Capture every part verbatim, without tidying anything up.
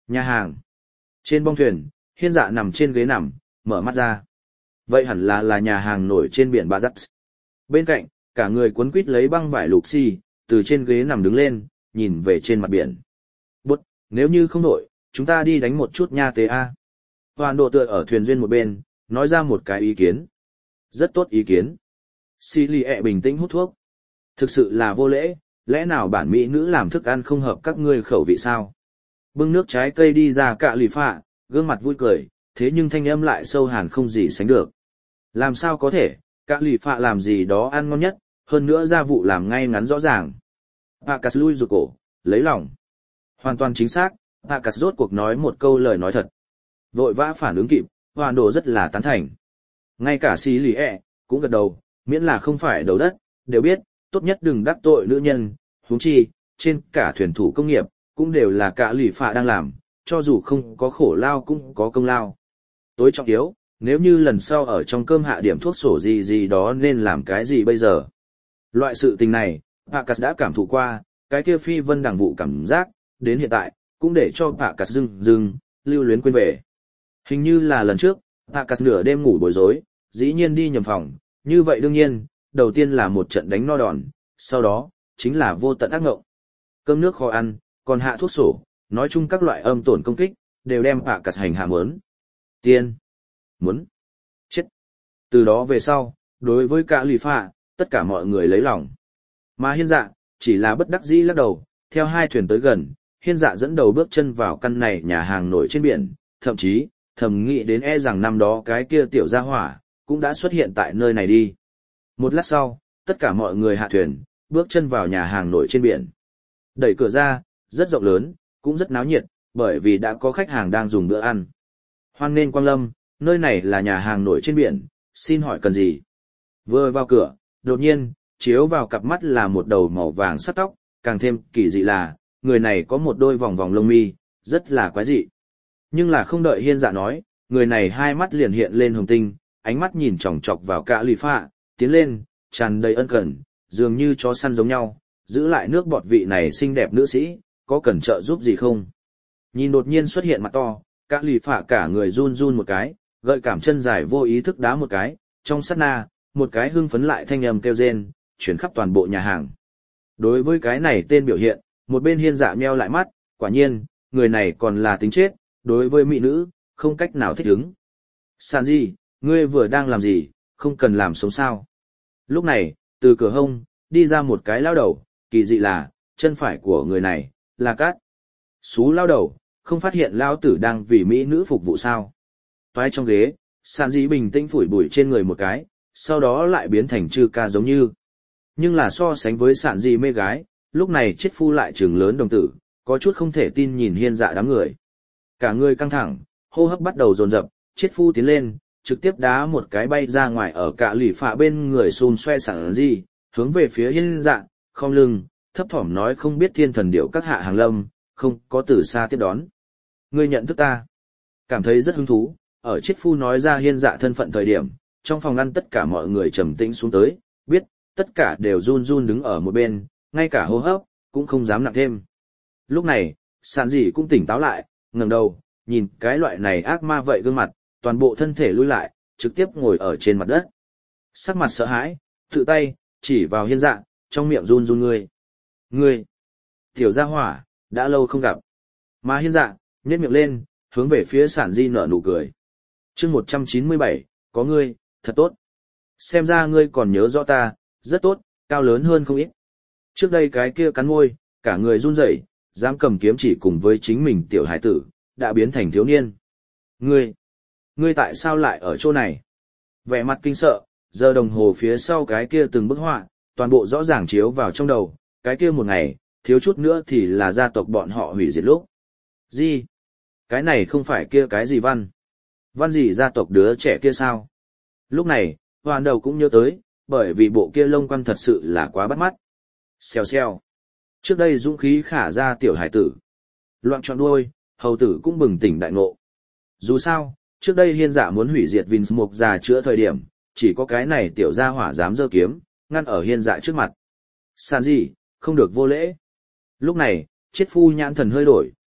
Nhà hàng. Trên bong thuyền, hiên dạ nằm trên ghế nằm, mở mắt ra. Vậy hẳn là là nhà hàng nổi trên biển Ba Dắt. Bên cạnh, cả người cuốn quít lấy băng vải lục xi, từ trên ghế nằm đứng lên, nhìn về trên mặt biển. Bút, nếu như không nổi, chúng ta đi đánh một chút nha tế a. Hoàn độ tựa ở thuyền duyên một bên, nói ra một cái ý kiến. Rất tốt ý kiến. Xì lì ẹ bình tĩnh hút thuốc. Thực sự là vô lễ, lẽ nào bản mỹ nữ làm thức ăn không hợp các ngươi khẩu vị sao? Bưng nước trái cây đi ra cạ lì phạ, gương mặt vui cười, thế nhưng thanh âm lại sâu hàn không gì sánh được. Làm sao có thể, cạ lì phạ làm gì đó ăn ngon nhất, hơn nữa gia vụ làm ngay ngắn rõ ràng. Pacas lui rụt cổ, lấy lòng. Hoàn toàn chính xác, Pacas rốt cuộc nói một câu lời nói thật. Vội vã phản ứng kịp, hoàn đồ rất là tán thành. Ngay cả xì lì ẹ, cũng gật đầu, miễn là không phải đầu đất, đều biết, tốt nhất đừng đắc tội nữ nhân, huống chi, trên cả thuyền thủ công nghiệp, cũng đều là cả lì phạ đang làm, cho dù không có khổ lao cũng có công lao. Tối trọng yếu, nếu như lần sau ở trong cơm hạ điểm thuốc sổ gì gì đó nên làm cái gì bây giờ. Loại sự tình này, Pacas đã cảm thụ qua, cái kia phi vân đằng vụ cảm giác, đến hiện tại, cũng để cho Pacas dưng dưng, lưu luyến quên về. Hình như là lần trước, Pacas nửa đêm ngủ bối rối, dĩ nhiên đi nhầm phòng, như vậy đương nhiên, đầu tiên là một trận đánh no đòn, sau đó, chính là vô tận ác ngộng. Cơm nước khó ăn, còn hạ thuốc sổ, nói chung các loại âm tổn công kích, đều đem Pacas hành hạ mớn. Tiên. Muốn. Chết. Từ đó về sau, đối với cả lì phạ, tất cả mọi người lấy lòng. Mà hiên dạ, chỉ là bất đắc dĩ lắc đầu, theo hai thuyền tới gần, hiên dạ dẫn đầu bước chân vào căn này nhà hàng nổi trên biển, thậm chí, thầm nghĩ đến e rằng năm đó cái kia tiểu gia hỏa, cũng đã xuất hiện tại nơi này đi. Một lát sau, tất cả mọi người hạ thuyền, bước chân vào nhà hàng nổi trên biển. Đẩy cửa ra, rất rộng lớn, cũng rất náo nhiệt, bởi vì đã có khách hàng đang dùng bữa ăn. Hoan nghênh quang lâm, nơi này là nhà hàng nổi trên biển, xin hỏi cần gì? Vừa vào cửa, đột nhiên, chiếu vào cặp mắt là một đầu màu vàng sắt tóc, càng thêm kỳ dị là, người này có một đôi vòng vòng lông mi, rất là quái dị. Nhưng là không đợi hiên dạ nói, người này hai mắt liền hiện lên hồng tinh, ánh mắt nhìn chòng chọc vào cả lì phạ, tiến lên, tràn đầy ân cần, dường như chó săn giống nhau, giữ lại nước bọt vị này xinh đẹp nữ sĩ, có cần trợ giúp gì không? Nhìn đột nhiên xuất hiện mặt to, cả lì phạ cả người run run một cái, gợi cảm chân dài vô ý thức đá một cái, trong sát na, một cái hưng phấn lại thanh âm kêu rên, chuyển khắp toàn bộ nhà hàng. Đối với cái này tên biểu hiện, một bên hiên dạ nheo lại mắt, quả nhiên, người này còn là tính chết, đối với mỹ nữ, không cách nào thích ứng. Sàn gì, ngươi vừa đang làm gì, không cần làm sống sao. Lúc này, từ cửa hông, đi ra một cái lao đầu, kỳ dị là, chân phải của người này, là cát. Xú lao đầu, không phát hiện lao tử đang vì mỹ nữ phục vụ sao. Toái trong ghế, sàn gì bình tĩnh phủi bụi trên người một cái, sau đó lại biến thành chư ca giống như. Nhưng là so sánh với sàn gì mê gái, lúc này chết phu lại trừng lớn đồng tử, có chút không thể tin nhìn hiên dạ đám người. Cả người căng thẳng, hô hấp bắt đầu dồn dập, chết phu tiến lên, trực tiếp đá một cái bay ra ngoài ở cả lì phạ bên người xùn xoe sẵn gì, hướng về phía hiên dạ, không lưng, thấp thỏm nói không biết thiên thần điệu các hạ hàng lâm, không có từ xa tiếp đón. Ngươi nhận thức ta. Cảm thấy rất hứng thú, ở chết phu nói ra hiên dạ thân phận thời điểm, trong phòng ăn tất cả mọi người trầm tĩnh xuống tới, biết, tất cả đều run run đứng ở một bên, ngay cả hô hấp, cũng không dám nặng thêm. Lúc này, sàn gì cũng tỉnh táo lại, ngẩng đầu, nhìn cái loại này ác ma vậy gương mặt, toàn bộ thân thể lui lại, trực tiếp ngồi ở trên mặt đất. Sắc mặt sợ hãi, tự tay, chỉ vào hiên dạ, trong miệng run run ngươi. Ngươi, tiểu gia hỏa, đã lâu không gặp. Mà hiên dạ, nhếch miệng lên, hướng về phía sản di nở nụ cười. chương một trăm chín mươi bảy, có ngươi, thật tốt. Xem ra ngươi còn nhớ rõ ta, rất tốt, cao lớn hơn không ít. Trước đây cái kia cắn môi, cả người run rẩy, dám cầm kiếm chỉ cùng với chính mình tiểu hải tử, đã biến thành thiếu niên. Ngươi, ngươi tại sao lại ở chỗ này? Vẻ mặt kinh sợ, giờ đồng hồ phía sau cái kia từng bức họa, toàn bộ rõ ràng chiếu vào trong đầu, cái kia một ngày, thiếu chút nữa thì là gia tộc bọn họ hủy diệt lúc. Gì? Cái này không phải kia cái gì văn? Văn gì gia tộc đứa trẻ kia sao? Lúc này, hoàn đầu cũng nhớ tới, bởi vì bộ kia lông quăn thật sự là quá bắt mắt. Xèo xèo. Trước đây dũng khí khả ra tiểu hải tử. Loạn trọn đuôi, hầu tử cũng bừng tỉnh đại ngộ. Dù sao, trước đây hiên dạ muốn hủy diệt Vince Mục già chữa thời điểm, chỉ có cái này tiểu gia hỏa dám giơ kiếm, ngăn ở hiên dạ trước mặt. Sàn gì, không được vô lễ. Lúc này, chết phu nhãn thần hơi đổi,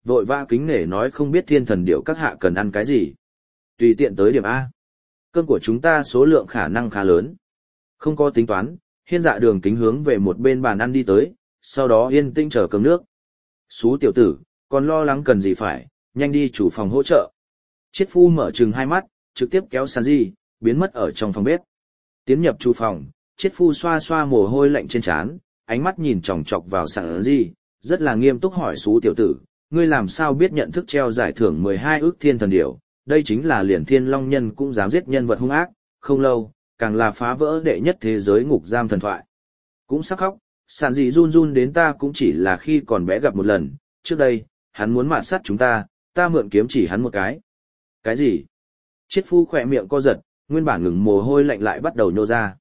vội vã kính nể nói không biết thiên thần điệu các hạ cần ăn cái gì. Tùy tiện tới điểm A. Cơm của chúng ta số lượng khả năng khá lớn. Không có tính toán, hiên dạ đường kính hướng về một bên bàn ăn đi tới, sau đó yên tĩnh chờ cơm nước. Xú tiểu tử, còn lo lắng cần gì phải, nhanh đi chủ phòng hỗ trợ. Chiết phu mở trừng hai mắt, trực tiếp kéo Sanji, biến mất ở trong phòng bếp. Tiến nhập chủ phòng, Chiết phu xoa xoa mồ hôi lạnh trên trán, ánh mắt nhìn chòng chọc vào Sanji, rất là nghiêm túc hỏi xú tiểu tử, ngươi làm sao biết nhận thức treo giải thưởng mười hai ước thiên thần điểu, đây chính là liền thiên long nhân cũng dám giết nhân vật hung ác, không lâu, càng là phá vỡ đệ nhất thế giới ngục giam thần thoại. Cũng sắp khóc, Sanji run run đến ta cũng chỉ là khi còn bé gặp một lần, trước đây, hắn muốn mạt sát chúng ta, ta mượn kiếm chỉ hắn một cái. Cái gì? Chiết phu khỏe miệng co giật, nguyên bản ngừng mồ hôi lạnh lại bắt đầu nhô ra.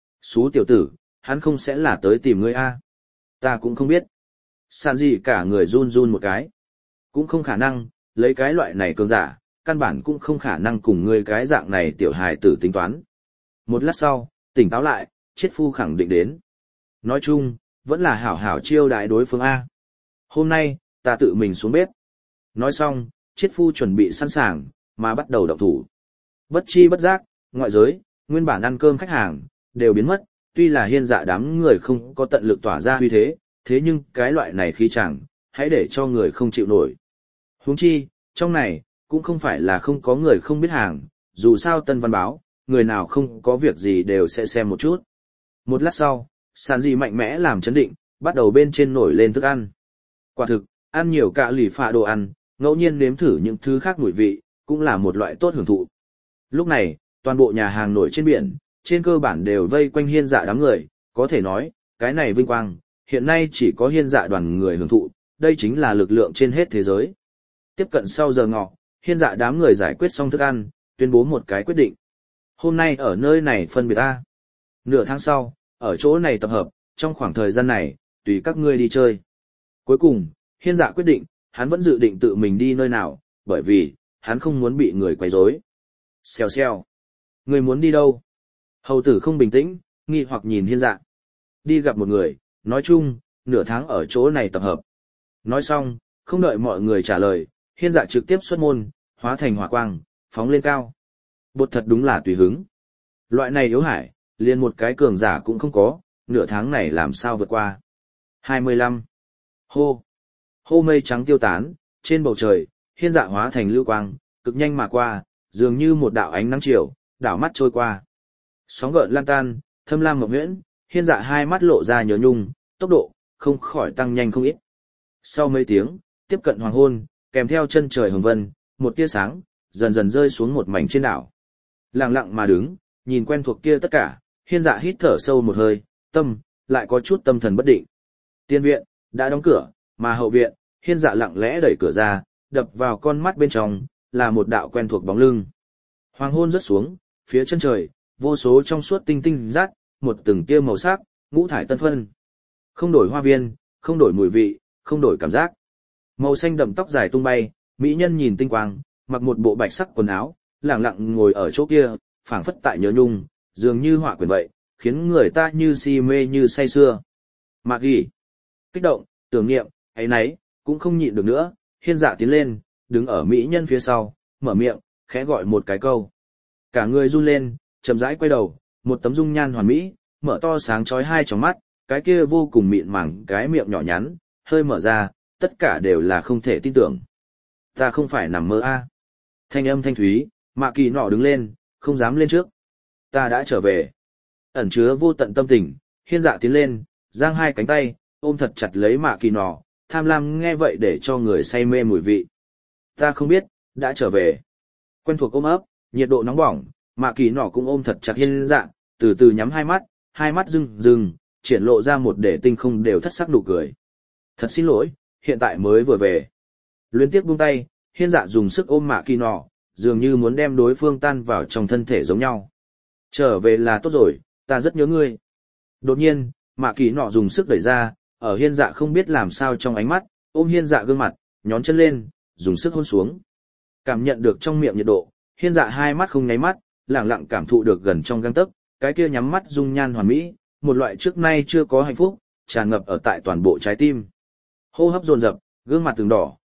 Xú tiểu tử, hắn không sẽ là tới tìm ngươi a? Ta cũng không biết. Sanji cả người run run một cái. Cũng không khả năng, lấy cái loại này cường giả, căn bản cũng không khả năng cùng ngươi cái dạng này tiểu hài tử tính toán. Một lát sau, tỉnh táo lại, Chiết phu khẳng định đến. Nói chung, vẫn là hảo hảo chiêu đại đối phương A. Hôm nay, ta tự mình xuống bếp. Nói xong, Chiết phu chuẩn bị sẵn sàng, mà bắt đầu động thủ. Bất chi bất giác, ngoại giới, nguyên bản ăn cơm khách hàng, đều biến mất, tuy là hiên dạ đám người không có tận lực tỏa ra uy thế, thế nhưng cái loại này khí chẳng, hãy để cho người không chịu nổi. Huống chi, trong này, cũng không phải là không có người không biết hàng, dù sao tân văn báo, người nào không có việc gì đều sẽ xem một chút. Một lát sau, Sanji mạnh mẽ làm chấn định, bắt đầu bên trên nổi lên thức ăn. Quả thực, ăn nhiều cả lì phạ đồ ăn, ngẫu nhiên nếm thử những thứ khác mùi vị, cũng là một loại tốt hưởng thụ. Lúc này, toàn bộ nhà hàng nổi trên biển, trên cơ bản đều vây quanh hiên dạ đám người, có thể nói, cái này vinh quang, hiện nay chỉ có hiên dạ đoàn người hưởng thụ, đây chính là lực lượng trên hết thế giới. Tiếp cận sau giờ ngọ, hiên dạ đám người giải quyết xong thức ăn, tuyên bố một cái quyết định. Hôm nay ở nơi này phân biệt ta. Nửa tháng sau, ở chỗ này tập hợp, trong khoảng thời gian này, tùy các ngươi đi chơi. Cuối cùng, hiên dạ quyết định, hắn vẫn dự định tự mình đi nơi nào, bởi vì, hắn không muốn bị người quấy rối. Xèo xèo. Người muốn đi đâu? Hầu tử không bình tĩnh, nghi hoặc nhìn hiên dạ. Đi gặp một người, nói chung, nửa tháng ở chỗ này tập hợp. Nói xong, không đợi mọi người trả lời, hiên dạ trực tiếp xuất môn, hóa thành hỏa quang, phóng lên cao. Bột thật đúng là tùy hứng. Loại này yếu hải, liền một cái cường giả cũng không có, nửa tháng này làm sao vượt qua. hai mươi lăm. Hô. Hô mây trắng tiêu tán, trên bầu trời, hiên dạ hóa thành lưu quang, cực nhanh mà qua, dường như một đạo ánh nắng chiều, đảo mắt trôi qua. Sóng gợn lan tan, thâm lam mộng nguyễn, hiên dạ hai mắt lộ ra nhớ nhung, tốc độ, không khỏi tăng nhanh không ít. Sau mấy tiếng, tiếp cận hoàng hôn, kèm theo chân trời hồng vân, một tia sáng, dần dần rơi xuống một mảnh trên đảo. Lặng lặng mà đứng, nhìn quen thuộc kia tất cả, hiên dạ hít thở sâu một hơi, tâm, lại có chút tâm thần bất định. Tiên viện, đã đóng cửa, mà hậu viện, hiên dạ lặng lẽ đẩy cửa ra, đập vào con mắt bên trong, là một đạo quen thuộc bóng lưng. Hoàng hôn rớt xuống, phía chân trời, vô số trong suốt tinh tinh rát, một từng tia màu sắc, ngũ thải tân phân. Không đổi hoa viên, không đổi mùi vị, không đổi cảm giác. Màu xanh đậm tóc dài tung bay, mỹ nhân nhìn tinh quang, mặc một bộ bạch sắc quần áo, lặng lặng ngồi ở chỗ kia, phảng phất tại nhớ nhung, dường như họa quyển vậy, khiến người ta như si mê như say sưa. Mạc ghi, kích động, tưởng niệm, ấy nấy, cũng không nhịn được nữa, hiên dạ tiến lên, đứng ở mỹ nhân phía sau, mở miệng, khẽ gọi một cái câu. Cả người run lên, chậm rãi quay đầu, một tấm dung nhan hoàn mỹ, mở to sáng chói hai tròng mắt, cái kia vô cùng mịn màng, cái miệng nhỏ nhắn, hơi mở ra, tất cả đều là không thể tin tưởng. Ta không phải nằm mơ a. Thanh âm thanh thúy, Mạ Kỳ nọ đứng lên, không dám lên trước. Ta đã trở về. Ẩn chứa vô tận tâm tình, hiên dạ tiến lên, giang hai cánh tay, ôm thật chặt lấy Mạ Kỳ nọ, tham lam nghe vậy để cho người say mê mùi vị. Ta không biết, đã trở về. Quen thuộc ôm ấp, nhiệt độ nóng bỏng, Mạ Kỳ nọ cũng ôm thật chặt hiên dạ, từ từ nhắm hai mắt, hai mắt rưng rưng, triển lộ ra một để tinh không đều thất sắc nụ cười. Thật xin lỗi, hiện tại mới vừa về. Luyến tiếc buông tay, hiên dạ dùng sức ôm Mạ Kỳ nọ, dường như muốn đem đối phương tan vào trong thân thể giống nhau. Trở về là tốt rồi, ta rất nhớ ngươi. Đột nhiên, Mạ Kỳ nọ dùng sức đẩy ra, ở hiên dạ không biết làm sao trong ánh mắt, ôm hiên dạ gương mặt, nhón chân lên, dùng sức hôn xuống. Cảm nhận được trong miệng nhiệt độ, hiên dạ hai mắt không nháy mắt, lặng lặng cảm thụ được gần trong gang tấc, cái kia nhắm mắt dung nhan hoàn mỹ, một loại trước nay chưa có hạnh phúc, tràn ngập ở tại toàn bộ trái tim. Hô hấp dồn dập, gương mặt từng đỏ,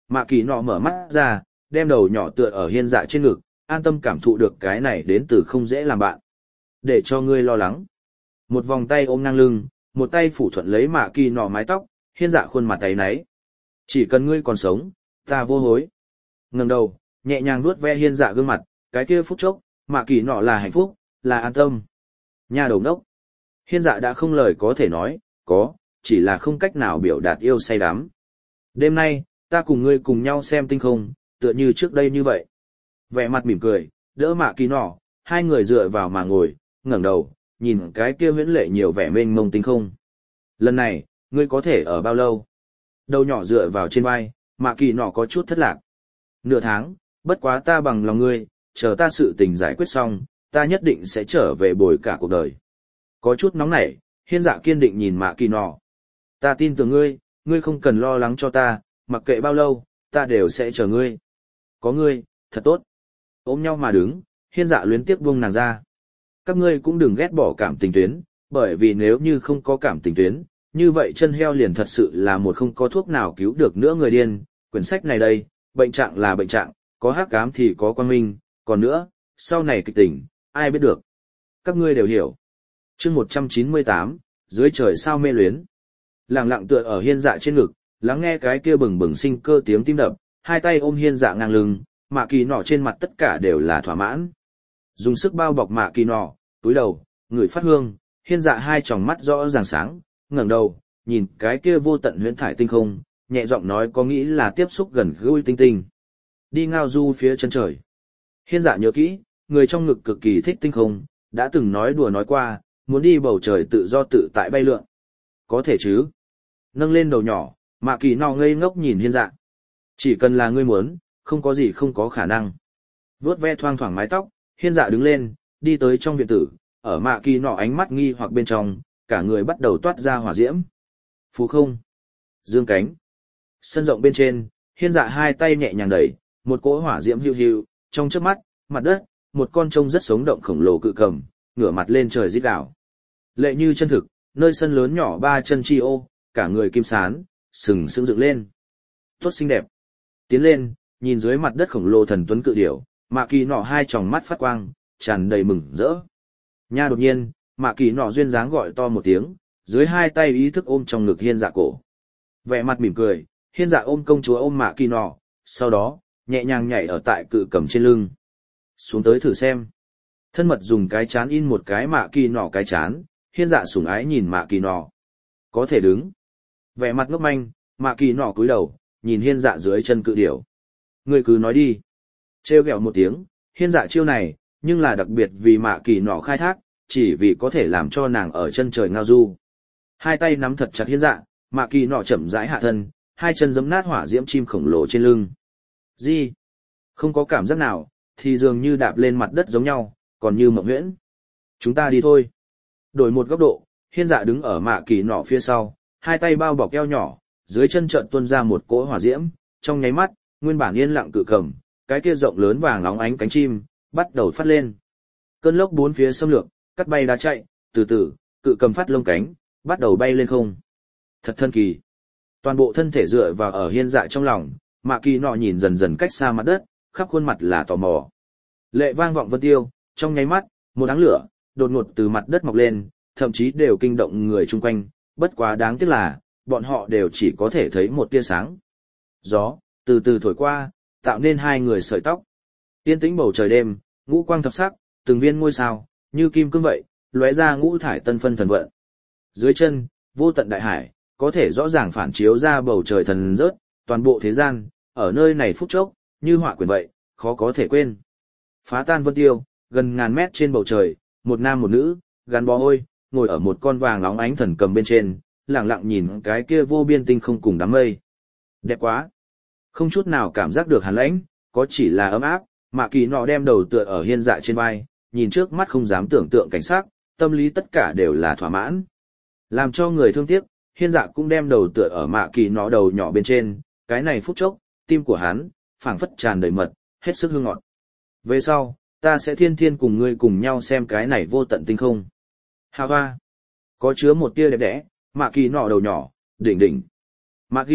Mạ Kỳ nọ mở mắt ra, đem đầu nhỏ tựa ở hiên dạ trên ngực, an tâm cảm thụ được cái này đến từ không dễ làm bạn. Để cho ngươi lo lắng. Một vòng tay ôm ngang lưng, một tay phủ thuận lấy Mạ Kỳ nọ mái tóc, hiên dạ khuôn mặt tay náy. Chỉ cần ngươi còn sống, ta vô hối. Ngẩng đầu, nhẹ nhàng vuốt ve hiên dạ gương mặt, cái kia phút chốc, Mạ Kỳ nọ là hạnh phúc, là an tâm. Nhà đầu ngốc. Hiên dạ đã không lời có thể nói, có, chỉ là không cách nào biểu đạt yêu say đắm. Đêm nay, ta cùng ngươi cùng nhau xem tinh không, tựa như trước đây như vậy. Vẻ mặt mỉm cười, đỡ Mạ Kỳ nọ, hai người dựa vào mà ngồi, ngẩng đầu, nhìn cái kia huyễn lệ nhiều vẻ mênh mông tinh không. Lần này, ngươi có thể ở bao lâu? Đầu nhỏ dựa vào trên vai, Mạ Kỳ nọ có chút thất lạc. Nửa tháng, bất quá ta bằng lòng ngươi, chờ ta sự tình giải quyết xong, ta nhất định sẽ trở về bồi cả cuộc đời. Có chút nóng nảy, hiên dạ kiên định nhìn Mạ Kỳ nọ. Ta tin tưởng ngươi, ngươi không cần lo lắng cho ta, mặc kệ bao lâu, ta đều sẽ chờ ngươi. Có ngươi, thật tốt. Ôm nhau mà đứng, hiên dạ luyến tiếc buông nàng ra. Các ngươi cũng đừng ghét bỏ cảm tình tuyến, bởi vì nếu như không có cảm tình tuyến, như vậy chân heo liền thật sự là một không có thuốc nào cứu được nữa người điên. Quyển sách này đây, bệnh trạng là bệnh trạng, có hắc ám thì có quang minh, còn nữa, sau này kịch tình, ai biết được. Các ngươi đều hiểu. Chương một trăm chín mươi tám, dưới trời sao mê luyến. Lặng lặng tựa ở hiên dạ trên ngực, lắng nghe cái kia bừng bừng sinh cơ tiếng tim đập, hai tay ôm hiên dạ ngang lưng, Mạ Kỳ nọ trên mặt tất cả đều là thỏa mãn. Dùng sức bao bọc Mạ Kỳ nọ, túi đầu, người phát hương, hiên dạ hai tròng mắt rõ ràng sáng, ngẩng đầu, nhìn cái kia vô tận huyễn thải tinh không, nhẹ giọng nói có nghĩ là tiếp xúc gần gũi tinh tinh. Đi ngao du phía chân trời. Hiên dạ nhớ kỹ, người trong ngực cực kỳ thích tinh không, đã từng nói đùa nói qua, muốn đi bầu trời tự do tự tại bay lượn. Có thể chứ? Nâng lên đầu nhỏ, Mạ Kỳ nọ ngây ngốc nhìn hiên dạ. Chỉ cần là ngươi muốn, không có gì không có khả năng. Vuốt ve thoang thoảng mái tóc, hiên dạ đứng lên, đi tới trong viện tử, ở Mạ Kỳ nọ ánh mắt nghi hoặc bên trong, cả người bắt đầu toát ra hỏa diễm. Phù không. Dương cánh. Sân rộng bên trên, hiên dạ hai tay nhẹ nhàng đẩy, một cỗ hỏa diễm hiu hiu, trong chớp mắt, mặt đất, một con trông rất sống động khổng lồ cự cầm, ngửa mặt lên trời rít gào. Lệ như chân thực, nơi sân lớn nhỏ ba chân chi ô, cả người kim sán, sừng sững dựng lên. Tốt xinh đẹp. Tiến lên, nhìn dưới mặt đất khổng lồ thần tuấn cự điểu, Mạ Kỳ nọ hai tròng mắt phát quang, tràn đầy mừng rỡ. Nha đột nhiên, Mạ Kỳ nọ duyên dáng gọi to một tiếng, dưới hai tay ý thức ôm trong ngực hiên dạ cổ. Vẻ mặt mỉm cười, hiên dạ ôm công chúa ôm Mạ Kỳ nọ, sau đó, nhẹ nhàng nhảy ở tại cự cầm trên lưng. Xuống tới thử xem. Thân mật dùng cái chán in một cái Mạ Kỳ nọ cái chán, hiên dạ sủng ái nhìn Mạ Kỳ nọ. Có thể đứng. Vẻ mặt ngốc manh, Mạ Kỳ nọ cúi đầu, nhìn hiên dạ dưới chân cự điểu. Ngươi cứ nói đi. Trêu ghẹo một tiếng, hiên dạ chiêu này, nhưng là đặc biệt vì Mạ Kỳ nọ khai thác, chỉ vì có thể làm cho nàng ở chân trời ngao du. Hai tay nắm thật chặt hiên dạ, Mạ Kỳ nọ chậm rãi hạ thân, hai chân giẫm nát hỏa diễm chim khổng lồ trên lưng. Gì? Không có cảm giác nào, thì dường như đạp lên mặt đất giống nhau, còn như mộng huyễn. Chúng ta đi thôi. Đổi một góc độ, hiên dạ đứng ở Mạ Kỳ nọ phía sau, hai tay bao bọc eo nhỏ, dưới chân chợt tuôn ra một cỗ hỏa diễm, trong nháy mắt, nguyên bản yên lặng cự cầm, cái kia rộng lớn vàng óng ánh cánh chim, bắt đầu phát lên. Cơn lốc bốn phía xâm lược, cắt bay đá chạy, từ từ, cự cầm phát lông cánh, bắt đầu bay lên không. Thật thần kỳ. Toàn bộ thân thể dựa vào ở hiên dạ trong lòng, Mạ Kỳ nọ nhìn dần dần cách xa mặt đất, khắp khuôn mặt là tò mò. Lệ vang vọng vân tiêu, trong nháy mắt, một đám lửa, đột ngột từ mặt đất mọc lên, thậm chí đều kinh động người chung quanh, bất quá đáng tiếc là, bọn họ đều chỉ có thể thấy một tia sáng. Gió, từ từ thổi qua, tạo nên hai người sợi tóc. Yên tĩnh bầu trời đêm, ngũ quang thập sắc, từng viên ngôi sao, như kim cương vậy, lóe ra ngũ thải tân phân thần vận. Dưới chân, vô tận đại hải, có thể rõ ràng phản chiếu ra bầu trời thần rớt, toàn bộ thế gian, ở nơi này phút chốc, như họa quyển vậy, khó có thể quên. Phá tan vân tiêu, gần ngàn mét trên bầu trời, một nam một nữ, gắn bó ôi, ngồi ở một con vàng óng ánh thần cầm bên trên, lặng lặng nhìn cái kia vô biên tinh không cùng đám mây. Đẹp quá. Không chút nào cảm giác được hàn lãnh, có chỉ là ấm áp, Mạ Kỳ nọ đem đầu tựa ở hiên dạ trên vai, nhìn trước mắt không dám tưởng tượng cảnh sắc, tâm lý tất cả đều là thỏa mãn. Làm cho người thương tiếc, hiên dạ cũng đem đầu tựa ở Mạ Kỳ nọ đầu nhỏ bên trên, cái này phút chốc, tim của hắn, phảng phất tràn đầy mật, hết sức hương ngọt. Về sau, ta sẽ thiên thiên cùng ngươi cùng nhau xem cái này vô tận tinh không. Hà hoa, có chứa một tia đẹp đẽ, Mạ Kỳ nọ đầu nhỏ, đỉnh đỉnh. Mạ Kỳ,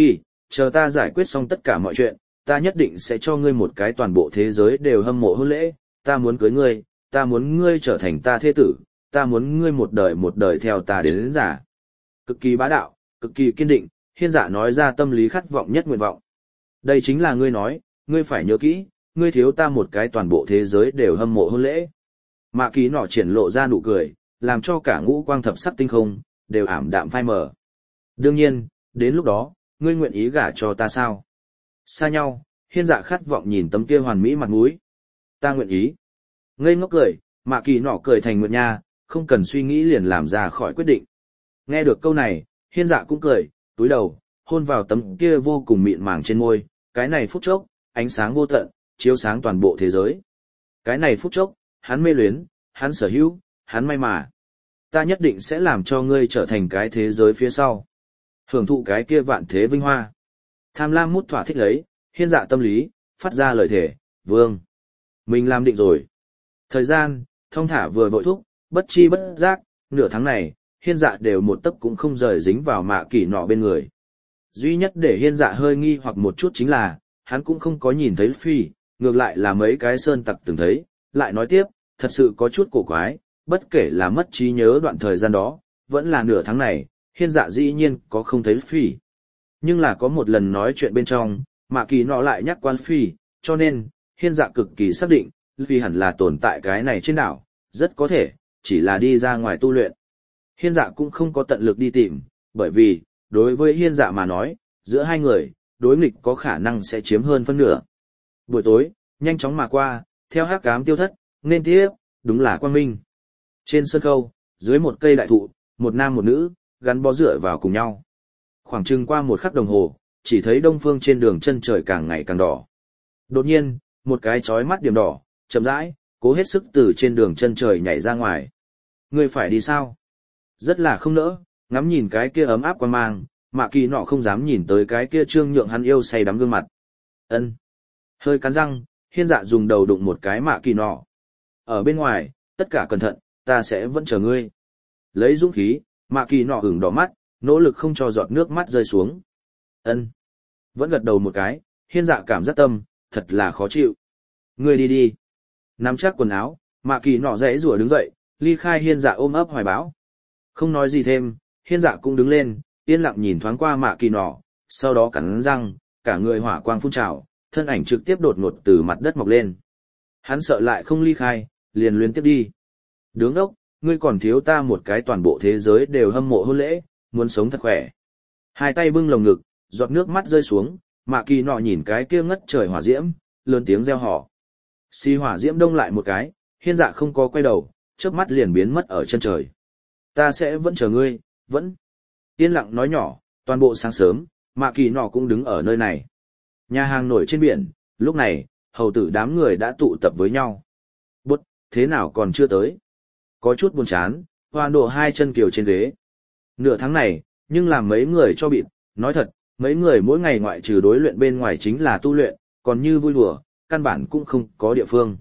chờ ta giải quyết xong tất cả mọi chuyện, ta nhất định sẽ cho ngươi một cái toàn bộ thế giới đều hâm mộ hôn lễ, ta muốn cưới ngươi, ta muốn ngươi trở thành ta thế tử, ta muốn ngươi một đời một đời theo ta đến đến giả. Cực kỳ bá đạo, cực kỳ kiên định, hiên dạ nói ra tâm lý khát vọng nhất nguyện vọng. Đây chính là ngươi nói, ngươi phải nhớ kỹ, ngươi thiếu ta một cái toàn bộ thế giới đều hâm mộ hôn lễ. Mạ Kỳ nọ triển lộ ra nụ cười, làm cho cả ngũ quang thập sắc tinh không, đều ảm đạm phai mờ. Đương nhiên, đến lúc đó, ngươi nguyện ý gả cho ta sao? Xa nhau, hiên dạ khát vọng nhìn tấm kia hoàn mỹ mặt mũi. Ta nguyện ý. Ngây ngốc cười, Mạ Kỳ nọ cười thành nguyện nha, không cần suy nghĩ liền làm ra khỏi quyết định. Nghe được câu này, hiên dạ cũng cười, túi đầu, hôn vào tấm kia vô cùng mịn màng trên môi, cái này phút chốc, ánh sáng vô tận, chiếu sáng toàn bộ thế giới. Cái này phút chốc, hắn mê luyến, hắn sở hữu, hắn may mà. Ta nhất định sẽ làm cho ngươi trở thành cái thế giới phía sau. Hưởng thụ cái kia vạn thế vinh hoa. Tham lam mút thỏa thích lấy, hiên dạ tâm lý, phát ra lời thể, vương. Mình làm định rồi. Thời gian, thông thả vừa vội thúc, bất chi bất giác, nửa tháng này, hiên dạ đều một tấc cũng không rời dính vào Mạ Kỳ nọ bên người. Duy nhất để hiên dạ hơi nghi hoặc một chút chính là, hắn cũng không có nhìn thấy Phi, ngược lại là mấy cái sơn tặc từng thấy, lại nói tiếp, thật sự có chút cổ quái, bất kể là mất trí nhớ đoạn thời gian đó, vẫn là nửa tháng này, hiên dạ dĩ nhiên có không thấy Phi. Nhưng là có một lần nói chuyện bên trong, Mạ Kỳ nọ lại nhắc quan Phi, cho nên, hiên dạ cực kỳ xác định, Phi hẳn là tồn tại cái này trên đảo, rất có thể, chỉ là đi ra ngoài tu luyện. Hiên dạ cũng không có tận lực đi tìm, bởi vì, đối với hiên dạ mà nói, giữa hai người, đối nghịch có khả năng sẽ chiếm hơn phân nửa. Buổi tối, nhanh chóng mà qua, theo hắc ám tiêu thất, nên tiếp, đúng là quang minh. Trên sân khấu, dưới một cây đại thụ, một nam một nữ, gắn bó dựa vào cùng nhau. Khoảng chừng qua một khắc đồng hồ, chỉ thấy đông phương trên đường chân trời càng ngày càng đỏ. Đột nhiên, một cái chói mắt điểm đỏ, chậm rãi, cố hết sức từ trên đường chân trời nhảy ra ngoài. Ngươi phải đi sao? Rất là không nỡ, ngắm nhìn cái kia ấm áp quan mang, Mạ Kỳ nọ không dám nhìn tới cái kia trương nhượng hắn yêu say đắm gương mặt. Ân. Hơi cắn răng, hiên dạ dùng đầu đụng một cái Mạ Kỳ nọ. Ở bên ngoài, tất cả cẩn thận, ta sẽ vẫn chờ ngươi. Lấy dũng khí, Mạ Kỳ nọ ửng đỏ mắt, nỗ lực không cho giọt nước mắt rơi xuống. Ân. Vẫn gật đầu một cái, hiên dạ cảm giác tâm, thật là khó chịu. Ngươi đi đi. Nắm chắc quần áo, Mạ Kỳ nọ dãy rủa đứng dậy, ly khai hiên dạ ôm ấp hoài bão. Không nói gì thêm, hiên dạ cũng đứng lên, yên lặng nhìn thoáng qua Mạ Kỳ nọ, sau đó cắn răng, cả người hỏa quang phun trào, thân ảnh trực tiếp đột ngột từ mặt đất mọc lên. Hắn sợ lại không ly khai, liền luyến tiếp đi. Đứng ốc, ngươi còn thiếu ta một cái toàn bộ thế giới đều hâm mộ hôn lễ, muốn sống thật khỏe. Hai tay bưng lồng ngực, giọt nước mắt rơi xuống, Mạ Kỳ nọ nhìn cái kia ngất trời hỏa diễm, lớn tiếng reo hò. Xì hỏa diễm đông lại một cái, hiên dạ không có quay đầu, chớp mắt liền biến mất ở chân trời. Ta sẽ vẫn chờ ngươi, vẫn. Yên lặng nói nhỏ, toàn bộ sáng sớm, Mạ Kỳ nọ cũng đứng ở nơi này. Nhà hàng nổi trên biển, lúc này, hầu tử đám người đã tụ tập với nhau. Bút, thế nào còn chưa tới? Có chút buồn chán, Hoan Độ hai chân kiều trên ghế. Nửa tháng này, nhưng làm mấy người cho bịt, nói thật, mấy người mỗi ngày ngoại trừ đối luyện bên ngoài chính là tu luyện, còn như vui đùa, căn bản cũng không có địa phương.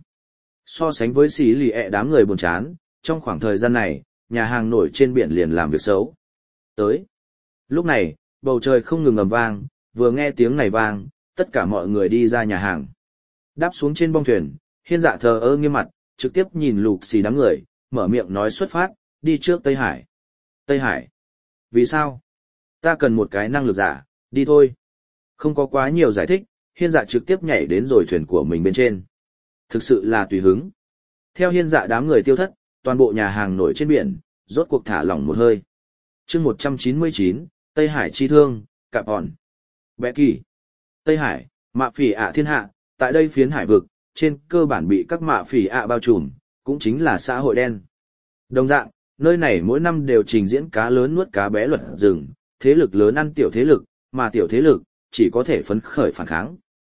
So sánh với xí lì ẹ đám người buồn chán, trong khoảng thời gian này, nhà hàng nổi trên biển liền làm việc xấu. Tới. Lúc này, bầu trời không ngừng ầm vang, vừa nghe tiếng này vang, tất cả mọi người đi ra nhà hàng. Đáp xuống trên bong thuyền, hiên dạ thờ ơ nghiêm mặt, trực tiếp nhìn lục xì đám người, mở miệng nói xuất phát, đi trước Tây Hải. Tây Hải? Vì sao? Ta cần một cái năng lực giả, đi thôi. Không có quá nhiều giải thích, hiên dạ trực tiếp nhảy đến rồi thuyền của mình bên trên. Thực sự là tùy hứng. Theo hiên dạ đám người tiêu thất, toàn bộ nhà hàng nổi trên biển, rốt cuộc thả lỏng một hơi. chương một trăm chín mươi chín, Tây Hải chi thương, cạp hòn. Bẹ kỳ. Tây Hải, mạ phỉ ạ thiên hạ, tại đây phiến hải vực, trên cơ bản bị các mạ phỉ ạ bao trùm, cũng chính là xã hội đen. Đồng dạng, nơi này mỗi năm đều trình diễn cá lớn nuốt cá bé luật rừng, thế lực lớn ăn tiểu thế lực, mà tiểu thế lực, chỉ có thể phấn khởi phản kháng.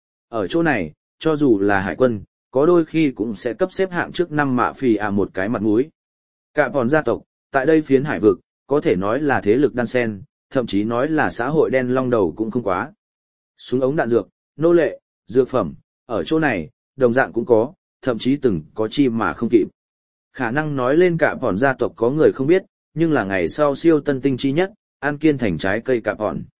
Ở chỗ này, cho dù là hải quân, có đôi khi cũng sẽ cấp xếp hạng trước năm mạ phỉ ạ một cái mặt mũi. Cả bọn gia tộc, tại đây phiến hải vực, có thể nói là thế lực đan sen, thậm chí nói là xã hội đen long đầu cũng không quá. Súng ống đạn dược, nô lệ, dược phẩm, ở chỗ này, đồng dạng cũng có, thậm chí từng có chi mà không kịp. Khả năng nói lên cả bọn gia tộc có người không biết, nhưng là ngày sau siêu tân tinh chi nhất, An Kiên thành trái cây cả bọn.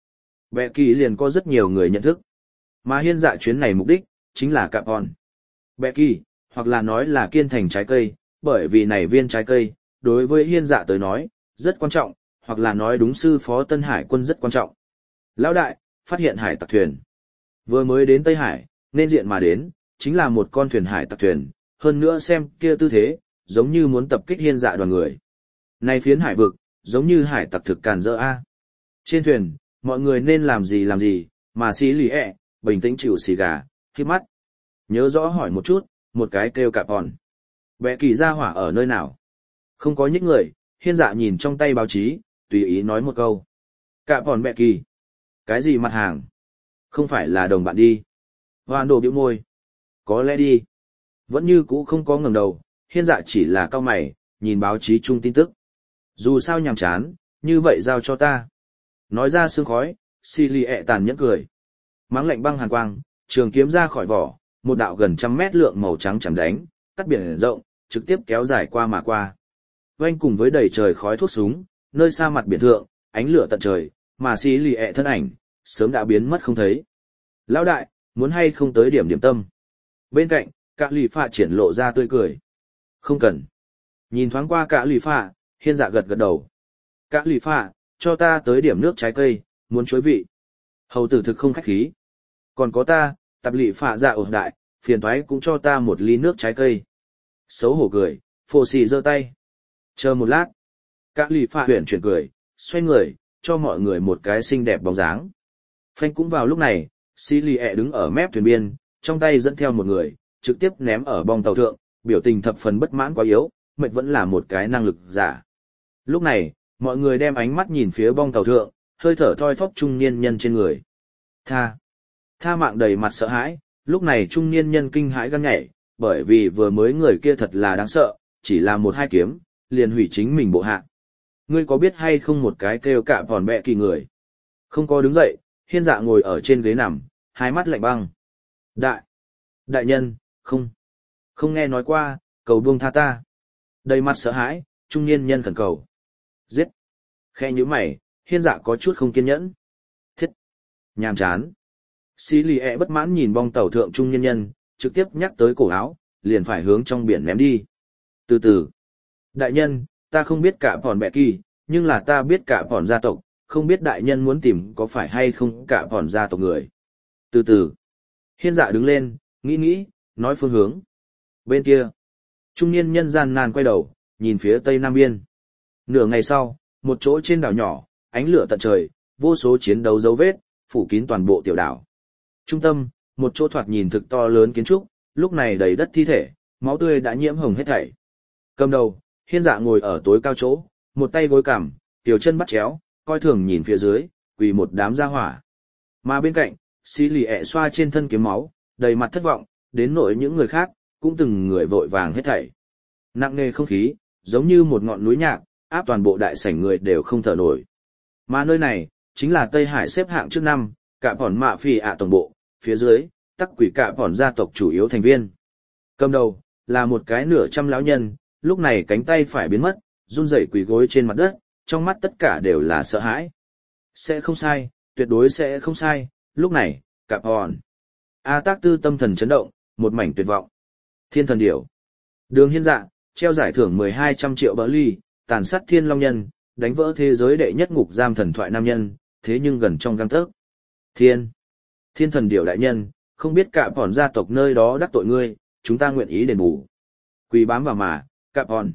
Bẹ kỳ liền có rất nhiều người nhận thức. Mà hiên dạ chuyến này mục đích, chính là cạp hòn. Bẹ kỳ, hoặc là nói là kiên thành trái cây, bởi vì này viên trái cây, đối với hiên dạ tới nói, rất quan trọng, hoặc là nói đúng sư phó Tân Hải quân rất quan trọng. Lão đại, phát hiện hải tặc thuyền. Vừa mới đến Tây Hải, nên diện mà đến, chính là một con thuyền hải tặc thuyền, hơn nữa xem kia tư thế, giống như muốn tập kích hiên dạ đoàn người. Này phiến hải vực, giống như hải tặc thực càn rỡ a. Trên thuyền, mọi người nên làm gì làm gì, mà xí lì ẹ, bình tĩnh chịu xì gà, khi mắt. Nhớ rõ hỏi một chút, một cái kêu cạp hòn. Bẹ kỳ ra hỏa ở nơi nào? Không có những người, hiên dạ nhìn trong tay báo chí, tùy ý nói một câu. Cạp hòn bẹ kỳ. Cái gì mặt hàng? Không phải là đồng bạn đi. Hoan đồ biểu môi. Có lẽ đi. Vẫn như cũ không có ngẩng đầu, hiên dạ chỉ là cao mày, nhìn báo chí chung tin tức. Dù sao nhàm chán, như vậy giao cho ta. Nói ra sương khói, xì lì ẹ tàn nhẫn cười. Mắng lạnh băng hàn quang, trường kiếm ra khỏi vỏ, một đạo gần trăm mét lượng màu trắng chạm đánh, cắt biển rộng, trực tiếp kéo dài qua mà qua. Vanh cùng với đầy trời khói thuốc súng, nơi xa mặt biển thượng, ánh lửa tận trời, mà xì lì ẹ thân ảnh, sớm đã biến mất không thấy. Lão đại, muốn hay không tới điểm điểm tâm. Bên cạnh, cả lì phạ triển lộ ra tươi cười. Không cần. Nhìn thoáng qua cả lì phạ, hiên dạ gật gật đầu. Cả lì phạ, cho ta tới điểm nước trái cây, muốn chối vị. Hầu tử thực không khách khí. Còn có ta, tạp lì phạ dạ ổn đại, phiền thoái cũng cho ta một ly nước trái cây. Xấu hổ cười, phô xì giơ tay. Chờ một lát. Cả lì phạ huyển chuyển cười, xoay người, cho mọi người một cái xinh đẹp bóng dáng. Phanh cũng vào lúc này, xì lì ẹ đứng ở mép thuyền biên, trong tay dẫn theo một người, trực tiếp ném ở bong tàu thượng, biểu tình thập phần bất mãn quá yếu, mệt vẫn là một cái năng lực giả. Lúc này, mọi người đem ánh mắt nhìn phía bong tàu thượng, hơi thở thoi thóp trung niên nhân trên người. Tha. Tha mạng đầy mặt sợ hãi, lúc này trung niên nhân kinh hãi gan nhảy, bởi vì vừa mới người kia thật là đáng sợ, chỉ là một hai kiếm, liền hủy chính mình bộ hạ. Ngươi có biết hay không một cái kêu cạm vòn bẹ kỳ người? Không có đứng dậy, hiên dạ ngồi ở trên ghế nằm, hai mắt lạnh băng. Đại. Đại nhân, không. Không nghe nói qua, cầu buông tha ta. Đầy mặt sợ hãi, trung niên nhân khẩn cầu. Giết. Khe như mày, hiên dạ có chút không kiên nhẫn. Thiết. Nhàm chán. Xí lì ẹ bất mãn nhìn bong tàu thượng trung niên nhân, trực tiếp nhắc tới cổ áo, liền phải hướng trong biển ném đi. Từ từ. Đại nhân, ta không biết cả vòn bẹ kỳ, nhưng là ta biết cả vòn gia tộc, không biết đại nhân muốn tìm có phải hay không cả vòn gia tộc người. Từ từ. Hiên dạ đứng lên, nghĩ nghĩ, nói phương hướng. Bên kia. Trung niên nhân gian nan quay đầu, nhìn phía tây nam biên. Nửa ngày sau, một chỗ trên đảo nhỏ, ánh lửa tận trời, vô số chiến đấu dấu vết, phủ kín toàn bộ tiểu đảo. Trung tâm, một chỗ thoạt nhìn thực to lớn kiến trúc, lúc này đầy đất thi thể, máu tươi đã nhiễm hồng hết thảy. Cầm đầu, hiên dạ ngồi ở tối cao chỗ, một tay gối cằm, tiểu chân bắt chéo, coi thường nhìn phía dưới, quỳ một đám gia hỏa. Mà bên cạnh, xí lì ẹ xoa trên thân kiếm máu, đầy mặt thất vọng, đến nỗi những người khác, cũng từng người vội vàng hết thảy. Nặng nề không khí, giống như một ngọn núi nhạc, áp toàn bộ đại sảnh người đều không thở nổi. Mà nơi này, chính là Tây Hải xếp hạng trước năm, cả bọn mạ phì ạ tổng bộ, phía dưới, tắc quỷ cả bọn gia tộc chủ yếu thành viên. Cầm đầu, là một cái nửa trăm lão nhân, lúc này cánh tay phải biến mất, run rẩy quỳ gối trên mặt đất, trong mắt tất cả đều là sợ hãi. Sẽ không sai, tuyệt đối sẽ không sai, lúc này, cả bọn. A tác tư tâm thần chấn động, một mảnh tuyệt vọng. Thiên thần điểu. Đường hiên dạ, treo giải thưởng mười hai trăm triệu bỡ ly, tàn sát thiên long nhân, đánh vỡ thế giới đệ nhất ngục giam thần thoại nam nhân, thế nhưng gần trong gang tấc. Thiên. Thiên thần điểu đại nhân, không biết cả bọn gia tộc nơi đó đắc tội ngươi, chúng ta nguyện ý đền bù. Quỳ bám vào mà, cả bọn.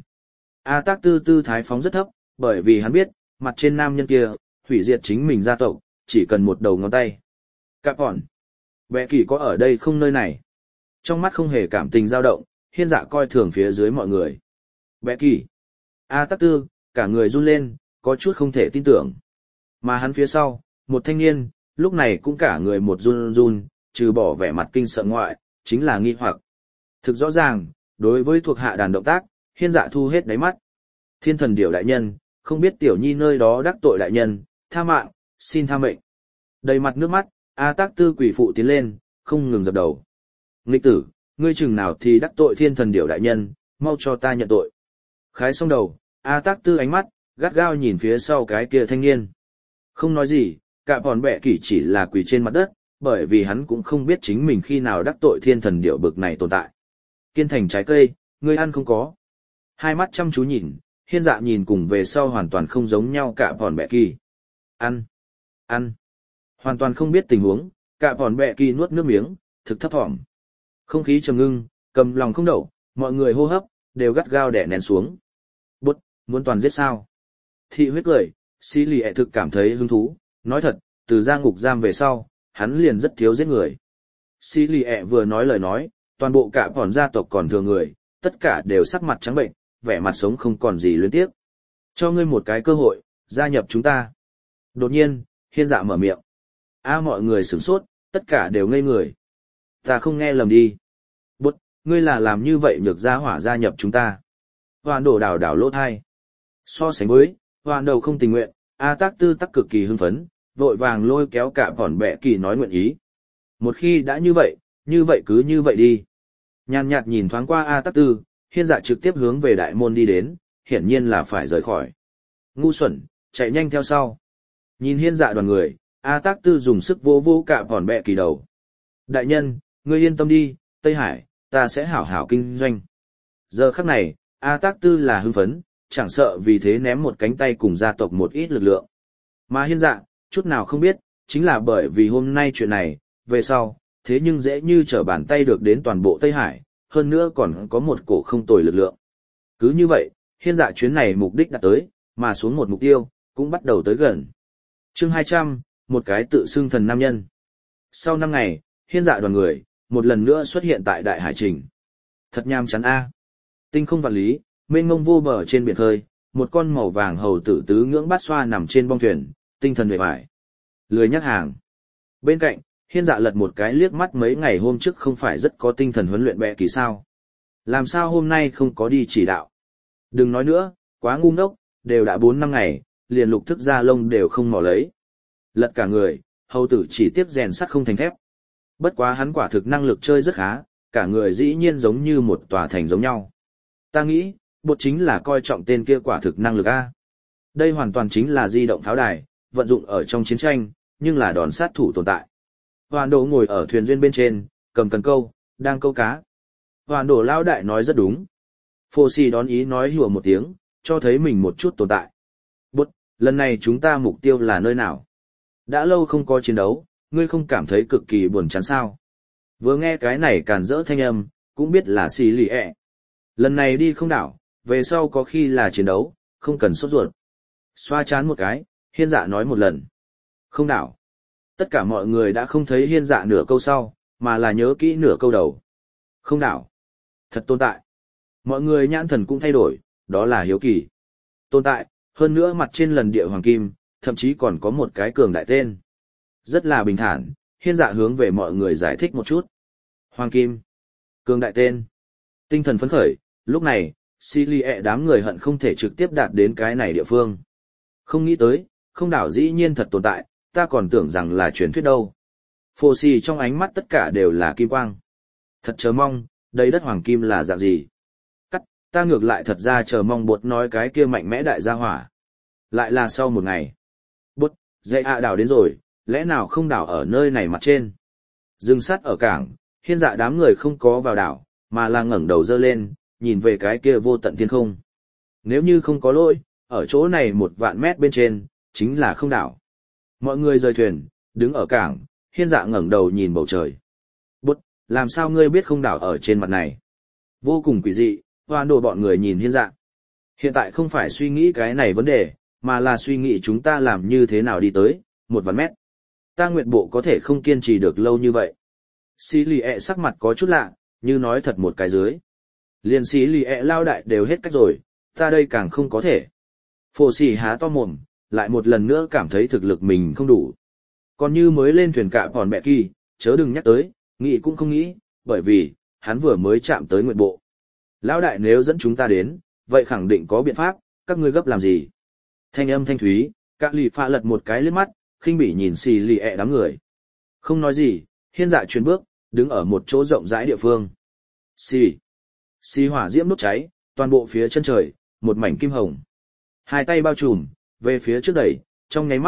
A tác tư tư thái phóng rất thấp, bởi vì hắn biết, mặt trên nam nhân kia, hủy diệt chính mình gia tộc, chỉ cần một đầu ngón tay. Cả bọn. Bệ kỳ có ở đây không nơi này. Trong mắt không hề cảm tình dao động, hiên dạ coi thường phía dưới mọi người. Bệ kỳ. A tắc tư, cả người run lên, có chút không thể tin tưởng. Mà hắn phía sau, một thanh niên, lúc này cũng cả người một run run, trừ bỏ vẻ mặt kinh sợ ngoại, chính là nghi hoặc. Thực rõ ràng, đối với thuộc hạ đàn động tác, hiên dạ thu hết đáy mắt. Thiên thần điểu đại nhân, không biết tiểu nhi nơi đó đắc tội đại nhân, tha mạng, xin tha mệnh. Đầy mặt nước mắt, A tác tư quỷ phụ tiến lên, không ngừng dập đầu. Nghịch tử, ngươi chừng nào thì đắc tội thiên thần điểu đại nhân, mau cho ta nhận tội. Khái xong đầu, A tác tư ánh mắt, gắt gao nhìn phía sau cái kia thanh niên. Không nói gì, cả bọn bẹ kỳ chỉ là quỳ trên mặt đất, bởi vì hắn cũng không biết chính mình khi nào đắc tội thiên thần điệu bực này tồn tại. Kiên thành trái cây, ngươi ăn không có. Hai mắt chăm chú nhìn, hiên dạ nhìn cùng về sau hoàn toàn không giống nhau cả bọn bẹ kỳ. Ăn, ăn. Hoàn toàn không biết tình huống, cả bọn bẹ kỳ nuốt nước miếng, thực thấp thỏm. Không khí trầm ngưng, cầm lòng không đậu, mọi người hô hấp, đều gắt gao đè nén xuống. Bút, muốn toàn giết sao? Thị huyết cười, xí lì ẹ thực cảm thấy hứng thú, nói thật, từ ra ngục giam về sau, hắn liền rất thiếu giết người. Xí lì ẹ vừa nói lời nói, toàn bộ cả bọn gia tộc còn thừa người, tất cả đều sắc mặt trắng bệnh, vẻ mặt sống không còn gì luyến tiếc. Cho ngươi một cái cơ hội, gia nhập chúng ta. Đột nhiên, hiên dạ mở miệng. A mọi người sửng sốt, tất cả đều ngây người. Ta không nghe lầm đi. Bút, ngươi là làm như vậy nhược gia hỏa gia nhập chúng ta. Hoàn đổ đảo đảo lỗ thai. So sánh với, hoàn đầu không tình nguyện, A tác tư tắc cực kỳ hưng phấn, vội vàng lôi kéo cả bọn bẹ kỳ nói nguyện ý. Một khi đã như vậy, như vậy cứ như vậy đi. Nhàn nhạt nhìn thoáng qua A tác tư, hiên dạ trực tiếp hướng về đại môn đi đến, hiển nhiên là phải rời khỏi. Ngu xuẩn, chạy nhanh theo sau. Nhìn hiên dạ đoàn người, A tác tư dùng sức vô vô cả bọn bẹ kỳ đầu. Đại nhân, ngươi yên tâm đi, Tây Hải, ta sẽ hảo hảo kinh doanh. Giờ khắc này, A tác tư là hưng phấn, chẳng sợ vì thế ném một cánh tay cùng gia tộc một ít lực lượng. Mà hiên dạ, chút nào không biết, chính là bởi vì hôm nay chuyện này, về sau, thế nhưng dễ như trở bàn tay được đến toàn bộ Tây Hải, hơn nữa còn có một cổ không tồi lực lượng. Cứ như vậy, hiên dạ chuyến này mục đích đạt tới, mà xuống một mục tiêu, cũng bắt đầu tới gần. Chương hai trăm, một cái tự xưng thần nam nhân. Sau năm ngày, hiên dạ đoàn người, một lần nữa xuất hiện tại Đại Hải Trình. Thật nham chán a. Tinh không vạn lý, mênh mông vô bờ trên biển khơi, một con màu vàng hầu tử tứ ngưỡng bát xoa nằm trên bong thuyền, tinh thần uể oải. Lười nhắc hàng. Bên cạnh, hiên dạ lật một cái liếc mắt mấy ngày hôm trước không phải rất có tinh thần huấn luyện bẹ kỳ sao. Làm sao hôm nay không có đi chỉ đạo. Đừng nói nữa, quá ngu ngốc, đều đã bốn năm ngày, liền lục thức ra lông đều không mò lấy. Lật cả người, hầu tử chỉ tiếp rèn sắt không thành thép. Bất quá hắn quả thực năng lực chơi rất khá, cả người dĩ nhiên giống như một tòa thành giống nhau. Ta nghĩ, bột chính là coi trọng tên kia quả thực năng lực A. Đây hoàn toàn chính là di động pháo đài, vận dụng ở trong chiến tranh, nhưng là đòn sát thủ tồn tại. Hoàn đồ ngồi ở thuyền duyên bên trên, cầm cần câu, đang câu cá. Hoàn đồ lao đại nói rất đúng. Phô si đón ý nói hùa một tiếng, cho thấy mình một chút tồn tại. Bút, lần này chúng ta mục tiêu là nơi nào? Đã lâu không có chiến đấu, ngươi không cảm thấy cực kỳ buồn chán sao? Vừa nghe cái này càn rỡ thanh âm, cũng biết là xì lì ẹ. Lần này đi không đảo, về sau có khi là chiến đấu, không cần sốt ruột. Xoa chán một cái, hiên dạ nói một lần. Không đảo. Tất cả mọi người đã không thấy hiên dạ nửa câu sau, mà là nhớ kỹ nửa câu đầu. Không đảo. Thật tồn tại. Mọi người nhãn thần cũng thay đổi, đó là hiếu kỳ. Tồn tại, hơn nữa mặt trên lần địa hoàng kim, thậm chí còn có một cái cường đại tên. Rất là bình thản, hiên dạ hướng về mọi người giải thích một chút. Hoàng kim. Cường đại tên. Tinh thần phấn khởi, lúc này, xì lì ẹ đám người hận không thể trực tiếp đạt đến cái này địa phương. Không nghĩ tới, không đảo dĩ nhiên thật tồn tại, ta còn tưởng rằng là truyền thuyết đâu. Phô xì trong ánh mắt tất cả đều là kim quang. Thật chờ mong, đây đất hoàng kim là dạng gì? Cắt, ta ngược lại thật ra chờ mong bột nói cái kia mạnh mẽ đại gia hỏa. Lại là sau một ngày. Bột, dây ạ đảo đến rồi, lẽ nào không đảo ở nơi này mặt trên? Dừng sắt ở cảng, hiên dạ đám người không có vào đảo, mà là ngẩng đầu dơ lên, nhìn về cái kia vô tận thiên không. Nếu như không có lỗi, ở chỗ này một vạn mét bên trên, chính là không đảo. Mọi người rời thuyền, đứng ở cảng, hiên dạ ngẩng đầu nhìn bầu trời. Bút, làm sao ngươi biết không đảo ở trên mặt này? Vô cùng quỷ dị, hoan đồ bọn người nhìn hiên dạ. Hiện tại không phải suy nghĩ cái này vấn đề, mà là suy nghĩ chúng ta làm như thế nào đi tới, một vạn mét. Ta nguyện bộ có thể không kiên trì được lâu như vậy. Xí lì ẹ sắc mặt có chút lạ, như nói thật một cái dưới. Liền xí lì ẹ lao đại đều hết cách rồi, ta đây càng không có thể. Phổ xỉ há to mồm, lại một lần nữa cảm thấy thực lực mình không đủ. Còn như mới lên thuyền cạ còn mẹ kỳ, chớ đừng nhắc tới, nghĩ cũng không nghĩ, bởi vì, hắn vừa mới chạm tới nguyện bộ. Lão đại nếu dẫn chúng ta đến, vậy khẳng định có biện pháp, các ngươi gấp làm gì? Thanh âm thanh thúy, cạ lì pha lật một cái liếc mắt, khinh bỉ nhìn xì lì ẹ đám người. Không nói gì, hiên dạ chuyển bước, đứng ở một chỗ rộng rãi địa phương. Xì. Xì hỏa diễm đốt cháy, toàn bộ phía chân trời, một mảnh kim hồng. Hai tay bao trùm, về phía trước đẩy, trong nháy mắt,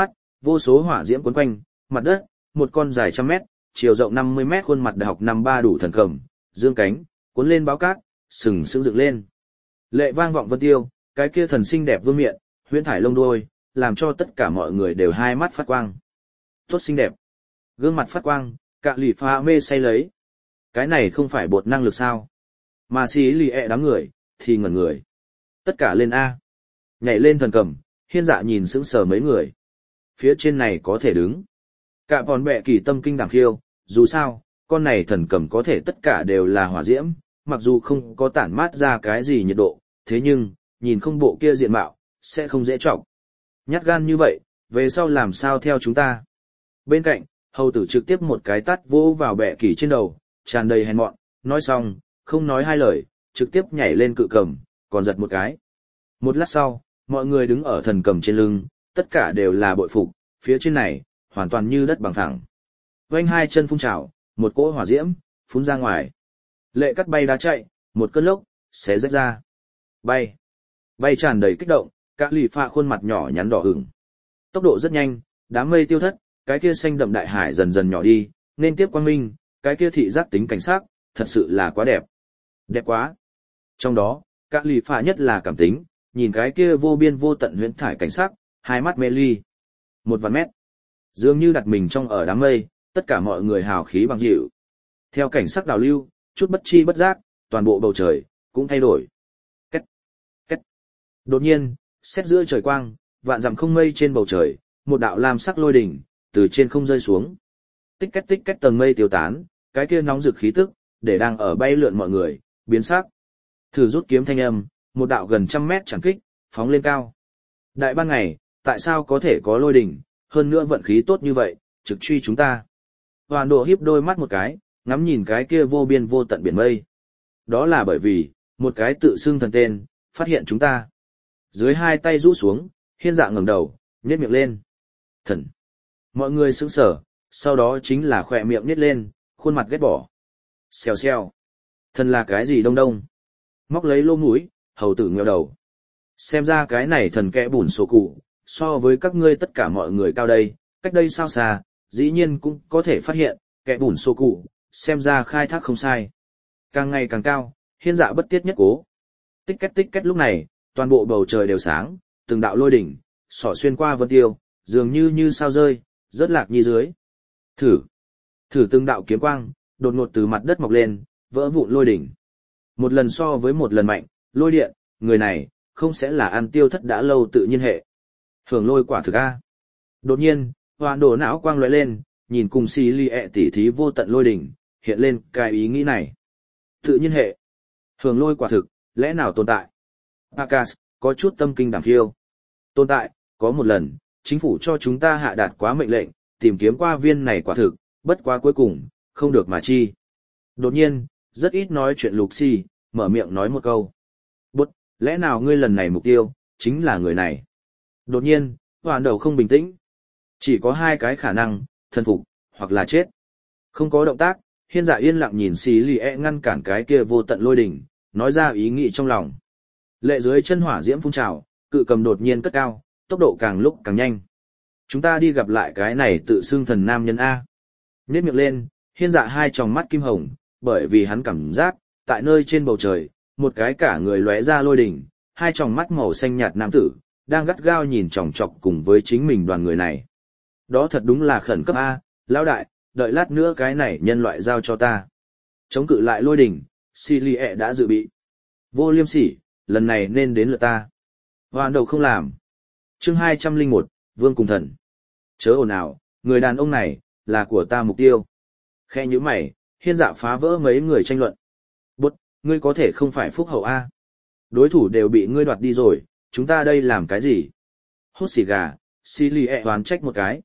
vô số hỏa diễm cuốn quanh, mặt đất, một con dài trăm mét, chiều rộng năm mươi mét khuôn mặt đại học năm ba đủ thần cầm, dương cánh, cuốn lên báo cát, sừng sững dựng lên. Lệ vang vọng vân tiêu, cái kia thần xinh đẹp vương miện, huyễn thải lông đuôi, làm cho tất cả mọi người đều hai mắt phát quang. Tốt xinh đẹp. Gương mặt phát quang, Cạ Lì Phạ mê say lấy. Cái này không phải bột năng lực sao? Mà xí lì ẹ đám người, thì ngẩn người. Tất cả lên A. Nhảy lên thần cầm, hiên dạ nhìn sững sờ mấy người. Phía trên này có thể đứng. Cả bọn bẹ kỳ tâm kinh đảm khiêu, dù sao, con này thần cầm có thể tất cả đều là hỏa diễm, mặc dù không có tản mát ra cái gì nhiệt độ, thế nhưng, nhìn không bộ kia diện mạo, sẽ không dễ trọng. Nhát gan như vậy, về sau làm sao theo chúng ta. Bên cạnh, hầu tử trực tiếp một cái tát vỗ vào bẹ kỳ trên đầu, tràn đầy hèn mọn, nói xong, không nói hai lời, trực tiếp nhảy lên cự cầm, còn giật một cái. Một lát sau, mọi người đứng ở thần cầm trên lưng, tất cả đều là bội phục, phía trên này, hoàn toàn như đất bằng phẳng. Vành hai chân phun trào, một cỗ hỏa diễm, phun ra ngoài. Lệ cắt bay đá chạy, một cơn lốc, xé rách ra. Bay. Bay tràn đầy kích động, Cạ Lì Phạ khuôn mặt nhỏ nhắn đỏ ửng. Tốc độ rất nhanh, đám mây tiêu thất, cái kia xanh đậm đại hải dần dần nhỏ đi, nên tiếp quang minh, cái kia thị giác tính cảnh sát, thật sự là quá đẹp. Đẹp quá. Trong đó, Cạ Lì Phạ nhất là cảm tính, nhìn cái kia vô biên vô tận huyễn thải cảnh sắc, hai mắt mê ly. Một vạn mét. Dường như đặt mình trong ở đám mây, tất cả mọi người hào khí bằng dịu. Theo cảnh sắc đào lưu, chút bất chi bất giác, toàn bộ bầu trời, cũng thay đổi. Cách. Cách. Đột nhiên, xét giữa trời quang, vạn dặm không mây trên bầu trời, một đạo lam sắc lôi đỉnh, từ trên không rơi xuống. Tích cách tích cách tầng mây tiêu tán, cái kia nóng rực khí tức, để đang ở bay lượn mọi người, biến sắc. Thử rút kiếm thanh âm, một đạo gần trăm mét chẳng kích, phóng lên cao. Đại ban ngày, tại sao có thể có lôi đỉnh, hơn nữa vận khí tốt như vậy, trực truy chúng ta. Hoàn Độ híp đôi mắt một cái, ngắm nhìn cái kia vô biên vô tận biển mây. Đó là bởi vì, một cái tự xưng thần tên, phát hiện chúng ta. Dưới hai tay rũ xuống, hiên dạ ngẩng đầu, nhếch miệng lên. Thần. Mọi người sững sờ, sau đó chính là khỏe miệng nhếch lên, khuôn mặt ghét bỏ. Xèo xèo. Thần là cái gì đông đông? Móc lấy lô mũi, hầu tử nghèo đầu. Xem ra cái này thần kẽ bùn sổ cụ, so với các ngươi tất cả mọi người cao đây, cách đây sao xa, dĩ nhiên cũng có thể phát hiện, kẽ bùn sổ cụ, xem ra khai thác không sai. Càng ngày càng cao, hiên dạ bất tiết nhất cố. Tích cách tích cách lúc này, toàn bộ bầu trời đều sáng, từng đạo lôi đỉnh, xỏ xuyên qua vân tiêu, dường như như sao rơi, rớt lạc nhi dưới. Thử, thử từng đạo kiếm quang, đột ngột từ mặt đất mọc lên, vỡ vụn lôi đỉnh. Một lần so với một lần mạnh, lôi điện, người này, không sẽ là ăn tiêu thất đã lâu tự nhiên hệ. Hưởng lôi quả thực a. Đột nhiên, Hoàn Độ não quang lóe lên, nhìn cùng xì li ẹ tỉ thí vô tận lôi đỉnh, hiện lên cái ý nghĩ này. Tự nhiên hệ. Hưởng lôi quả thực, lẽ nào tồn tại? Akas, có chút tâm kinh đảm khiêu. Tồn tại, có một lần, chính phủ cho chúng ta hạ đạt quá mệnh lệnh, tìm kiếm qua viên này quả thực, bất quá cuối cùng, không được mà chi. Đột nhiên, rất ít nói chuyện Lục Xì, mở miệng nói một câu. Bút, lẽ nào ngươi lần này mục tiêu, chính là người này? Đột nhiên, Hoàn Đầu không bình tĩnh. Chỉ có hai cái khả năng, thân phục, hoặc là chết. Không có động tác, hiên dạ yên lặng nhìn xì lì e ngăn cản cái kia vô tận lôi đỉnh, nói ra ý nghĩ trong lòng. Lệ dưới chân hỏa diễm phun trào, cự cầm đột nhiên cất cao, tốc độ càng lúc càng nhanh. Chúng ta đi gặp lại cái này tự xưng thần nam nhân A. Nhếch miệng lên, hiên dạ hai tròng mắt kim hồng, bởi vì hắn cảm giác, tại nơi trên bầu trời, một cái cả người lóe ra lôi đỉnh, hai tròng mắt màu xanh nhạt nam tử, đang gắt gao nhìn chòng chọc cùng với chính mình đoàn người này. Đó thật đúng là khẩn cấp A, lão đại, đợi lát nữa cái này nhân loại giao cho ta. Chống cự lại lôi đỉnh, xì lì ẹ đã dự bị. Vô liêm sỉ, lần này nên đến lượt ta. Hoàn Đầu không làm. Chương hai trăm lẻ một, Vương cùng thần. Chớ ồn ào, người đàn ông này, là của ta mục tiêu. Khe như mày, hiên dạ phá vỡ mấy người tranh luận. Bút, ngươi có thể không phải phúc hậu A. Đối thủ đều bị ngươi đoạt đi rồi, chúng ta đây làm cái gì? Hút xì gà, xì lì ẹ đoán trách một cái.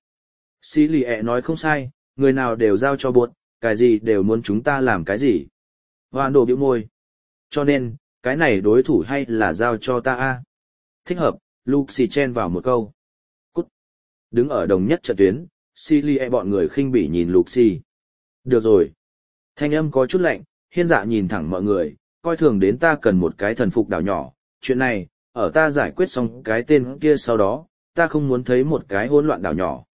Xì lì ẹ nói không sai, người nào đều giao cho bột, cái gì đều muốn chúng ta làm cái gì. Hoàn Đồ bĩu môi. Cho nên, cái này đối thủ hay là giao cho ta A. Thích hợp, Luxi chen vào một câu. Cút. Đứng ở đồng nhất trận tuyến, xì lì ẹ bọn người khinh bỉ nhìn Luxi. Được rồi. Thanh âm có chút lạnh, hiên dạ nhìn thẳng mọi người, coi thường đến ta cần một cái thần phục đảo nhỏ. Chuyện này, ở ta giải quyết xong cái tên kia sau đó, ta không muốn thấy một cái hỗn loạn đảo nhỏ,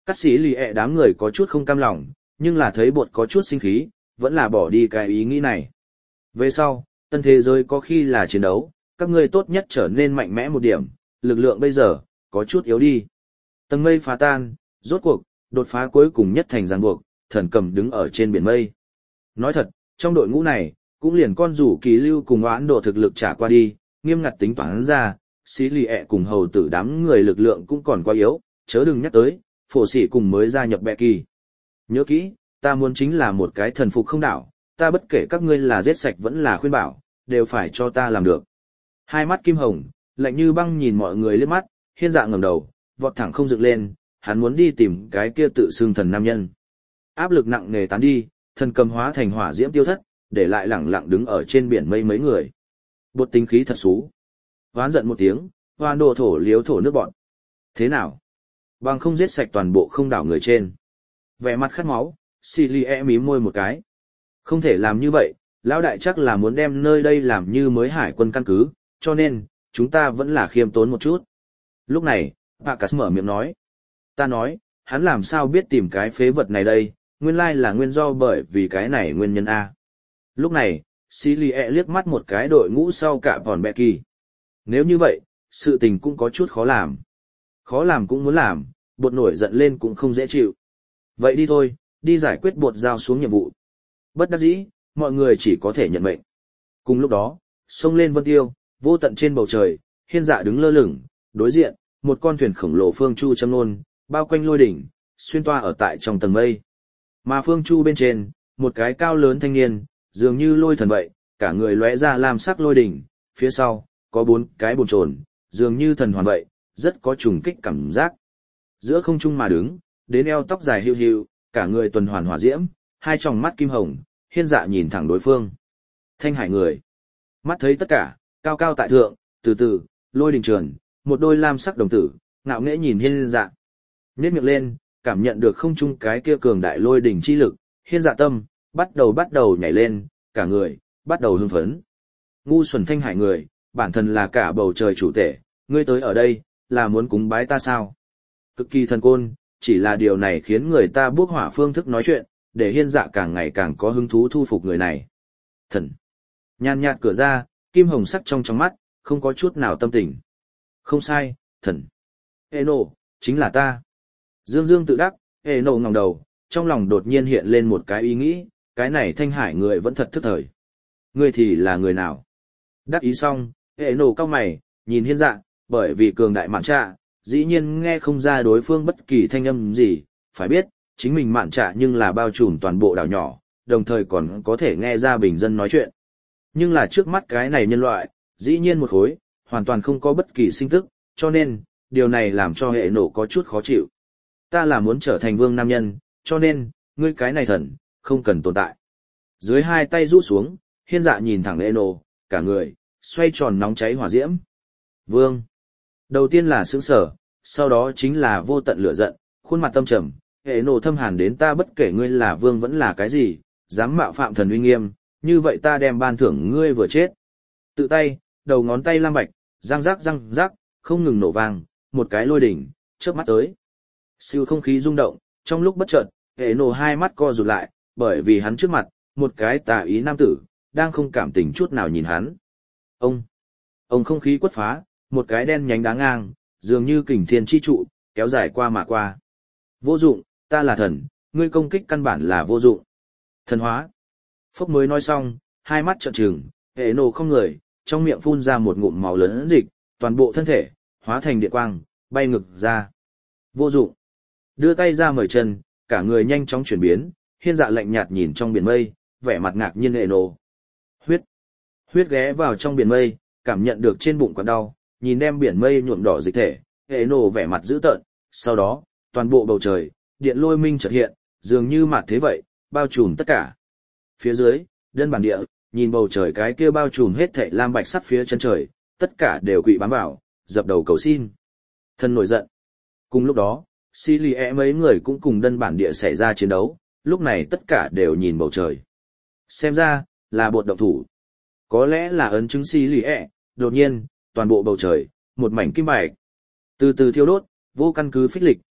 Cắt sĩ lì ẹ đám người có chút không cam lòng, nhưng là thấy bột có chút sinh khí, vẫn là bỏ đi cái ý nghĩ này. Về sau, tân thế giới có khi là chiến đấu, các ngươi tốt nhất trở nên mạnh mẽ một điểm, lực lượng bây giờ, có chút yếu đi. Tầng mây phá tan, rốt cuộc, đột phá cuối cùng nhất thành ràng buộc, thần cầm đứng ở trên biển mây. Nói thật, trong đội ngũ này, cũng liền con rủ kỳ lưu cùng oán độ thực lực trả qua đi, nghiêm ngặt tính toán ra, xí lì ẹ cùng hầu tử đám người lực lượng cũng còn quá yếu, chớ đừng nhắc tới, phổ sĩ cùng mới gia nhập bẹ kỳ. Nhớ kỹ, ta muốn chính là một cái thần phục không đảo, ta bất kể các ngươi là giết sạch vẫn là khuyên bảo, đều phải cho ta làm được. Hai mắt kim hồng, lạnh như băng nhìn mọi người liếc mắt, hiên dạ ngẩng đầu, vọt thẳng không dựng lên, hắn muốn đi tìm cái kia tự xưng thần nam nhân. Áp lực nặng nề tán đi, thần cầm hóa thành hỏa diễm tiêu thất, để lại lẳng lặng đứng ở trên biển mây mấy người. Bột tính khí thật xú. Hoán giận một tiếng, hoan đồ thổ liếu thổ nước bọn. Thế nào? Bằng không giết sạch toàn bộ không đảo người trên. Vẻ mặt khát máu, xì lì e mím môi một cái. Không thể làm như vậy, lão đại chắc là muốn đem nơi đây làm như mới hải quân căn cứ, cho nên, chúng ta vẫn là khiêm tốn một chút. Lúc này, Bacchus mở miệng nói. Ta nói, hắn làm sao biết tìm cái phế vật này đây, nguyên lai là nguyên do bởi vì cái này nguyên nhân A. Lúc này, xì lì e liếc mắt một cái đội ngũ sau cả vòn bẹ kỳ. Nếu như vậy, sự tình cũng có chút khó làm. Khó làm cũng muốn làm, bột nổi giận lên cũng không dễ chịu. Vậy đi thôi, đi giải quyết bột giao xuống nhiệm vụ. Bất đắc dĩ, mọi người chỉ có thể nhận mệnh. Cùng lúc đó, sông lên vân tiêu, vô tận trên bầu trời, hiên dạ đứng lơ lửng, đối diện, một con thuyền khổng lồ phương chu châm nôn, bao quanh lôi đỉnh, xuyên toa ở tại trong tầng mây. Mà phương chu bên trên, một cái cao lớn thanh niên, dường như lôi thần vậy, cả người lóe ra làm sắc lôi đỉnh, phía sau, có bốn cái bồn chồn, dường như thần hoàn vậy, rất có trùng kích cảm giác. Giữa không trung mà đứng, đến eo tóc dài hiu hiu, cả người tuần hoàn hỏa diễm, hai tròng mắt kim hồng, hiên dạ nhìn thẳng đối phương. Thanh hải người. Mắt thấy tất cả, cao cao tại thượng, từ từ, lôi đình trường, một đôi lam sắc đồng tử, ngạo nghễ nhìn hiên dạ. Nhếch miệng lên, cảm nhận được không trung cái kia cường đại lôi đỉnh chi lực, hiên dạ tâm, bắt đầu bắt đầu nhảy lên, cả người, bắt đầu hưng phấn. Ngu xuẩn thanh hải người, bản thân là cả bầu trời chủ tể, ngươi tới ở đây, là muốn cúng bái ta sao? Cực kỳ thần côn, chỉ là điều này khiến người ta bước hỏa phương thức nói chuyện, để hiên dạ càng ngày càng có hứng thú thu phục người này. Thần. Nhàn nhạt cửa ra, kim hồng sắc trong trong mắt, không có chút nào tâm tình. Không sai, thần. Eno, chính là ta. Dương Dương tự đắc, Eno ngẩng đầu, trong lòng đột nhiên hiện lên một cái ý nghĩ, cái này thanh hải người vẫn thật thức thời. Ngươi thì là người nào? Đắc ý xong, Eno cau mày, nhìn hiên dạ, bởi vì cường đại mạn trạ, dĩ nhiên nghe không ra đối phương bất kỳ thanh âm gì, phải biết, chính mình mạn trạ nhưng là bao trùm toàn bộ đảo nhỏ, đồng thời còn có thể nghe ra bình dân nói chuyện. Nhưng là trước mắt cái này nhân loại, dĩ nhiên một khối, hoàn toàn không có bất kỳ sinh tức, cho nên, điều này làm cho hệ nổ có chút khó chịu. Ta là muốn trở thành vương nam nhân, cho nên, ngươi cái này thần, không cần tồn tại. Dưới hai tay rũ xuống, hiên dạ nhìn thẳng hệ nổ, cả người, xoay tròn nóng cháy hỏa diễm. Vương. Đầu tiên là sững sở, sau đó chính là vô tận lửa giận, khuôn mặt tâm trầm, hệ nổ thâm hàn đến ta bất kể ngươi là vương vẫn là cái gì, dám mạo phạm thần uy nghiêm, như vậy ta đem ban thưởng ngươi vừa chết. Tự tay, đầu ngón tay lam bạch, răng rắc răng rắc, không ngừng nổ vang, một cái lôi đỉnh, chớp mắt tới. Siêu không khí rung động, trong lúc bất chợt, hệ nổ hai mắt co rụt lại, bởi vì hắn trước mặt, một cái tà ý nam tử, đang không cảm tình chút nào nhìn hắn. Ông, ông không khí quất phá, một cái đen nhánh đá ngang, dường như kình thiên chi trụ, kéo dài qua mà qua. Vô dụng, ta là thần, ngươi công kích căn bản là vô dụng. Thần hóa. Phốc mới nói xong, hai mắt trợn trừng, hệ nổ không người, trong miệng phun ra một ngụm máu lớn dịch, toàn bộ thân thể, hóa thành điện quang, bay ngực ra. Vô dụng. Đưa tay ra mời chân, cả người nhanh chóng chuyển biến, hiên dạ lạnh nhạt nhìn trong biển mây, vẻ mặt ngạc nhiên hệ nổ. Huyết. Huyết ghé vào trong biển mây, cảm nhận được trên bụng quặn đau, nhìn đem biển mây nhuộm đỏ dịch thể, hệ nổ vẻ mặt dữ tợn, sau đó, toàn bộ bầu trời, điện lôi minh chợt hiện, dường như mặt thế vậy, bao trùm tất cả. Phía dưới, đơn bản địa, nhìn bầu trời cái kia bao trùm hết thảy lam bạch sắc phía chân trời, tất cả đều quỵ bám vào, dập đầu cầu xin. Thân nổi giận. Cùng lúc đó, xì lì e mấy người cũng cùng đơn bản địa xảy ra chiến đấu, lúc này tất cả đều nhìn bầu trời. Xem ra, là bột động thủ. Có lẽ là ấn chứng xì lì e, đột nhiên, toàn bộ bầu trời, một mảnh kim bạch. Từ từ thiêu đốt, vô căn cứ phích lịch,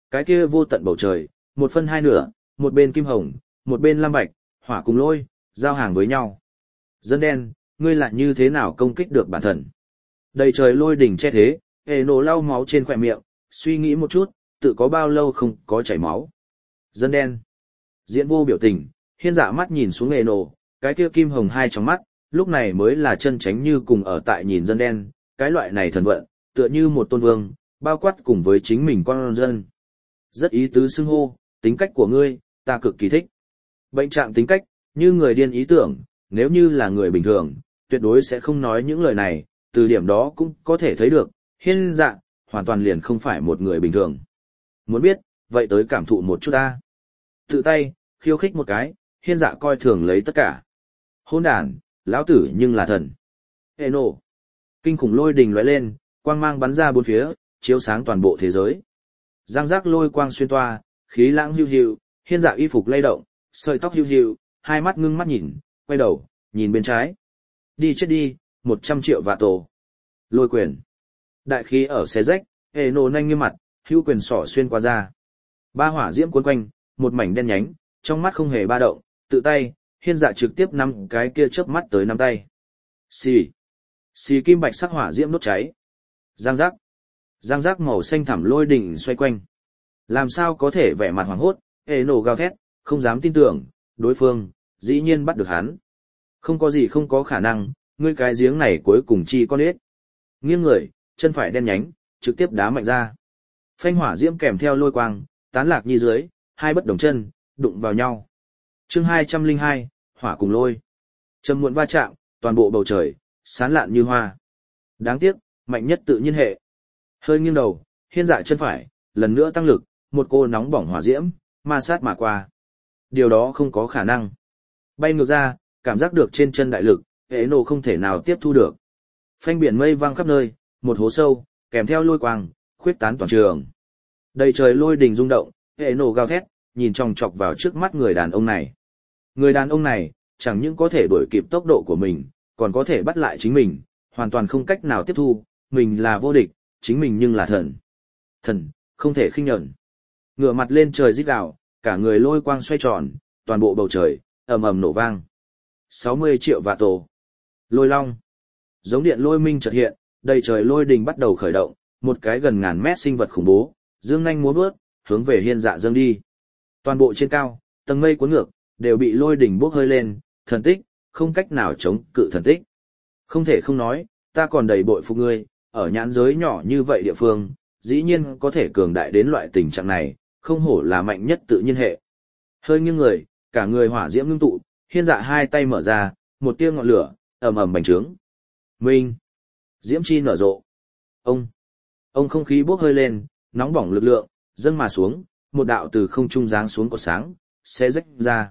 cái kia vô tận bầu trời, một phân hai nửa, một bên kim hồng, một bên lam bạch, hỏa cùng lôi, giao hàng với nhau. Dân đen, ngươi lại như thế nào công kích được bản thần? Đầy trời lôi đỉnh che thế, hệ nổ lau máu trên khỏe miệng, suy nghĩ một chút, tự có bao lâu không có chảy máu. Dân đen. Diễn vô biểu tình, hiên dạ mắt nhìn xuống hệ nổ, cái kia kim hồng hai trong mắt, lúc này mới là chân tránh như cùng ở tại nhìn dân đen, cái loại này thần vận, tựa như một tôn vương, bao quát cùng với chính mình con dân. Rất ý tứ xưng hô, tính cách của ngươi, ta cực kỳ thích. Bệnh trạng tính cách, như người điên ý tưởng, nếu như là người bình thường, tuyệt đối sẽ không nói những lời này, từ điểm đó cũng có thể thấy được, hiên dạ, hoàn toàn liền không phải một người bình thường. Muốn biết, vậy tới cảm thụ một chút ta. Tự tay, khiêu khích một cái, hiên dạ coi thường lấy tất cả. Hôn đàn, lão tử nhưng là thần. Ê nổ. Kinh khủng lôi đình lóe lên, quang mang bắn ra bốn phía, chiếu sáng toàn bộ thế giới. Giang giác lôi quang xuyên toa, khí lãng hưu hưu, hiên dạ y phục lay động, sợi tóc hưu hưu, hai mắt ngưng mắt nhìn, quay đầu, nhìn bên trái. Đi chết đi, một trăm triệu vạ tổ. Lôi quyền. Đại khí ở xé rách, hề nổ nhanh như mặt, hưu quyền sỏ xuyên qua ra. Ba hỏa diễm cuốn quanh, một mảnh đen nhánh, trong mắt không hề ba động, tự tay, hiên dạ trực tiếp nắm cái kia chớp mắt tới nắm tay. Xì. Xì kim bạch sắc hỏa diễm đốt cháy. Giang giác. Giang giác màu xanh thẳm lôi đỉnh xoay quanh. Làm sao có thể vẻ mặt hoảng hốt, hề nổ gào thét, không dám tin tưởng, đối phương, dĩ nhiên bắt được hắn. Không có gì không có khả năng, ngươi cái giếng này cuối cùng chi con ếch. Nghiêng người, chân phải đen nhánh, trực tiếp đá mạnh ra. Phanh hỏa diễm kèm theo lôi quang, tán lạc như dưới, hai bất đồng chân, đụng vào nhau. Chương hai trăm lẻ hai, hỏa cùng lôi. Trầm muộn va chạm, toàn bộ bầu trời, sán lạn như hoa. Đáng tiếc, mạnh nhất tự nhiên hệ. Hơi nghiêng đầu, hiên dạ chân phải, lần nữa tăng lực, một cô nóng bỏng hỏa diễm, ma sát mà qua. Điều đó không có khả năng. Bay ngược ra, cảm giác được trên chân đại lực, hệ nổ không thể nào tiếp thu được. Phanh biển mây vang khắp nơi, một hố sâu, kèm theo lôi quang, khuyết tán toàn trường. Đầy trời lôi đình rung động, hệ nổ gào thét, nhìn chòng chọc vào trước mắt người đàn ông này. Người đàn ông này, chẳng những có thể đuổi kịp tốc độ của mình, còn có thể bắt lại chính mình, hoàn toàn không cách nào tiếp thu, mình là vô địch, chính mình nhưng là thần. Thần, không thể khinh nhẫn. Ngửa mặt lên trời rít gào, cả người lôi quang xoay tròn, toàn bộ bầu trời, ầm ầm nổ vang. sáu mươi triệu vạ tổ. Lôi long. Giống điện lôi minh chợt hiện, đầy trời lôi đình bắt đầu khởi động, một cái gần ngàn mét sinh vật khủng bố, dương nhanh múa bước, hướng về hiên dạ dâng đi. Toàn bộ trên cao, tầng mây cuốn ngược, đều bị lôi đỉnh bốc hơi lên, thần tích, không cách nào chống cự thần tích. Không thể không nói, ta còn đầy bội phục ngươi, ở nhãn giới nhỏ như vậy địa phương, dĩ nhiên có thể cường đại đến loại tình trạng này, không hổ là mạnh nhất tự nhiên hệ. Hơi nghiêng người, cả người hỏa diễm ngưng tụ, hiên dạ hai tay mở ra, một tia ngọn lửa, ầm ầm bành trướng. Minh! Diễm chi nở rộ. Ông! Ông không khí bốc hơi lên, nóng bỏng lực lượng, dâng mà xuống, một đạo từ không trung giáng xuống cột sáng, sẽ rách ra.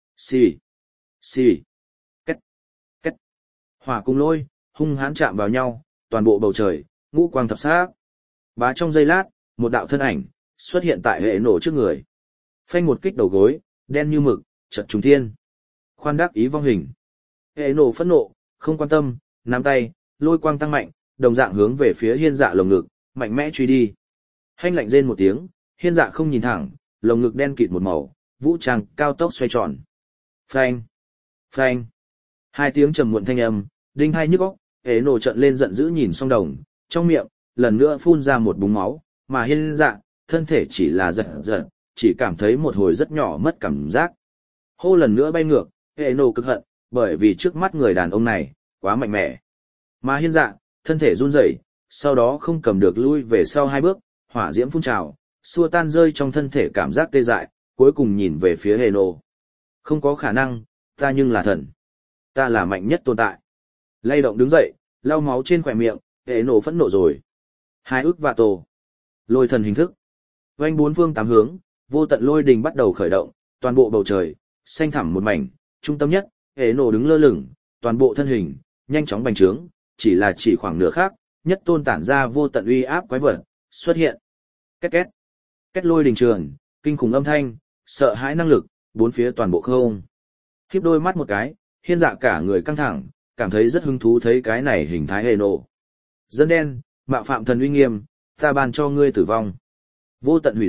Xì! Xì! Cách! Cách! Hỏa cùng lôi, hung hãn chạm vào nhau, toàn bộ bầu trời, ngũ quang thập sắc. Bá trong giây lát, một đạo thân ảnh, xuất hiện tại hệ nổ trước người. Phanh một kích đầu gối, đen như mực, chật trùng thiên. Khoan đắc ý vong hình. Hệ nổ phẫn nộ, không quan tâm, nắm tay, lôi quang tăng mạnh, đồng dạng hướng về phía hiên dạ lồng ngực, mạnh mẽ truy đi. Hanh lạnh rên một tiếng, hiên dạ không nhìn thẳng, lồng ngực đen kịt một màu, vũ trang cao tốc xoay tròn. Phanh! Phanh! Hai tiếng trầm muộn thanh âm, đinh hai nhức óc, hệ nổ trợn lên giận dữ nhìn song đồng, trong miệng, lần nữa phun ra một búng máu, mà hiên dạ, thân thể chỉ là giật giật, chỉ cảm thấy một hồi rất nhỏ mất cảm giác. Hô lần nữa bay ngược, hệ nổ cực hận, bởi vì trước mắt người đàn ông này, quá mạnh mẽ. Mà hiên dạ, thân thể run rẩy, sau đó không cầm được lui về sau hai bước, hỏa diễm phun trào, xua tan rơi trong thân thể cảm giác tê dại, cuối cùng nhìn về phía hệ nổ. Không có khả năng, ta nhưng là thần. Ta là mạnh nhất tồn tại. Lay động đứng dậy, lau máu trên khỏe miệng, hệ nổ phẫn nộ rồi. Hai ức vạ tổ. Lôi thần hình thức. Vành bốn phương tám hướng, vô tận lôi đình bắt đầu khởi động, toàn bộ bầu trời, xanh thẳm một mảnh, trung tâm nhất, hệ nổ đứng lơ lửng, toàn bộ thân hình, nhanh chóng bành trướng, chỉ là chỉ khoảng nửa khác, nhất tôn tản ra vô tận uy áp quái vật, xuất hiện. Két két. Két lôi đình trường, kinh khủng âm thanh, sợ hãi năng lực, bốn phía toàn bộ không. Khiếp đôi mắt một cái, hiên dạ cả người căng thẳng, cảm thấy rất hứng thú thấy cái này hình thái hệ nổ. Dân đen, mạo phạm thần uy nghiêm, ta ban cho ngươi tử vong. Vô tận hủy diệt,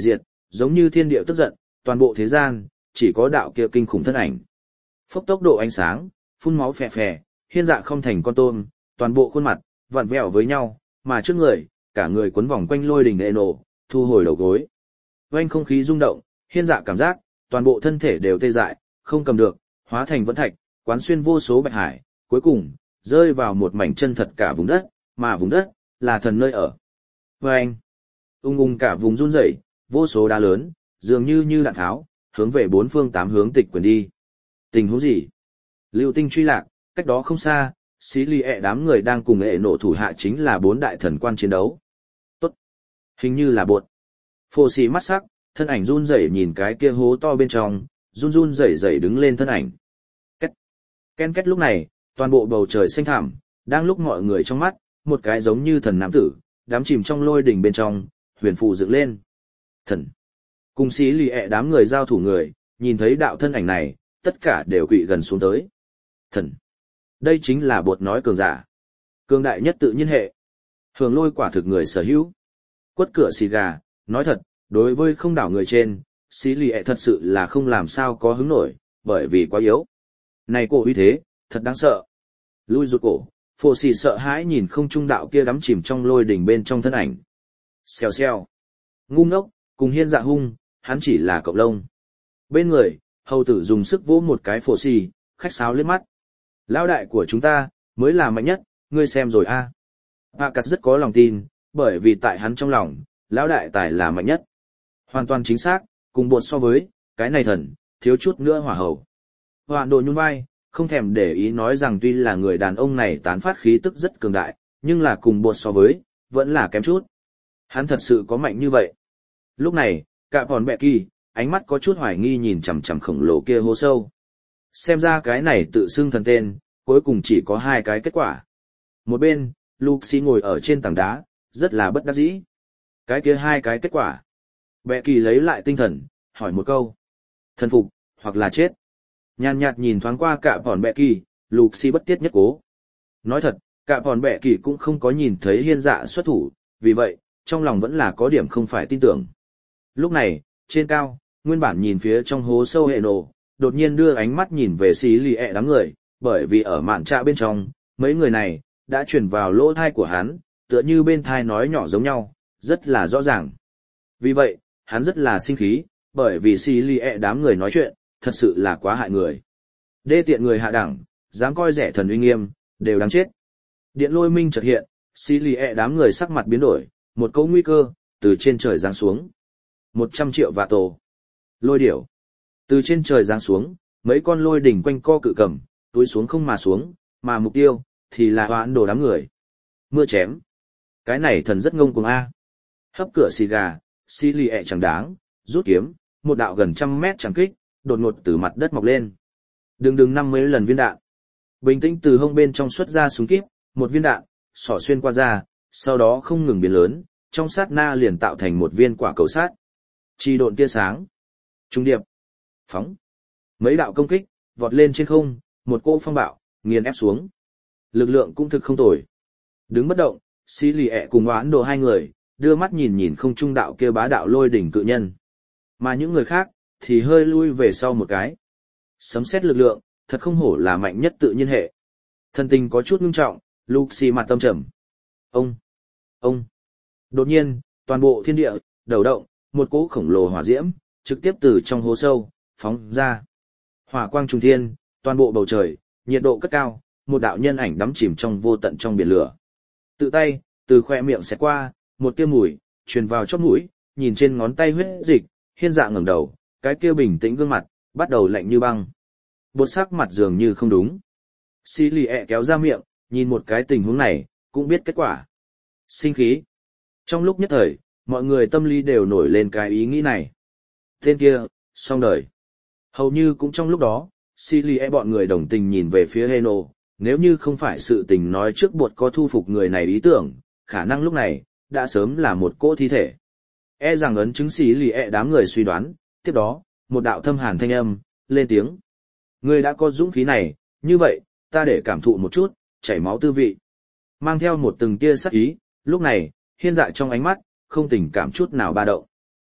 giống như thiên địa tức giận, toàn bộ thế gian, chỉ có đạo kia kinh khủng thân ảnh. Phốc tốc độ ánh sáng, phun máu phè phè, hiên dạ không thành con tôm, toàn bộ khuôn mặt, vặn vẹo với nhau, mà trước người, cả người quấn vòng quanh lôi đỉnh ệ nổ, thu hồi đầu gối. Oanh không khí rung động, hiên dạ cảm giác, toàn bộ thân thể đều tê dại, không cầm được, hóa thành vẫn thạch, quán xuyên vô số bạch hải, cuối cùng, rơi vào một mảnh chân thật cả vùng đất, mà vùng đất, là thần nơi ở. Oanh! Ung ung cả vùng run rẩy, vô số đá lớn, dường như như đạn tháo, hướng về bốn phương tám hướng tịch quyền đi. Tình huống gì? Lưu tinh truy lạc, cách đó không xa, xí lì ẹ đám người đang cùng ệ nộ thủ hạ chính là bốn đại thần quan chiến đấu. Tốt! Hình như là bột. Phô xì mắt sắc, thân ảnh run rẩy nhìn cái kia hố to bên trong, run run rẩy rẩy đứng lên thân ảnh. Két! Ken két lúc này, toàn bộ bầu trời xanh thẳm, đang lúc mọi người trong mắt, một cái giống như thần nam tử, đám chìm trong lôi đỉnh bên trong, huyền phù dựng lên. Thần! Cùng xí lì ẹ đám người giao thủ người, nhìn thấy đạo thân ảnh này, tất cả đều quỵ gần xuống tới. Thần! Đây chính là bột nói cường giả. Cường đại nhất tự nhiên hệ. Hưởng lôi quả thực người sở hữu. Quất cửa xì gà, nói thật, đối với không đảo người trên, xí lì ẹ thật sự là không làm sao có hứng nổi, bởi vì quá yếu. Này cổ uy thế, thật đáng sợ. Lui rụt cổ, phổ xì sợ hãi nhìn không trung đạo kia đắm chìm trong lôi đỉnh bên trong thân ảnh. Xèo xèo. Ngu ngốc, cùng hiên dạ hung, hắn chỉ là cậu lông. Bên người, hầu tử dùng sức vỗ một cái phổ xì, khách sáo liếc mắt. Lão đại của chúng ta, mới là mạnh nhất, ngươi xem rồi a. À. Cắt rất có lòng tin, bởi vì tại hắn trong lòng, lão đại tài là mạnh nhất. Hoàn toàn chính xác, cùng bột so với, cái này thần, thiếu chút nữa hỏa hầu. Hoạn đồ nhún vai, không thèm để ý nói rằng tuy là người đàn ông này tán phát khí tức rất cường đại, nhưng là cùng bột so với, vẫn là kém chút. Hắn thật sự có mạnh như vậy. Lúc này, cả bọn bẹ kỳ, ánh mắt có chút hoài nghi nhìn chằm chằm khổng lồ kia hố sâu. Xem ra cái này tự xưng thần tên, cuối cùng chỉ có hai cái kết quả. Một bên, Luxi ngồi ở trên tảng đá, rất là bất đắc dĩ. Cái kia hai cái kết quả. Bẹ kỳ lấy lại tinh thần, hỏi một câu. Thần phục, hoặc là chết. Nhàn nhạt nhìn thoáng qua cả bọn bẹ kỳ, Luxi bất tiết nhất cố. Nói thật, cả bọn bẹ kỳ cũng không có nhìn thấy hiên dạ xuất thủ, vì vậy, trong lòng vẫn là có điểm không phải tin tưởng. Lúc này, trên cao, nguyên bản nhìn phía trong hố sâu hệ nổ, đột nhiên đưa ánh mắt nhìn về xí lì ẹ đám người, bởi vì ở mạn trạ bên trong, mấy người này, đã chuyển vào lỗ thai của hắn, tựa như bên thai nói nhỏ giống nhau, rất là rõ ràng. Vì vậy, hắn rất là sinh khí, bởi vì xí lì ẹ đám người nói chuyện, thật sự là quá hại người. Đê tiện người hạ đẳng, dám coi rẻ thần uy nghiêm, đều đáng chết. Điện lôi minh chợt hiện, xí lì ẹ đám người sắc mặt biến đổi, một câu nguy cơ, từ trên trời giáng xuống. Một trăm triệu vạ tổ. Lôi điểu. Từ trên trời giáng xuống, mấy con lôi đỉnh quanh co cự cầm, túi xuống không mà xuống, mà mục tiêu, thì là hoãn đồ đám người. Mưa chém. Cái này thần rất ngông cuồng a. Hấp cửa xì gà, xì lì ẹ chẳng đáng, rút kiếm, một đạo gần trăm mét chẳng kích, đột ngột từ mặt đất mọc lên. Đường đường năm mấy lần viên đạn. Bình tĩnh từ hông bên trong xuất ra súng kíp, một viên đạn, xỏ xuyên qua ra, sau đó không ngừng biến lớn, trong sát na liền tạo thành một viên quả cầu sát. Chi độn tia sáng. Trung điệp. Phóng. Mấy đạo công kích, vọt lên trên không, một cỗ phong bạo, nghiền ép xuống. Lực lượng cũng thực không tồi. Đứng bất động, xí lì ẹ cùng oán đồ hai người, đưa mắt nhìn nhìn không trung đạo kia bá đạo lôi đỉnh cự nhân. Mà những người khác, thì hơi lui về sau một cái. Sấm xét lực lượng, thật không hổ là mạnh nhất tự nhiên hệ. Thân tình có chút ngưng trọng, Luxi mặt tâm trầm. Ông! Ông! Đột nhiên, toàn bộ thiên địa, đầu động, một cỗ khổng lồ hỏa diễm, trực tiếp từ trong hố sâu, phóng ra. Hỏa quang trùng thiên, toàn bộ bầu trời, nhiệt độ cất cao, một đạo nhân ảnh đắm chìm trong vô tận trong biển lửa. Tự tay, từ khoe miệng xẹt qua, một tia mùi, truyền vào chóp mũi, nhìn trên ngón tay huyết dịch, hiên dạ ngẩng đầu, cái kia bình tĩnh gương mặt, bắt đầu lạnh như băng. Bột sắc mặt dường như không đúng. Xí lì ẹ kéo ra miệng, nhìn một cái tình huống này, cũng biết kết quả. Sinh khí. Trong lúc nhất thời, mọi người tâm lý đều nổi lên cái ý nghĩ này. Tên kia, xong đời. Hầu như cũng trong lúc đó, xí lì ẹ bọn người đồng tình nhìn về phía Heno, nếu như không phải sự tình nói trước bột có thu phục người này ý tưởng, khả năng lúc này, đã sớm là một cỗ thi thể. E rằng ấn chứng xí lì ẹ đám người suy đoán, tiếp đó, một đạo thâm hàn thanh âm, lên tiếng. Người đã có dũng khí này, như vậy, ta để cảm thụ một chút, chảy máu tư vị. Mang theo một từng tia sắc ý, lúc này, hiên dạ trong ánh mắt, không tình cảm chút nào ba động.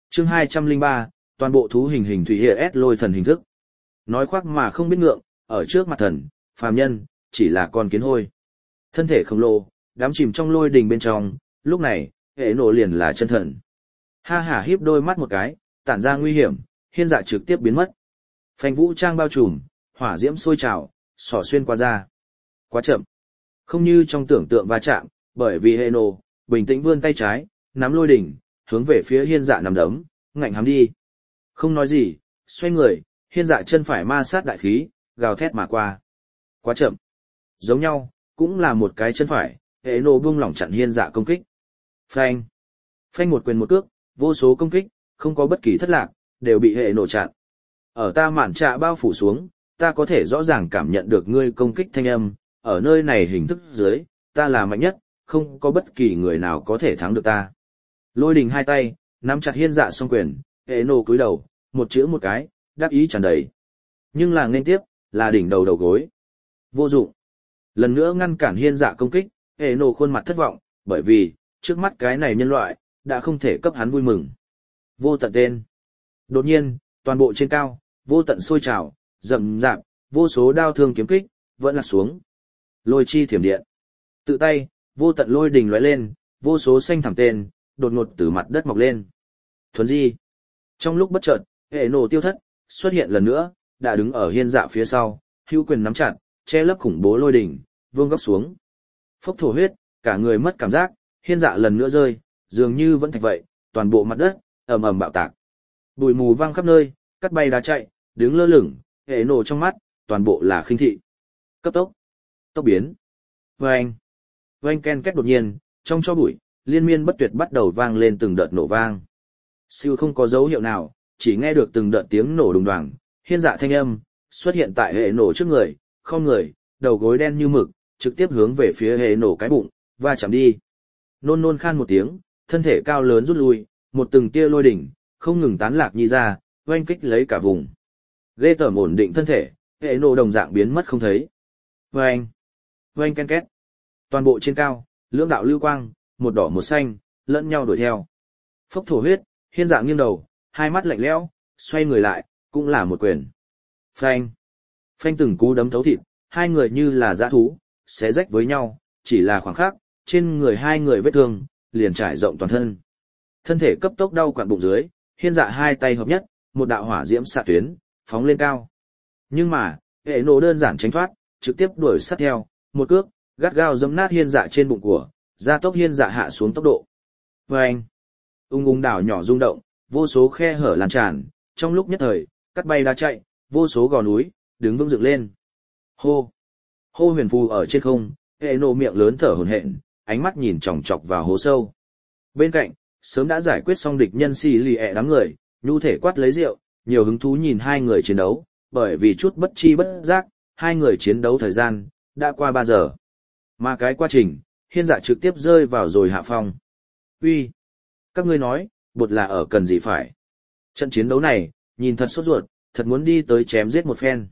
Chương hai trăm lẻ ba, toàn bộ thú hình hình thủy hệ S lôi thần hình thức. Nói khoác mà không biết ngượng, ở trước mặt thần, phàm nhân, chỉ là con kiến hôi. Thân thể khổng lồ, đám chìm trong lôi đình bên trong, lúc này, hệ nổ liền là chân thần. Ha hả híp đôi mắt một cái, tản ra nguy hiểm, hiên dạ trực tiếp biến mất. Phanh vũ trang bao trùm, hỏa diễm sôi trào, xỏ xuyên qua da. Quá chậm. Không như trong tưởng tượng va chạm, bởi vì hệ nổ, bình tĩnh vươn tay trái, nắm lôi đỉnh, hướng về phía hiên dạ nằm đấm, ngạnh hám đi. Không nói gì, xoay người, hiên dạ chân phải ma sát đại khí, gào thét mà qua. Quá chậm. Giống nhau, cũng là một cái chân phải, hệ nổ buông lỏng chặn hiên dạ công kích. Phanh. Phanh một quyền một cước, vô số công kích, không có bất kỳ thất lạc, đều bị hệ nổ chặn. Ở ta mạn trạ bao phủ xuống, ta có thể rõ ràng cảm nhận được ngươi công kích thanh âm, ở nơi này hình thức dưới, ta là mạnh nhất, không có bất kỳ người nào có thể thắng được ta. Lôi đình hai tay, nắm chặt hiên dạ song quyền, hệ nổ cúi đầu, một chữ một cái, đáp ý tràn đầy. Nhưng là nên tiếp, là đỉnh đầu đầu gối. Vô dụng. Lần nữa ngăn cản hiên dạ công kích, hệ nổ khuôn mặt thất vọng, bởi vì, trước mắt cái này nhân loại, đã không thể cấp hắn vui mừng. Vô tận tên. Đột nhiên, toàn bộ trên cao, vô tận sôi trào, rậm rạp, vô số đao thương kiếm kích, vẫn lạc xuống. Lôi chi thiểm điện. Tự tay, vô tận lôi đình lóe lên, vô số xanh thẳm tên, đột ngột từ mặt đất mọc lên. Thuấn di. Trong lúc bất chợt, hệ nổ tiêu thất, xuất hiện lần nữa, đã đứng ở hiên dạ phía sau, hữu quyền nắm chặt, che lấp khủng bố lôi đỉnh, vương góc xuống. Phốc thổ huyết, cả người mất cảm giác, hiên dạ lần nữa rơi, dường như vẫn thạch vậy, toàn bộ mặt đất, ầm ầm bạo tạc. Bụi mù văng khắp nơi, cắt bay đá chạy, đứng lơ lửng, hệ nổ trong mắt, toàn bộ là khinh thị. Cấp tốc, tốc biến. Vâng, vâng ken két đột nhiên, trong cho bụi, liên miên bất tuyệt bắt đầu vang lên từng đợt nổ vang. Siêu không có dấu hiệu nào, chỉ nghe được từng đợt tiếng nổ đùng đoàng, hiên dạ thanh âm, xuất hiện tại hệ nổ trước người, không người, đầu gối đen như mực, trực tiếp hướng về phía hệ nổ cái bụng, và chạm đi. Nôn nôn khan một tiếng, thân thể cao lớn rút lui, một từng tia lôi đỉnh, không ngừng tán lạc nhi ra, oanh kích lấy cả vùng. Ghê tởm ổn định thân thể, hệ nổ đồng dạng biến mất không thấy. Oanh, oanh ken két. Toàn bộ trên cao, lưỡng đạo lưu quang, một đỏ một xanh, lẫn nhau đuổi theo. Phốc thổ huyết, hiên dạng nghiêng đầu, hai mắt lạnh lẽo, xoay người lại, cũng là một quyền. Phanh, phanh từng cú đấm thấu thịt, hai người như là dã thú, xé rách với nhau, chỉ là khoảng khắc, trên người hai người vết thương, liền trải rộng toàn thân. Thân thể cấp tốc đau quặn bụng dưới, hiên dạ hai tay hợp nhất, một đạo hỏa diễm xạ tuyến, phóng lên cao. Nhưng mà, hệ nổ đơn giản tránh thoát, trực tiếp đuổi sát theo, một cước, gắt gao giẫm nát hiên dạ trên bụng của, gia tốc hiên dạ hạ xuống tốc độ. Vâng! Ung ung đảo nhỏ rung động, vô số khe hở lan tràn, trong lúc nhất thời, cắt bay đá chạy, vô số gò núi, đứng vững dựng lên. Hô! Hô huyền phù ở trên không, hệ nổ miệng lớn thở hổn hển, ánh mắt nhìn chòng chọc vào hố sâu. Bên cạnh, sớm đã giải quyết xong địch nhân xì lì ẹ đám người, nhu thể quát lấy rượu, nhiều hứng thú nhìn hai người chiến đấu, bởi vì chút bất chi bất giác, hai người chiến đấu thời gian, đã qua ba giờ. Mà cái quá trình, hiên dạ trực tiếp rơi vào rồi hạ phong. Uy, các ngươi nói, bột là ở cần gì phải. Trận chiến đấu này, nhìn thật sốt ruột, thật muốn đi tới chém giết một phen.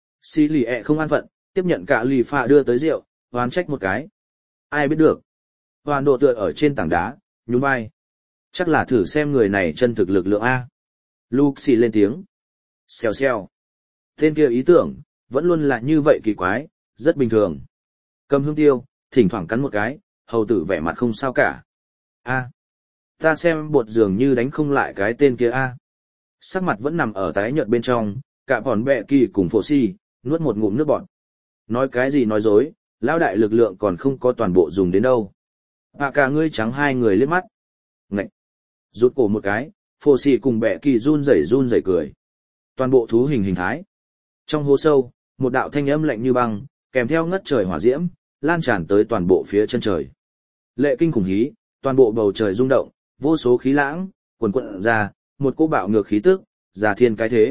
Xì lì ẹ không an phận, tiếp nhận cả lì phạ đưa tới rượu, hoán trách một cái. Ai biết được. Hoàn độ tựa ở trên tảng đá, nhún vai. Chắc là thử xem người này chân thực lực lượng A. Luxi lên tiếng. Xèo xèo. Tên kia ý tưởng, vẫn luôn là như vậy kỳ quái, rất bình thường. Cầm hương tiêu, thỉnh thoảng cắn một cái, hầu tử vẻ mặt không sao cả. A. Ta xem bột dường như đánh không lại cái tên kia A. Sắc mặt vẫn nằm ở tái nhợt bên trong, cả bọn bẹ kỳ cùng phổ si, nuốt một ngụm nước bọt. Nói cái gì nói dối, lão đại lực lượng còn không có toàn bộ dùng đến đâu. À cả ngươi trắng hai người liếc mắt. Ngậy. Rút cổ một cái, phổ si cùng bẹ kỳ run rẩy run rẩy cười. Toàn bộ thú hình hình thái. Trong hố sâu, một đạo thanh âm lạnh như băng, kèm theo ngất trời hỏa diễm, lan tràn tới toàn bộ phía chân trời. Lệ kinh khủng hí, toàn bộ bầu trời rung động, vô số khí lãng, quần quận ra, một cỗ bạo ngược khí tức, giả thiên cái thế.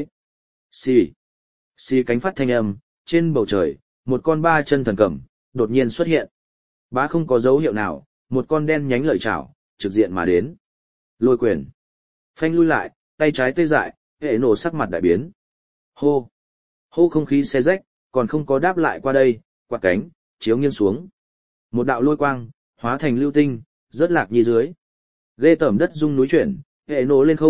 Xì. Xì cánh phát thanh âm, trên bầu trời, một con ba chân thần cầm, đột nhiên xuất hiện. Bá không có dấu hiệu nào, một con đen nhánh lợi chảo, trực diện mà đến. Lôi quyền. Phanh lui lại, tay trái tê dại, hệ nổ sắc mặt đại biến. Hô. Hô không khí xe rách, còn không có đáp lại qua đây, quạt cánh, chiếu nghiêng xuống. Một đạo lôi quang, hóa thành lưu tinh, rớt lạc nhi dưới. Ghê tởm đất rung núi chuyển, hệ nổ lên không,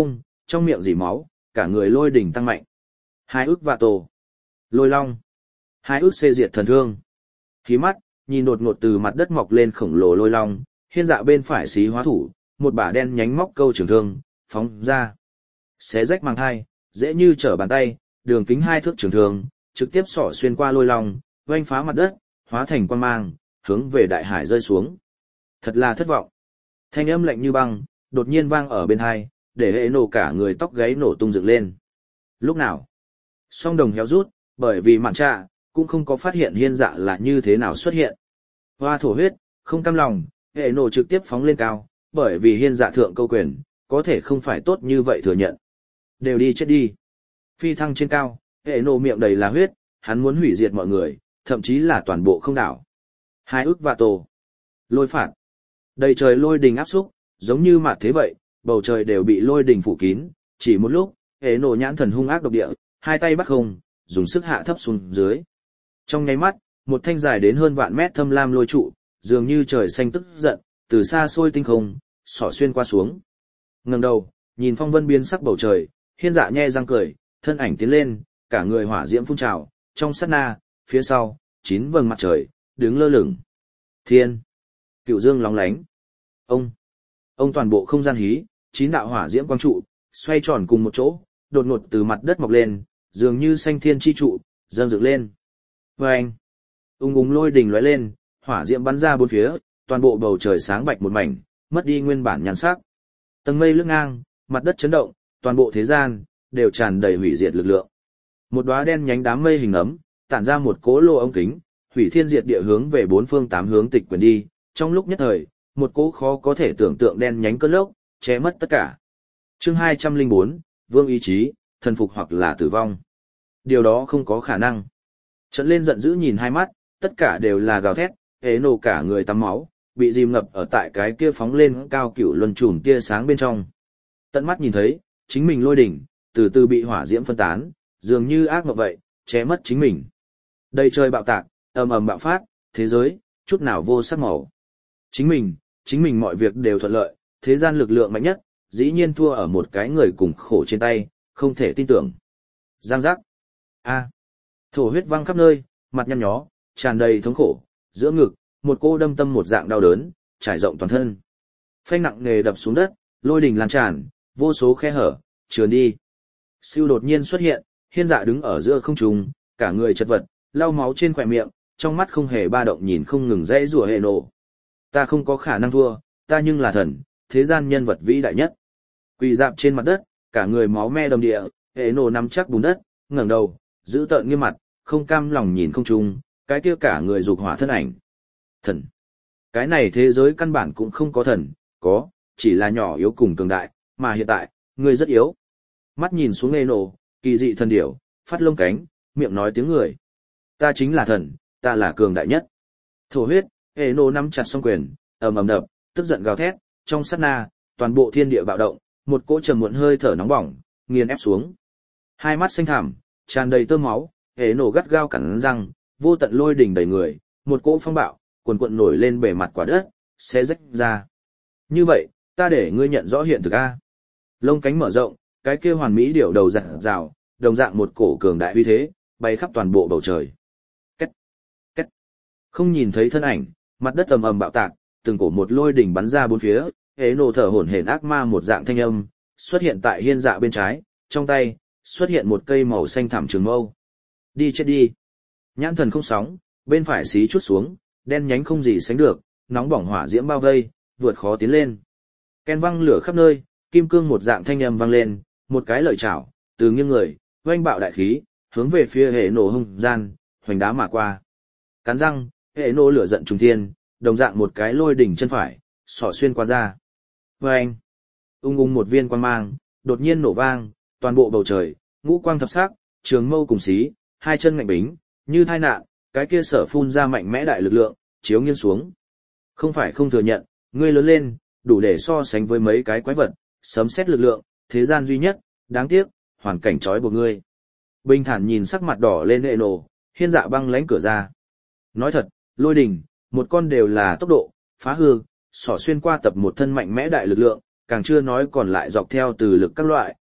trong miệng dỉ máu, cả người lôi đỉnh tăng mạnh. Hai ức vạ tổ. Lôi long. Hai ức xê diệt thần thương. Khí mắt, nhìn đột ngột từ mặt đất mọc lên khổng lồ lôi long, hiên dạ bên phải xí hóa thủ, một bả đen nhánh móc câu trường thương, phóng ra. Xé rách mang hai, dễ như trở bàn tay, đường kính hai thước trường thương, trực tiếp xỏ xuyên qua lôi long, oanh phá mặt đất, hóa thành quang mang, hướng về đại hải rơi xuống. Thật là thất vọng. Thanh âm lạnh như băng, đột nhiên vang ở bên hai, để hệ nổ cả người tóc gáy nổ tung dựng lên. Lúc nào? Song đồng héo rút, bởi vì mạn trạ, cũng không có phát hiện hiên dạ là như thế nào xuất hiện. Hoa thổ huyết, không cam lòng, hệ nổ trực tiếp phóng lên cao, bởi vì hiên dạ thượng câu quyền, có thể không phải tốt như vậy thừa nhận. Đều đi chết đi. Phi thăng trên cao, hệ nổ miệng đầy là huyết, hắn muốn hủy diệt mọi người, thậm chí là toàn bộ không đảo. Hai ức vạ tổ. Lôi phạt. Đầy trời lôi đình áp xúc, giống như mạt thế vậy, bầu trời đều bị lôi đình phủ kín, chỉ một lúc, hệ nổ nhãn thần hung ác độc địa, hai tay bắt không, dùng sức hạ thấp xuống dưới. Trong nháy mắt, một thanh dài đến hơn vạn mét thâm lam lôi trụ, dường như trời xanh tức giận, từ xa xôi tinh không, xỏ xuyên qua xuống. Ngẩng đầu, nhìn phong vân biến sắc bầu trời, hiên dạ nhe răng cười, thân ảnh tiến lên, cả người hỏa diễm phun trào, trong sát na, phía sau, chín vầng mặt trời, đứng lơ lửng. Thiên, cựu dương lóng lánh. Ông, ông toàn bộ không gian hí, chín đạo hỏa diễm quang trụ, xoay tròn cùng một chỗ, đột ngột từ mặt đất mọc lên, dường như xanh thiên chi trụ, dâng dựng lên. Vâng, ung ung lôi đình lóe lên, hỏa diễm bắn ra bốn phía, toàn bộ bầu trời sáng bạch một mảnh, mất đi nguyên bản nhan sắc. Tầng mây lướt ngang, mặt đất chấn động, toàn bộ thế gian đều tràn đầy hủy diệt lực lượng. Một đóa đen nhánh đám mây hình ấm, tản ra một cỗ lô ống kính, hủy thiên diệt địa hướng về bốn phương tám hướng tịch quyển đi, trong lúc nhất thời, một cỗ khó có thể tưởng tượng đen nhánh cơn lốc, che mất tất cả. Chương hai trăm lẻ bốn, Vương ý chí, thần phục hoặc là tử vong. Điều đó không có khả năng. Trận lên giận dữ nhìn hai mắt, tất cả đều là gào thét, hế nổ cả người tắm máu, bị dìm ngập ở tại cái kia phóng lên cao cửu luân trùm tia sáng bên trong. Tận mắt nhìn thấy, chính mình lôi đỉnh, từ từ bị hỏa diễm phân tán, dường như ác mộng vậy, che mất chính mình. Đầy trời bạo tạc, ầm ầm bạo phát, thế giới, chút nào vô sắc màu. Chính mình, chính mình mọi việc đều thuận lợi, thế gian lực lượng mạnh nhất, dĩ nhiên thua ở một cái người cùng khổ trên tay, không thể tin tưởng. Giang giác. A. Thổ huyết văng khắp nơi, mặt nhăn nhó, tràn đầy thống khổ, giữa ngực, một cô đâm tâm một dạng đau đớn, trải rộng toàn thân. Phanh nặng nề đập xuống đất, lôi đình lan tràn, vô số khe hở, trườn đi. Siêu đột nhiên xuất hiện, hiên dạ đứng ở giữa không trung, cả người chật vật, lau máu trên khỏe miệng, trong mắt không hề ba động nhìn không ngừng dãy rủa hệ nổ. Ta không có khả năng thua, ta nhưng là thần, thế gian nhân vật vĩ đại nhất. Quỳ dạp trên mặt đất, cả người máu me đầm địa, hệ nổ nằm chắc bùn đất, ngẩng đầu, giữ tợn nghiêm mặt, không cam lòng nhìn không trung, cái kia cả người dục hỏa thân ảnh. Thần. Cái này thế giới căn bản cũng không có thần, có, chỉ là nhỏ yếu cùng cường đại, mà hiện tại, người rất yếu. Mắt nhìn xuống hệ nổ, kỳ dị thần điểu, phát lông cánh, miệng nói tiếng người. Ta chính là thần, ta là cường đại nhất. Thổ huyết, hệ nổ nắm chặt song quyền, ầm ầm đập, tức giận gào thét, trong sát na, toàn bộ thiên địa bạo động, một cỗ trầm muộn hơi thở nóng bỏng, nghiền ép xuống. Hai mắt xanh thẳm, tràn đầy tơ máu, hệ nổ gắt gao cắn răng, vô tận lôi đỉnh đầy người, một cỗ phong bạo, cuồn cuộn nổi lên bề mặt quả đất, xé rách ra. Như vậy, ta để ngươi nhận rõ hiện thực a. Lông cánh mở rộng, cái kia hoàn mỹ điểu đầu rạng rào, đồng dạng một cổ cường đại uy thế, bay khắp toàn bộ bầu trời. Két, két. Không nhìn thấy thân ảnh, mặt đất ầm ầm bạo tạc, từng cổ một lôi đỉnh bắn ra bốn phía, hế nổ thở hổn hển ác ma một dạng thanh âm, xuất hiện tại hiên dạ bên trái, trong tay, xuất hiện một cây màu xanh thẳm trường mâu. Đi chết đi. Nhãn thần không sóng, bên phải xí chút xuống, đen nhánh không gì sánh được, nóng bỏng hỏa diễm bao vây, vượt khó tiến lên. Ken văng lửa khắp nơi, kim cương một dạng thanh âm vang lên, một cái lợi chảo, từ nghiêng người, oanh bạo đại khí, hướng về phía hệ nổ hung gian, hoành đá mà qua. Cắn răng, hệ nổ lửa giận trùng thiên, đồng dạng một cái lôi đỉnh chân phải, xỏ xuyên qua ra. Oanh! Ung ung một viên quang mang, đột nhiên nổ vang, toàn bộ bầu trời, ngũ quang thập sắc, trường mâu cùng xí, hai chân ngạnh bính, như thai nạn, cái kia sở phun ra mạnh mẽ đại lực lượng, chiếu nghiêng xuống. Không phải không thừa nhận, ngươi lớn lên, đủ để so sánh với mấy cái quái vật, sấm xét lực lượng, thế gian duy nhất, đáng tiếc, hoàn cảnh trói buộc ngươi. Bình thản nhìn sắc mặt đỏ lên hệ nổ, hiên dạ băng lánh cửa ra. Nói thật, lôi đỉnh, một con đều là tốc độ, phá hư, xỏ xuyên qua tập một thân mạnh mẽ đại lực lượng, càng chưa nói còn lại dọc theo từ lực các loại,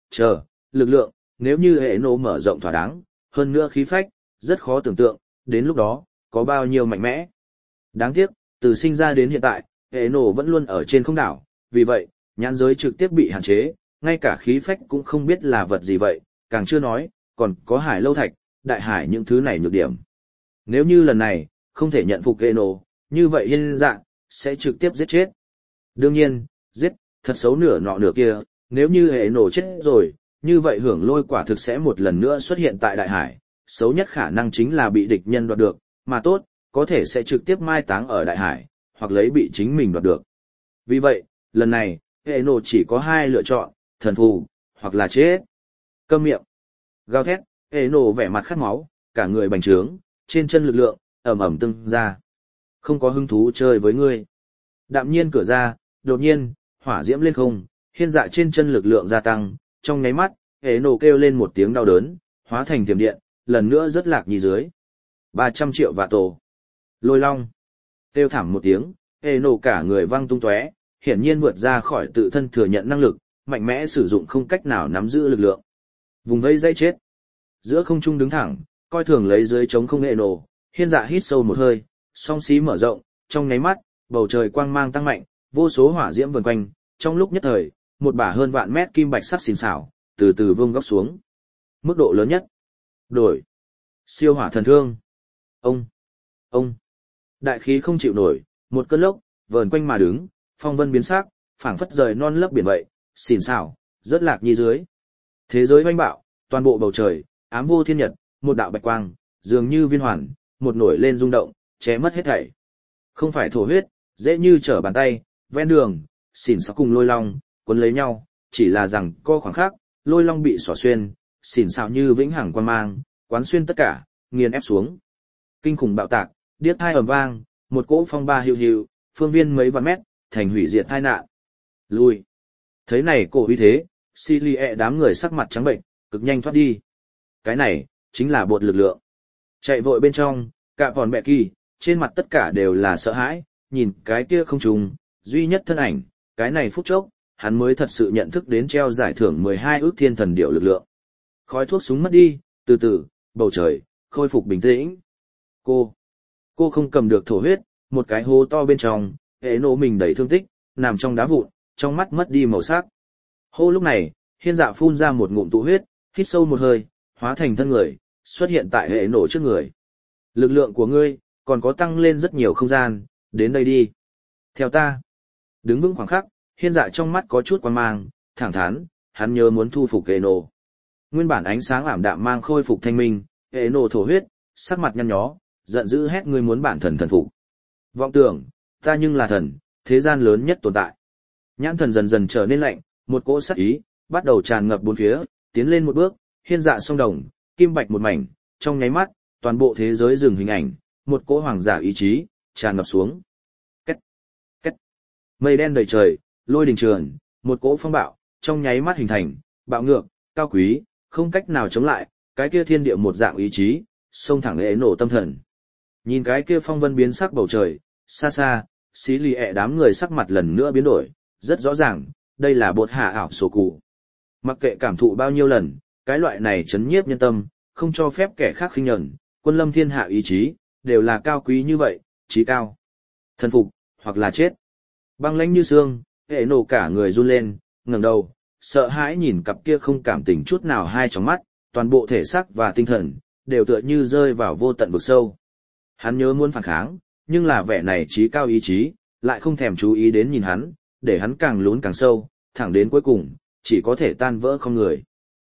chờ, lực lượng, nếu như hệ nổ mở rộng thỏa đáng, hơn nữa khí phách, rất khó tưởng tượng, đến lúc đó, có bao nhiêu mạnh mẽ. Đáng tiếc, từ sinh ra đến hiện tại, hệ nổ vẫn luôn ở trên không đảo, vì vậy, nhãn giới trực tiếp bị hạn chế, ngay cả khí phách cũng không biết là vật gì vậy, càng chưa nói, còn có hải lâu thạch, đại hải những thứ này nhược điểm. Nếu như lần này, không thể nhận phục hệ nổ, như vậy Hiên Dạ sẽ trực tiếp giết chết. Đương nhiên, giết, thật xấu nửa nọ nửa kia, nếu như hệ nổ chết rồi, như vậy hưởng lôi quả thực sẽ một lần nữa xuất hiện tại đại hải, xấu nhất khả năng chính là bị địch nhân đoạt được, mà tốt, có thể sẽ trực tiếp mai táng ở đại hải, hoặc lấy bị chính mình đoạt được. Vì vậy, lần này, hệ nổ chỉ có hai lựa chọn, thần phù, hoặc là chết. Câm miệng. Gào thét, hệ nổ vẻ mặt khát máu, cả người bành trướng, trên chân lực lượng, ẩm ẩm tưng ra. Không có hứng thú chơi với ngươi. Đạm nhiên cửa ra, đột nhiên, hỏa diễm lên không, Hiên Dạ trên chân lực lượng gia tăng, trong nháy mắt, hệ nổ kêu lên một tiếng đau đớn, hóa thành tiềm điện, lần nữa rất lạc nhì dưới. ba trăm triệu vạ tổ. Lôi long. Kêu thảm một tiếng, hệ nổ cả người văng tung tóe, hiển nhiên vượt ra khỏi tự thân thừa nhận năng lực, mạnh mẽ sử dụng không cách nào nắm giữ lực lượng. Vùng vây dây chết. Giữa không trung đứng thẳng, coi thường lấy dưới chống không hệ nổ, Hiên Dạ hít sâu một hơi, song xí mở rộng, trong nháy mắt, bầu trời quang mang tăng mạnh, vô số hỏa diễm vần quanh, trong lúc nhất thời, một bả hơn vạn mét kim bạch sắc xìn xảo, từ từ vương góc xuống. Mức độ lớn nhất. Đổi. Siêu hỏa thần thương. Ông. Ông. Đại khí không chịu nổi, một cơn lốc, vờn quanh mà đứng, phong vân biến sắc, phảng phất rời non lấp biển vậy, xìn xảo, rất lạc nhi dưới. Thế giới oanh bạo, toàn bộ bầu trời, ám vô thiên nhật, một đạo bạch quang, dường như viên hoàn, một nổi lên rung động, che mất hết thảy. Không phải thổ huyết, dễ như trở bàn tay, ven đường, xỉn xảo cùng lôi long, cuốn lấy nhau, chỉ là rằng co khoảng khắc, lôi long bị xỏ xuyên, xỉn xảo như vĩnh hằng quan mang, quán xuyên tất cả, nghiền ép xuống. Kinh khủng bạo tạc, điếc thai ầm vang, một cỗ phong ba hiệu hiệu, phương viên mấy vạn mét, thành hủy diệt tai nạn. Lui. Thấy này cổ uy thế, Silie đám người sắc mặt trắng bệnh, cực nhanh thoát đi. Cái này, chính là bột lực lượng. Chạy vội bên trong, cả vòn bẹ kỳ, trên mặt tất cả đều là sợ hãi, nhìn cái kia không trùng, duy nhất thân ảnh, cái này phút chốc, hắn mới thật sự nhận thức đến treo giải thưởng mười hai ước thiên thần điệu lực lượng. Khói thuốc súng mất đi, từ từ, bầu trời, khôi phục bình tĩnh. Cô, cô không cầm được thổ huyết, một cái hố to bên trong, hệ nổ mình đầy thương tích, nằm trong đá vụn, trong mắt mất đi màu sắc. Hô lúc này, Hiên Dạ phun ra một ngụm tụ huyết, hít sâu một hơi, hóa thành thân người, xuất hiện tại hệ nổ trước người. Lực lượng của ngươi, còn có tăng lên rất nhiều không gian, đến đây đi. Theo ta, đứng vững khoảng khắc, Hiên Dạ trong mắt có chút quan mang, thẳng thắn, hắn nhớ muốn thu phục hệ nổ. Nguyên bản ánh sáng ảm đạm mang khôi phục thanh minh, hệ nổ thổ huyết, sắc mặt nhăn nhó, giận dữ hét ngươi muốn bản thần thần phục. Vọng tưởng, ta nhưng là thần, thế gian lớn nhất tồn tại. Nhãn thần dần dần trở nên lạnh, một cỗ sát ý, bắt đầu tràn ngập bốn phía, tiến lên một bước, Hiên Dạ song đồng, kim bạch một mảnh, trong nháy mắt, toàn bộ thế giới dừng hình ảnh, một cỗ hoàng giả ý chí, tràn ngập xuống. Cách, cách, mây đen đầy trời, lôi đình trường, một cỗ phong bạo, trong nháy mắt hình thành, bạo ngược, cao quý, không cách nào chống lại, cái kia thiên địa một dạng ý chí, xông thẳng lễ nổ tâm thần. Nhìn cái kia phong vân biến sắc bầu trời, xa xa, xí lì ẹ đám người sắc mặt lần nữa biến đổi, rất rõ ràng, đây là bột hạ ảo sổ cụ. Mặc kệ cảm thụ bao nhiêu lần, cái loại này chấn nhiếp nhân tâm, không cho phép kẻ khác khinh nhẫn, quân lâm thiên hạ ý chí, đều là cao quý như vậy, chí cao. Thần phục, hoặc là chết. Băng lãnh như xương, hệ nổ cả người run lên, ngẩng đầu, sợ hãi nhìn cặp kia không cảm tình chút nào hai tròng mắt, toàn bộ thể xác và tinh thần, đều tựa như rơi vào vô tận vực sâu. Hắn nhớ muốn phản kháng, nhưng là vẻ này chí cao ý chí, lại không thèm chú ý đến nhìn hắn, để hắn càng lún càng sâu, thẳng đến cuối cùng, chỉ có thể tan vỡ không người.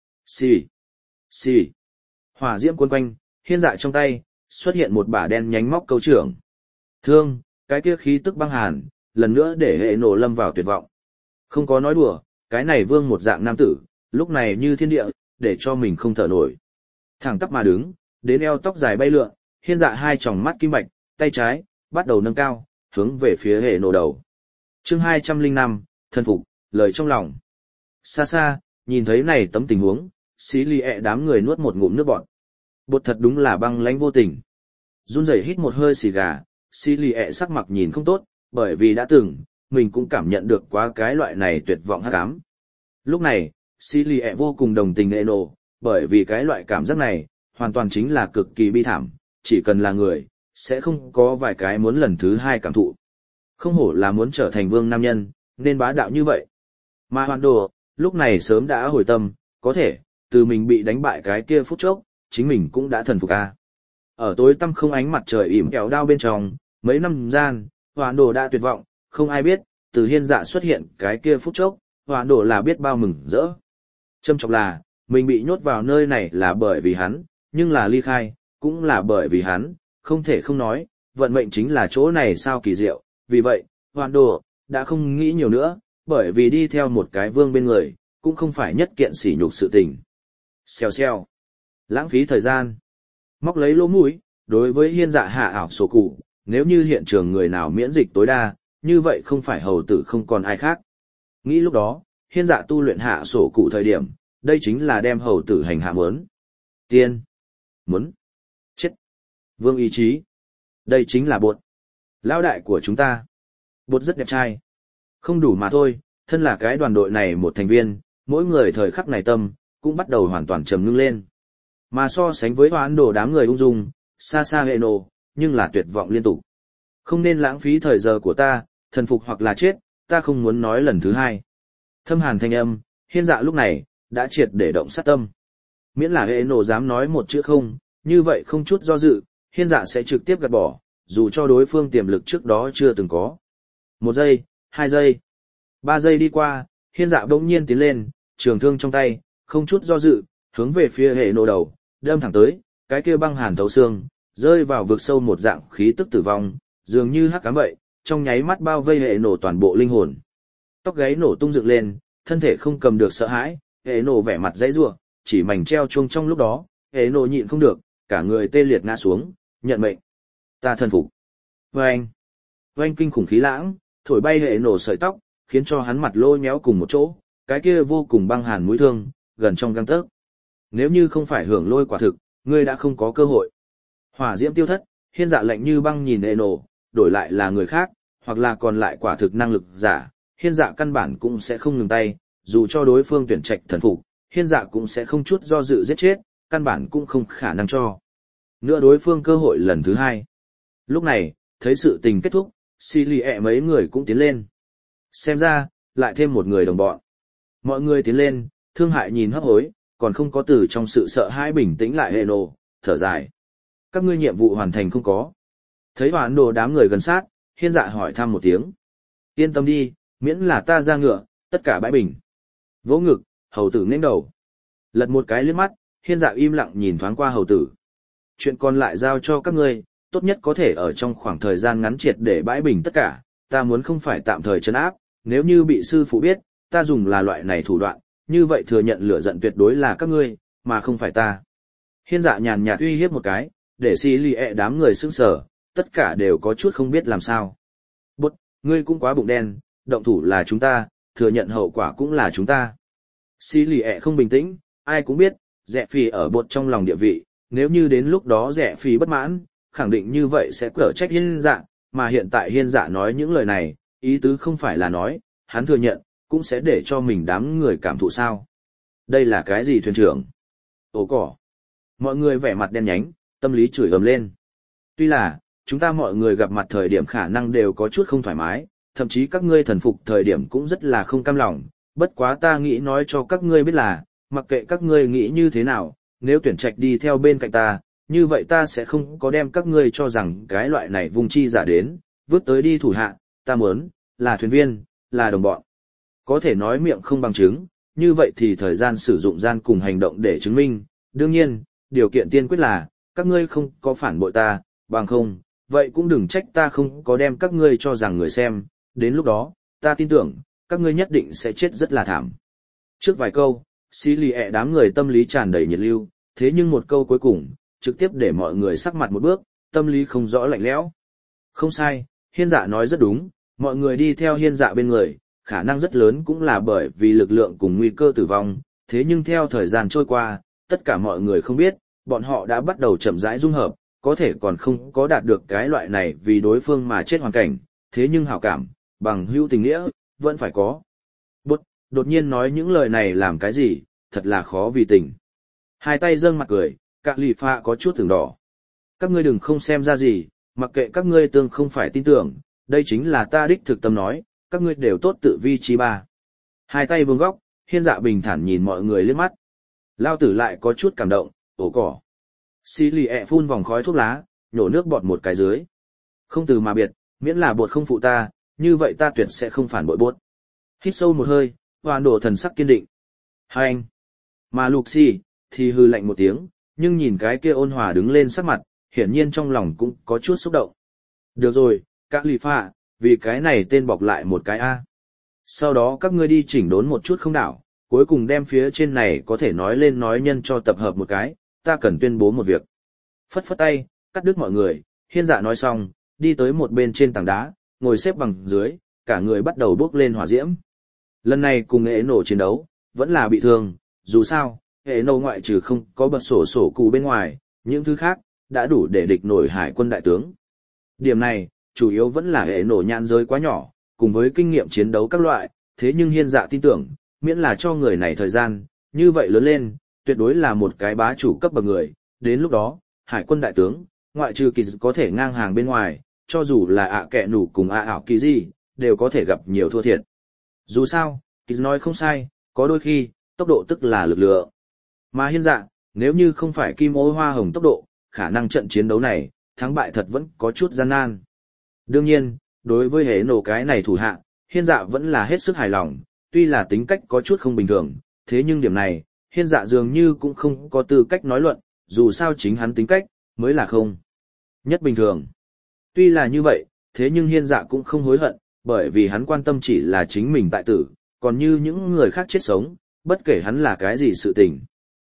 Xì, xì, hỏa diễm cuốn quanh, Hiên Dạ trong tay, xuất hiện một bả đen nhánh móc câu trưởng. Thương, cái kia khí tức băng hàn, lần nữa để hệ nổ lâm vào tuyệt vọng. Không có nói đùa, cái này vương một dạng nam tử, lúc này như thiên địa, để cho mình không thở nổi. Thẳng tắp mà đứng, đến eo tóc dài bay lượn, Hiên Dạ hai tròng mắt kim bạch, tay trái, bắt đầu nâng cao, hướng về phía hệ nổ đầu. Chương hai trăm lẻ năm, thân phục, lời trong lòng. Xa xa, nhìn thấy này tấm tình huống, xí lì ẹ đám người nuốt một ngụm nước bọt. Bột thật đúng là băng lãnh vô tình. Run rẩy hít một hơi xì gà, xí lì ẹ sắc mặt nhìn không tốt, bởi vì đã từng, mình cũng cảm nhận được quá cái loại này tuyệt vọng hắc ám. Lúc này, Xì lì ẹ vô cùng đồng tình Eno, bởi vì cái loại cảm giác này, hoàn toàn chính là cực kỳ bi thảm, chỉ cần là người, sẽ không có vài cái muốn lần thứ hai cảm thụ. Không hổ là muốn trở thành vương nam nhân, nên bá đạo như vậy. Mà Hoàn Đồ, lúc này sớm đã hồi tâm, có thể, từ mình bị đánh bại cái kia phút chốc, chính mình cũng đã thần phục a. Ở tối tăm không ánh mặt trời ỉm kẹo đao bên trong, mấy năm gian, Hoàn Đồ đã tuyệt vọng, không ai biết, từ hiên dạ xuất hiện cái kia phút chốc, Hoàn Đồ là biết bao mừng rỡ. Châm trọng là, mình bị nhốt vào nơi này là bởi vì hắn, nhưng là ly khai, cũng là bởi vì hắn, không thể không nói, vận mệnh chính là chỗ này sao kỳ diệu, vì vậy, Hoàn Đồ đã không nghĩ nhiều nữa, bởi vì đi theo một cái vương bên người, cũng không phải nhất kiện sỉ nhục sự tình. Xèo xèo. Lãng phí thời gian. Móc lấy lỗ mũi, đối với hiên dạ hạ ảo sổ cụ, nếu như hiện trường người nào miễn dịch tối đa, như vậy không phải hầu tử không còn ai khác. Nghĩ lúc đó, hiên dạ tu luyện hạ sổ cụ thời điểm, đây chính là đem hầu tử hành hạ muốn. Tiên. Muốn. Chết. Vương ý chí. Đây chính là bột. Lão đại của chúng ta. Bột rất đẹp trai. Không đủ mà thôi, thân là cái đoàn đội này một thành viên, mỗi người thời khắc này tâm, cũng bắt đầu hoàn toàn trầm ngưng lên. Mà so sánh với Hoán Đồ đám người ung dung, xa xa hệ nổ, nhưng là tuyệt vọng liên tục. Không nên lãng phí thời giờ của ta, thần phục hoặc là chết, ta không muốn nói lần thứ hai. Thâm hàn thanh âm, hiên dạ lúc này, đã triệt để động sát tâm. Miễn là hệ nổ dám nói một chữ không, như vậy không chút do dự, hiên dạ sẽ trực tiếp gạt bỏ, dù cho đối phương tiềm lực trước đó chưa từng có. Một giây, hai giây, ba giây đi qua, hiên dạ bỗng nhiên tiến lên, trường thương trong tay, không chút do dự, hướng về phía hệ nổ đầu, đâm thẳng tới, cái kia băng hàn thấu xương, rơi vào vực sâu một dạng khí tức tử vong, dường như hắc ám vậy, trong nháy mắt bao vây hệ nổ toàn bộ linh hồn. Tóc gáy nổ tung dựng lên, thân thể không cầm được sợ hãi, hệ nổ vẻ mặt dãy rủa, chỉ mảnh treo chuông trong lúc đó, hệ nổ nhịn không được, cả người tê liệt ngã xuống, nhận mệnh. Ta thần phục. Oanh. Oanh kinh khủng khí lãng, thổi bay hệ nổ sợi tóc, khiến cho hắn mặt lôi méo cùng một chỗ, cái kia vô cùng băng hàn mũi thương, gần trong gang tấc. Nếu như không phải hưởng lôi quả thực, ngươi đã không có cơ hội. Hỏa diễm tiêu thất, hiên dạ lạnh như băng nhìn hệ nổ, đổi lại là người khác, hoặc là còn lại quả thực năng lực giả, hiên dạ căn bản cũng sẽ không ngừng tay, dù cho đối phương tuyển trạch thần phục, hiên dạ cũng sẽ không chút do dự giết chết, căn bản cũng không khả năng cho. Nữa đối phương cơ hội lần thứ hai. Lúc này, thấy sự tình kết thúc, xì lì ẹ mấy người cũng tiến lên. Xem ra, lại thêm một người đồng bọn. Mọi người tiến lên, thương hại nhìn hấp hối, còn không có từ trong sự sợ hãi bình tĩnh lại hệ nổ, thở dài. Các ngươi nhiệm vụ hoàn thành không có. Thấy Hoán Đồ đám người gần sát, hiên dạ hỏi thăm một tiếng. Yên tâm đi, miễn là ta ra ngựa, tất cả bãi bình. Vỗ ngực, hầu tử nghênh đầu. Lật một cái liếc mắt, hiên dạ im lặng nhìn thoáng qua hầu tử. Chuyện còn lại giao cho các ngươi, tốt nhất có thể ở trong khoảng thời gian ngắn triệt để bãi bình tất cả, ta muốn không phải tạm thời trấn áp, nếu như bị sư phụ biết, ta dùng là loại này thủ đoạn, như vậy thừa nhận lửa giận tuyệt đối là các ngươi, mà không phải ta. Hiên dạ nhàn nhạt uy hiếp một cái, để xì lì ẹ đám người sững sờ, tất cả đều có chút không biết làm sao. Bút, ngươi cũng quá bụng đen, động thủ là chúng ta, thừa nhận hậu quả cũng là chúng ta. Xì lì ẹ không bình tĩnh, ai cũng biết, rẻ phì ở bột trong lòng địa vị, nếu như đến lúc đó rẻ phì bất mãn, khẳng định như vậy sẽ cở trách hiên dạ, mà hiện tại hiên dạ nói những lời này, ý tứ không phải là nói, hắn thừa nhận, cũng sẽ để cho mình đám người cảm thụ sao. Đây là cái gì thuyền trưởng? Ồ cỏ. Mọi người vẻ mặt đen nhánh, tâm lý chửi ầm lên. Tuy là, chúng ta mọi người gặp mặt thời điểm khả năng đều có chút không thoải mái, thậm chí các ngươi thần phục thời điểm cũng rất là không cam lòng, bất quá ta nghĩ nói cho các ngươi biết là, mặc kệ các ngươi nghĩ như thế nào, nếu tuyển trạch đi theo bên cạnh ta, như vậy ta sẽ không có đem các ngươi cho rằng cái loại này vùng chi giả đến, vứt tới đi thủ hạ, ta muốn, là thuyền viên, là đồng bọn. Có thể nói miệng không bằng chứng, như vậy thì thời gian sử dụng gian cùng hành động để chứng minh, đương nhiên, điều kiện tiên quyết là, các ngươi không có phản bội ta, bằng không, vậy cũng đừng trách ta không có đem các ngươi cho rằng người xem, đến lúc đó, ta tin tưởng, các ngươi nhất định sẽ chết rất là thảm. Trước vài câu, xí lì ẹ đám người tâm lý tràn đầy nhiệt lưu, thế nhưng một câu cuối cùng, trực tiếp để mọi người sắc mặt một bước, tâm lý không rõ lạnh lẽo. Không sai, hiên dạ nói rất đúng, mọi người đi theo hiên dạ bên người, khả năng rất lớn cũng là bởi vì lực lượng cùng nguy cơ tử vong, thế nhưng theo thời gian trôi qua, tất cả mọi người không biết, bọn họ đã bắt đầu chậm rãi dung hợp, có thể còn không có đạt được cái loại này vì đối phương mà chết hoàn cảnh, thế nhưng hảo cảm, bằng hữu tình nghĩa, vẫn phải có. Bút, Đột nhiên nói những lời này làm cái gì, thật là khó vì tình. Hai tay dâng mặt cười, Cạ Lì Phạ có chút từng đỏ. Các ngươi đừng không xem ra gì, mặc kệ các ngươi tương không phải tin tưởng, đây chính là ta đích thực tâm nói, các ngươi đều tốt tự vi chi ba. Hai tay vương góc, Hiên Dạ bình thản nhìn mọi người liếc mắt. Lao tử lại có chút cảm động, ổ cỏ. Xì lì ẹ phun vòng khói thuốc lá, nhổ nước bọt một cái dưới. Không từ mà biệt, miễn là bột không phụ ta, như vậy ta tuyệt sẽ không phản bội bột. Hít sâu một hơi, hoàn đổ thần sắc kiên định. Hai anh. Mà lục xì, thì hư lạnh một tiếng, nhưng nhìn cái kia ôn hòa đứng lên sắc mặt, hiển nhiên trong lòng cũng có chút xúc động. Được rồi, các lì pha, vì cái này tên bọc lại một cái A. Sau đó các ngươi đi chỉnh đốn một chút không đảo, cuối cùng đem phía trên này có thể nói lên nói nhân cho tập hợp một cái, ta cần tuyên bố một việc. Phất phất tay, cắt đứt mọi người, Hiên Dạ nói xong, đi tới một bên trên tảng đá, ngồi xếp bằng dưới, cả người bắt đầu bước lên hỏa diễm. Lần này cùng hệ nổ chiến đấu, vẫn là bị thương, dù sao, hệ nổ ngoại trừ không có bật sổ sổ cụ bên ngoài, những thứ khác, đã đủ để địch nổi hải quân đại tướng. Điểm này, chủ yếu vẫn là hệ nổ nhãn giới quá nhỏ, cùng với kinh nghiệm chiến đấu các loại, thế nhưng Hiên Dạ tin tưởng, miễn là cho người này thời gian, như vậy lớn lên, tuyệt đối là một cái bá chủ cấp bậc người, đến lúc đó, hải quân đại tướng, ngoại trừ kỳ có thể ngang hàng bên ngoài, cho dù là ạ kẹ nủ cùng ạ ảo kỳ gì, đều có thể gặp nhiều thua thiệt. Dù sao, kỳ nói không sai, có đôi khi, tốc độ tức là lực lượng. Mà Hiên Dạ, nếu như không phải kim ô hoa hồng tốc độ, khả năng trận chiến đấu này, thắng bại thật vẫn có chút gian nan. Đương nhiên, đối với hệ nổ cái này thủ hạ, Hiên Dạ vẫn là hết sức hài lòng, tuy là tính cách có chút không bình thường, thế nhưng điểm này, Hiên Dạ dường như cũng không có tư cách nói luận, dù sao chính hắn tính cách, mới là không nhất bình thường. Tuy là như vậy, thế nhưng Hiên Dạ cũng không hối hận, bởi vì hắn quan tâm chỉ là chính mình tại tử, còn như những người khác chết sống, bất kể hắn là cái gì sự tình.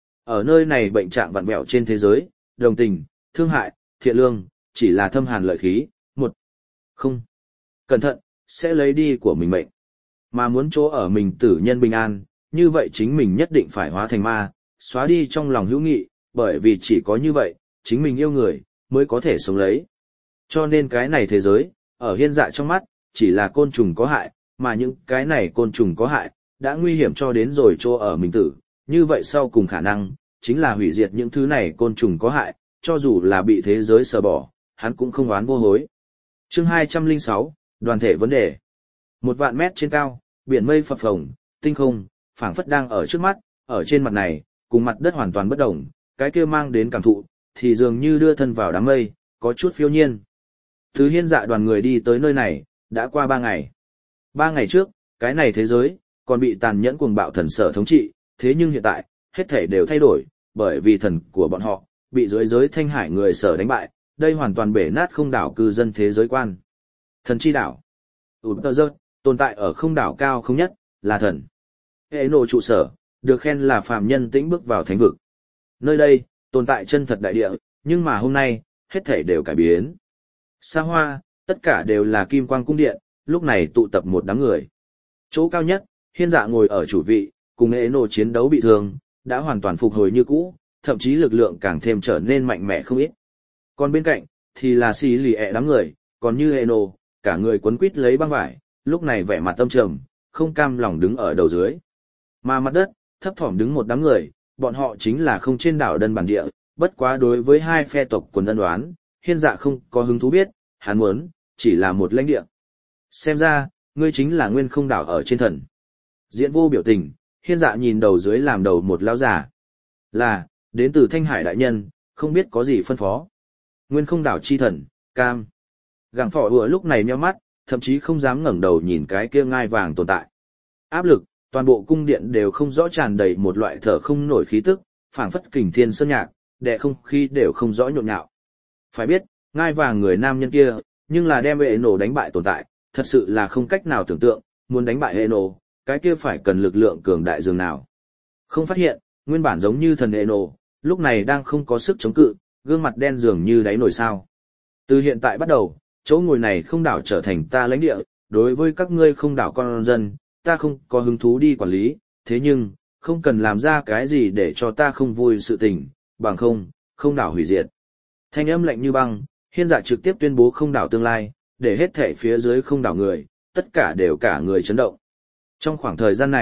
Ở nơi này bệnh trạng vặn vẹo trên thế giới, đồng tình, thương hại, thiện lương, chỉ là thâm hàn lợi khí, một, không, cẩn thận, sẽ lấy đi của mình mệnh. Mà muốn chỗ ở mình tử nhân bình an, như vậy chính mình nhất định phải hóa thành ma, xóa đi trong lòng hữu nghị, bởi vì chỉ có như vậy, chính mình yêu người, mới có thể sống lấy. Cho nên cái này thế giới, ở Hiên Dạ trong mắt, chỉ là côn trùng có hại, mà những cái này côn trùng có hại, đã nguy hiểm cho đến rồi chỗ ở mình tử, như vậy sau cùng khả năng, chính là hủy diệt những thứ này côn trùng có hại, cho dù là bị thế giới sờ bỏ, hắn cũng không oán vô hối. Chương hai trăm lẻ sáu, đoàn thể vấn đề. Một vạn mét trên cao, biển mây phập phồng, tinh không, phảng phất đang ở trước mắt, ở trên mặt này, cùng mặt đất hoàn toàn bất động, cái kia mang đến cảm thụ, thì dường như đưa thân vào đám mây, có chút phiêu nhiên. Thứ Hiên Dạ đoàn người đi tới nơi này, đã qua ba ngày. Ba ngày trước, cái này thế giới, còn bị tàn nhẫn cuồng bạo thần sở thống trị, thế nhưng hiện tại, hết thể đều thay đổi, bởi vì thần của bọn họ, bị dưới giới thanh hải người sở đánh bại, đây hoàn toàn bể nát không đảo cư dân thế giới quan. Thần chi đảo. Út tơ rớt, tồn tại ở không đảo cao không nhất, là thần. Hệ nổ trụ sở, được khen là phàm nhân tĩnh bước vào thánh vực. Nơi đây, tồn tại chân thật đại địa, nhưng mà hôm nay, hết thể đều cải biến. Xa hoa, tất cả đều là kim quang cung điện, lúc này tụ tập một đám người. Chỗ cao nhất, Hiên Dạ ngồi ở chủ vị, cùng hệ nổ chiến đấu bị thương, đã hoàn toàn phục hồi như cũ, thậm chí lực lượng càng thêm trở nên mạnh mẽ không ít. Còn bên cạnh, thì là xì lì ẹ đám người, còn như hệ nổ, cả người quấn quít lấy băng vải, lúc này vẻ mặt tâm trầm, không cam lòng đứng ở đầu dưới. Mà mặt đất, thấp thỏm đứng một đám người, bọn họ chính là không trên đảo đơn bản địa, bất quá đối với hai phe tộc quần ân đoán, Hiên Dạ không có hứng thú biết, hắn muốn, chỉ là một lãnh địa. Xem ra, ngươi chính là nguyên không đảo ở trên thần. Diễn vô biểu tình, Hiên Dạ nhìn đầu dưới làm đầu một lão già. Là, đến từ Thanh Hải đại nhân, không biết có gì phân phó. Nguyên không đảo chi thần, cam. Gặng phỏ ùa lúc này nheo mắt, thậm chí không dám ngẩng đầu nhìn cái kia ngai vàng tồn tại. Áp lực, toàn bộ cung điện đều không rõ tràn đầy một loại thở không nổi khí tức, phảng phất kình thiên sơn nhạc, đè không khí đều không rõ nhộn nhạo. Phải biết, ngai vàng người nam nhân kia, nhưng là đem hệ nổ đánh bại tồn tại, thật sự là không cách nào tưởng tượng, muốn đánh bại hệ nổ, cái kia phải cần lực lượng cường đại dường nào. Không phát hiện, nguyên bản giống như thần hệ nổ, lúc này đang không có sức chống cự, gương mặt đen dường như đáy nổi sao. Từ hiện tại bắt đầu, chỗ ngồi này không đảo trở thành ta lãnh địa, đối với các ngươi không đảo con dân, ta không có hứng thú đi quản lý, thế nhưng, không cần làm ra cái gì để cho ta không vui sự tình, bằng không, không đảo hủy diệt. Thanh âm lạnh như băng, Hiên Dạ trực tiếp tuyên bố không đảo tương lai, để hết thể phía dưới không đảo người, tất cả đều cả người chấn động. Trong khoảng thời gian này,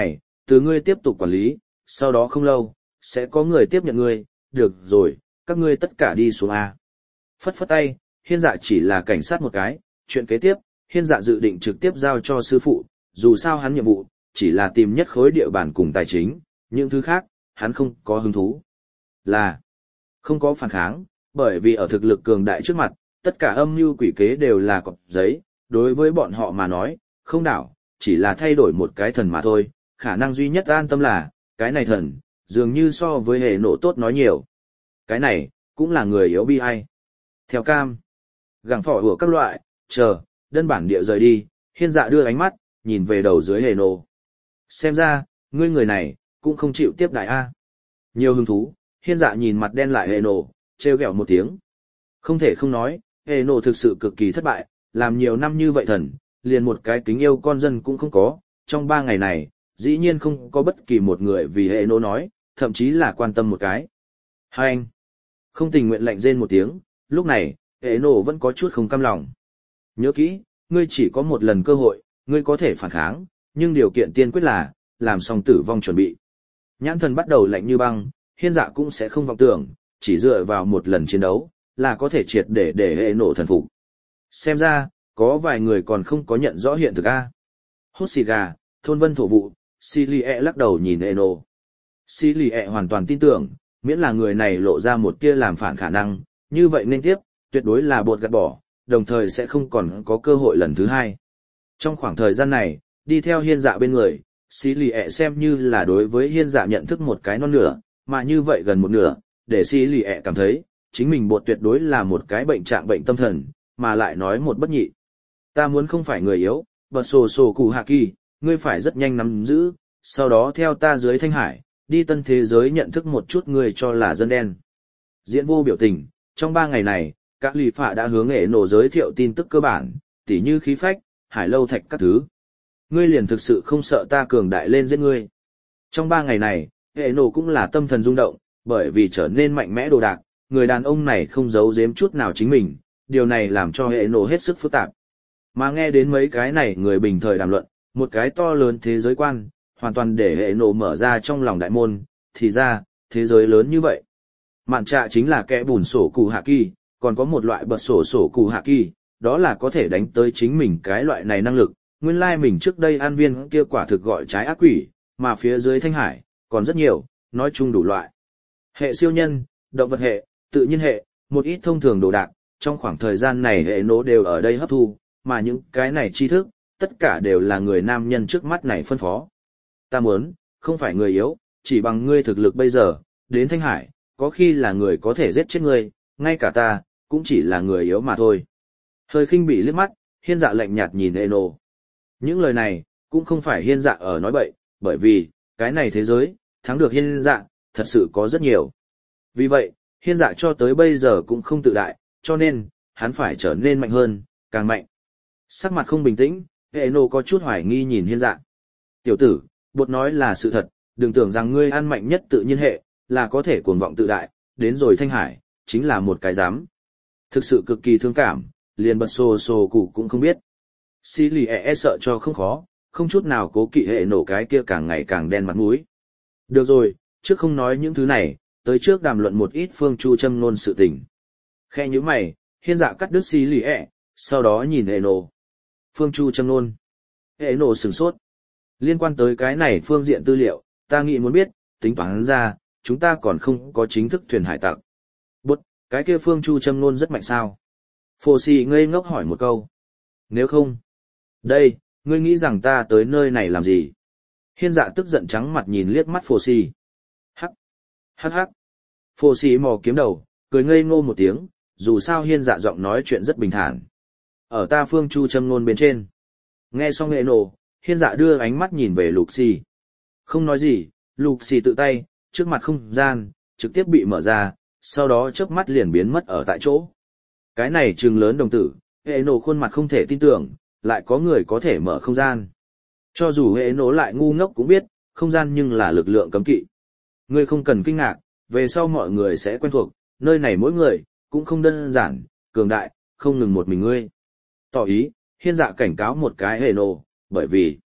từ ngươi tiếp tục quản lý, sau đó không lâu, sẽ có người tiếp nhận ngươi, được rồi, các ngươi tất cả đi xuống A. Phất phất tay, hiên dạ chỉ là cảnh sát một cái, chuyện kế tiếp, hiên dạ dự định trực tiếp giao cho sư phụ, dù sao hắn nhiệm vụ, chỉ là tìm nhất khối địa bàn cùng tài chính, những thứ khác, hắn không có hứng thú. Là, không có phản kháng, bởi vì ở thực lực cường đại trước mặt, tất cả âm mưu quỷ kế đều là cọc giấy, đối với bọn họ mà nói, không đảo, chỉ là thay đổi một cái thần mà thôi, khả năng duy nhất an tâm là, cái này thần, dường như so với hệ nổ tốt nói nhiều. Cái này, cũng là người yếu bi ai. Theo cam, gẳng phỏ của các loại, chờ, đơn bản địa rời đi, hiên dạ đưa ánh mắt, nhìn về đầu dưới hệ nổ. Xem ra, ngươi người này, cũng không chịu tiếp đại A. Nhiều hứng thú, hiên dạ nhìn mặt đen lại hệ nổ, trêu ghẹo một tiếng. Không thể không nói, hệ nổ thực sự cực kỳ thất bại, làm nhiều năm như vậy thần, liền một cái kính yêu con dân cũng không có, trong ba ngày này, dĩ nhiên không có bất kỳ một người vì hệ nổ nói, thậm chí là quan tâm một cái. Hai anh, không tình nguyện lạnh rên một tiếng, lúc này, hệ nổ vẫn có chút không cam lòng. Nhớ kỹ, ngươi chỉ có một lần cơ hội, ngươi có thể phản kháng, nhưng điều kiện tiên quyết là, làm xong tử vong chuẩn bị. Nhãn thần bắt đầu lạnh như băng, hiên dạ cũng sẽ không vọng tưởng, chỉ dựa vào một lần chiến đấu, là có thể triệt để để hệ nổ thần phục. Xem ra, có vài người còn không có nhận rõ hiện thực A. Hút xì gà, thôn vân thổ vụ, Silie lắc đầu nhìn hệ nổ. Silie hoàn toàn tin tưởng, miễn là người này lộ ra một tia làm phản khả năng, như vậy nên tiếp, tuyệt đối là bột gạt bỏ, đồng thời sẽ không còn có cơ hội lần thứ hai. Trong khoảng thời gian này, đi theo hiên dạ bên người, Silie xem như là đối với hiên dạ nhận thức một cái non nửa, mà như vậy gần một nửa, để Silie cảm thấy, chính mình bột tuyệt đối là một cái bệnh trạng bệnh tâm thần, mà lại nói một bất nhị. Ta muốn không phải người yếu, bật sổ sổ cụ hạ kỳ, ngươi phải rất nhanh nắm giữ, sau đó theo ta dưới thanh hải, đi tân thế giới nhận thức một chút ngươi cho là dân đen. Diễn vô biểu tình, trong ba ngày này, các lì phạ đã hướng hệ nổ giới thiệu tin tức cơ bản, tỉ như khí phách, hải lâu thạch các thứ. Ngươi liền thực sự không sợ ta cường đại lên giết ngươi. Trong ba ngày này, hệ nổ cũng là tâm thần rung động, bởi vì trở nên mạnh mẽ đồ đạc, người đàn ông này không giấu giếm chút nào chính mình, điều này làm cho hệ nổ hết sức phức tạp. Mà nghe đến mấy cái này người bình thời đàm luận, một cái to lớn thế giới quan, hoàn toàn để hệ nổ mở ra trong lòng đại môn, thì ra, thế giới lớn như vậy. Mạn trạ chính là kẻ bùn sổ cụ hạ kỳ, còn có một loại bật sổ sổ cụ hạ kỳ, đó là có thể đánh tới chính mình cái loại này năng lực. Nguyên lai like mình trước đây an viên kia quả thực gọi trái ác quỷ, mà phía dưới thanh hải, còn rất nhiều, nói chung đủ loại. Hệ siêu nhân, động vật hệ, tự nhiên hệ, một ít thông thường đồ đạc, trong khoảng thời gian này hệ nổ đều ở đây hấp thu, mà những cái này tri thức, tất cả đều là người nam nhân trước mắt này phân phó. Ta muốn, không phải người yếu, chỉ bằng ngươi thực lực bây giờ, đến thanh hải, có khi là người có thể giết chết ngươi, ngay cả ta, cũng chỉ là người yếu mà thôi. Hơi khinh bị liếc mắt, hiên dạ lạnh nhạt nhìn hệ nổ. Những lời này, cũng không phải hiên dạ ở nói bậy, bởi vì, cái này thế giới, thắng được hiên dạ, thật sự có rất nhiều. Vì vậy, hiên dạ cho tới bây giờ cũng không tự đại, cho nên, hắn phải trở nên mạnh hơn, càng mạnh. Sắc mặt không bình tĩnh, hệ nổ có chút hoài nghi nhìn hiên dạ. Tiểu tử, bột nói là sự thật, đừng tưởng rằng ngươi ăn mạnh nhất tự nhiên hệ, là có thể cuồng vọng tự đại, đến rồi thanh hải, chính là một cái dám. Thực sự cực kỳ thương cảm, liền bật sổ sổ cụ cũng không biết. Xí lì e, e sợ cho không khó, không chút nào cố kỵ hệ nổ cái kia càng ngày càng đen mặt mũi. Được rồi, trước không nói những thứ này, tới trước đàm luận một ít phương chu châm nôn sự tình. Khe như mày, hiên dạ cắt đứt xí lì e, sau đó nhìn hệ nổ. Phương chu châm nôn. Hệ nổ sửng sốt. Liên quan tới cái này phương diện tư liệu, ta nghĩ muốn biết, tính toán ra, chúng ta còn không có chính thức thuyền hải tặc. Bút, cái kia phương chu châm nôn rất mạnh sao? Phổ xì ngây ngốc hỏi một câu. Nếu không, đây, ngươi nghĩ rằng ta tới nơi này làm gì? Hiên dạ tức giận trắng mặt nhìn liếc mắt phổ xì. Hắc, hắc hắc. Phổ xì mò kiếm đầu, cười ngây ngô một tiếng, dù sao hiên dạ giọng nói chuyện rất bình thản. Ở ta phương chu châm nôn bên trên. Nghe xong nghệ nổ, hiên dạ đưa ánh mắt nhìn về lục xì. Không nói gì, lục xì tự tay, trước mặt không gian, trực tiếp bị mở ra, sau đó chớp mắt liền biến mất ở tại chỗ. Cái này trừng lớn đồng tử, hệ nổ khuôn mặt không thể tin tưởng, lại có người có thể mở không gian. Cho dù hệ nổ lại ngu ngốc cũng biết, không gian nhưng là lực lượng cấm kỵ. Ngươi không cần kinh ngạc, về sau mọi người sẽ quen thuộc, nơi này mỗi người, cũng không đơn giản, cường đại, không ngừng một mình ngươi. Tỏ ý, hiên dạ cảnh cáo một cái hệ nổ, bởi vì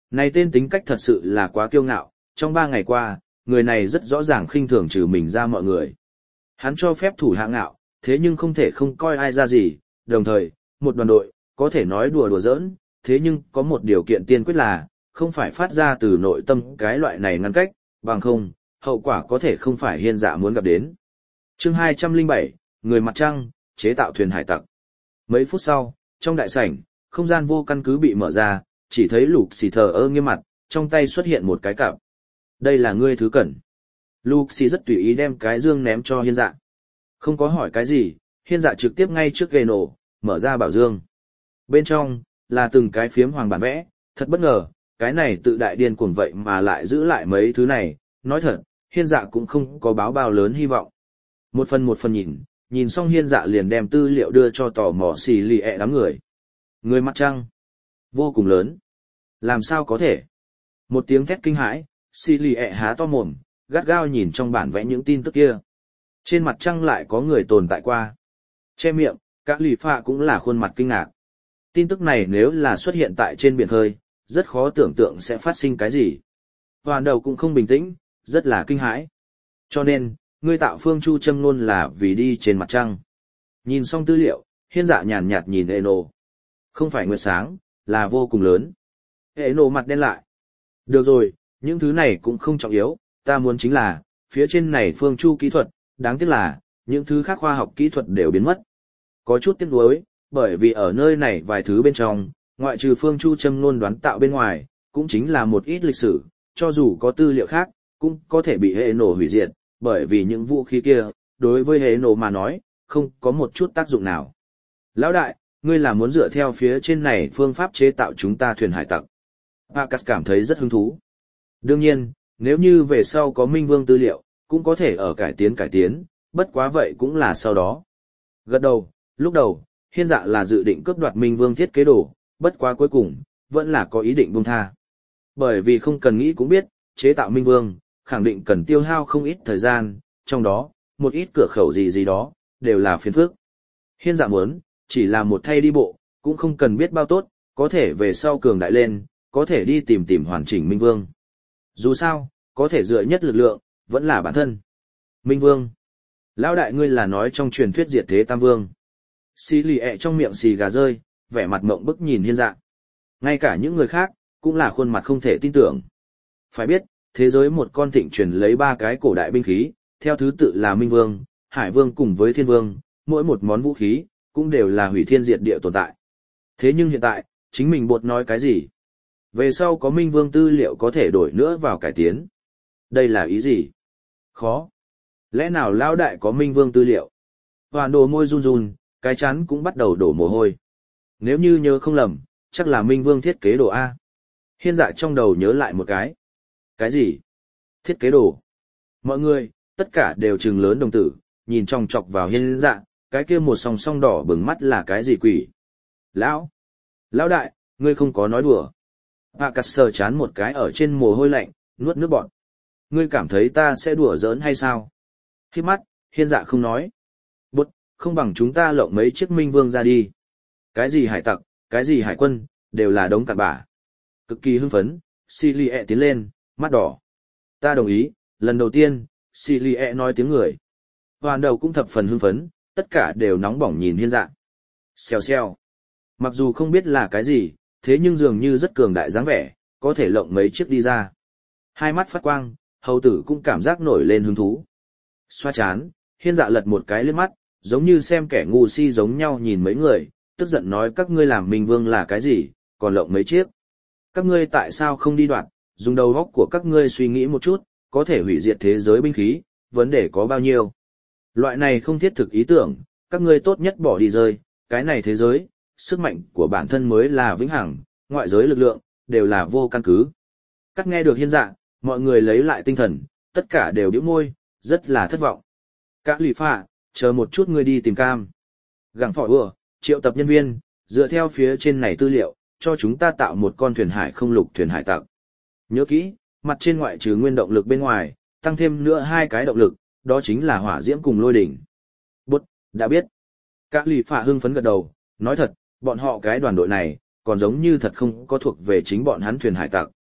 Này tên tính cách thật sự là quá kiêu ngạo, trong ba ngày qua, người này rất rõ ràng khinh thường trừ mình ra mọi người. Hắn cho phép thủ hạ ngạo, thế nhưng không thể không coi ai ra gì, đồng thời, một đoàn đội, có thể nói đùa đùa giỡn, thế nhưng có một điều kiện tiên quyết là, không phải phát ra từ nội tâm cái loại này ngăn cách, bằng không, hậu quả có thể không phải Hiên Dạ muốn gặp đến. Chương hai trăm lẻ bảy, Người mặt trăng, chế tạo thuyền hải tặc. Mấy phút sau, trong đại sảnh, không gian vô căn cứ bị mở ra, chỉ thấy Lục Xì thờ ơ nghiêm mặt, trong tay xuất hiện một cái cặp. Đây là ngươi thứ cần. Lục Xì rất tùy ý đem cái dương ném cho Hiên Dạ. Không có hỏi cái gì, Hiên Dạ trực tiếp ngay trước ghế nổ, mở ra bảo dương. Bên trong, là từng cái phiếm hoàng bản vẽ, thật bất ngờ, cái này tự đại điên cuồng vậy mà lại giữ lại mấy thứ này, nói thật, Hiên Dạ cũng không có báo bao lớn hy vọng. Một phần một phần nhìn, nhìn xong Hiên Dạ liền đem tư liệu đưa cho tò mò xì lì ẹ đám người. Người mặt trăng, vô cùng lớn. Làm sao có thể? Một tiếng thét kinh hãi, xì lì ẹ há to mồm, gắt gao nhìn trong bản vẽ những tin tức kia. Trên mặt trăng lại có người tồn tại qua. Che miệng, các lì phạ cũng là khuôn mặt kinh ngạc. Tin tức này nếu là xuất hiện tại trên biển khơi, rất khó tưởng tượng sẽ phát sinh cái gì. Hoàn đầu cũng không bình tĩnh, rất là kinh hãi. Cho nên, ngươi tạo phương chu châm luôn là vì đi trên mặt trăng. Nhìn xong tư liệu, Hiên Dạ nhàn nhạt nhìn Eno. Không phải nguyệt sáng, là vô cùng lớn. Eno mặt đen lại. Được rồi, những thứ này cũng không trọng yếu, ta muốn chính là, phía trên này phương chu kỹ thuật, đáng tiếc là, những thứ khác khoa học kỹ thuật đều biến mất. Có chút tiếc nuối, bởi vì ở nơi này vài thứ bên trong, ngoại trừ phương chu châm luôn đoán tạo bên ngoài, cũng chính là một ít lịch sử, cho dù có tư liệu khác, cũng có thể bị hệ nổ hủy diệt, bởi vì những vũ khí kia, đối với hệ nổ mà nói, không có một chút tác dụng nào. Lão đại, ngươi là muốn dựa theo phía trên này phương pháp chế tạo chúng ta thuyền hải tặc. Bacchus cảm thấy rất hứng thú. Đương nhiên, nếu như về sau có Minh Vương tư liệu, cũng có thể ở cải tiến cải tiến, bất quá vậy cũng là sau đó. Gật đầu, lúc đầu, Hiên Dạ là dự định cướp đoạt Minh Vương thiết kế đồ, bất quá cuối cùng, vẫn là có ý định buông tha. Bởi vì không cần nghĩ cũng biết, chế tạo Minh Vương, khẳng định cần tiêu hao không ít thời gian, trong đó, một ít cửa khẩu gì gì đó, đều là phiền phức. Hiên Dạ muốn, chỉ là một thay đi bộ, cũng không cần biết bao tốt, có thể về sau cường đại lên, có thể đi tìm tìm hoàn chỉnh Minh Vương. Dù sao, có thể dựa nhất lực lượng, vẫn là bản thân. Minh Vương. Lão đại ngươi là nói trong truyền thuyết diệt thế Tam Vương. Xì lì ẹ trong miệng xì gà rơi, vẻ mặt mộng bức nhìn Hiên Dạ. Ngay cả những người khác, cũng là khuôn mặt không thể tin tưởng. Phải biết, thế giới một con thịnh truyền lấy ba cái cổ đại binh khí, theo thứ tự là Minh Vương, Hải Vương cùng với Thiên Vương, mỗi một món vũ khí, cũng đều là hủy thiên diệt địa tồn tại. Thế nhưng hiện tại, chính mình buộc nói cái gì? Về sau có Minh Vương tư liệu có thể đổi nữa vào cải tiến. Đây là ý gì? Khó. Lẽ nào lão đại có Minh Vương tư liệu? Hoàn đồ môi run run, cái chắn cũng bắt đầu đổ mồ hôi. Nếu như nhớ không lầm, chắc là Minh Vương thiết kế đồ A. Hiên Dạ trong đầu nhớ lại một cái. Cái gì? Thiết kế đồ. Mọi người, tất cả đều trừng lớn đồng tử, nhìn trong chọc vào Hiên Dạ, cái kia một song song đỏ bừng mắt là cái gì quỷ? Lão! Lão đại, ngươi không có nói đùa. Hạ cắt sờ chán một cái ở trên mồ hôi lạnh, nuốt nước bọt. Ngươi cảm thấy ta sẽ đùa giỡn hay sao? Khi mắt, Hiên Dạ không nói. Bút, không bằng chúng ta lộng mấy chiếc Minh Vương ra đi. Cái gì hải tặc, cái gì hải quân, đều là đống cặn bã. Cực kỳ hưng phấn, Silie tiến lên, mắt đỏ. Ta đồng ý, lần đầu tiên, Silie nói tiếng người. Hoàn đầu cũng thập phần hưng phấn, tất cả đều nóng bỏng nhìn Hiên Dạ. Xèo xèo. Mặc dù không biết là cái gì, thế nhưng dường như rất cường đại dáng vẻ, có thể lộng mấy chiếc đi ra. Hai mắt phát quang, hầu tử cũng cảm giác nổi lên hứng thú. Xoa chán, Hiên Dạ lật một cái liếc mắt, giống như xem kẻ ngu si giống nhau nhìn mấy người, tức giận nói các ngươi làm Minh Vương là cái gì, còn lộng mấy chiếc. Các ngươi tại sao không đi đoạt, dùng đầu óc của các ngươi suy nghĩ một chút, có thể hủy diệt thế giới binh khí, vấn đề có bao nhiêu. Loại này không thiết thực ý tưởng, các ngươi tốt nhất bỏ đi rơi, cái này thế giới, sức mạnh của bản thân mới là vĩnh hằng, ngoại giới lực lượng, đều là vô căn cứ. Cắt nghe được Hiên Dạ, mọi người lấy lại tinh thần, tất cả đều nhíu môi, rất là thất vọng. Các lì phạ, chờ một chút ngươi đi tìm cam. Gặng phỏ ừa, triệu tập nhân viên, dựa theo phía trên này tư liệu, cho chúng ta tạo một con thuyền hải không lục thuyền hải tặc. Nhớ kỹ, mặt trên ngoại trừ nguyên động lực bên ngoài, tăng thêm nữa hai cái động lực, đó chính là hỏa diễm cùng lôi đỉnh. Bút, đã biết. Các lì phạ hưng phấn gật đầu, nói thật, bọn họ cái đoàn đội này, còn giống như thật không có thuộc về chính bọn hắn thuyền hải tặc,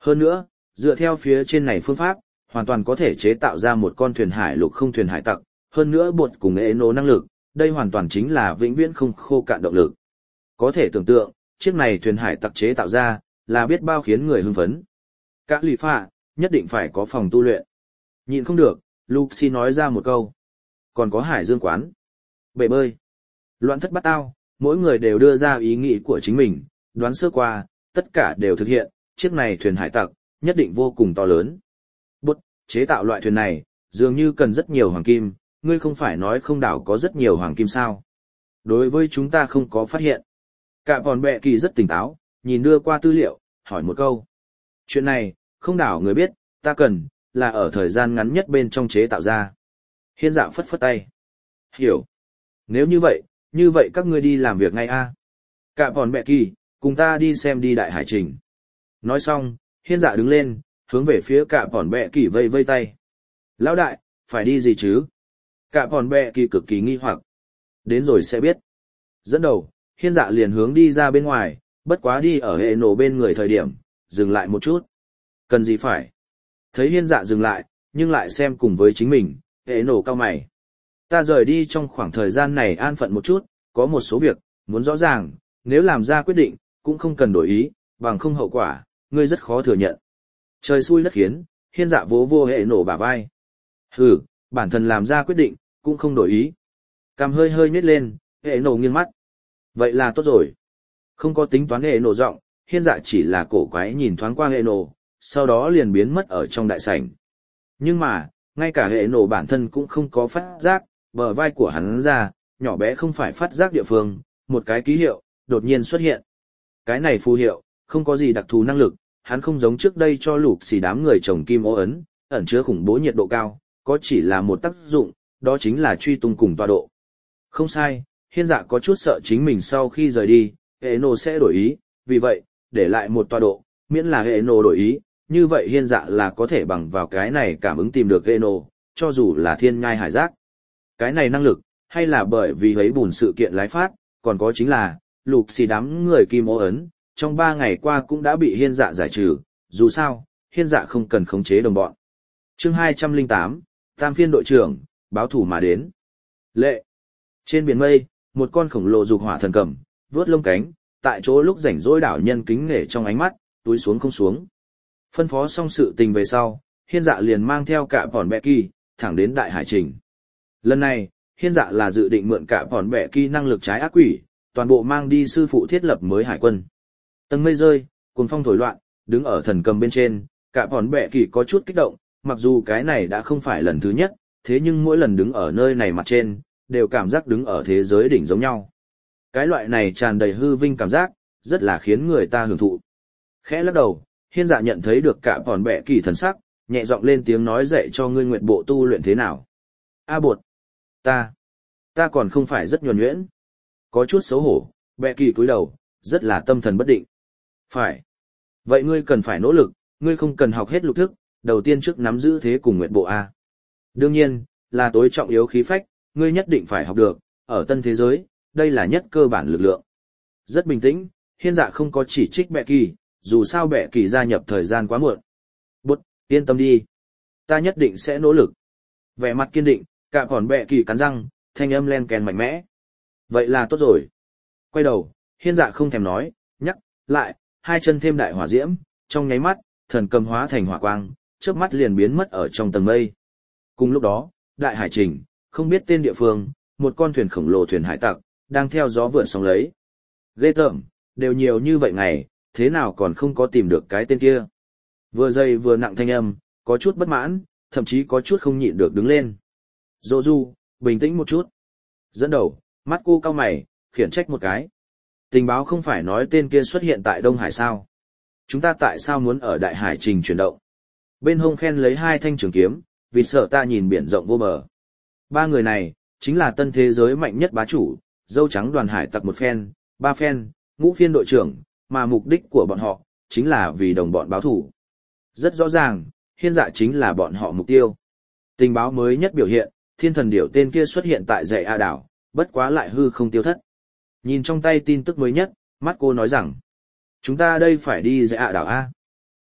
Hơn nữa, dựa theo phía trên này phương pháp, hoàn toàn có thể chế tạo ra một con thuyền hải lục không thuyền hải tặc, hơn nữa bột cùng ế nổ năng lực, đây hoàn toàn chính là vĩnh viễn không khô cạn động lực. Có thể tưởng tượng, chiếc này thuyền hải tặc chế tạo ra, là biết bao khiến người hưng phấn. Các lì phạ, nhất định phải có phòng tu luyện. Nhịn không được, Luxi nói ra một câu. Còn có hải dương quán, bể bơi, loạn thất bát tao, mỗi người đều đưa ra ý nghĩ của chính mình, đoán sơ qua, tất cả đều thực hiện, chiếc này thuyền hải tặc, nhất định vô cùng to lớn. Bút, chế tạo loại thuyền này, dường như cần rất nhiều hoàng kim, ngươi không phải nói không đảo có rất nhiều hoàng kim sao. Đối với chúng ta không có phát hiện. Cả bọn bệ kỳ rất tỉnh táo, nhìn đưa qua tư liệu, hỏi một câu. Chuyện này, không đảo người biết, ta cần, là ở thời gian ngắn nhất bên trong chế tạo ra. Hiên dạ phất phất tay. Hiểu. Nếu như vậy, như vậy các ngươi đi làm việc ngay a. Cả bọn bệ kỳ, cùng ta đi xem đi đại hải trình. Nói xong, hiên dạ đứng lên, hướng về phía cả bọn bệ kỳ vây vây tay. Lão đại, phải đi gì chứ? Cả bọn bệ kỳ cực kỳ nghi hoặc. Đến rồi sẽ biết. Dẫn đầu, hiên dạ liền hướng đi ra bên ngoài, bất quá đi ở hệ nổ bên người thời điểm, dừng lại một chút. Cần gì phải? Thấy hiên dạ dừng lại, nhưng lại xem cùng với chính mình, hệ nổ cao mày. Ta rời đi trong khoảng thời gian này an phận một chút, có một số việc, muốn rõ ràng, nếu làm ra quyết định, cũng không cần đổi ý, bằng không hậu quả, ngươi rất khó thừa nhận. Trời xui đất khiến, hiên dạ vỗ vô hệ nổ bả vai. Hừ, bản thân làm ra quyết định, cũng không đổi ý. Cằm hơi hơi nhếch lên, hệ nổ nghiêng mắt. Vậy là tốt rồi. Không có tính toán hệ nổ giọng, hiên dạ chỉ là cổ quái nhìn thoáng qua hệ nổ, sau đó liền biến mất ở trong đại sảnh. Nhưng mà, ngay cả hệ nổ bản thân cũng không có phát giác, bờ vai của hắn ra, nhỏ bé không phải phát giác địa phương, một cái ký hiệu, đột nhiên xuất hiện. Cái này phù hiệu, không có gì đặc thù năng lực, hắn không giống trước đây cho lục xì đám người trồng kim ô ấn, ẩn chứa khủng bố nhiệt độ cao, có chỉ là một tác dụng, đó chính là truy tung cùng tọa độ. Không sai, hiên dạ có chút sợ chính mình sau khi rời đi, hệ nổ sẽ đổi ý, vì vậy, để lại một tọa độ, miễn là hệ nổ đổi ý, như vậy hiên dạ là có thể bằng vào cái này cảm ứng tìm được hệ nổ, cho dù là thiên ngai hải giác. Cái này năng lực, hay là bởi vì ấy bùn sự kiện lái phát, còn có chính là, lục xì đám người kim ô ấn, trong ba ngày qua cũng đã bị hiên dạ giải trừ, dù sao, hiên dạ không cần khống chế đồng bọn. Chương hai trăm lẻ tám, Tam phiên đội trưởng, báo thủ mà đến. Lệ. Trên biển mây, một con khổng lồ dục hỏa thần cầm, vướt lông cánh, tại chỗ lúc rảnh rỗi đảo nhân kính nể trong ánh mắt, túi xuống không xuống. Phân phó xong sự tình về sau, hiên dạ liền mang theo cả bọn bẹ kỳ, thẳng đến đại hải trình. Lần này, hiên dạ là dự định mượn cả bọn bẹ kỳ năng lực trái ác quỷ, toàn bộ mang đi sư phụ thiết lập mới hải quân. Tầng mây rơi, cuồng phong thổi loạn, đứng ở thần cầm bên trên, cả bọn bẹ kỳ có chút kích động, mặc dù cái này đã không phải lần thứ nhất, thế nhưng mỗi lần đứng ở nơi này mặt trên, đều cảm giác đứng ở thế giới đỉnh giống nhau. Cái loại này tràn đầy hư vinh cảm giác, rất là khiến người ta hưởng thụ. Khẽ lắc đầu, hiên dạ nhận thấy được cả bọn bẹ kỳ thần sắc, nhẹ giọng lên tiếng nói dạy cho ngươi nguyện bộ tu luyện thế nào. A bột, ta, ta còn không phải rất nhuần nhuyễn. Có chút xấu hổ, bẹ kỳ cúi đầu, rất là tâm thần bất định. Phải. Vậy ngươi cần phải nỗ lực, ngươi không cần học hết lục thức, đầu tiên trước nắm giữ thế cùng nguyện bộ A. Đương nhiên, là tối trọng yếu khí phách, ngươi nhất định phải học được, ở tân thế giới, đây là nhất cơ bản lực lượng. Rất bình tĩnh, hiên dạ không có chỉ trích bẹ kỳ, dù sao bẹ kỳ gia nhập thời gian quá muộn. Bút, yên tâm đi. Ta nhất định sẽ nỗ lực. Vẻ mặt kiên định, cả bọn bẹ kỳ cắn răng, thanh âm len kèn mạnh mẽ. Vậy là tốt rồi. Quay đầu, hiên dạ không thèm nói, nhắc, lại, hai chân thêm đại hỏa diễm, trong nháy mắt, thần cầm hóa thành hỏa quang, chớp mắt liền biến mất ở trong tầng mây. Cùng lúc đó, đại hải trình, không biết tên địa phương, một con thuyền khổng lồ thuyền hải tặc, đang theo gió vượn sóng lấy. Ghê tởm, đều nhiều như vậy ngày, thế nào còn không có tìm được cái tên kia. Vừa dày vừa nặng thanh âm, có chút bất mãn, thậm chí có chút không nhịn được đứng lên. Dô du, bình tĩnh một chút. Dẫn đầu, mắt cô cao mày, khiển trách một cái. Tình báo không phải nói tên kia xuất hiện tại Đông Hải sao. Chúng ta tại sao muốn ở đại hải trình chuyển động? Bên hông khen lấy hai thanh trường kiếm, vì sợ ta nhìn biển rộng vô bờ. Ba người này, chính là tân thế giới mạnh nhất bá chủ, dâu trắng đoàn hải tặc một phen, ba phen, ngũ phiên đội trưởng, mà mục đích của bọn họ, chính là vì đồng bọn báo thủ. Rất rõ ràng, hiên dạ chính là bọn họ mục tiêu. Tình báo mới nhất biểu hiện, thiên thần điểu tên kia xuất hiện tại dãy A đảo, bất quá lại hư không tiêu thất. Nhìn trong tay tin tức mới nhất, mắt cô nói rằng, chúng ta đây phải đi dãy A đảo A.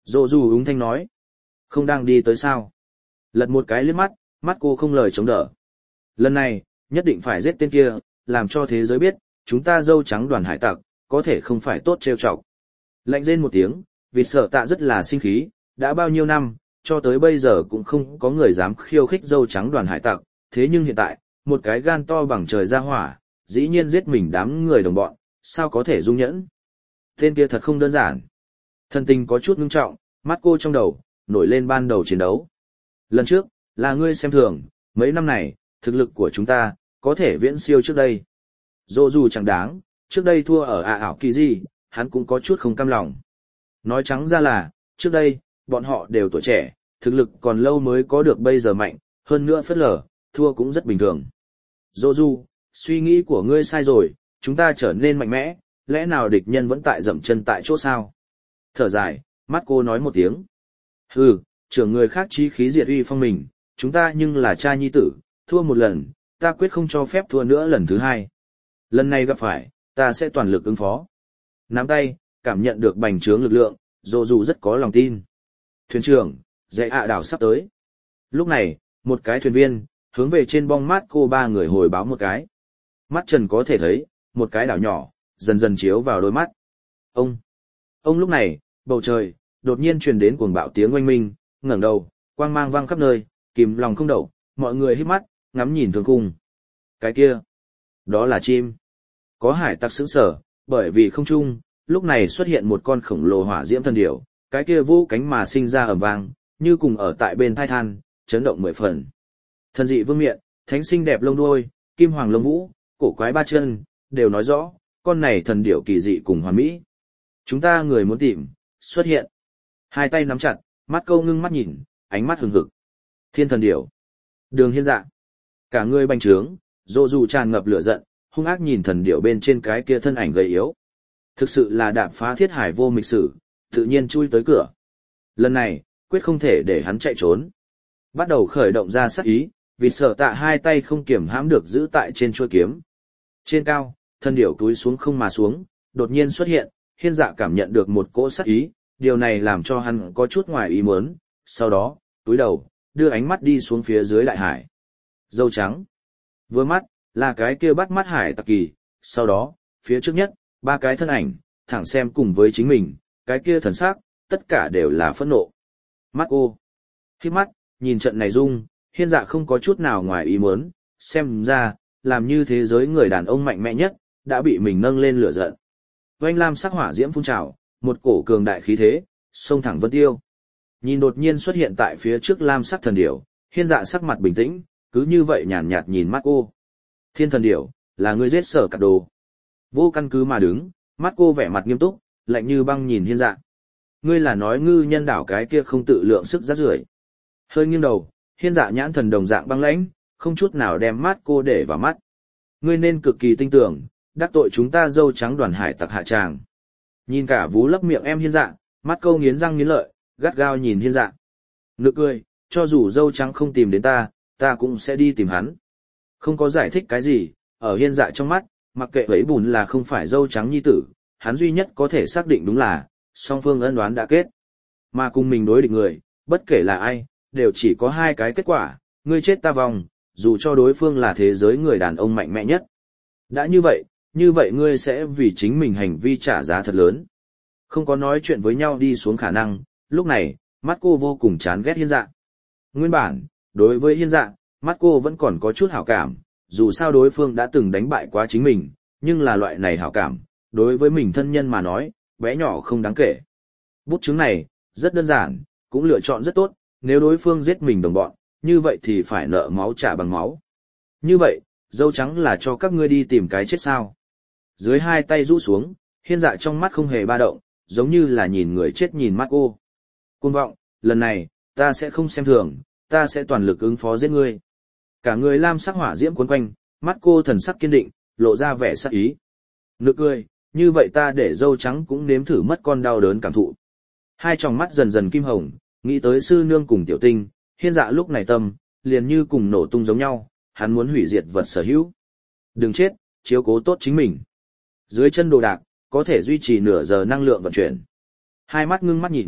Dô dù úng thanh nói. Không đang đi tới sao? Lật một cái liếc mắt, mắt cô không lời chống đỡ. Lần này, nhất định phải giết tên kia, làm cho thế giới biết, chúng ta dâu trắng đoàn hải tặc, có thể không phải tốt trêu chọc. Lạnh rên một tiếng, vì sợ tạ rất là sinh khí, đã bao nhiêu năm, cho tới bây giờ cũng không có người dám khiêu khích dâu trắng đoàn hải tặc, thế nhưng hiện tại, một cái gan to bằng trời ra hỏa, dĩ nhiên giết mình đám người đồng bọn, sao có thể dung nhẫn. Tên kia thật không đơn giản. Thân tình có chút ngưng trọng, mắt cô trong đầu, nổi lên ban đầu chiến đấu. Lần trước, là ngươi xem thường, mấy năm này, thực lực của chúng ta, có thể viễn siêu trước đây. Dô dù chẳng đáng, trước đây thua ở ả ảo kỳ gì, hắn cũng có chút không cam lòng. Nói trắng ra là, trước đây, bọn họ đều tuổi trẻ, thực lực còn lâu mới có được bây giờ mạnh, hơn nữa phất lở, thua cũng rất bình thường. Dô dù, suy nghĩ của ngươi sai rồi, chúng ta trở nên mạnh mẽ, lẽ nào địch nhân vẫn tại dậm chân tại chỗ sao? Thở dài, mắt cô nói một tiếng. Hừ, trưởng người khác chí khí diệt uy phong mình, chúng ta nhưng là cha nhi tử, thua một lần, ta quyết không cho phép thua nữa lần thứ hai. Lần này gặp phải, ta sẽ toàn lực ứng phó. Nắm tay, cảm nhận được bành trướng lực lượng, dô dù rất có lòng tin. Thuyền trưởng, dãy ạ đảo sắp tới. Lúc này, một cái thuyền viên, hướng về trên bong mát cô ba người hồi báo một cái. Mắt trần có thể thấy, một cái đảo nhỏ, dần dần chiếu vào đôi mắt. Ông! Ông lúc này, bầu trời, đột nhiên truyền đến cuồng bạo tiếng oanh minh, ngẩng đầu, quang mang vang khắp nơi, kìm lòng không đậu, mọi người hít mắt, ngắm nhìn thương khung. Cái kia! Đó là chim. Có hải tặc sững sở, bởi vì không trung, lúc này xuất hiện một con khổng lồ hỏa diễm thần điểu, cái kia vũ cánh mà sinh ra ầm vang, như cùng ở tại bên thai than, chấn động mười phần. Thần dị vương miện, thánh xinh đẹp lông đuôi, kim hoàng lông vũ, cổ quái ba chân, đều nói rõ, con này thần điểu kỳ dị cùng hoàn mỹ. Chúng ta người muốn tìm, xuất hiện. Hai tay nắm chặt, mắt câu ngưng mắt nhìn, ánh mắt hừng hực. Thiên thần điểu. Đường Hiên Dạ. Cả người bành trướng, rộ dù tràn ngập lửa giận, hung ác nhìn thần điểu bên trên cái kia thân ảnh gầy yếu. Thực sự là đạp phá thiết hải vô mịch sử, tự nhiên chui tới cửa. Lần này, quyết không thể để hắn chạy trốn. Bắt đầu khởi động ra sát ý, vì sợ tạ hai tay không kiểm hãm được giữ tại trên chuôi kiếm. Trên cao, thân điểu túi xuống không mà xuống, đột nhiên xuất hiện, Hiên Dạ cảm nhận được một cỗ sát ý, điều này làm cho hắn có chút ngoài ý muốn, sau đó, túi đầu, đưa ánh mắt đi xuống phía dưới đại hải. Dâu trắng. Vừa mắt, là cái kia bắt mắt hải tặc kỳ, sau đó, phía trước nhất, ba cái thân ảnh, thẳng xem cùng với chính mình, cái kia thần sắc, tất cả đều là phẫn nộ. Mắt ô. Khi mắt, nhìn trận này dung, Hiên Dạ không có chút nào ngoài ý muốn, xem ra, làm như thế giới người đàn ông mạnh mẽ nhất, đã bị mình nâng lên lửa giận. Oanh lam sắc hỏa diễm phun trào, một cổ cường đại khí thế, xông thẳng vân tiêu. Nhìn đột nhiên xuất hiện tại phía trước lam sắc thần điểu, Hiên Dạ sắc mặt bình tĩnh, cứ như vậy nhàn nhạt nhìn mắt cô. Thiên thần điểu, là ngươi giết Sở Cạp Đồ. Vô căn cứ mà đứng, mắt cô vẻ mặt nghiêm túc, lạnh như băng nhìn Hiên Dạ. Ngươi là nói ngư nhân đảo cái kia không tự lượng sức rác rưởi. Hơi nghiêng đầu, Hiên Dạ nhãn thần đồng dạng băng lãnh, không chút nào đem mắt cô để vào mắt. Ngươi nên cực kỳ tinh tưởng, đắc tội chúng ta dâu trắng đoàn hải tặc hạ tràng. Nhìn cả vú lấp miệng em Hiên Dạ, mắt câu nghiến răng nghiến lợi, gắt gao nhìn Hiên Dạ. Nực cười, cho dù dâu trắng không tìm đến ta, ta cũng sẽ đi tìm hắn. Không có giải thích cái gì, ở Hiên Dạ trong mắt, mặc kệ vấy bùn là không phải dâu trắng nhi tử, hắn duy nhất có thể xác định đúng là, song phương ân đoán đã kết. Mà cùng mình đối địch người, bất kể là ai, đều chỉ có hai cái kết quả, ngươi chết ta vong, dù cho đối phương là thế giới người đàn ông mạnh mẽ nhất. Đã như vậy, như vậy ngươi sẽ vì chính mình hành vi trả giá thật lớn. Không có nói chuyện với nhau đi xuống khả năng, lúc này, mắt cô vô cùng chán ghét Hiên Dạ. Nguyên bản, đối với Hiên Dạ, mắt cô vẫn còn có chút hảo cảm, dù sao đối phương đã từng đánh bại quá chính mình, nhưng là loại này hảo cảm, đối với mình thân nhân mà nói, bé nhỏ không đáng kể. Bút chứng này, rất đơn giản, cũng lựa chọn rất tốt, nếu đối phương giết mình đồng bọn, như vậy thì phải nợ máu trả bằng máu. Như vậy, dâu trắng là cho các ngươi đi tìm cái chết sao. Dưới hai tay rũ xuống, Hiên Dạ trong mắt không hề ba động, giống như là nhìn người chết nhìn mắt cô. Cuồng vọng, lần này, ta sẽ không xem thường, ta sẽ toàn lực ứng phó giết ngươi. Cả người lam sắc hỏa diễm cuốn quanh, mắt cô thần sắc kiên định, lộ ra vẻ sắc ý. Nực cười, như vậy ta để dâu trắng cũng nếm thử mất con đau đớn cảm thụ. Hai tròng mắt dần dần kim hồng, nghĩ tới sư nương cùng tiểu tinh, Hiên Dạ lúc này tâm, liền như cùng nổ tung giống nhau, hắn muốn hủy diệt vật sở hữu. Đừng chết, chiếu cố tốt chính mình. Dưới chân đồ đạc, có thể duy trì nửa giờ năng lượng vận chuyển. Hai mắt ngưng mắt nhìn,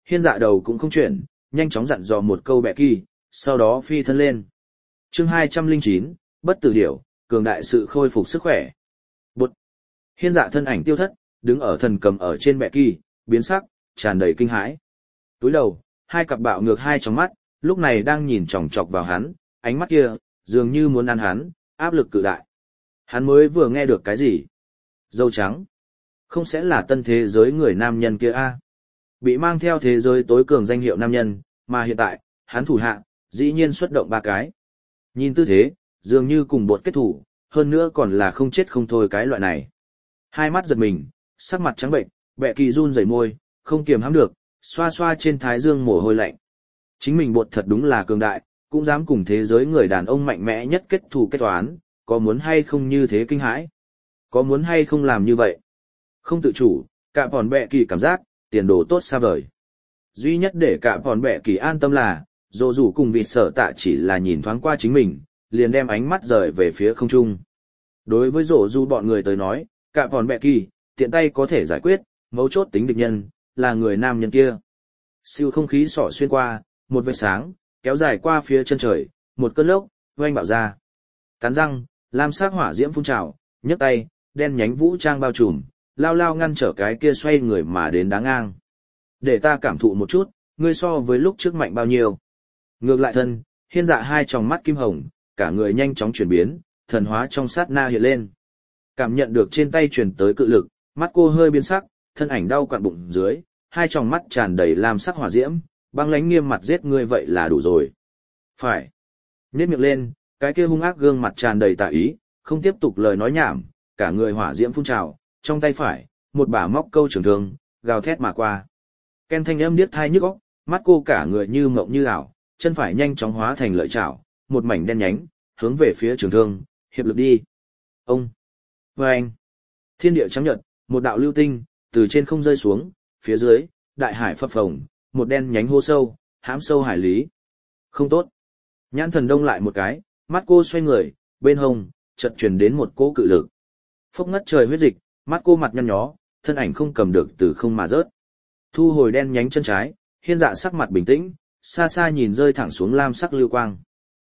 Hiên Dạ đầu cũng không chuyển, nhanh chóng dặn dò một câu bẹ kỳ, sau đó phi thân lên. Chương hai trăm lẻ chín, bất tử điểu, cường đại sự khôi phục sức khỏe. Bụt. Hiên Dạ thân ảnh tiêu thất, đứng ở thần cầm ở trên bẹ kỳ, biến sắc, tràn đầy kinh hãi. Túi đầu, hai cặp bạo ngược hai trong mắt, lúc này đang nhìn chòng chọc vào hắn, ánh mắt kia, dường như muốn ăn hắn, áp lực cự đại. Hắn mới vừa nghe được cái gì? Dâu trắng. Không sẽ là tân thế giới người nam nhân kia a? Bị mang theo thế giới tối cường danh hiệu nam nhân, mà hiện tại, hắn thủ hạ, dĩ nhiên xuất động ba cái. Nhìn tư thế, dường như cùng bột kết thủ, hơn nữa còn là không chết không thôi cái loại này. Hai mắt giật mình, sắc mặt trắng bệnh, bẹ kỳ run rẩy môi, không kiềm hãm được, xoa xoa trên thái dương mồ hôi lạnh. Chính mình bột thật đúng là cường đại, cũng dám cùng thế giới người đàn ông mạnh mẽ nhất kết thù kết toán, có muốn hay không như thế kinh hãi? Có muốn hay không làm như vậy? Không tự chủ, cả bọn bẹ kỳ cảm giác, tiền đồ tốt xa vời. Duy nhất để cả bọn bẹ kỳ an tâm là, dù dù cùng vịt sở tạ chỉ là nhìn thoáng qua chính mình, liền đem ánh mắt rời về phía không trung. Đối với rổ du bọn người tới nói, cả bọn bẹ kỳ, tiện tay có thể giải quyết, mấu chốt tính địch nhân, là người nam nhân kia. Siêu không khí sỏ xuyên qua, một vệt sáng, kéo dài qua phía chân trời, một cơn lốc, oanh bạo ra. Cắn răng, lam sắc hỏa diễm phun trào, nhấc tay, đen nhánh vũ trang bao trùm, lao lao ngăn trở cái kia xoay người mà đến đá ngang. Để ta cảm thụ một chút, ngươi so với lúc trước mạnh bao nhiêu. Ngược lại thân, Hiên Dạ hai tròng mắt kim hồng, cả người nhanh chóng chuyển biến, thần hóa trong sát na hiện lên. Cảm nhận được trên tay truyền tới cự lực, mắt cô hơi biến sắc, thân ảnh đau quặn bụng dưới, hai tròng mắt tràn đầy lam sắc hỏa diễm, băng lãnh nghiêm mặt giết ngươi vậy là đủ rồi. Phải. Nhếch miệng lên, cái kia hung ác gương mặt tràn đầy tà ý, không tiếp tục lời nói nhảm, cả người hỏa diễm phun trào, trong tay phải, một bả móc câu trường thương, gào thét mà qua. Ken thanh âm điếc tai nhức óc, mắt cô cả người như mộng như ảo, chân phải nhanh chóng hóa thành lợi chảo, một mảnh đen nhánh, hướng về phía trường thương, hiệp lực đi. Ông. Vâng. Thiên địa trắng nhật, một đạo lưu tinh, từ trên không rơi xuống, phía dưới, đại hải phập phồng, một đen nhánh hô sâu, hãm sâu hải lý. Không tốt. Nhãn thần đông lại một cái, mắt cô xoay người, bên hông, chợt truyền đến một cỗ cự lực. Phốc ngất trời huyết dịch, mắt cô mặt nhăn nhó, thân ảnh không cầm được từ không mà rớt. Thu hồi đen nhánh chân trái, Hiên Dạ sắc mặt bình tĩnh, xa xa nhìn rơi thẳng xuống lam sắc lưu quang.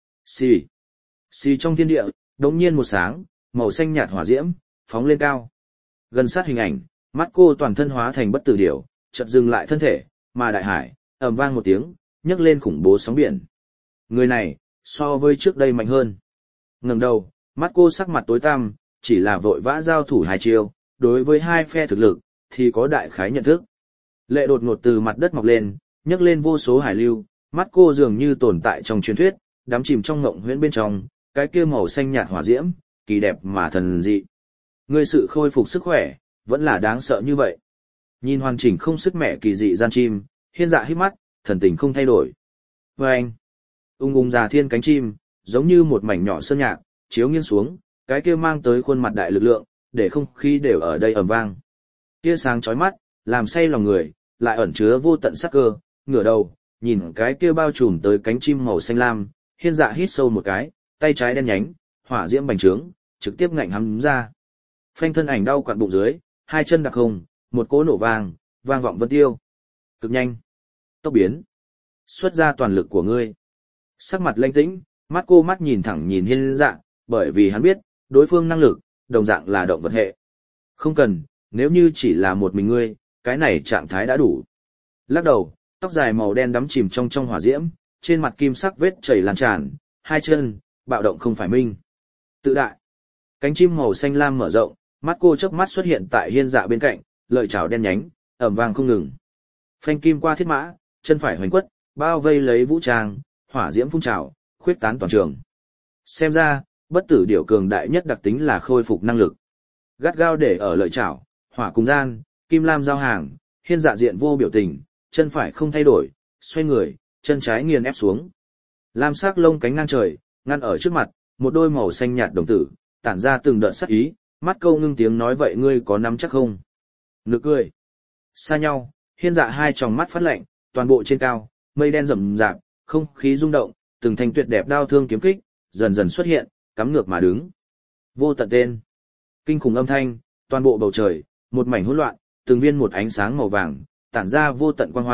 Xì. Xì trong thiên địa, đống nhiên một sáng, màu xanh nhạt hỏa diễm, phóng lên cao. Gần sát hình ảnh, mắt cô toàn thân hóa thành bất tử điểu, chợt dừng lại thân thể, mà đại hải, ầm vang một tiếng, nhấc lên khủng bố sóng biển. Người này, so với trước đây mạnh hơn. Ngẩng đầu, mắt cô sắc mặt tối tăm, chỉ là vội vã giao thủ hai chiêu, đối với hai phe thực lực, thì có đại khái nhận thức. Lệ đột ngột từ mặt đất mọc lên, nhấc lên vô số hải lưu, mắt cô dường như tồn tại trong truyền thuyết, đắm chìm trong ngộng huyễn bên trong, cái kia màu xanh nhạt hỏa diễm, kỳ đẹp mà thần dị. Người sự khôi phục sức khỏe, vẫn là đáng sợ như vậy. Nhìn hoàn chỉnh không sức mẹ kỳ dị gian chim, Hiên Dạ hít mắt, thần tình không thay đổi. Và anh, ung ung già thiên cánh chim, giống như một mảnh nhỏ sơn nhạc, chiếu nghiêng xuống, cái kia mang tới khuôn mặt đại lực lượng, để không khí đều ở đây ầm vang. Tia sáng chói mắt, làm say lòng người, lại ẩn chứa vô tận sắc cơ, ngửa đầu, nhìn cái kia bao trùm tới cánh chim màu xanh lam, Hiên Dạ hít sâu một cái, tay trái đen nhánh, hỏa diễm bành trướng, trực tiếp ngạnh hắm ra. Phanh thân ảnh đau quặn bụng dưới, hai chân đặc hồng, một cỗ nổ vang, vang vọng vân tiêu. Cực nhanh. Tốc biến. Xuất ra toàn lực của ngươi. Sắc mặt lanh tĩnh, mắt cô mắt nhìn thẳng nhìn Hiên Dạ, bởi vì hắn biết, đối phương năng lực, đồng dạng là động vật hệ. Không cần, nếu như chỉ là một mình ngươi, cái này trạng thái đã đủ. Lắc đầu, tóc dài màu đen đắm chìm trong trong hỏa diễm, trên mặt kim sắc vết chảy lan tràn, hai chân, bạo động không phải minh. Tự đại. Cánh chim màu xanh lam mở rộng, mắt cô chớp mắt xuất hiện tại Hiên Dạ bên cạnh, lợi chảo đen nhánh, ầm vang không ngừng. Phanh kim qua thiết mã, chân phải hoành quất, bao vây lấy vũ trang, hỏa diễm phun trào, khuyết tán toàn trường. Xem ra, bất tử điểu cường đại nhất đặc tính là khôi phục năng lực. Gắt gao để ở lợi chảo, hỏa cùng gian, kim lam giao hàng, Hiên Dạ diện vô biểu tình, chân phải không thay đổi, xoay người, chân trái nghiền ép xuống. Lam sắc lông cánh ngang trời, ngăn ở trước mặt, một đôi màu xanh nhạt đồng tử, tản ra từng đợt sắc ý, mắt câu ngưng tiếng nói vậy ngươi có nắm chắc không? Nực cười. Xa nhau, Hiên Dạ hai tròng mắt phát lạnh, toàn bộ trên cao, mây đen rậm rạp, không khí rung động, từng thanh tuyệt đẹp đao thương kiếm kích, dần dần xuất hiện, cắm ngược mà đứng. Vô tận tên. Kinh khủng âm thanh, toàn bộ bầu trời, một mảnh hỗn loạn, từng viên một ánh sáng màu vàng, tản ra vô tận quang hoa,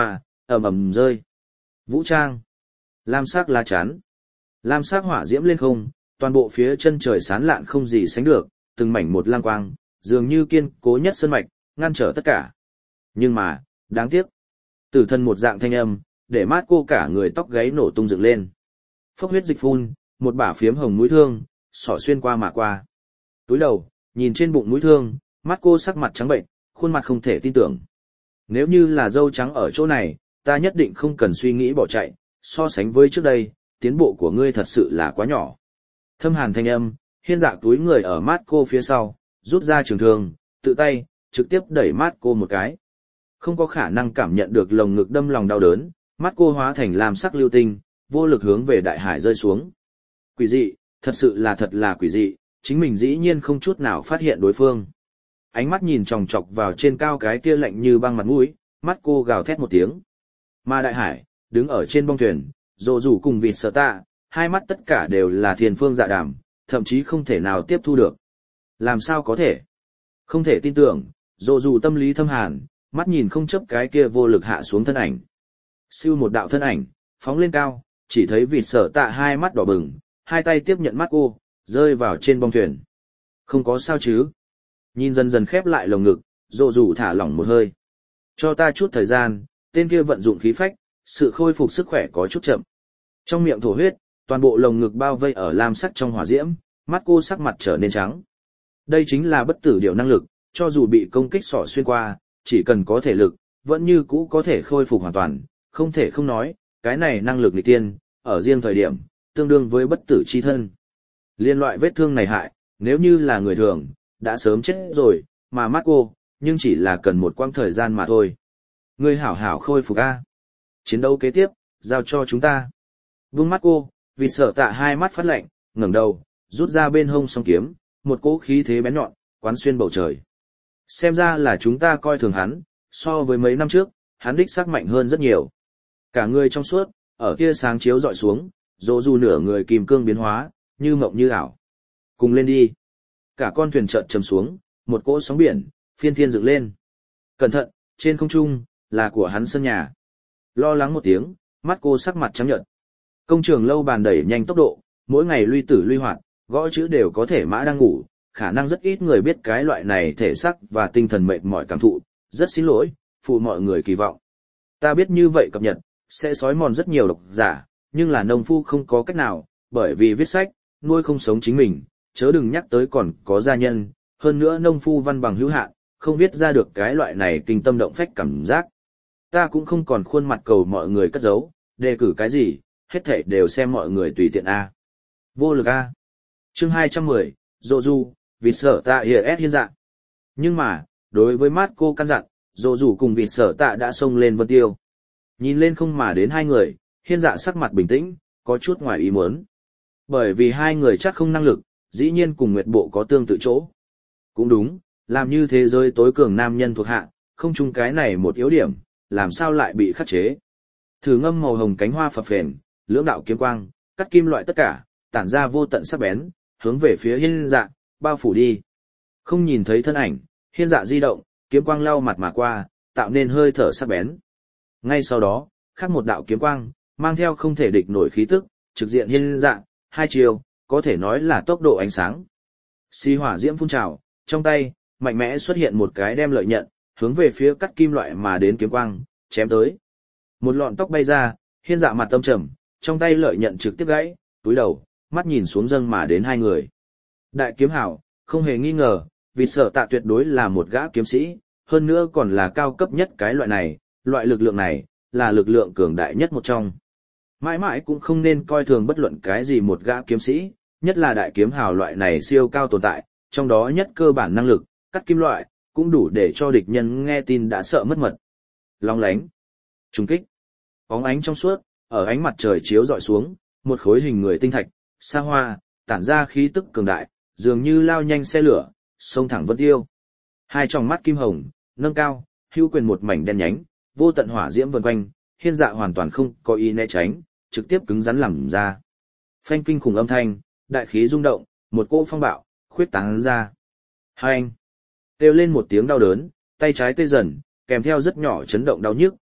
ầm ầm rơi. Vũ trang. Lam sắc lá chắn. Lam sắc hỏa diễm lên không, toàn bộ phía chân trời sáng lạn không gì sánh được, từng mảnh một lam quang, dường như kiên cố nhất sơn mạch, ngăn trở tất cả. Nhưng mà, đáng tiếc. Tử thân một dạng thanh âm, để mát cô cả người tóc gáy nổ tung dựng lên. Phốc huyết dịch phun, một bả phiếm hồng mũi thương, xỏ xuyên qua mà qua. Túi đầu, nhìn trên bụng mũi thương, mắt cô sắc mặt trắng bệnh, khuôn mặt không thể tin tưởng. Nếu như là dâu trắng ở chỗ này, ta nhất định không cần suy nghĩ bỏ chạy, so sánh với trước đây, tiến bộ của ngươi thật sự là quá nhỏ. Thâm hàn thanh âm, hiên dạ túi người ở mắt cô phía sau, rút ra trường thương, tự tay, trực tiếp đẩy mắt cô một cái. Không có khả năng cảm nhận được lồng ngực đâm lòng đau đớn, mắt cô hóa thành lam sắc lưu tinh, vô lực hướng về đại hải rơi xuống. Quỷ dị, thật sự là thật là quỷ dị, chính mình dĩ nhiên không chút nào phát hiện đối phương. Ánh mắt nhìn chòng chọc vào trên cao cái kia lạnh như băng mặt mũi, mắt cô gào thét một tiếng. Mà đại hải, đứng ở trên bong thuyền, rồ rủ cùng vịt sở tạ, hai mắt tất cả đều là thiền phương dạ đàm, thậm chí không thể nào tiếp thu được. Làm sao có thể? Không thể tin tưởng, rồ rủ tâm lý thâm hàn, mắt nhìn không chấp cái kia vô lực hạ xuống thân ảnh. Siêu một đạo thân ảnh, phóng lên cao, chỉ thấy vịt sở tạ hai mắt đỏ bừng, hai tay tiếp nhận mắt cô, rơi vào trên bong thuyền. Không có sao chứ? Nhìn dần dần khép lại lồng ngực, rồ rủ thả lỏng một hơi. Cho ta chút thời gian, tên kia vận dụng khí phách, sự khôi phục sức khỏe có chút chậm. Trong miệng thổ huyết, toàn bộ lồng ngực bao vây ở lam sắc trong hỏa diễm, mắt cô sắc mặt trở nên trắng. Đây chính là bất tử điệu năng lực, cho dù bị công kích xỏ xuyên qua, chỉ cần có thể lực, vẫn như cũ có thể khôi phục hoàn toàn, không thể không nói, cái này năng lực nghịch tiên, ở riêng thời điểm, tương đương với bất tử chi thân. Liên loại vết thương này hại, nếu như là người thường, đã sớm chết rồi, mà mắt cô, nhưng chỉ là cần một quãng thời gian mà thôi. Ngươi hảo hảo khôi phục a. Chiến đấu kế tiếp, giao cho chúng ta. Vương mắt cô, vì sợ tạ hai mắt phát lạnh, ngẩng đầu, rút ra bên hông song kiếm, một cỗ khí thế bén nhọn, quán xuyên bầu trời. Xem ra là chúng ta coi thường hắn, so với mấy năm trước, hắn đích xác mạnh hơn rất nhiều. Cả người trong suốt, ở kia sáng chiếu dọi xuống, dỗ dù nửa người kìm cương biến hóa, như mộng như ảo. Cùng lên đi. Cả con thuyền chợt chầm xuống, một cỗ sóng biển, phiên thiên dựng lên. Cẩn thận, trên không trung, là của hắn sân nhà. Lo lắng một tiếng, mắt cô sắc mặt trắng nhợt. Công trường lâu bàn đẩy nhanh tốc độ, mỗi ngày luy tử luy hoạt, gõ chữ đều có thể mã đang ngủ, khả năng rất ít người biết cái loại này thể xác và tinh thần mệt mỏi cảm thụ, rất xin lỗi, phụ mọi người kỳ vọng. Ta biết như vậy cập nhật, sẽ xói mòn rất nhiều độc giả, nhưng là nông phu không có cách nào, bởi vì viết sách, nuôi không sống chính mình, chớ đừng nhắc tới còn có gia nhân, hơn nữa nông phu văn bằng hữu hạn, không viết ra được cái loại này kinh tâm động phách cảm giác. Ta cũng không còn khuôn mặt cầu mọi người cất giấu, đề cử cái gì, hết thảy đều xem mọi người tùy tiện A. Vô lực A. Chương hai trăm mười, Dô Du, vịt sở tạ hiệt hiên dạ. Nhưng mà, đối với mát cô căn dặn, Dô Du cùng vịt sở tạ đã xông lên vân tiêu. Nhìn lên không mà đến hai người, hiên dạ sắc mặt bình tĩnh, có chút ngoài ý muốn. Bởi vì hai người chắc không năng lực, dĩ nhiên cùng Nguyệt Bộ có tương tự chỗ. Cũng đúng, làm như thế giới tối cường nam nhân thuộc hạ, không chung cái này một yếu điểm, làm sao lại bị khắc chế. Thử ngâm màu hồng cánh hoa phập phền, lưỡng đạo kiếm quang, cắt kim loại tất cả, tản ra vô tận sắc bén, hướng về phía hiên dạ, bao phủ đi. Không nhìn thấy thân ảnh, hiên dạ di động, kiếm quang lau mặt mà qua, tạo nên hơi thở sắc bén. Ngay sau đó, khác một đạo kiếm quang, mang theo không thể địch nổi khí tức, trực diện hiên dạ, hai chiều, có thể nói là tốc độ ánh sáng. Xi hỏa diễm phun trào, trong tay, mạnh mẽ xuất hiện một cái đem lợi nhận, hướng về phía cắt kim loại mà đến kiếm quang, chém tới. Một lọn tóc bay ra, hiên dạ mặt tâm trầm, trong tay lợi nhận trực tiếp gãy, túi đầu, mắt nhìn xuống dâng mà đến hai người. Đại kiếm hảo, không hề nghi ngờ, vì sở tạ tuyệt đối là một gã kiếm sĩ, hơn nữa còn là cao cấp nhất cái loại này, loại lực lượng này, là lực lượng cường đại nhất một trong. Mãi mãi cũng không nên coi thường bất luận cái gì một gã kiếm sĩ, nhất là đại kiếm hào loại này siêu cao tồn tại, trong đó nhất cơ bản năng lực, cắt kim loại, cũng đủ để cho địch nhân nghe tin đã sợ mất mật. Long lánh, trùng kích, bóng ánh trong suốt, ở ánh mặt trời chiếu dọi xuống, một khối hình người tinh thạch, xa hoa, tản ra khí tức cường đại, dường như lao nhanh xe lửa, xông thẳng vân tiêu. Hai tròng mắt kim hồng, nâng cao, hưu quyền một mảnh đen nhánh, vô tận hỏa diễm vần quanh, hiên dạ hoàn toàn không có ý né tránh, trực tiếp cứng rắn làm ra. Phanh kinh khủng âm thanh, đại khí rung động, một cỗ phong bạo, khuyết tán ra. Hai anh, kêu lên một tiếng đau đớn, tay trái tê dần, kèm theo rất nhỏ chấn động đau nhức,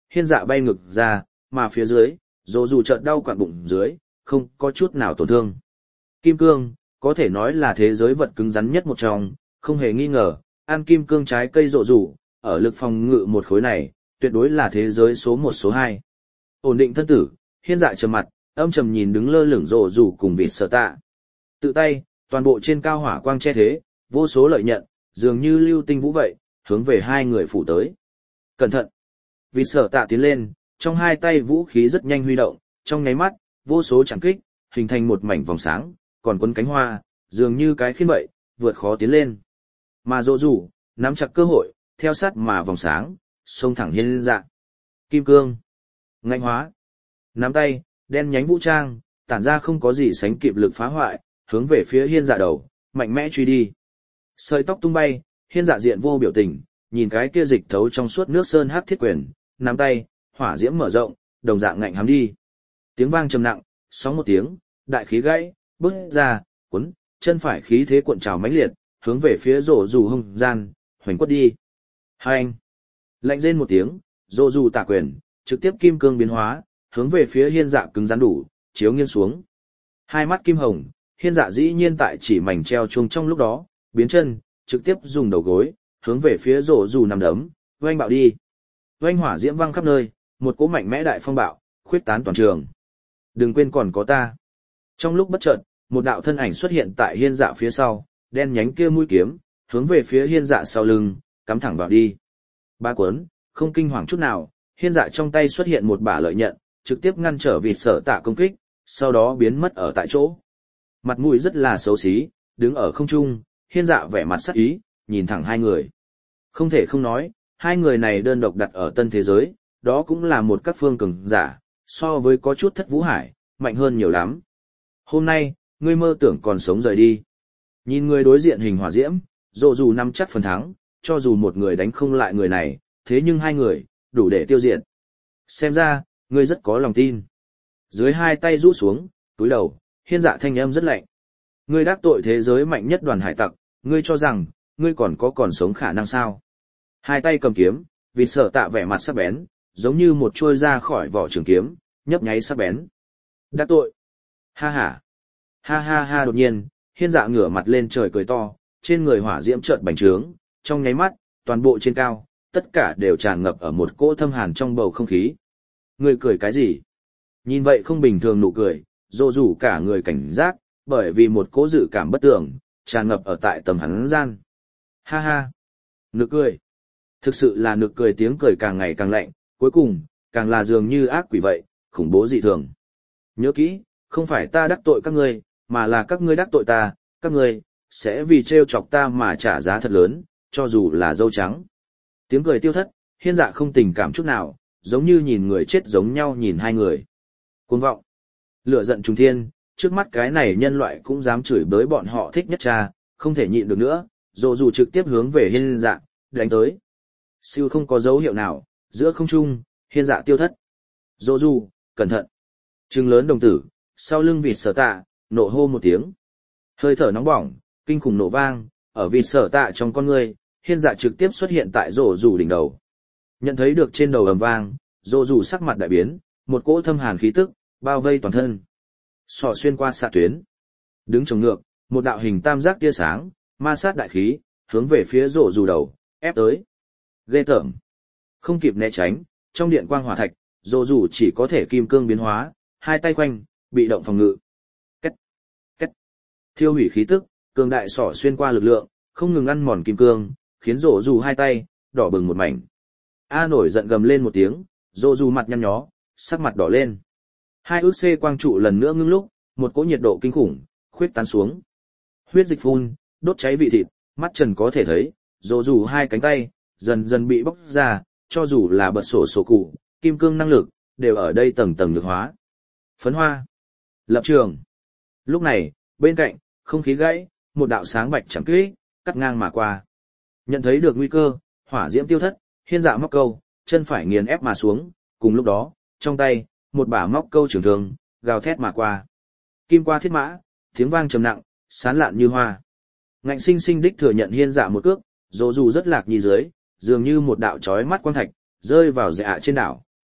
hiên dạ bay ngực ra, mà phía dưới, dỗ dù chợt đau quặn bụng dưới, không có chút nào tổn thương. Kim cương, có thể nói là thế giới vật cứng rắn nhất một trong, không hề nghi ngờ, ăn kim cương trái cây rộ rủ, ở lực phòng ngự một khối này, tuyệt đối là thế giới số một số hai. Ổn định thân tử, hiên dạ trầm mặt, âm trầm nhìn đứng lơ lửng rộ rủ cùng vịt sở tạ. Tự tay, toàn bộ trên cao hỏa quang che thế, vô số lợi nhận, dường như lưu tinh vũ vậy, hướng về hai người phủ tới. Cẩn thận! Vịt sở tạ tiến lên, trong hai tay vũ khí rất nhanh huy động, trong nháy mắt, vô số chẳng kích, hình thành một mảnh vòng sáng, còn quấn cánh hoa, dường như cái khiên vậy, vượt khó tiến lên. Mà rộ rủ, nắm chặt cơ hội, theo sát mà vòng sáng, xông thẳng hiên dạ. Kim cương, ngạnh hóa, nắm tay, đen nhánh vũ trang, tản ra không có gì sánh kịp lực phá hoại, hướng về phía hiên dạ đầu, mạnh mẽ truy đi. Sợi tóc tung bay, hiên dạ diện vô biểu tình, nhìn cái kia dịch thấu trong suốt nước sơn hắc thiết quyền, nắm tay, hỏa diễm mở rộng, đồng dạng ngạnh hám đi. Tiếng vang trầm nặng, sóng một tiếng, đại khí gãy, bước ra, cuốn, chân phải khí thế cuộn trào mãnh liệt, hướng về phía rổ rủ hung gian, hoành quất đi. Hai anh, lạnh rên một tiếng, rổ rủ tả quyền, trực tiếp kim cương biến hóa, hướng về phía hiên dạ cứng rắn đủ, chiếu nghiêng xuống. Hai mắt kim hồng, hiên dạ dĩ nhiên tại chỉ mảnh treo chuông trong lúc đó, biến chân, trực tiếp dùng đầu gối, hướng về phía rổ rủ nằm đấm, oanh bạo đi. Oanh hỏa diễm văng khắp nơi, một cỗ mạnh mẽ đại phong bạo, khuyết tán toàn trường. Đừng quên còn có ta. Trong lúc bất chợt, một đạo thân ảnh xuất hiện tại hiên dạ phía sau, đen nhánh kia mũi kiếm, hướng về phía hiên dạ sau lưng, cắm thẳng vào đi. Ba cuốn, không kinh hoàng chút nào, hiên dạ trong tay xuất hiện một bả lợi nhận, trực tiếp ngăn trở vịt sở tạ công kích, sau đó biến mất ở tại chỗ. Mặt mũi rất là xấu xí, đứng ở không trung, hiên dạ vẻ mặt sắc ý, nhìn thẳng hai người. Không thể không nói, hai người này đơn độc đặt ở tân thế giới, đó cũng là một các phương cường giả, so với có chút thất vũ hải, mạnh hơn nhiều lắm. Hôm nay, ngươi mơ tưởng còn sống rời đi. Nhìn người đối diện hình hỏa diễm, dỗ dù nắm chắc phần thắng, cho dù một người đánh không lại người này, thế nhưng hai người, đủ để tiêu diệt. Xem ra, ngươi rất có lòng tin. Dưới hai tay rũ xuống, túi đầu, hiên dạ thanh âm rất lạnh. Ngươi đắc tội thế giới mạnh nhất đoàn hải tặc, ngươi cho rằng, ngươi còn có còn sống khả năng sao? Hai tay cầm kiếm, vì sợ tạ vẻ mặt sắc bén, giống như một chuôi ra khỏi vỏ trường kiếm, nhấp nháy sắc bén. Đắc tội. Ha ha. Ha ha ha đột nhiên, hiên dạ ngửa mặt lên trời cười to, trên người hỏa diễm chợt bành trướng, trong nháy mắt, toàn bộ trên cao, tất cả đều tràn ngập ở một cỗ thâm hàn trong bầu không khí. Người cười cái gì? Nhìn vậy không bình thường nụ cười, dỗ rủ cả người cảnh giác, bởi vì một cỗ dự cảm bất tưởng, tràn ngập ở tại tầm hắn gian. Ha ha. Nực cười. Thực sự là nực cười, tiếng cười càng ngày càng lạnh, cuối cùng, càng là dường như ác quỷ vậy, khủng bố dị thường. Nhớ kỹ, không phải ta đắc tội các ngươi, mà là các ngươi đắc tội ta, các ngươi sẽ vì trêu chọc ta mà trả giá thật lớn, cho dù là dâu trắng. Tiếng cười tiêu thất, hiên dạ không tình cảm chút nào, giống như nhìn người chết giống nhau nhìn hai người. Cuồng vọng, lửa giận trùng thiên, trước mắt cái này nhân loại cũng dám chửi bới bọn họ thích nhất cha, không thể nhịn được nữa, dỗ dù trực tiếp hướng về hiên dạ, đánh tới. Siêu không có dấu hiệu nào, giữa không trung, hiên dạ tiêu thất. Dỗ dù, cẩn thận. Trừng lớn đồng tử, sau lưng vịt sở tạ, nộ hô một tiếng. Hơi thở nóng bỏng, kinh khủng nổ vang, ở vịt sở tạ trong con người, hiên dạ trực tiếp xuất hiện tại rổ rủ đỉnh đầu. Nhận thấy được trên đầu ầm vang, rổ rủ sắc mặt đại biến, một cỗ thâm hàn khí tức, bao vây toàn thân. Sọ xuyên qua xạ tuyến. Đứng trồng ngược, một đạo hình tam giác tia sáng, ma sát đại khí, hướng về phía rổ rủ đầu, ép tới. Ghê tởm. Không kịp né tránh, trong điện quang hỏa thạch, rổ rủ chỉ có thể kim cương biến hóa, hai tay quanh, bị động phòng ngự. Cách, cách. Thiêu hủy khí tức, cường đại sỏ xuyên qua lực lượng, không ngừng ăn mòn kim cương, khiến rổ rủ hai tay, đỏ bừng một mảnh. A nổi giận gầm lên một tiếng, rổ rủ mặt nhăn nhó, sắc mặt đỏ lên. Hai ước xê quang trụ lần nữa ngưng lúc, một cỗ nhiệt độ kinh khủng, khuyết tán xuống. Huyết dịch phun, đốt cháy vị thịt, mắt trần có thể thấy, rổ rủ hai cánh tay, dần dần bị bóc ra, cho dù là bật sổ sổ cụ, kim cương năng lực, đều ở đây tầng tầng nhược hóa. Phấn hoa. Lập trường. Lúc này, bên cạnh, không khí gãy, một đạo sáng bạch chẳng kích, cắt ngang mà qua. Nhận thấy được nguy cơ, hỏa diễm tiêu thất, hiên dạ móc câu, chân phải nghiền ép mà xuống, cùng lúc đó, trong tay, một bả móc câu trường thương, gào thét mà qua. Kim qua thiết mã, tiếng vang trầm nặng, sán lạn như hoa. Ngạnh sinh sinh đích thừa nhận hiên dạ một cước, dỗ dù rất lạc nhì dưới, dường như một đạo chói mắt quang thạch, rơi vào dạ trên đảo,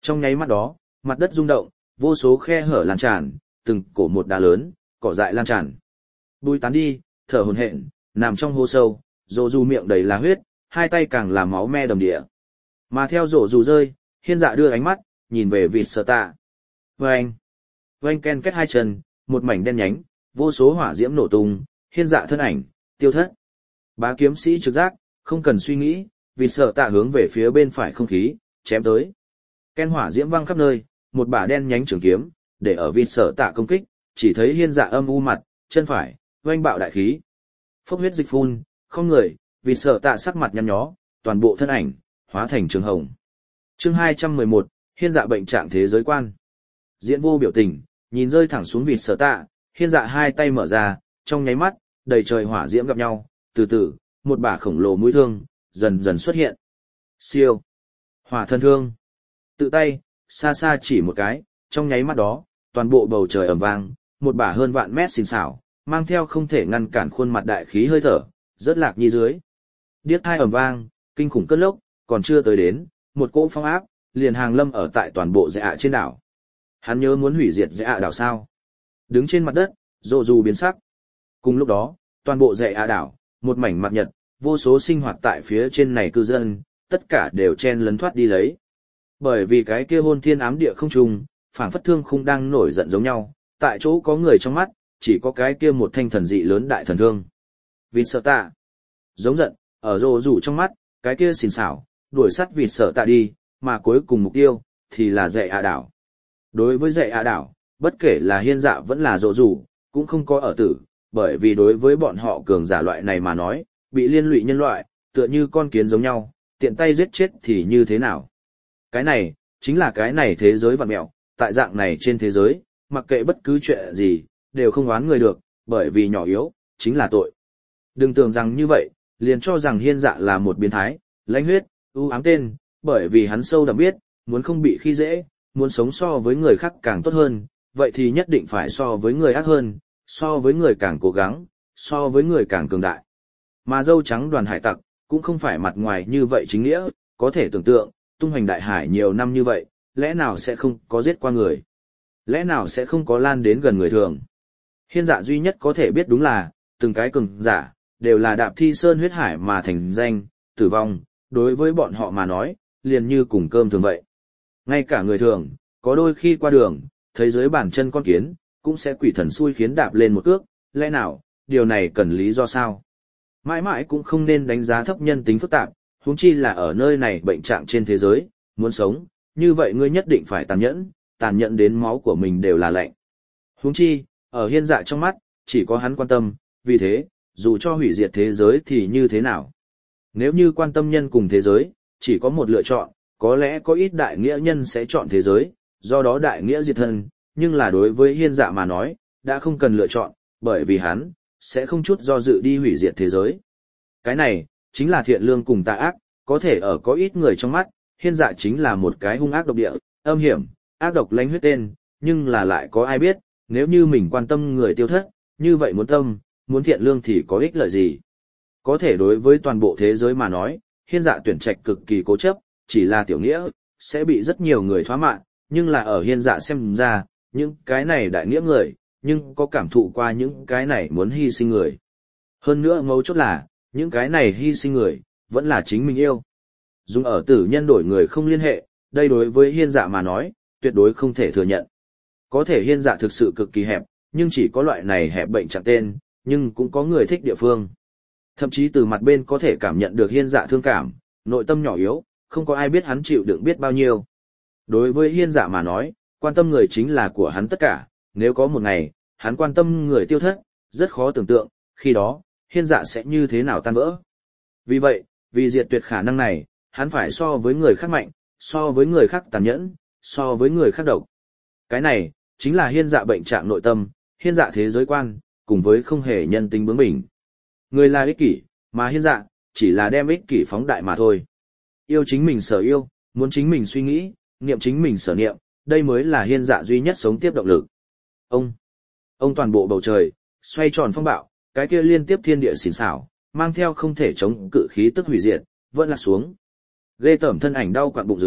Trong nháy mắt đó, mặt đất rung động, vô số khe hở lan tràn, từng cổ một đá lớn, cỏ dại lan tràn. Bùi tán đi, thở hổn hển, nằm trong hố sâu, rồ dù miệng đầy là huyết, hai tay càng là máu me đầm địa. Mà theo rồ dù rơi, hiên dạ đưa ánh mắt, nhìn về vịt sở tạ. Vâng! Vâng ken kết hai chân, một mảnh đen nhánh, vô số hỏa diễm nổ tung, hiên dạ thân ảnh, tiêu thất. Bá kiếm sĩ trực giác, không cần suy nghĩ, vịt sở tạ hướng về phía bên phải không khí, chém tới. Ken hỏa diễm văng khắp nơi, một bả đen nhánh trường kiếm, để ở vịt sở tạ công kích, chỉ thấy hiên dạ âm u mặt, chân phải, oanh bạo đại khí. Phốc huyết dịch phun, không người, vịt sở tạ sắc mặt nhăn nhó, toàn bộ thân ảnh, hóa thành trường hồng. Chương hai trăm mười một, hiên dạ bệnh trạng thế giới quan. Diễn vô biểu tình, nhìn rơi thẳng xuống vịt sở tạ, hiên dạ hai tay mở ra, trong nháy mắt, đầy trời hỏa diễm gặp nhau, từ từ, một bả khổng lồ mũi thương, dần dần xuất hiện. Siêu. Hỏa thân thương. Tự tay, xa xa chỉ một cái, trong nháy mắt đó, toàn bộ bầu trời ầm vang, một bả hơn vạn mét xinh xảo, mang theo không thể ngăn cản khuôn mặt đại khí hơi thở, rớt lạc như dưới. Điếc thai ầm vang, kinh khủng cơn lốc, còn chưa tới đến, một cỗ phong áp, liền hàng lâm ở tại toàn bộ dãy ạ trên đảo. Hắn nhớ muốn hủy diệt dãy ạ đảo sao? Đứng trên mặt đất, rồ dù biến sắc. Cùng lúc đó, toàn bộ dãy ạ đảo, một mảnh mặt nhật, vô số sinh hoạt tại phía trên này cư dân, tất cả đều chen lấn thoát đi lấy. Bởi vì cái kia hôn thiên ám địa không trùng, phảng phất thương khung đang nổi giận giống nhau, tại chỗ có người trong mắt, chỉ có cái kia một thanh thần dị lớn đại thần thương. Vịt sợ tạ. Giống giận, ở rồ rủ trong mắt, cái kia xỉn xảo, đuổi sát vịt sợ tạ đi, mà cuối cùng mục tiêu, thì là dạy ạ đảo. Đối với dạy ạ đảo, bất kể là hiên dạ vẫn là rồ rủ, cũng không có ở tử, bởi vì đối với bọn họ cường giả loại này mà nói, bị liên lụy nhân loại, tựa như con kiến giống nhau, tiện tay giết chết thì như thế nào. Cái này, chính là cái này thế giới vặn mẹo, tại dạng này trên thế giới, mặc kệ bất cứ chuyện gì, đều không oán người được, bởi vì nhỏ yếu, chính là tội. Đừng tưởng rằng như vậy, liền cho rằng hiên dạ là một biến thái, lãnh huyết, ưu ám tên, bởi vì hắn sâu đậm biết, muốn không bị khi dễ, muốn sống so với người khác càng tốt hơn, vậy thì nhất định phải so với người ác hơn, so với người càng cố gắng, so với người càng cường đại. Mà dâu trắng đoàn hải tặc, cũng không phải mặt ngoài như vậy chính nghĩa, có thể tưởng tượng, tung hoành đại hải nhiều năm như vậy, lẽ nào sẽ không có giết qua người? Lẽ nào sẽ không có lan đến gần người thường? Hiên dạ duy nhất có thể biết đúng là, từng cái cường giả, đều là đạp thi sơn huyết hải mà thành danh, tử vong, đối với bọn họ mà nói, liền như cùng cơm thường vậy. Ngay cả người thường, có đôi khi qua đường, thấy dưới bàn chân con kiến, cũng sẽ quỷ thần xui khiến đạp lên một cước, lẽ nào, điều này cần lý do sao? Mãi mãi cũng không nên đánh giá thấp nhân tính phức tạp, huống chi là ở nơi này bệnh trạng trên thế giới, muốn sống, như vậy ngươi nhất định phải tàn nhẫn, tàn nhẫn đến máu của mình đều là lạnh. Huống chi, ở hiên dạ trong mắt, chỉ có hắn quan tâm, vì thế, dù cho hủy diệt thế giới thì như thế nào? Nếu như quan tâm nhân cùng thế giới, chỉ có một lựa chọn, có lẽ có ít đại nghĩa nhân sẽ chọn thế giới, do đó đại nghĩa diệt thân, nhưng là đối với hiên dạ mà nói, đã không cần lựa chọn, bởi vì hắn, sẽ không chút do dự đi hủy diệt thế giới. Cái này, chính là thiện lương cùng tà ác, có thể ở có ít người trong mắt, hiên dạ chính là một cái hung ác độc địa, âm hiểm, ác độc lãnh huyết tên, nhưng là lại có ai biết, nếu như mình quan tâm người tiêu thất, như vậy muốn tâm, muốn thiện lương thì có ích lợi gì. Có thể đối với toàn bộ thế giới mà nói, hiên dạ tuyển trạch cực kỳ cố chấp, chỉ là tiểu nghĩa, sẽ bị rất nhiều người thoá mạn, nhưng là ở hiên dạ xem ra, những cái này đại nghĩa người, nhưng có cảm thụ qua những cái này muốn hy sinh người. Hơn nữa mấu chốt là, những cái này hy sinh người, vẫn là chính mình yêu. Dùng ở tử nhân đổi người không liên hệ, đây đối với hiên dạ mà nói, tuyệt đối không thể thừa nhận. Có thể hiên dạ thực sự cực kỳ hẹp, nhưng chỉ có loại này hẹp bệnh chẳng tên, nhưng cũng có người thích địa phương. Thậm chí từ mặt bên có thể cảm nhận được hiên dạ thương cảm, nội tâm nhỏ yếu, không có ai biết hắn chịu đựng biết bao nhiêu. Đối với hiên dạ mà nói, quan tâm người chính là của hắn tất cả, nếu có một ngày, hắn quan tâm người tiêu thất, rất khó tưởng tượng, khi đó, hiên dạ sẽ như thế nào tan vỡ. Vì vậy, vì diệt tuyệt khả năng này, hắn phải so với người khác mạnh, so với người khác tàn nhẫn, so với người khác độc. Cái này, chính là hiên dạ bệnh trạng nội tâm, hiên dạ thế giới quan, cùng với không hề nhân tính bướng bỉnh. Người là ích kỷ, mà hiên dạ, chỉ là đem ích kỷ phóng đại mà thôi. Yêu chính mình sở yêu, muốn chính mình suy nghĩ, niệm chính mình sở niệm, đây mới là hiên dạ duy nhất sống tiếp động lực. Ông, ông toàn bộ bầu trời, xoay tròn phong bạo, cái kia liên tiếp thiên địa xỉn xảo, mang theo không thể chống cự khí tức hủy diệt, vẫn lạc xuống. Ghê tởm thân ảnh đau quặn bụng dưới,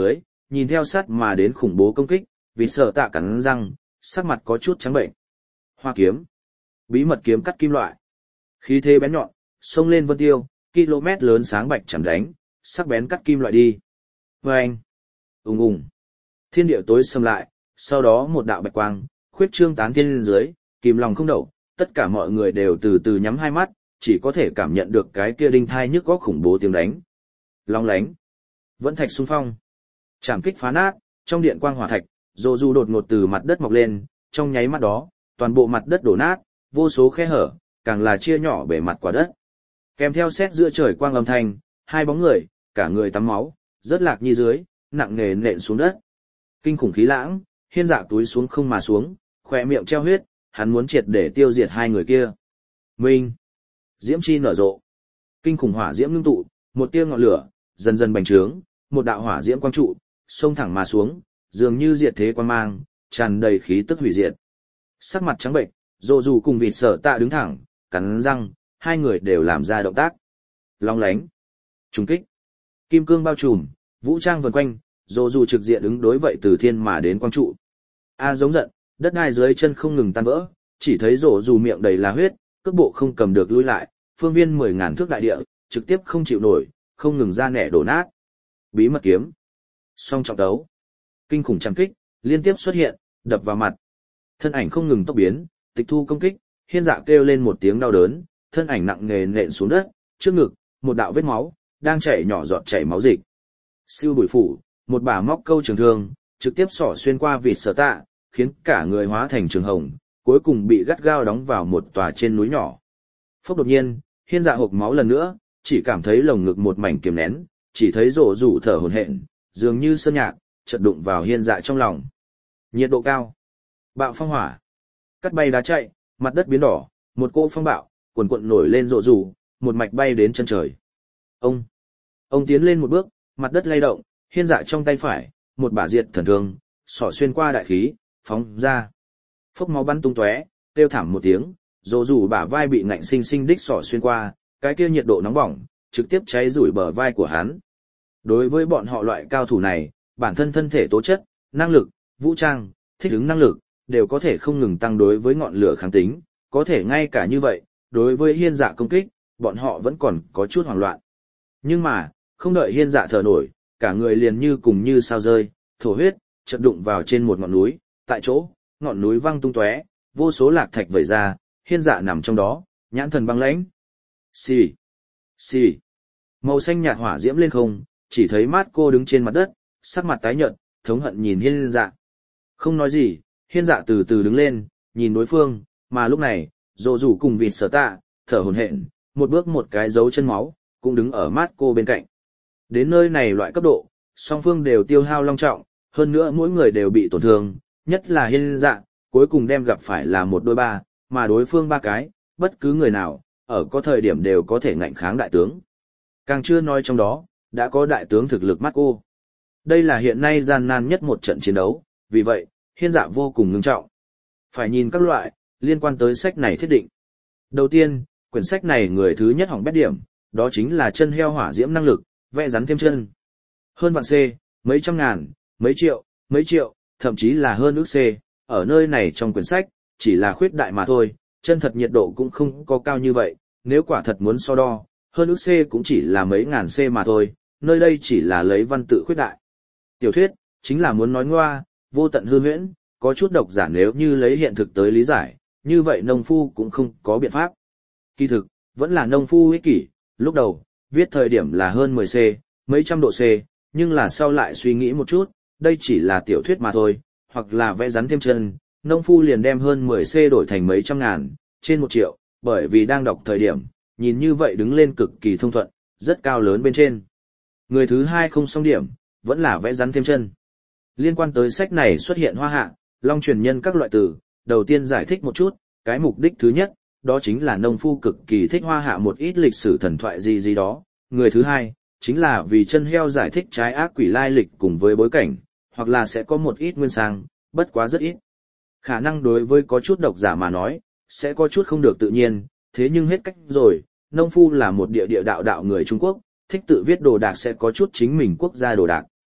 nhìn theo sát mà đến khủng bố công kích, vì sợ tạ cắn răng, sắc mặt có chút trắng bệnh. Hoa kiếm, bí mật kiếm cắt kim loại, khí thế bén nhọn, xông lên vân tiêu, km lớn sáng bạch chẳng đánh, sắc bén cắt kim loại đi. Và anh, ùng ùng, thiên địa tối sầm lại, sau đó một đạo bạch quang, khuyết trương tán thiên lên dưới, kìm lòng không đậu, tất cả mọi người đều từ từ nhắm hai mắt, chỉ có thể cảm nhận được cái kia đinh thai nhức góc khủng bố tiếng đánh. Long lánh, vẫn thạch xung phong, chạm kích phá nát, trong điện quang hỏa thạch, rồ dù đột ngột từ mặt đất mọc lên, trong nháy mắt đó, toàn bộ mặt đất đổ nát, vô số khe hở, càng là chia nhỏ bề mặt quả đất. Kèm theo sét giữa trời quang âm thanh, hai bóng người, cả người tắm máu, rớt lạc như dưới, nặng nề nện xuống đất. Kinh khủng khí lãng, hiên dạ túi xuống không mà xuống, khỏe miệng treo huyết, hắn muốn triệt để tiêu diệt hai người kia. Minh, diễm chi nở rộ, kinh khủng hỏa diễm ngưng tụ, một tia ngọn lửa dần dần bành trướng, một đạo hỏa diễm quang trụ xông thẳng mà xuống, dường như diệt thế quang mang, tràn đầy khí tức hủy diệt. Sắc mặt trắng bệnh, Dỗ Dù cùng Vịt Sở Tạ đứng thẳng, cắn răng, hai người đều làm ra động tác. Long lánh, trùng kích, kim cương bao trùm, vũ trang vần quanh, Dỗ Dù trực diện ứng đối vậy từ thiên mà đến quang trụ. A giống giận, đất đai dưới chân không ngừng tan vỡ, chỉ thấy Dỗ Dù miệng đầy là huyết, cước bộ không cầm được lui lại, phương viên mười ngàn thước đại địa, trực tiếp không chịu nổi, không ngừng ra nẻ đổ nát. Bí mật kiếm, song trọng đấu, kinh khủng trăm kích liên tiếp xuất hiện, đập vào mặt. Thân ảnh không ngừng tốc biến, tịch thu công kích, hiên dạ kêu lên một tiếng đau đớn, thân ảnh nặng nề nện xuống đất, trước ngực một đạo vết máu đang chảy nhỏ giọt chảy máu dịch. Siêu bụi phủ, một bả móc câu trường thương trực tiếp xỏ xuyên qua Vịt Sở Tạ, khiến cả người hóa thành trường hồng, cuối cùng bị gắt gao đóng vào một tòa trên núi nhỏ. Phốc đột nhiên, hiên dạ hộc máu lần nữa, chỉ cảm thấy lồng ngực một mảnh kiềm nén, chỉ thấy Dỗ Dù thở hổn hển, dường như sơn nhạc, chợt đụng vào hiên dạ trong lòng. Nhiệt độ cao, bạo phong hỏa, cắt bay đá chạy, mặt đất biến đỏ, một cỗ phong bạo cuồn cuộn nổi lên Dỗ Dù, một mạch bay đến chân trời. Ông, ông tiến lên một bước, mặt đất lay động, hiên dạ trong tay phải, một bả diệt thần thương, xỏ xuyên qua đại khí, phóng ra. Phốc máu bắn tung tóe, kêu thảm một tiếng, Dỗ Dù bả vai bị ngạnh sinh sinh đích xỏ xuyên qua, cái kia nhiệt độ nóng bỏng, trực tiếp cháy rủi bờ vai của hắn. Đối với bọn họ loại cao thủ này, bản thân thân thể tố chất, năng lực, vũ trang, thích ứng năng lực, đều có thể không ngừng tăng đối với ngọn lửa kháng tính, có thể ngay cả như vậy, đối với hiên dạ công kích, bọn họ vẫn còn có chút hoảng loạn. Nhưng mà, không đợi hiên dạ thở nổi, cả người liền như cùng như sao rơi, thổ huyết, chợt đụng vào trên một ngọn núi, tại chỗ, ngọn núi văng tung tóe, vô số lạc thạch vẩy ra, hiên dạ nằm trong đó, nhãn thần băng lãnh. Xì, xì, màu xanh nhạt hỏa diễm lên không, chỉ thấy mát cô đứng trên mặt đất, sắc mặt tái nhợt, thống hận nhìn hiên dạ. Không nói gì, hiên dạ từ từ đứng lên, nhìn đối phương, mà lúc này, Dỗ Dù cùng Vịt Sở Tạ, thở hổn hển, một bước một cái dấu chân máu, cũng đứng ở mát cô bên cạnh. Đến nơi này loại cấp độ, song phương đều tiêu hao long trọng, hơn nữa mỗi người đều bị tổn thương, nhất là hiên dạ, cuối cùng đem gặp phải là một đôi ba, mà đối phương ba cái, bất cứ người nào, ở có thời điểm đều có thể ngạnh kháng đại tướng. Càng chưa nói trong đó, đã có đại tướng thực lực mắt cô. Đây là hiện nay gian nan nhất một trận chiến đấu, vì vậy, hiên dạ vô cùng ngưng trọng. Phải nhìn các loại, liên quan tới sách này thiết định. Đầu tiên, quyển sách này người thứ nhất hỏng bét điểm, đó chính là chân heo hỏa diễm năng lực, vẽ rắn thêm chân. Hơn vạn C, mấy trăm ngàn, mấy triệu, mấy triệu, thậm chí là hơn ước C, ở nơi này trong quyển sách, chỉ là khuyết đại mà thôi, chân thật nhiệt độ cũng không có cao như vậy, nếu quả thật muốn so đo, hơn ước C cũng chỉ là mấy ngàn C mà thôi, nơi đây chỉ là lấy văn tự khuyết đại. Tiểu thuyết, chính là muốn nói ngoa, vô tận hư huyễn, có chút độc giả nếu như lấy hiện thực tới lý giải, như vậy nông phu cũng không có biện pháp. Kỳ thực, vẫn là nông phu ích kỷ, lúc đầu, viết thời điểm là hơn mười C, mấy trăm độ C, nhưng là sau lại suy nghĩ một chút, đây chỉ là tiểu thuyết mà thôi, hoặc là vẽ rắn thêm chân, nông phu liền đem hơn mười C đổi thành mấy trăm ngàn, trên một triệu, bởi vì đang đọc thời điểm, nhìn như vậy đứng lên cực kỳ thông thuận, rất cao lớn bên trên. Người thứ hai không xong điểm, vẫn là vẽ rắn thêm chân. Liên quan tới sách này xuất hiện hoa hạ, long truyền nhân các loại từ, đầu tiên giải thích một chút, cái mục đích thứ nhất, đó chính là nông phu cực kỳ thích hoa hạ một ít lịch sử thần thoại gì gì đó. Người thứ hai, chính là vì chân heo giải thích trái ác quỷ lai lịch cùng với bối cảnh, hoặc là sẽ có một ít nguyên sang, bất quá rất ít. Khả năng đối với có chút độc giả mà nói, sẽ có chút không được tự nhiên, thế nhưng hết cách rồi, nông phu là một địa địa đạo đạo người Trung Quốc, thích tự viết đồ đạc sẽ có chút chính mình quốc gia đồ đạc.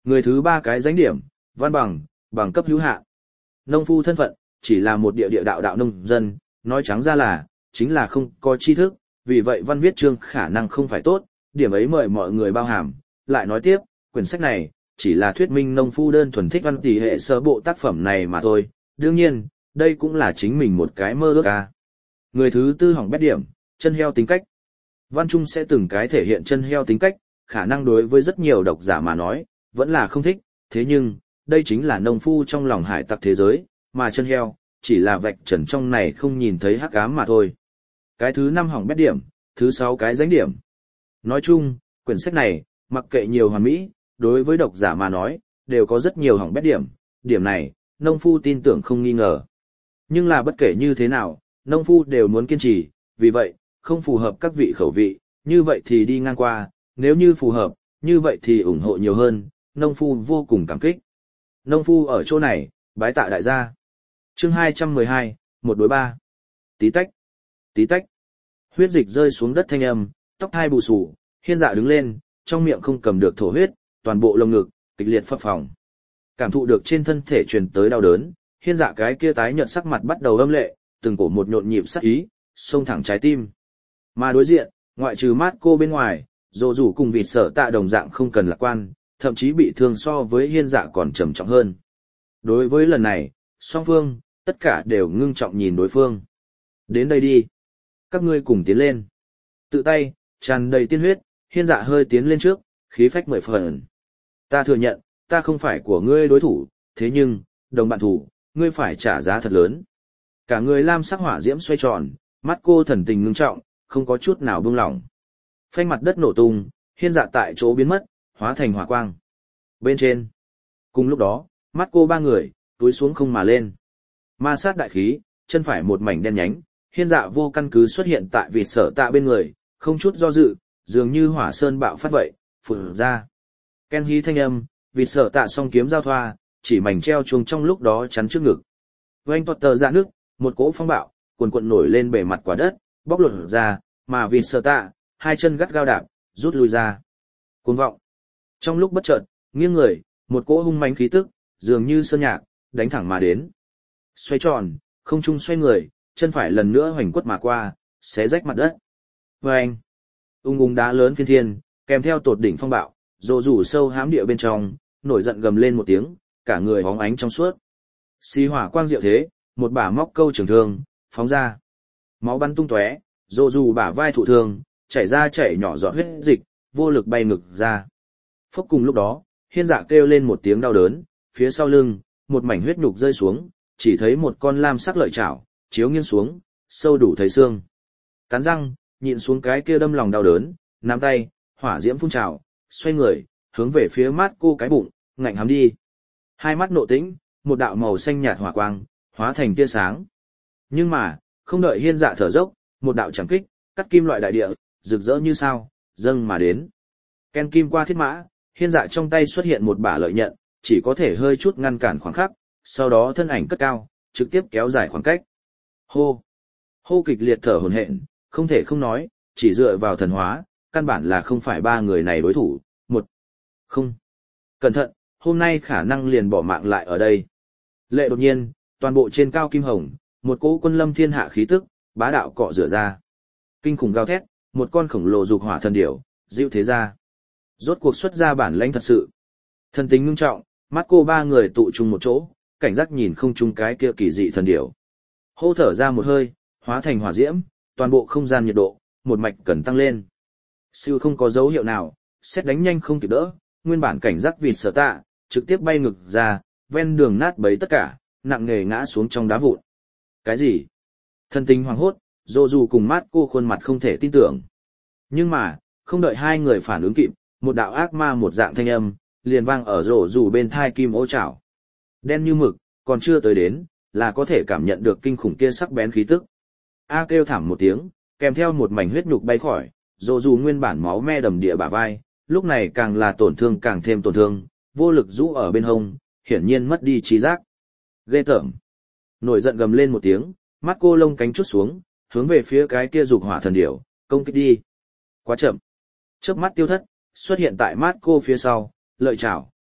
Người thứ ba cái danh điểm, văn bằng, bằng cấp hữu hạn. Nông phu thân phận, chỉ là một địa địa đạo đạo nông dân, nói trắng ra là, chính là không có tri thức, vì vậy văn viết chương khả năng không phải tốt, điểm ấy mời mọi người bao hàm. Lại nói tiếp, quyển sách này, chỉ là thuyết minh nông phu đơn thuần thích văn tỷ hệ sơ bộ tác phẩm này mà thôi, đương nhiên, đây cũng là chính mình một cái mơ ước ca. Người thứ tư hỏng bét điểm, chân heo tính cách. Văn Trung sẽ từng cái thể hiện chân heo tính cách, khả năng đối với rất nhiều độc giả mà nói, vẫn là không thích, thế nhưng, đây chính là nông phu trong lòng hải tặc thế giới, mà chân heo, chỉ là vạch trần trong này không nhìn thấy hắc ám mà thôi. Cái thứ năm hỏng bét điểm, thứ sáu cái danh điểm. Nói chung, quyển sách này, mặc kệ nhiều hoàn mỹ, đối với độc giả mà nói, đều có rất nhiều hỏng bét điểm, điểm này, nông phu tin tưởng không nghi ngờ. Nhưng là bất kể như thế nào, nông phu đều muốn kiên trì, vì vậy, không phù hợp các vị khẩu vị, như vậy thì đi ngang qua, nếu như phù hợp, như vậy thì ủng hộ nhiều hơn, nông phu vô cùng cảm kích. Nông phu ở chỗ này, bái tạ đại gia. Chương hai trăm mười hai, một đối ba. Tí tách, tí tách. Huyết dịch rơi xuống đất thanh âm, tóc hai bù xù, Hiên Dạ đứng lên, trong miệng không cầm được thổ huyết, toàn bộ lồng ngực kịch liệt phập phồng. Cảm thụ được trên thân thể truyền tới đau đớn, Hiên Dạ cái kia tái nhợt sắc mặt bắt đầu âm lệ, từng cổ một nhộn nhịp sắc ý, xông thẳng trái tim. Mà đối diện, ngoại trừ mát cô bên ngoài, Dỗ Dụ cùng Vịt Sở Tạ đồng dạng không cần lạc quan, thậm chí bị thương so với Hiên Dạ còn trầm trọng hơn. Đối với lần này, song phương, tất cả đều ngưng trọng nhìn đối phương. Đến đây đi. Các ngươi cùng tiến lên. Tự tay, tràn đầy tiên huyết, Hiên Dạ hơi tiến lên trước, khí phách mười phần. Ta thừa nhận, ta không phải của ngươi đối thủ, thế nhưng, đồng bạn thủ, ngươi phải trả giá thật lớn. Cả người lam sắc hỏa diễm xoay tròn, mắt cô thần tình ngưng trọng, không có chút nào buông lỏng. Phanh mặt đất nổ tung, Hiên Dạ tại chỗ biến mất, hóa thành hỏa quang. Bên trên. Cùng lúc đó, mắt cô ba người, túi xuống không mà lên. Ma sát đại khí, chân phải một mảnh đen nhánh, Hiên Dạ vô căn cứ xuất hiện tại Vịt Sở Tạ bên người, không chút do dự, dường như hỏa sơn bạo phát vậy, phụt ra. Ken hí thanh âm, Vịt Sở Tạ song kiếm giao thoa, chỉ mảnh treo chuông trong lúc đó chắn trước ngực. Oanh Potter ra nước, một cỗ phong bạo, cuồn cuộn nổi lên bề mặt quả đất, bóc lột ra, mà Vịt Sở Tạ, hai chân gắt gao đạp, rút lui ra. Cuồng vọng. Trong lúc bất chợt, nghiêng người, một cỗ hung mãnh khí tức, dường như sơn nhạc, đánh thẳng mà đến. Xoay tròn, không trung xoay người, chân phải lần nữa hoành quất mà qua, xé rách mặt đất. Oanh. Ung ung đá lớn phiên thiên, kèm theo tột đỉnh phong bạo, Dỗ Dụ sâu hám địa bên trong, nổi giận gầm lên một tiếng, cả người bóng ánh trong suốt. Xí hỏa quang diệu thế, một bả móc câu trường thương, phóng ra. Máu bắn tung tóe, Dỗ Dụ bả vai thụ thương, chảy ra chảy nhỏ giọt huyết dịch, vô lực bay ngực ra. Phốc cùng lúc đó, Hiên Dạ kêu lên một tiếng đau đớn, phía sau lưng, một mảnh huyết nhục rơi xuống, chỉ thấy một con lam sắc lợi chảo, chiếu nghiêng xuống, sâu đủ thấy xương. Cắn răng, nhịn xuống cái kia đâm lòng đau đớn, nắm tay, hỏa diễm phun trào, xoay người, hướng về phía mắt cô cái bụng, ngạnh hám đi. Hai mắt nộ tĩnh, một đạo màu xanh nhạt hỏa quang, hóa thành tia sáng. Nhưng mà, không đợi Hiên Dạ thở dốc, một đạo chẳng kích, cắt kim loại đại địa, rực rỡ như sao, dâng mà đến. Ken kim qua thiết mã, Hiên Dạ trong tay xuất hiện một bả lợi nhận, chỉ có thể hơi chút ngăn cản khoảng khắc, sau đó thân ảnh cất cao, trực tiếp kéo dài khoảng cách. Hô! Hô kịch liệt thở hổn hển, không thể không nói, chỉ dựa vào thần hóa, căn bản là không phải ba người này đối thủ. Một, không. Cẩn thận, hôm nay khả năng liền bỏ mạng lại ở đây. Lệ đột nhiên, toàn bộ trên cao kim hồng, một cỗ quân lâm thiên hạ khí tức, bá đạo cọ rửa ra. Kinh khủng gào thét, một con khổng lồ dục hỏa thần điểu, dịu thế ra. Rốt cuộc xuất ra bản lãnh thật sự. Thần tính ngưng trọng, mắt cô ba người tụ chung một chỗ, cảnh giác nhìn không chung cái kia kỳ dị thần điểu. Hô thở ra một hơi, hóa thành hỏa diễm, toàn bộ không gian nhiệt độ, một mạch cần tăng lên. Siêu không có dấu hiệu nào, xét đánh nhanh không kịp đỡ, nguyên bản cảnh giác Vịt Sở Tạ, trực tiếp bay ngực ra, ven đường nát bấy tất cả, nặng nề ngã xuống trong đá vụn. Cái gì? Thần tình hoảng hốt, Dỗ Dụ cùng mát cô khuôn mặt không thể tin tưởng. Nhưng mà, không đợi hai người phản ứng kịp, một đạo ác ma một dạng thanh âm, liền vang ở Dỗ Dụ bên thai kim ô chảo. Đen như mực, còn chưa tới đến, là có thể cảm nhận được kinh khủng kia sắc bén khí tức. A kêu thảm một tiếng, kèm theo một mảnh huyết nhục bay khỏi, Dỗ Dụ nguyên bản máu me đầm địa bả vai, lúc này càng là tổn thương càng thêm tổn thương, vô lực rũ ở bên hông, hiển nhiên mất đi trí giác. Ghê tởm. Nổi giận gầm lên một tiếng, mắt cô lông cánh chút xuống, hướng về phía cái kia dục hỏa thần điểu, công kích đi. Quá chậm. Chớp mắt tiêu thất, xuất hiện tại mắt cô phía sau, lợi chảo,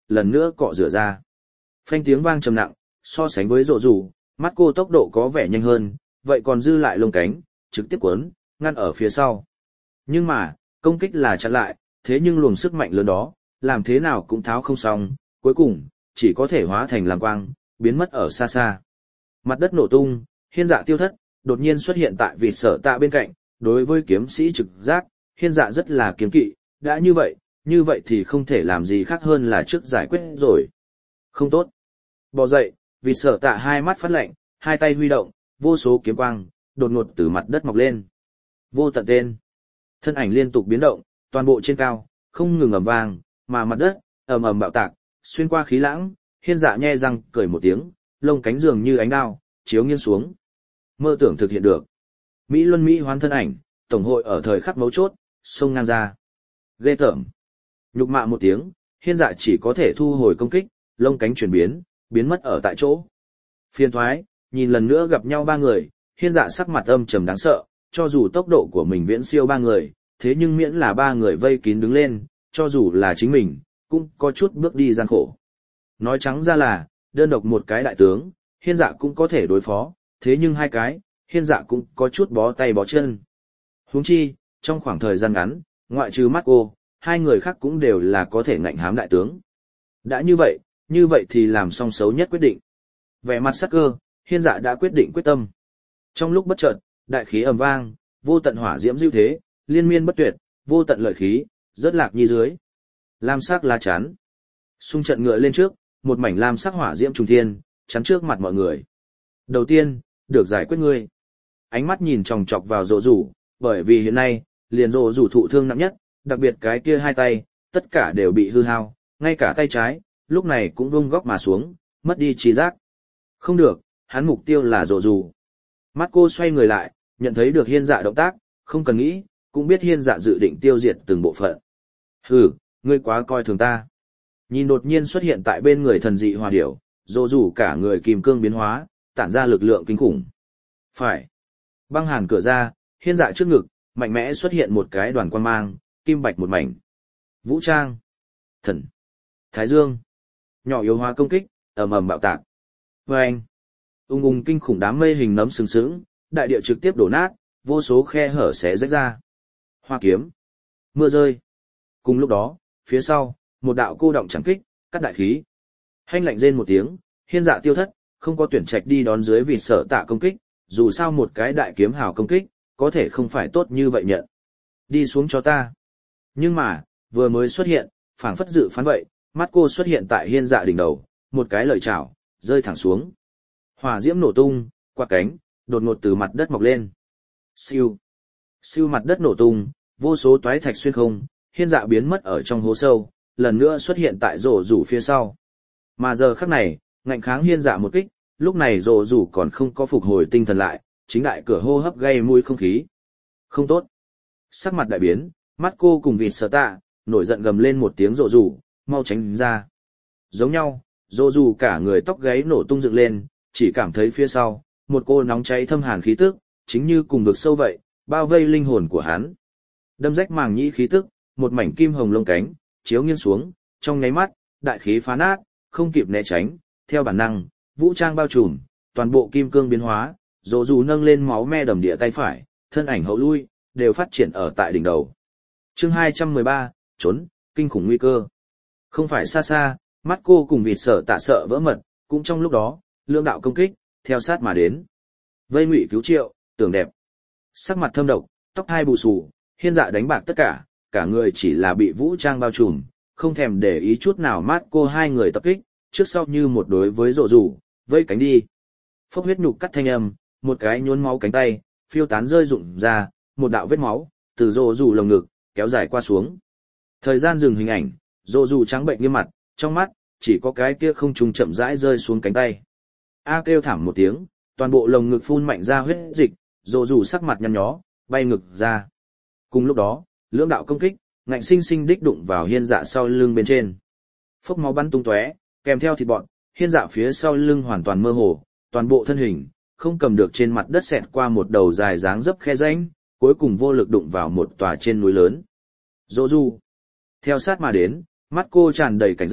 lần nữa cọ rửa ra. Phanh tiếng vang trầm nặng, so sánh với rộ rủ, mắt cô tốc độ có vẻ nhanh hơn, vậy còn dư lại lông cánh, trực tiếp cuốn, ngăn ở phía sau. Nhưng mà, công kích là chặn lại, thế nhưng luồng sức mạnh lớn đó, làm thế nào cũng tháo không xong, cuối cùng, chỉ có thể hóa thành làm quang, biến mất ở xa xa. Mặt đất nổ tung, hiên dạ tiêu thất, đột nhiên xuất hiện tại vịt sở tạ bên cạnh, đối với kiếm sĩ trực giác, hiên dạ rất là kiêng kỵ, đã như vậy, như vậy thì không thể làm gì khác hơn là trước giải quyết rồi. Không tốt. Bò dậy, vịt sở tạ hai mắt phát lạnh, hai tay huy động, vô số kiếm quang, đột ngột từ mặt đất mọc lên. Vô tận tên. Thân ảnh liên tục biến động, toàn bộ trên cao, không ngừng ầm vang, mà mặt đất, ầm ầm bạo tạc, xuyên qua khí lãng, hiên dạ nhe răng, cười một tiếng, lông cánh dường như ánh đao, chiếu nghiêng xuống. Mơ tưởng thực hiện được. Mỹ Luân Mỹ hoán thân ảnh, tổng hội ở thời khắc mấu chốt, xông ngang ra. Ghê tởm. Nhục mạ một tiếng, hiên dạ chỉ có thể thu hồi công kích, lông cánh chuyển biến, biến mất ở tại chỗ. Phiên thoái, nhìn lần nữa gặp nhau ba người, hiên dạ sắc mặt âm trầm đáng sợ, cho dù tốc độ của mình viễn siêu ba người, thế nhưng miễn là ba người vây kín đứng lên, cho dù là chính mình, cũng có chút bước đi gian khổ. Nói trắng ra là, đơn độc một cái đại tướng, hiên dạ cũng có thể đối phó, thế nhưng hai cái, hiên dạ cũng có chút bó tay bó chân. Huống chi, trong khoảng thời gian ngắn, ngoại trừ mắt cô, hai người khác cũng đều là có thể ngạnh hám đại tướng. Đã như vậy, như vậy thì làm xong xấu nhất quyết định. Vẻ mặt sắc cơ, hiên dạ đã quyết định quyết tâm. Trong lúc bất chợt, đại khí ầm vang, vô tận hỏa diễm dưu thế, liên miên bất tuyệt, vô tận lợi khí, rớt lạc như dưới. Lam sắc lá chắn. Xung trận ngựa lên trước, một mảnh lam sắc hỏa diễm trùng thiên, chắn trước mặt mọi người. Đầu tiên, được giải quyết ngươi. Ánh mắt nhìn chòng chọc vào rộ rủ, bởi vì hiện nay, liền rộ rủ thụ thương nặng nhất, đặc biệt cái kia hai tay, tất cả đều bị hư hao, ngay cả tay trái, lúc này cũng vung góc mà xuống, mất đi trí giác. Không được, hắn mục tiêu là rộ rủ. Mắt cô xoay người lại, nhận thấy được hiên dạ động tác, không cần nghĩ, cũng biết hiên dạ dự định tiêu diệt từng bộ phận. Hừ, ngươi quá coi thường ta. Nhìn đột nhiên xuất hiện tại bên người thần dị hòa điểu, rộ rủ cả người kim cương biến hóa, tản ra lực lượng kinh khủng. Phải. Băng hàn cửa ra, hiên dạ trước ngực, mạnh mẽ xuất hiện một cái đoàn quan mang, kim bạch một mảnh. Vũ trang. Thần. Thái dương. Nhỏ yếu hóa công kích, ầm ầm bạo tạc. Vâng. Ung ung kinh khủng đám mây hình nấm sừng sững, đại địa trực tiếp đổ nát, vô số khe hở xé rách ra. Hoa kiếm. Mưa rơi. Cùng lúc đó, phía sau, một đạo cô động chẳng kích, cắt đại khí. Hanh lạnh rên một tiếng, hiên dạ tiêu thất, không có tuyển trạch đi đón dưới vì sợ tạ công kích, dù sao một cái đại kiếm hào công kích, có thể không phải tốt như vậy nhận. Đi xuống cho ta. Nhưng mà, vừa mới xuất hiện, phảng phất dự phán vậy, mắt cô xuất hiện tại hiên dạ đỉnh đầu, một cái lợi chảo, rơi thẳng xuống. Hỏa diễm nổ tung, qua cánh, đột ngột từ mặt đất mọc lên. Siêu. Siêu mặt đất nổ tung, vô số toái thạch xuyên không, hiên dạ biến mất ở trong hố sâu, lần nữa xuất hiện tại rổ rủ phía sau. Mà giờ khắc này, ngạnh kháng hiên dạ một kích, lúc này rổ rủ còn không có phục hồi tinh thần lại, chính đại cửa hô hấp gây mùi không khí. Không tốt. Sắc mặt đại biến, mắt cô cùng vịt sở tạ, nổi giận gầm lên một tiếng rổ rủ, mau tránh ra. Giống nhau, rổ rủ cả người tóc gáy nổ tung dựng lên, chỉ cảm thấy phía sau, một cô nóng cháy thâm hàn khí tức, chính như cùng vực sâu vậy, bao vây linh hồn của hắn. Đâm rách màng nhĩ khí tức, một mảnh kim hồng lông cánh, chiếu nghiêng xuống, trong nháy mắt, đại khí phá nát, không kịp né tránh, theo bản năng, vũ trang bao trùm, toàn bộ kim cương biến hóa, rồ dù nâng lên máu me đầm địa tay phải, thân ảnh hậu lui, đều phát triển ở tại đỉnh đầu. Chương hai trăm mười ba, trốn, kinh khủng nguy cơ. Không phải xa xa, mắt cô cùng vịt sở tạ sợ vỡ mật, cũng trong lúc đó, lưỡng đạo công kích, theo sát mà đến. Vây ngụy cứu triệu, tưởng đẹp. Sắc mặt thâm độc, tóc hai bù xù, hiên dạ đánh bạc tất cả, cả người chỉ là bị vũ trang bao trùm, không thèm để ý chút nào mát cô hai người tập kích, trước sau như một đối với rộ rủ, vây cánh đi. Phốc huyết nhục cắt thanh âm, một cái nhuốm máu cánh tay, phiêu tán rơi rụng ra, một đạo vết máu, từ rộ rủ lồng ngực, kéo dài qua xuống. Thời gian dừng hình ảnh, rộ rủ trắng bệnh nghiêm mặt, trong mắt, chỉ có cái kia không trùng chậm rãi rơi xuống cánh tay. A kêu thảm một tiếng, toàn bộ lồng ngực phun mạnh ra huyết dịch, rộ rủ sắc mặt nhăn nhó, bay ngực ra. Cùng lúc đó, lưỡng đạo công kích, ngạnh sinh sinh đích đụng vào hiên dạ sau lưng bên trên. Phốc máu bắn tung tóe, kèm theo thịt bọn, hiên dạ phía sau lưng hoàn toàn mơ hồ, toàn bộ thân hình, không cầm được trên mặt đất xẹt qua một đầu dài dáng dấp khe rãnh, cuối cùng vô lực đụng vào một tòa trên núi lớn. Dỗ du. Theo sát mà đến, mắt cô tràn đầy cảnh giác,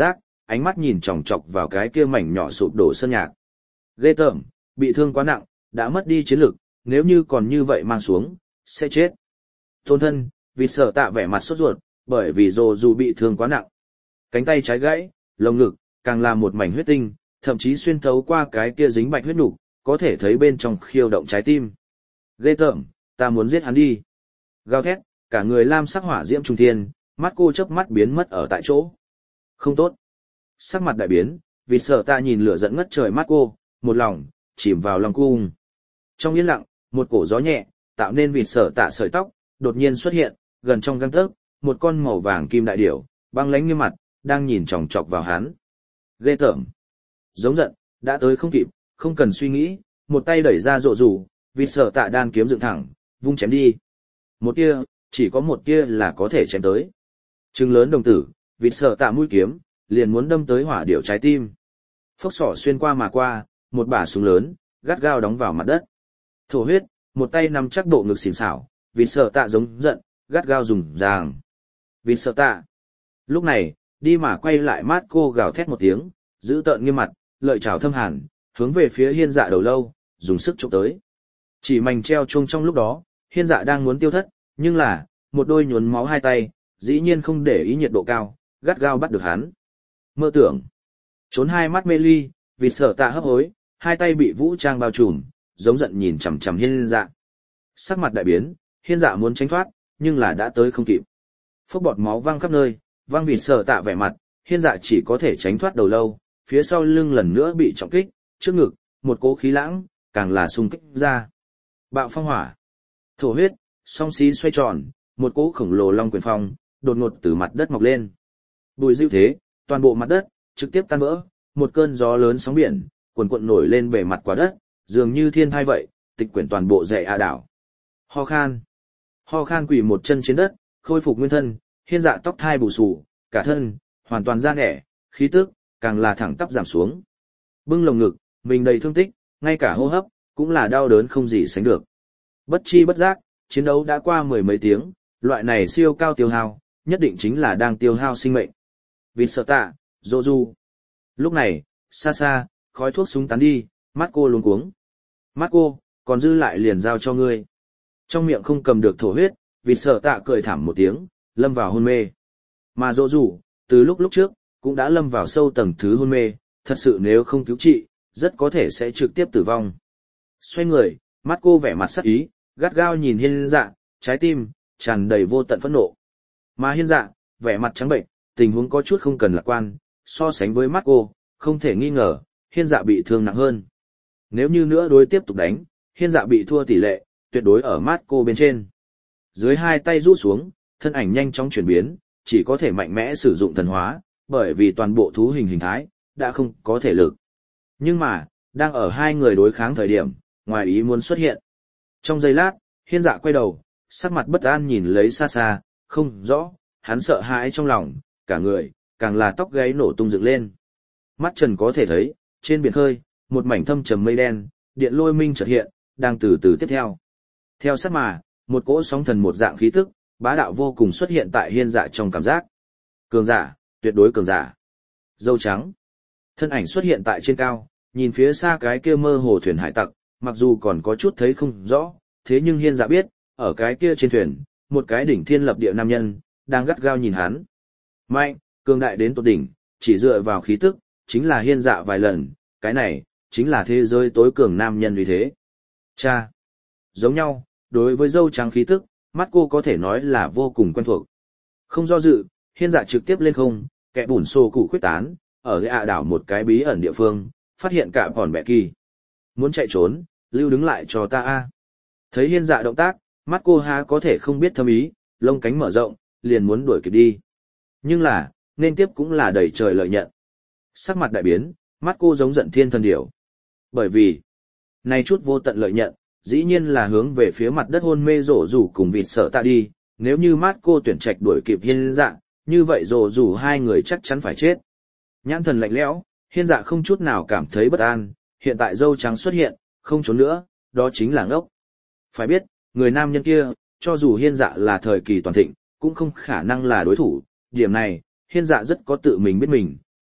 ánh mắt nhìn chòng chọc vào cái kia mảnh nhỏ sụp đổ sân nhạc. Ghê tởm, bị thương quá nặng, đã mất đi chiến lực, nếu như còn như vậy mang xuống, sẽ chết. Tôn thân, vì sợ tạ vẻ mặt sốt ruột, bởi vì Dô dù bị thương quá nặng. Cánh tay trái gãy, lồng ngực, càng là một mảnh huyết tinh, thậm chí xuyên thấu qua cái kia dính bạch huyết nục, có thể thấy bên trong khiêu động trái tim. Ghê tởm, ta muốn giết hắn đi. Gào thét, cả người lam sắc hỏa diễm trung thiên, mắt cô chớp mắt biến mất ở tại chỗ. Không tốt. Sắc mặt đại biến, vì sợ ta nhìn lửa giận ngất trời mắt cô, một lòng, chìm vào lòng cung. Trong yên lặng, một cổ gió nhẹ, tạo nên vì sợ tạ sợi tóc, đột nhiên xuất hiện, gần trong gang tấc, một con màu vàng kim đại điểu, băng lãnh như mặt, đang nhìn chòng chọc vào hắn. Ghê tởm. Giống giận, đã tới không kịp, không cần suy nghĩ, một tay đẩy ra rộ rủ, vì sợ tạ đan kiếm dựng thẳng, vung chém đi. Một tia, chỉ có một tia là có thể chém tới. Trừng lớn đồng tử, vì sợ tạ mũi kiếm, liền muốn đâm tới hỏa điểu trái tim. Phốc sỏ xuyên qua mà qua, một bả súng lớn, gắt gao đóng vào mặt đất. Thổ huyết, một tay nắm chắc bộ ngực xỉn xảo, vì sợ tạ giống giận, gắt gao dùng ràng. Vì sợ tạ. Lúc này, đi mà quay lại mát cô gào thét một tiếng, giữ tợn nghiêm mặt, lợi trảo thâm hàn, hướng về phía hiên dạ đầu lâu, dùng sức chụp tới. Chỉ mảnh treo chuông trong lúc đó, hiên dạ đang muốn tiêu thất, nhưng là, một đôi nhuốm máu hai tay, dĩ nhiên không để ý nhiệt độ cao, gắt gao bắt được hắn. Mơ tưởng. Trốn hai mắt mê ly, vì sợ tạ hấp hối, hai tay bị vũ trang bao trùm, giống giận nhìn chằm chằm hiên dạ. Sắc mặt đại biến, hiên dạ muốn tránh thoát, nhưng là đã tới không kịp. Phốc bọt máu văng khắp nơi, văng vì sợ tạ vẻ mặt, hiên dạ chỉ có thể tránh thoát đầu lâu, phía sau lưng lần nữa bị trọng kích, trước ngực, một cỗ khí lãng, càng là xung kích ra. Bạo phong hỏa, thổ huyết, song xí xoay tròn, một cỗ khổng lồ long quyền phong, đột ngột từ mặt đất mọc lên. Bùi dịu thế, toàn bộ mặt đất, trực tiếp tan vỡ, một cơn gió lớn sóng biển, cuồn cuộn nổi lên bề mặt quả đất, dường như thiên thai vậy, tịch quyển toàn bộ dãy a đảo. Ho khan. Ho khan quỳ một chân trên đất, khôi phục nguyên thân, hiên dạ tóc thai bù xù, cả thân, hoàn toàn da nẻ, khí tức, càng là thẳng tắp giảm xuống. Bưng lồng ngực, mình đầy thương tích, ngay cả hô hấp, cũng là đau đớn không gì sánh được. Bất chi bất giác, chiến đấu đã qua mười mấy tiếng, loại này siêu cao tiêu hao, nhất định chính là đang tiêu hao sinh mệnh. Vì sợ tạ, dô du. Lúc này, xa xa, khói thuốc súng tán đi, mắt cô luống cuống. Mắt cô, còn dư lại liền giao cho ngươi. Trong miệng không cầm được thổ huyết, vì sợ tạ cười thảm một tiếng, lâm vào hôn mê. Mà dô du, từ lúc lúc trước, cũng đã lâm vào sâu tầng thứ hôn mê, thật sự nếu không cứu trị, rất có thể sẽ trực tiếp tử vong. Xoay người, mắt cô vẻ mặt sắc ý, gắt gao nhìn hiên dạ, trái tim, tràn đầy vô tận phẫn nộ. Mà hiên dạ, vẻ mặt trắng bệnh, tình huống có chút không cần lạc quan, so sánh với mắt cô, không thể nghi ngờ, hiên dạ bị thương nặng hơn. Nếu như nữa đối tiếp tục đánh, hiên dạ bị thua tỷ lệ, tuyệt đối ở mắt cô bên trên. Dưới hai tay rũ xuống, thân ảnh nhanh chóng chuyển biến, chỉ có thể mạnh mẽ sử dụng thần hóa, bởi vì toàn bộ thú hình hình thái, đã không có thể lực. Nhưng mà, đang ở hai người đối kháng thời điểm, ngoài ý muốn xuất hiện. Trong giây lát, hiên dạ quay đầu, sắc mặt bất an nhìn lấy xa xa, không rõ, hắn sợ hãi trong lòng, cả người, càng là tóc gáy nổ tung dựng lên. Mắt trần có thể thấy, trên biển khơi, một mảnh thâm trầm mây đen, điện lôi minh chợt hiện, đang từ từ tiếp theo. Theo sát mà, một cỗ sóng thần một dạng khí tức, bá đạo vô cùng xuất hiện tại hiên dạ trong cảm giác. Cường giả, tuyệt đối cường giả. Dâu trắng. Thân ảnh xuất hiện tại trên cao, nhìn phía xa cái kia mơ hồ thuyền hải tặc, mặc dù còn có chút thấy không rõ, thế nhưng hiên dạ biết, ở cái kia trên thuyền, một cái đỉnh thiên lập địa nam nhân, đang gắt gao nhìn hắn. Mạnh, cường đại đến tột đỉnh, chỉ dựa vào khí tức, chính là hiên dạ vài lần, cái này, chính là thế giới tối cường nam nhân vì thế. Cha. Giống nhau, đối với dâu trắng khí tức, mắt cô có thể nói là vô cùng quen thuộc. Không do dự, hiên dạ trực tiếp lên không, kẻ bùn xô cụ khuyết tán, ở dưới ạ đảo một cái bí ẩn địa phương, phát hiện cả bọn bẹ kỳ. Muốn chạy trốn, lưu đứng lại cho ta a. Thấy hiên dạ động tác, mắt cô há có thể không biết thâm ý, lông cánh mở rộng, liền muốn đuổi kịp đi. Nhưng là, nên tiếp cũng là đầy trời lợi nhận. Sắc mặt đại biến, mắt cô giống giận thiên thần điểu. Bởi vì, này chút vô tận lợi nhận, dĩ nhiên là hướng về phía mặt đất hôn mê rổ rủ cùng vịt sợ ta đi, nếu như mắt cô tuyển trạch đuổi kịp hiên dạ, như vậy rổ rủ hai người chắc chắn phải chết. Nhãn thần lạnh lẽo, hiên dạ không chút nào cảm thấy bất an, hiện tại dâu trắng xuất hiện, không trốn nữa, đó chính là ngốc. Phải biết, người nam nhân kia, cho dù hiên dạ là thời kỳ toàn thịnh, cũng không khả năng là đối thủ, điểm này, hiên dạ rất có tự mình biết mình,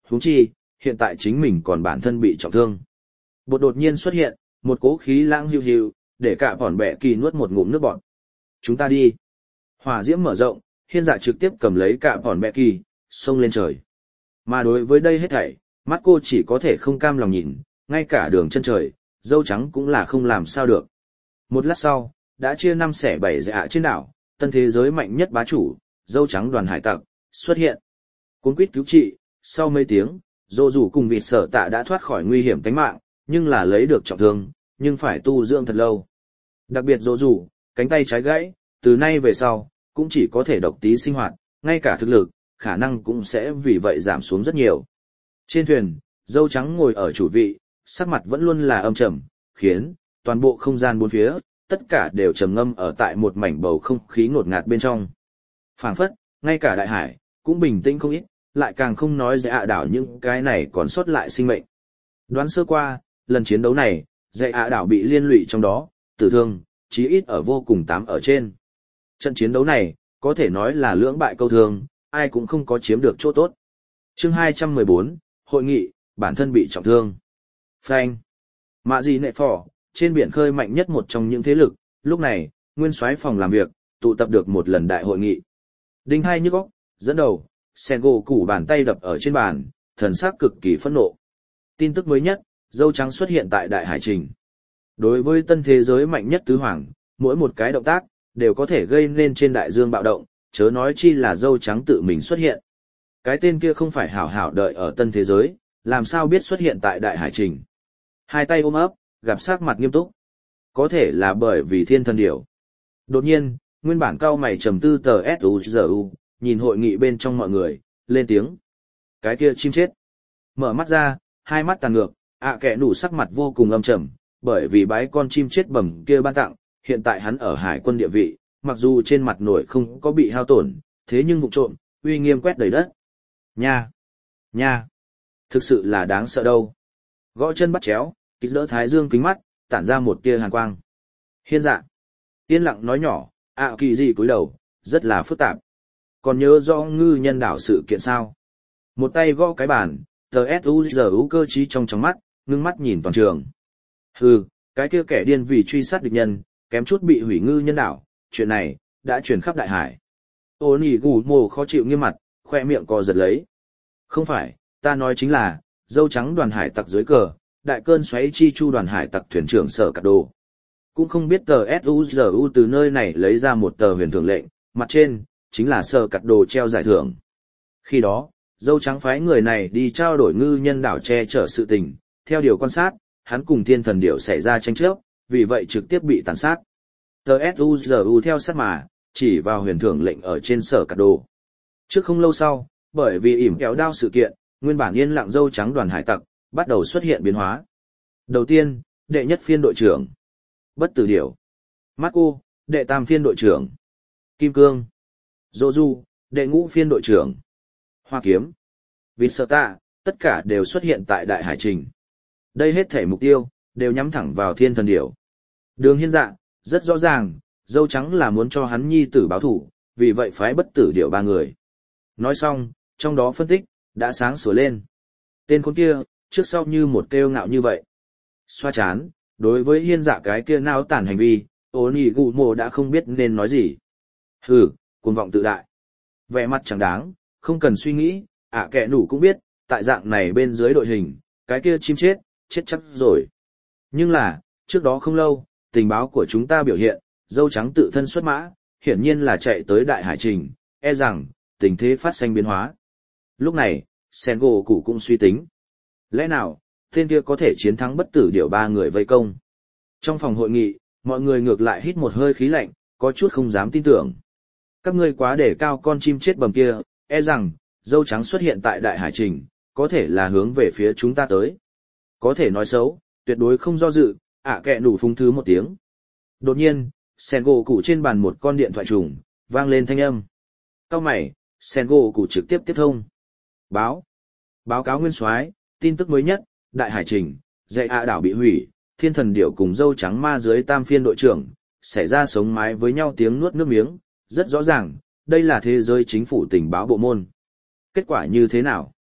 huống chi, hiện tại chính mình còn bản thân bị trọng thương. Bột đột nhiên xuất hiện, một cỗ khí lãng hưu hưu, để cả vỏn bẹ kỳ nuốt một ngụm nước bọt. Chúng ta đi. Hỏa diễm mở rộng, hiên dạ trực tiếp cầm lấy cả vỏn bẹ kỳ, xông lên trời. Mà đối với đây hết thảy, mắt cô chỉ có thể không cam lòng nhìn, ngay cả đường chân trời, dâu trắng cũng là không làm sao được. Một lát sau, đã chia năm xẻ bảy dạ trên đảo, tân thế giới mạnh nhất bá chủ, dâu trắng đoàn hải tặc, xuất hiện. Cuốn quýt cứu trị, sau mấy tiếng, dô dù cùng vịt sở tạ đã thoát khỏi nguy hiểm tính mạng, nhưng là lấy được trọng thương, nhưng phải tu dưỡng thật lâu. Đặc biệt dô dù, cánh tay trái gãy, từ nay về sau, cũng chỉ có thể độc tí sinh hoạt, ngay cả thực lực, khả năng cũng sẽ vì vậy giảm xuống rất nhiều. Trên thuyền, dâu trắng ngồi ở chủ vị, sắc mặt vẫn luôn là âm trầm, khiến toàn bộ không gian bốn phía, tất cả đều trầm ngâm ở tại một mảnh bầu không khí ngột ngạt bên trong. Phảng phất, ngay cả đại hải, cũng bình tĩnh không ít, lại càng không nói dạy ạ đảo những cái này còn sót lại sinh mệnh. Đoán sơ qua, lần chiến đấu này, dạy ạ đảo bị liên lụy trong đó, tử thương, chí ít ở vô cùng tám ở trên. Trận chiến đấu này, có thể nói là lưỡng bại câu thương, ai cũng không có chiếm được chỗ tốt. Chương hai trăm mười bốn, Hội nghị, bản thân bị trọng thương. Phanh. Mạ gì nệ phỏ, trên biển khơi mạnh nhất một trong những thế lực, lúc này, nguyên soái phòng làm việc, tụ tập được một lần đại hội nghị. Đinh hai nhức óc, dẫn đầu, Sengo củ bàn tay đập ở trên bàn, thần sắc cực kỳ phẫn nộ. Tin tức mới nhất, dâu trắng xuất hiện tại đại hải trình. Đối với tân thế giới mạnh nhất tứ hoàng, mỗi một cái động tác, đều có thể gây nên trên đại dương bạo động, chớ nói chi là dâu trắng tự mình xuất hiện. Cái tên kia không phải hảo hảo đợi ở tân thế giới, làm sao biết xuất hiện tại đại hải trình. Hai tay ôm ấp, gặp sắc mặt nghiêm túc. Có thể là bởi vì thiên thần điểu. Đột nhiên, nguyên bản cao mày trầm tư tờ ét u giê u, nhìn hội nghị bên trong mọi người, lên tiếng. Cái kia chim chết. Mở mắt ra, hai mắt tàn ngược, ạ kẻ nủ sắc mặt vô cùng âm trầm, bởi vì bái con chim chết bẩm kia ban tặng, hiện tại hắn ở hải quân địa vị, mặc dù trên mặt nổi không có bị hao tổn, thế nhưng vụ trộm, uy nghiêm quét đầy đất. Nha! Nha! Thực sự là đáng sợ đâu. Gõ chân bắt chéo, kích đỡ thái dương kính mắt, tản ra một tia hàn quang. Hiên dạ. Yên lặng nói nhỏ, ạ kỳ gì cúi đầu, rất là phức tạp. Còn nhớ rõ ngư nhân đảo sự kiện sao? Một tay gõ cái bàn, tờ ét u giê u cơ trí trong trong mắt, ngưng mắt nhìn toàn trường. Hừ, cái kia kẻ điên vì truy sát địch nhân, kém chút bị hủy ngư nhân đảo, chuyện này, đã truyền khắp đại hải. Ô nỉ gù mồ khó chịu nghiêm mặt, khoe miệng co giật lấy. Không phải, ta nói chính là, dâu trắng đoàn hải tặc dưới cờ, đại cơn xoáy chi chu đoàn hải tặc thuyền trưởng sở cạt đồ. Cũng không biết tờ ét u giê u từ nơi này lấy ra một tờ huyền thưởng lệnh, mặt trên, chính là sở cạt đồ treo giải thưởng. Khi đó, dâu trắng phái người này đi trao đổi ngư nhân đảo che chở sự tình, theo điều quan sát, hắn cùng thiên thần điểu xảy ra tranh chấp, vì vậy trực tiếp bị tàn sát. Tờ ét u giê u theo sát mà, chỉ vào huyền thưởng lệnh ở trên sở cạt đồ. Trước không lâu sau, bởi vì ỉm kéo đao sự kiện, nguyên bản yên lặng dâu trắng đoàn hải tặc, bắt đầu xuất hiện biến hóa. Đầu tiên, đệ nhất phiên đội trưởng. Bất tử điểu. Marco, đệ tam phiên đội trưởng. Kim Cương. Dô Du, đệ ngũ phiên đội trưởng. Hoa Kiếm. Vịt Sở Tạ, tất cả đều xuất hiện tại đại hải trình. Đây hết thể mục tiêu, đều nhắm thẳng vào thiên thần điểu. Đường Hiên Dạ, rất rõ ràng, dâu trắng là muốn cho hắn nhi tử báo thủ, vì vậy phái bất tử điểu ba người. Nói xong, trong đó phân tích, đã sáng sủa lên. Tên con kia, trước sau như một kêu ngạo như vậy. Xoa chán, đối với Hiên Dạ cái kia nao tản hành vi, ô nỉ gù mồ đã không biết nên nói gì. Hừ, cuồng vọng tự đại. Vẻ mặt chẳng đáng, không cần suy nghĩ, ạ à kẻ nủ cũng biết, tại dạng này bên dưới đội hình, cái kia chim chết, chết chắc rồi. Nhưng là, trước đó không lâu, tình báo của chúng ta biểu hiện, dâu trắng tự thân xuất mã, hiển nhiên là chạy tới đại hải trình, e rằng, tình thế phát sinh biến hóa. Lúc này, Sengo cụ cũng suy tính. Lẽ nào, tên kia có thể chiến thắng bất tử điểu ba người vây công? Trong phòng hội nghị, mọi người ngược lại hít một hơi khí lạnh, có chút không dám tin tưởng. Các ngươi quá để cao con chim chết bầm kia, e rằng, dâu trắng xuất hiện tại đại hải trình, có thể là hướng về phía chúng ta tới. Có thể nói xấu, tuyệt đối không do dự, ạ à kẹ nủ phúng thứ một tiếng. Đột nhiên, Sengo cụ trên bàn một con điện thoại trùng, vang lên thanh âm. Cao mày, Sengo cụ trực tiếp tiếp thông. Báo. Báo cáo nguyên soái, tin tức mới nhất, đại hải trình, dạy ạ đảo bị hủy, thiên thần điểu cùng dâu trắng ma dưới tam phiên đội trưởng, xảy ra sống mái với nhau tiếng nuốt nước miếng, rất rõ ràng, đây là thế giới chính phủ tình báo bộ môn. Kết quả như thế nào?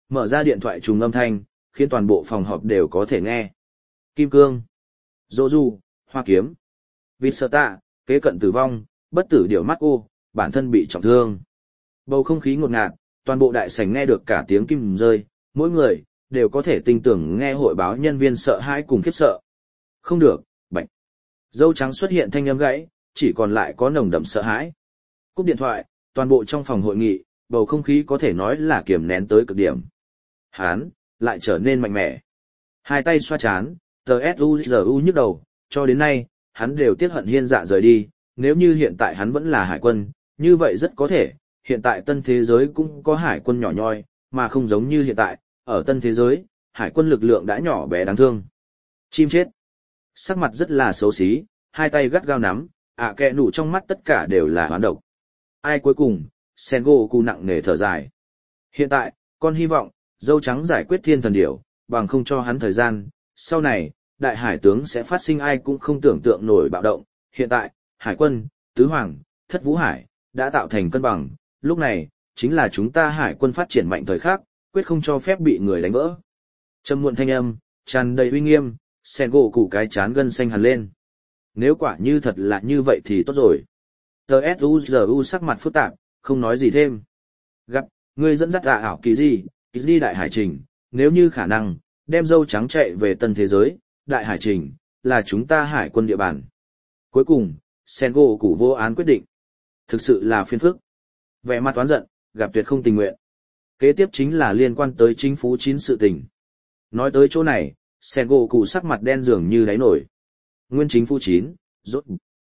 mở ra điện thoại trùng âm thanh, khiến toàn bộ phòng họp đều có thể nghe. Kim cương, Dỗ Du, Hoa kiếm, Vịt Sợ Tạ, kế cận tử vong, bất tử điểu mắt ô, bản thân bị trọng thương. Bầu không khí ngột ngạt, toàn bộ đại sảnh nghe được cả tiếng kim rơi, mỗi người đều có thể tin tưởng nghe hội báo nhân viên sợ hãi cùng khiếp sợ. Không được, bạch. Dâu trắng xuất hiện thanh âm gãy, chỉ còn lại có nồng đậm sợ hãi. Cúp điện thoại, toàn bộ trong phòng hội nghị, bầu không khí có thể nói là kiềm nén tới cực điểm. Hán, lại trở nên mạnh mẽ. Hai tay xoa chán, tờ ét u giê u nhức đầu, cho đến nay, hắn đều tiếc hận Hiên Dạ rời đi, nếu như hiện tại hắn vẫn là hải quân, như vậy rất có thể, hiện tại tân thế giới cũng có hải quân nhỏ nhoi, mà không giống như hiện tại, ở tân thế giới, hải quân lực lượng đã nhỏ bé đáng thương. Chim chết. Sắc mặt rất là xấu xí, hai tay gắt gao nắm, ạ kẹ nụ trong mắt tất cả đều là hoán độc. Ai cuối cùng, Sengoku nặng nề thở dài. Hiện tại, con hy vọng, dâu trắng giải quyết thiên thần điểu, bằng không cho hắn thời gian, sau này, đại hải tướng sẽ phát sinh ai cũng không tưởng tượng nổi bạo động. Hiện tại, hải quân, tứ hoàng, thất vũ hải, đã tạo thành cân bằng, lúc này, chính là chúng ta hải quân phát triển mạnh thời khắc, quyết không cho phép bị người đánh vỡ. Trầm muộn thanh âm, tràn đầy uy nghiêm, Sengoku cái chán gân xanh hẳn lên. Nếu quả như thật là như vậy thì tốt rồi. tê ét u giê u sắc mặt phức tạp, không nói gì thêm. Gặp, ngươi dẫn dắt dạ ảo kỳ gì, kỳ đi đại hải trình, nếu như khả năng, đem dâu trắng chạy về tân thế giới, đại hải trình, là chúng ta hải quân địa bàn. Cuối cùng, Sengoku vô án quyết định. Thực sự là phiền phức. Vẻ mặt oán giận, gặp tuyệt không tình nguyện. Kế tiếp chính là liên quan tới chính phủ chín sự tình. Nói tới chỗ này, Sengoku sắc mặt đen dường như đáy nổi. Nguyên chính phủ chín, rốt.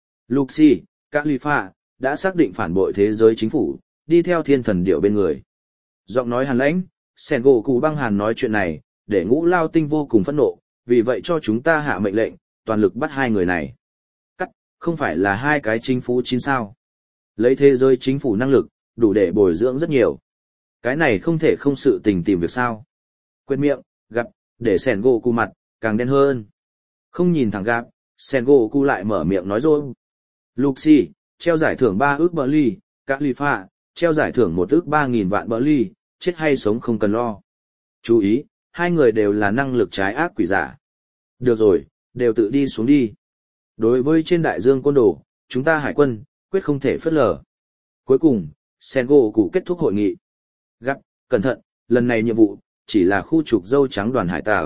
Luxi, Khalifa, đã xác định phản bội thế giới chính phủ, đi theo thiên thần điệu bên người. Giọng nói hàn lãnh, Sengoku băng hàn nói chuyện này, để Ngũ Lao Tinh vô cùng phẫn nộ, vì vậy cho chúng ta hạ mệnh lệnh, toàn lực bắt hai người này. Cắt, không phải là hai cái chính phủ chín sao. Lấy thế giới chính phủ năng lực, đủ để bồi dưỡng rất nhiều. Cái này không thể không sự tình tìm việc sao. Quên miệng, gặp, để Sengoku mặt, càng đen hơn. Không nhìn thẳng gặp, Sengoku lại mở miệng nói rồi. Luxi, treo giải thưởng ba ước bờ ly, Khalifa, treo giải thưởng một ước ba nghìn vạn bờ ly, chết hay sống không cần lo. Chú ý, hai người đều là năng lực trái ác quỷ giả. Được rồi, đều tự đi xuống đi. Đối với trên đại dương côn đồ, chúng ta hải quân, quyết không thể phớt lờ. Cuối cùng, Sengoku kết thúc hội nghị. Gặp, cẩn thận, lần này nhiệm vụ, chỉ là khu trục dâu trắng đoàn hải tặc.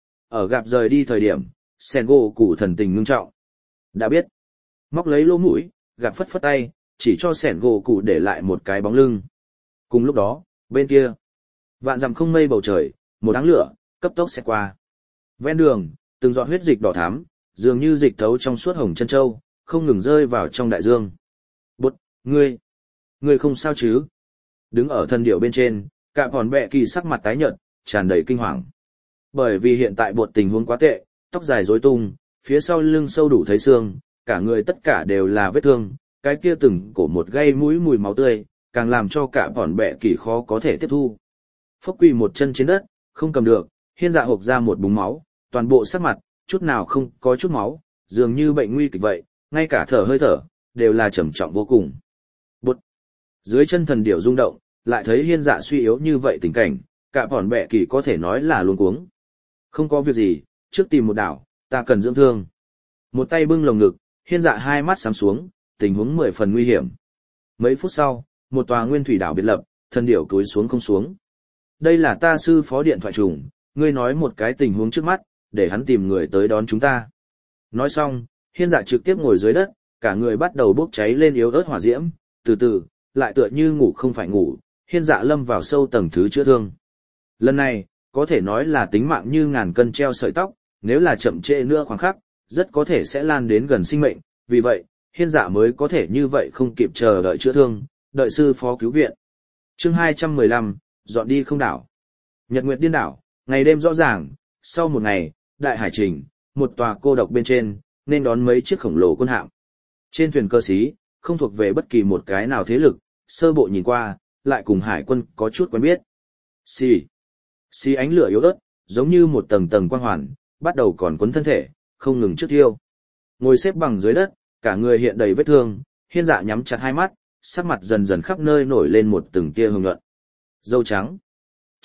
Ở gặp rời đi thời điểm, Sengoku thần tình ngưng trọng. Đã biết. Móc lấy lỗ mũi, gặp phất phất tay, chỉ cho Sengoku để lại một cái bóng lưng. Cùng lúc đó, bên kia, vạn dặm không mây bầu trời, một đám lửa, cấp tốc xẹt qua. Ven đường, từng giọt huyết dịch đỏ thắm, dường như dịch thấu trong suốt hồng chân châu, không ngừng rơi vào trong đại dương. Bụt, ngươi, ngươi không sao chứ? Đứng ở thân điệu bên trên, cả hòn bẹ kỳ sắc mặt tái nhợt, tràn đầy kinh hoàng. Bởi vì hiện tại bột tình huống quá tệ, tóc dài rối tung, phía sau lưng sâu đủ thấy xương, cả người tất cả đều là vết thương, cái kia từng cổ một gây mũi mùi máu tươi, càng làm cho cả hòn bẹ kỳ khó có thể tiếp thu. Phốc quỳ một chân trên đất, không cầm được, Hiên Dạ hộc ra một búng máu, toàn bộ sắc mặt, chút nào không có chút máu, dường như bệnh nguy kịch vậy, ngay cả thở hơi thở, đều là trầm trọng vô cùng. Bụt! Dưới chân thần điểu rung động, lại thấy Hiên Dạ suy yếu như vậy tình cảnh, cả hòn bẹ kỳ có thể nói là luống cuống. Không có việc gì, trước tìm một đảo, ta cần dưỡng thương. Một tay bưng lồng ngực, Hiên Dạ hai mắt sắm xuống, tình huống mười phần nguy hiểm. Mấy phút sau, một tòa nguyên thủy đảo biệt lập, thần điểu cúi xuống không xuống. Đây là ta sư phó điện thoại trùng, ngươi nói một cái tình huống trước mắt, để hắn tìm người tới đón chúng ta. Nói xong, Hiên Dạ trực tiếp ngồi dưới đất, cả người bắt đầu bốc cháy lên yếu ớt hỏa diễm, từ từ, lại tựa như ngủ không phải ngủ, Hiên Dạ lâm vào sâu tầng thứ chữa thương. Lần này, có thể nói là tính mạng như ngàn cân treo sợi tóc, nếu là chậm trễ nữa khoảng khắc, rất có thể sẽ lan đến gần sinh mệnh, vì vậy, Hiên Dạ mới có thể như vậy không kịp chờ đợi chữa thương, đợi sư phó cứu viện. Chương hai trăm mười lăm, dọn đi không đảo. Nhật Nguyệt điên đảo, ngày đêm rõ ràng, sau một ngày, đại hải trình, một tòa cô độc bên trên, nên đón mấy chiếc khổng lồ quân hạm. Trên thuyền cơ sĩ, không thuộc về bất kỳ một cái nào thế lực, sơ bộ nhìn qua, lại cùng hải quân có chút quen biết. Xì. Xì ánh lửa yếu ớt, giống như một tầng tầng quang hoàn, bắt đầu còn quấn thân thể, không ngừng trước thiêu. Ngồi xếp bằng dưới đất, cả người hiện đầy vết thương, Hiên Dạ nhắm chặt hai mắt, sắc mặt dần dần khắp nơi nổi lên một từng tia hồng nhuận. Dâu trắng.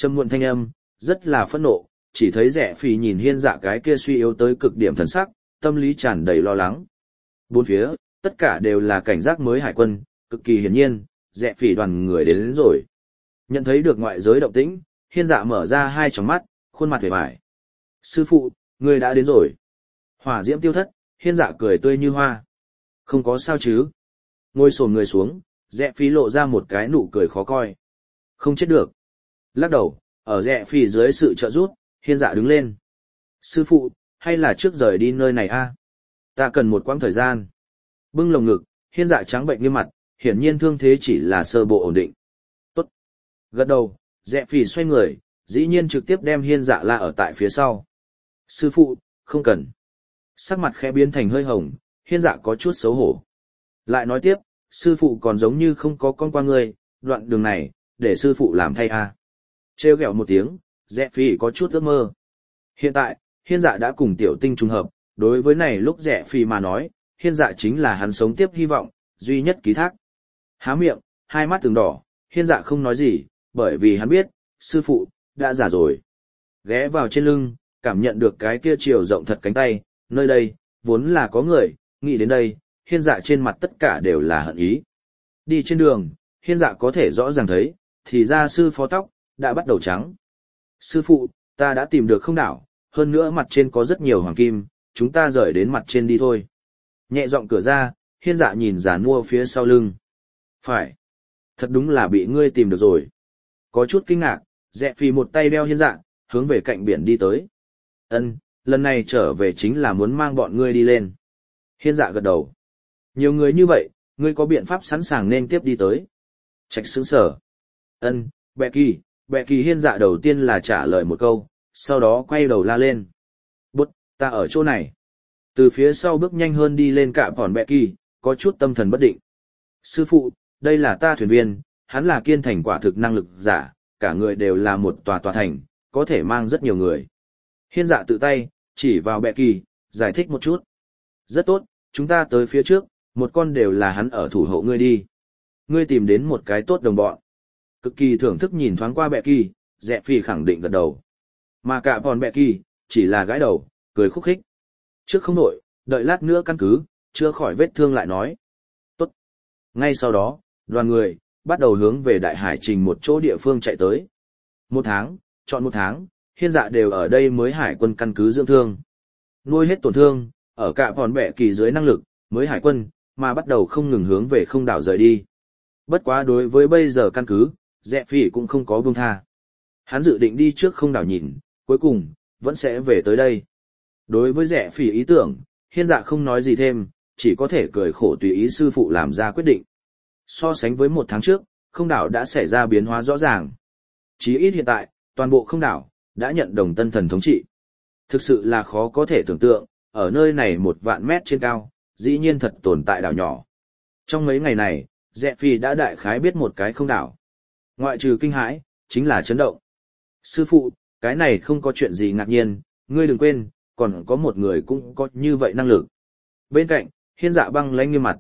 Trầm muộn thanh âm, rất là phẫn nộ, chỉ thấy rẻ phì nhìn hiên dạ cái kia suy yếu tới cực điểm thần sắc, tâm lý tràn đầy lo lắng. Bốn phía, tất cả đều là cảnh giác mới hải quân, cực kỳ hiển nhiên, rẻ phì đoàn người đến, đến rồi. Nhận thấy được ngoại giới động tĩnh, hiên dạ mở ra hai tròng mắt, khuôn mặt vẻ vải. Sư phụ, người đã đến rồi. Hỏa diễm tiêu thất, hiên dạ cười tươi như hoa. Không có sao chứ. Ngồi xổm người xuống, rẽ phí lộ ra một cái nụ cười khó coi. Không chết được. Lắc đầu, ở rẽ phí dưới sự trợ giúp, hiên dạ đứng lên. Sư phụ, hay là trước rời đi nơi này a? Ta cần một quãng thời gian. Bưng lồng ngực, hiên dạ trắng bệnh nghiêm mặt, hiển nhiên thương thế chỉ là sơ bộ ổn định. Tốt. Gật đầu, rẽ phí xoay người, dĩ nhiên trực tiếp đem hiên dạ la ở tại phía sau. Sư phụ, không cần. Sắc mặt khẽ biến thành hơi hồng, hiên dạ có chút xấu hổ. Lại nói tiếp, sư phụ còn giống như không có con qua ngươi, đoạn đường này, để sư phụ làm thay a. Trêu ghẹo một tiếng, rẽ phi có chút ước mơ. Hiện tại, hiên dạ đã cùng tiểu tinh trùng hợp, đối với này lúc rẽ phi mà nói, hiên dạ chính là hắn sống tiếp hy vọng, duy nhất ký thác. Há miệng, hai mắt từng đỏ, hiên dạ không nói gì, bởi vì hắn biết, sư phụ, đã già rồi. Ghé vào trên lưng, cảm nhận được cái kia chiều rộng thật cánh tay, nơi đây, vốn là có người, nghĩ đến đây, hiên dạ trên mặt tất cả đều là hận ý. Đi trên đường, hiên dạ có thể rõ ràng thấy, thì ra sư phó tóc, đã bắt đầu trắng. Sư phụ, ta đã tìm được không đảo, hơn nữa mặt trên có rất nhiều hoàng kim, chúng ta rời đến mặt trên đi thôi. Nhẹ giọng cửa ra, hiên dạ nhìn giả nua phía sau lưng. Phải. Thật đúng là bị ngươi tìm được rồi. Có chút kinh ngạc, dẹ phì một tay đeo hiên dạ, hướng về cạnh biển đi tới. Ân, lần này trở về chính là muốn mang bọn ngươi đi lên. Hiên dạ gật đầu. Nhiều người như vậy, ngươi có biện pháp sẵn sàng nên tiếp đi tới. Trạch sững sở. Ân, bẹ kỳ, bẹ kỳ hiên dạ đầu tiên là trả lời một câu, sau đó quay đầu la lên. Bút, ta ở chỗ này. Từ phía sau bước nhanh hơn đi lên cả bọn bẹ kỳ, có chút tâm thần bất định. Sư phụ, đây là ta thuyền viên, hắn là kiên thành quả thực năng lực giả, cả người đều là một tòa tòa thành, có thể mang rất nhiều người. Hiên dạ tự tay, chỉ vào bẹ kỳ, giải thích một chút. Rất tốt, chúng ta tới phía trước, một con đều là hắn ở thủ hộ ngươi đi. Ngươi tìm đến một cái tốt đồng bọn. Cực kỳ thưởng thức nhìn thoáng qua bẹ kỳ, dẹ phi khẳng định gật đầu. Mà cả bọn bẹ kỳ, chỉ là gãi đầu, cười khúc khích. Trước không nổi, đợi lát nữa căn cứ, chưa khỏi vết thương lại nói. Tốt. Ngay sau đó, đoàn người, bắt đầu hướng về đại hải trình một chỗ địa phương chạy tới. Một tháng, chọn một tháng, hiên dạ đều ở đây mới hải quân căn cứ dưỡng thương. Nuôi hết tổn thương, ở cả bọn bẹ kỳ dưới năng lực, mới hải quân, mà bắt đầu không ngừng hướng về không đảo rời đi. Bất quá đối với bây giờ căn cứ, dẹ phỉ cũng không có buông tha. Hắn dự định đi trước không đảo nhìn, cuối cùng, vẫn sẽ về tới đây. Đối với dẹ phỉ ý tưởng, hiên dạ không nói gì thêm, chỉ có thể cười khổ tùy ý sư phụ làm ra quyết định. So sánh với một tháng trước, không đảo đã xảy ra biến hóa rõ ràng. Chí ít hiện tại, toàn bộ không đảo, đã nhận đồng tân thần thống trị. Thực sự là khó có thể tưởng tượng, ở nơi này một vạn mét trên cao, dĩ nhiên thật tồn tại đảo nhỏ. Trong mấy ngày này, Dẹ Phi đã đại khái biết một cái không đảo. Ngoại trừ kinh hãi, chính là chấn động. Sư phụ, cái này không có chuyện gì ngạc nhiên, ngươi đừng quên, còn có một người cũng có như vậy năng lực. Bên cạnh, hiên dạ băng lãnh nghiêm mặt.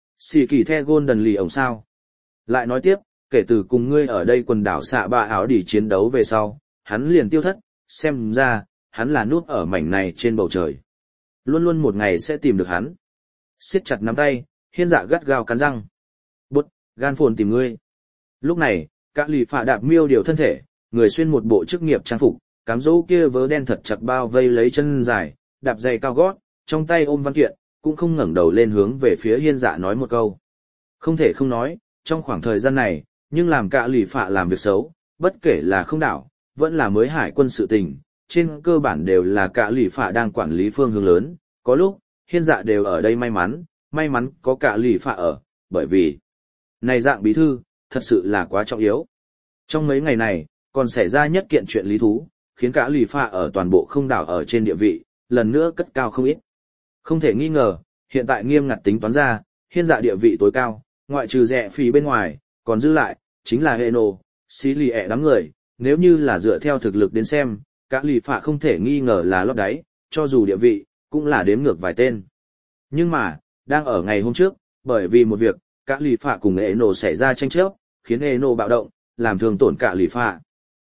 Xì kỳ the Golden lì ổng sao. Lại nói tiếp, kể từ cùng ngươi ở đây quần đảo xạ ba áo đỉ chiến đấu về sau, hắn liền tiêu thất, xem ra, hắn là núp ở mảnh này trên bầu trời. Luôn luôn một ngày sẽ tìm được hắn. Siết chặt nắm tay, hiên dạ gắt gao cắn răng. Bút, gan phồn tìm ngươi. Lúc này, các lì phạ đạp miêu điều thân thể, người xuyên một bộ chức nghiệp trang phục, cám dỗ kia vớ đen thật chặt bao vây lấy chân dài, đạp giày cao gót, trong tay ôm văn kiện, cũng không ngẩng đầu lên hướng về phía hiên dạ nói một câu. Không thể không nói, trong khoảng thời gian này, nhưng làm cả lì phạ làm việc xấu, bất kể là không đảo, vẫn là mới hải quân sự tình, trên cơ bản đều là cả lì phạ đang quản lý phương hướng lớn, có lúc, hiên dạ đều ở đây may mắn, may mắn có cả lì phạ ở, bởi vì, này dạng bí thư, thật sự là quá trọng yếu. Trong mấy ngày này, còn xảy ra nhất kiện chuyện lý thú, khiến cả lì phạ ở toàn bộ không đảo ở trên địa vị, lần nữa cất cao không ít. Không thể nghi ngờ, hiện tại nghiêm ngặt tính toán ra, hiên dạ địa vị tối cao, ngoại trừ rẻ phì bên ngoài, còn dư lại, chính là hệ nổ, xí lì ẹ đám người, nếu như là dựa theo thực lực đến xem, các lì phạ không thể nghi ngờ là lót đáy, cho dù địa vị, cũng là đếm ngược vài tên. Nhưng mà, đang ở ngày hôm trước, bởi vì một việc, các lì phạ cùng hệ nổ xảy ra tranh chấp, khiến hệ nổ bạo động, làm thương tổn cả lì phạ.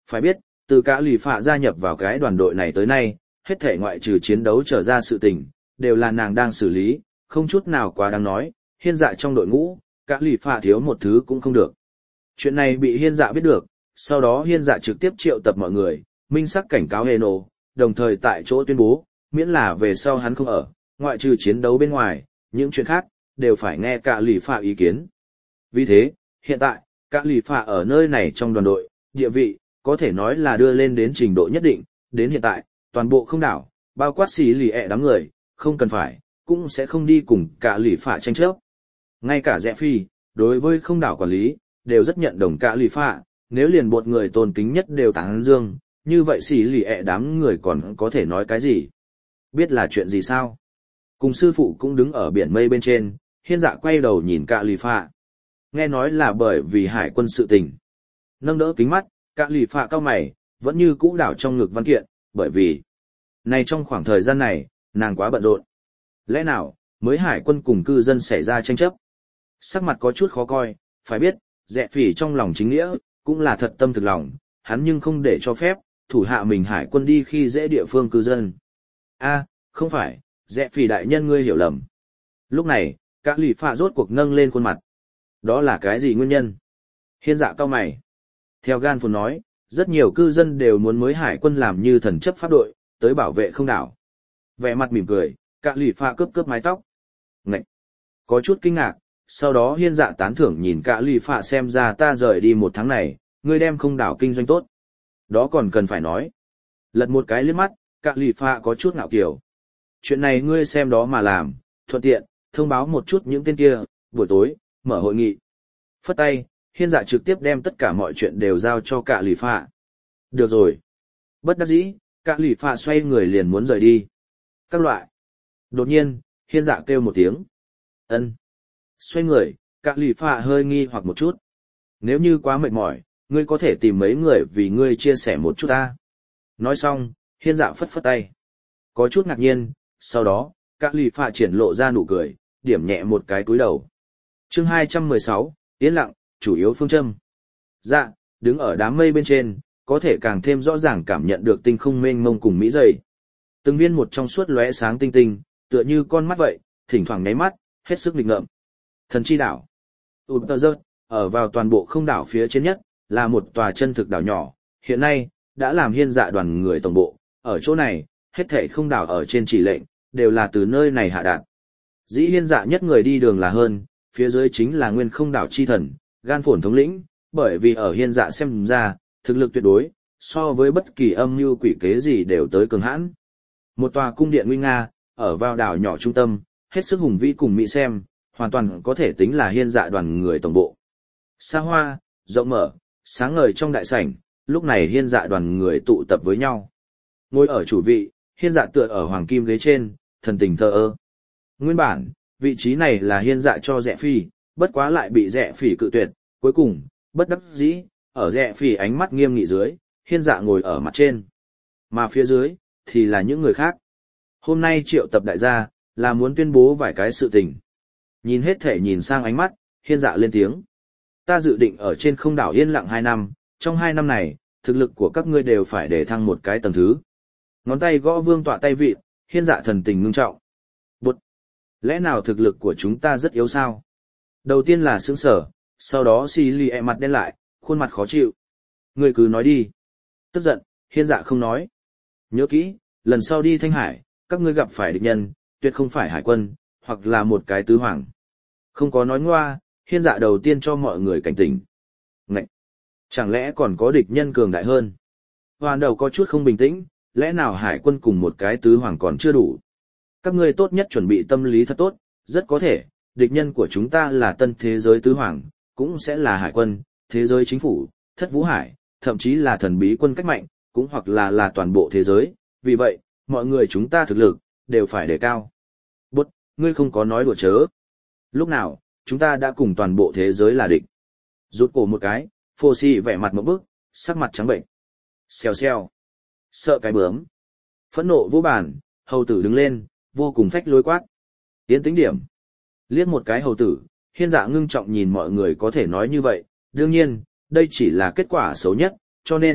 Phải biết, từ cả lì phạ gia nhập vào cái đoàn đội này tới nay, hết thể ngoại trừ chiến đấu trở ra sự tình, đều là nàng đang xử lý, không chút nào quá đáng nói, hiên dạ trong đội ngũ, cả lì phạ thiếu một thứ cũng không được. Chuyện này bị hiên dạ biết được, sau đó hiên dạ trực tiếp triệu tập mọi người, minh sắc cảnh cáo Heno, đồng thời tại chỗ tuyên bố, miễn là về sau hắn không ở, ngoại trừ chiến đấu bên ngoài, những chuyện khác, đều phải nghe cả lì phạ ý kiến. Vì thế, hiện tại, cả lì phạ ở nơi này trong đoàn đội, địa vị, có thể nói là đưa lên đến trình độ nhất định, đến hiện tại, toàn bộ không đảo, bao quát xì lì ẹ đám người, không cần phải, cũng sẽ không đi cùng cả lì phạ tranh chấp. Ngay cả Rẽ Phi, đối với không đảo quản lý, đều rất nhận đồng cả lì phạ, nếu liền một người tôn kính nhất đều tán dương, như vậy xì lì ẹ đám người còn có thể nói cái gì? Biết là chuyện gì sao? Cùng sư phụ cũng đứng ở biển mây bên trên, hiên dạ quay đầu nhìn cả lì phạ. Nghe nói là bởi vì hải quân sự tình. Nâng đỡ kính mắt, cả lì phạ cao mày, vẫn như cũ đảo trong ngực văn kiện, bởi vì này trong khoảng thời gian này, nàng quá bận rộn. Lẽ nào, mới hải quân cùng cư dân xảy ra tranh chấp? Sắc mặt có chút khó coi, phải biết, Rẽ Phỉ trong lòng chính nghĩa, cũng là thật tâm thực lòng, hắn nhưng không để cho phép, thủ hạ mình hải quân đi khi dễ địa phương cư dân. A, không phải, Rẽ Phỉ đại nhân ngươi hiểu lầm. Lúc này, cả lì phạ rốt cuộc nâng lên khuôn mặt. Đó là cái gì nguyên nhân? Hiên dạ cao mày. Theo Gan Phồn nói, rất nhiều cư dân đều muốn mới hải quân làm như thần chấp pháp đội, tới bảo vệ không đảo. Vẻ mặt mỉm cười, cả lì phạ cướp cướp mái tóc. Ngậy! Có chút kinh ngạc, sau đó hiên dạ tán thưởng nhìn cả lì phạ xem ra ta rời đi một tháng này, ngươi đem không đảo kinh doanh tốt. Đó còn cần phải nói. Lật một cái liếc mắt, cả lì phạ có chút ngạo kiểu. Chuyện này ngươi xem đó mà làm, thuận tiện, thông báo một chút những tên kia, buổi tối, mở hội nghị. Phất tay, hiên dạ trực tiếp đem tất cả mọi chuyện đều giao cho cả lì phạ. Được rồi. Bất đắc dĩ, cả lì phạ xoay người liền muốn rời đi. Các loại. Đột nhiên, hiên dạ kêu một tiếng. Ân. Xoay người, cả lì phạ hơi nghi hoặc một chút. Nếu như quá mệt mỏi, ngươi có thể tìm mấy người vì ngươi chia sẻ một chút ta. Nói xong, hiên dạ phất phất tay. Có chút ngạc nhiên, sau đó, cả lì phạ triển lộ ra nụ cười, điểm nhẹ một cái túi đầu. Chương hai trăm mười sáu, yên lặng, chủ yếu phương châm. Dạ, đứng ở đám mây bên trên, có thể càng thêm rõ ràng cảm nhận được tinh không mênh mông cùng mỹ dày. Từng viên một trong suốt lóe sáng tinh tinh, tựa như con mắt vậy, thỉnh thoảng nháy mắt, hết sức lịch ngợm. Thần chi đảo. Tụt tờ rớt, ở vào toàn bộ không đảo phía trên nhất, là một tòa chân thực đảo nhỏ, hiện nay, đã làm hiên dạ đoàn người tổng bộ, ở chỗ này, hết thảy không đảo ở trên chỉ lệnh, đều là từ nơi này hạ đạt. Dĩ hiên dạ nhất người đi đường là hơn, phía dưới chính là nguyên không đảo chi thần, Gan Phồn thống lĩnh, bởi vì ở hiên dạ xem ra, thực lực tuyệt đối, so với bất kỳ âm mưu quỷ kế gì đều tới cường hãn. Một tòa cung điện nguy nga, ở vào đảo nhỏ trung tâm, hết sức hùng vĩ cùng mỹ xem, hoàn toàn có thể tính là hiên dạ đoàn người tổng bộ. Xa hoa, rộng mở, sáng ngời trong đại sảnh, lúc này hiên dạ đoàn người tụ tập với nhau. Ngồi ở chủ vị, hiên dạ tựa ở hoàng kim ghế trên, thần tình thờ ơ. Nguyên bản, vị trí này là hiên dạ cho Rẽ Phi, bất quá lại bị Rẽ Phỉ cự tuyệt, cuối cùng, bất đắc dĩ, ở Rẽ Phỉ ánh mắt nghiêm nghị dưới, hiên dạ ngồi ở mặt trên. Mà phía dưới, thì là những người khác. Hôm nay triệu tập đại gia, là muốn tuyên bố vài cái sự tình. Nhìn hết thể nhìn sang ánh mắt, hiên dạ lên tiếng. Ta dự định ở trên không đảo yên lặng hai năm, trong hai năm này, thực lực của các ngươi đều phải để thăng một cái tầng thứ. Ngón tay gõ vương tọa tay vịt, hiên dạ thần tình ngưng trọng. Bụt! Lẽ nào thực lực của chúng ta rất yếu sao? Đầu tiên là sững sở, sau đó xì lì ẹ mặt đen lại, khuôn mặt khó chịu. Ngươi cứ nói đi. Tức giận, hiên dạ không nói. Nhớ kỹ, lần sau đi Thanh Hải, các ngươi gặp phải địch nhân, tuyệt không phải hải quân, hoặc là một cái tứ hoàng. Không có nói ngoa, hiên dạ đầu tiên cho mọi người cảnh tỉnh. Ngậy! Chẳng lẽ còn có địch nhân cường đại hơn? Hoàn đầu có chút không bình tĩnh, lẽ nào hải quân cùng một cái tứ hoàng còn chưa đủ? Các ngươi tốt nhất chuẩn bị tâm lý thật tốt, rất có thể, địch nhân của chúng ta là tân thế giới tứ hoàng, cũng sẽ là hải quân, thế giới chính phủ, thất vũ hải, thậm chí là thần bí quân cách mạnh, cũng hoặc là là toàn bộ thế giới, vì vậy, mọi người chúng ta thực lực, đều phải đề cao. Bút, ngươi không có nói đùa chớ. Lúc nào, chúng ta đã cùng toàn bộ thế giới là địch. Rút cổ một cái, phô si vẻ mặt một bức, sắc mặt trắng bệnh. Xèo xèo. Sợ cái bướm. Phẫn nộ vô bản, hầu tử đứng lên, vô cùng phách lối quát. Tiến tính điểm. Liếc một cái hầu tử, hiên dạ ngưng trọng nhìn mọi người có thể nói như vậy. Đương nhiên, đây chỉ là kết quả xấu nhất, cho nên,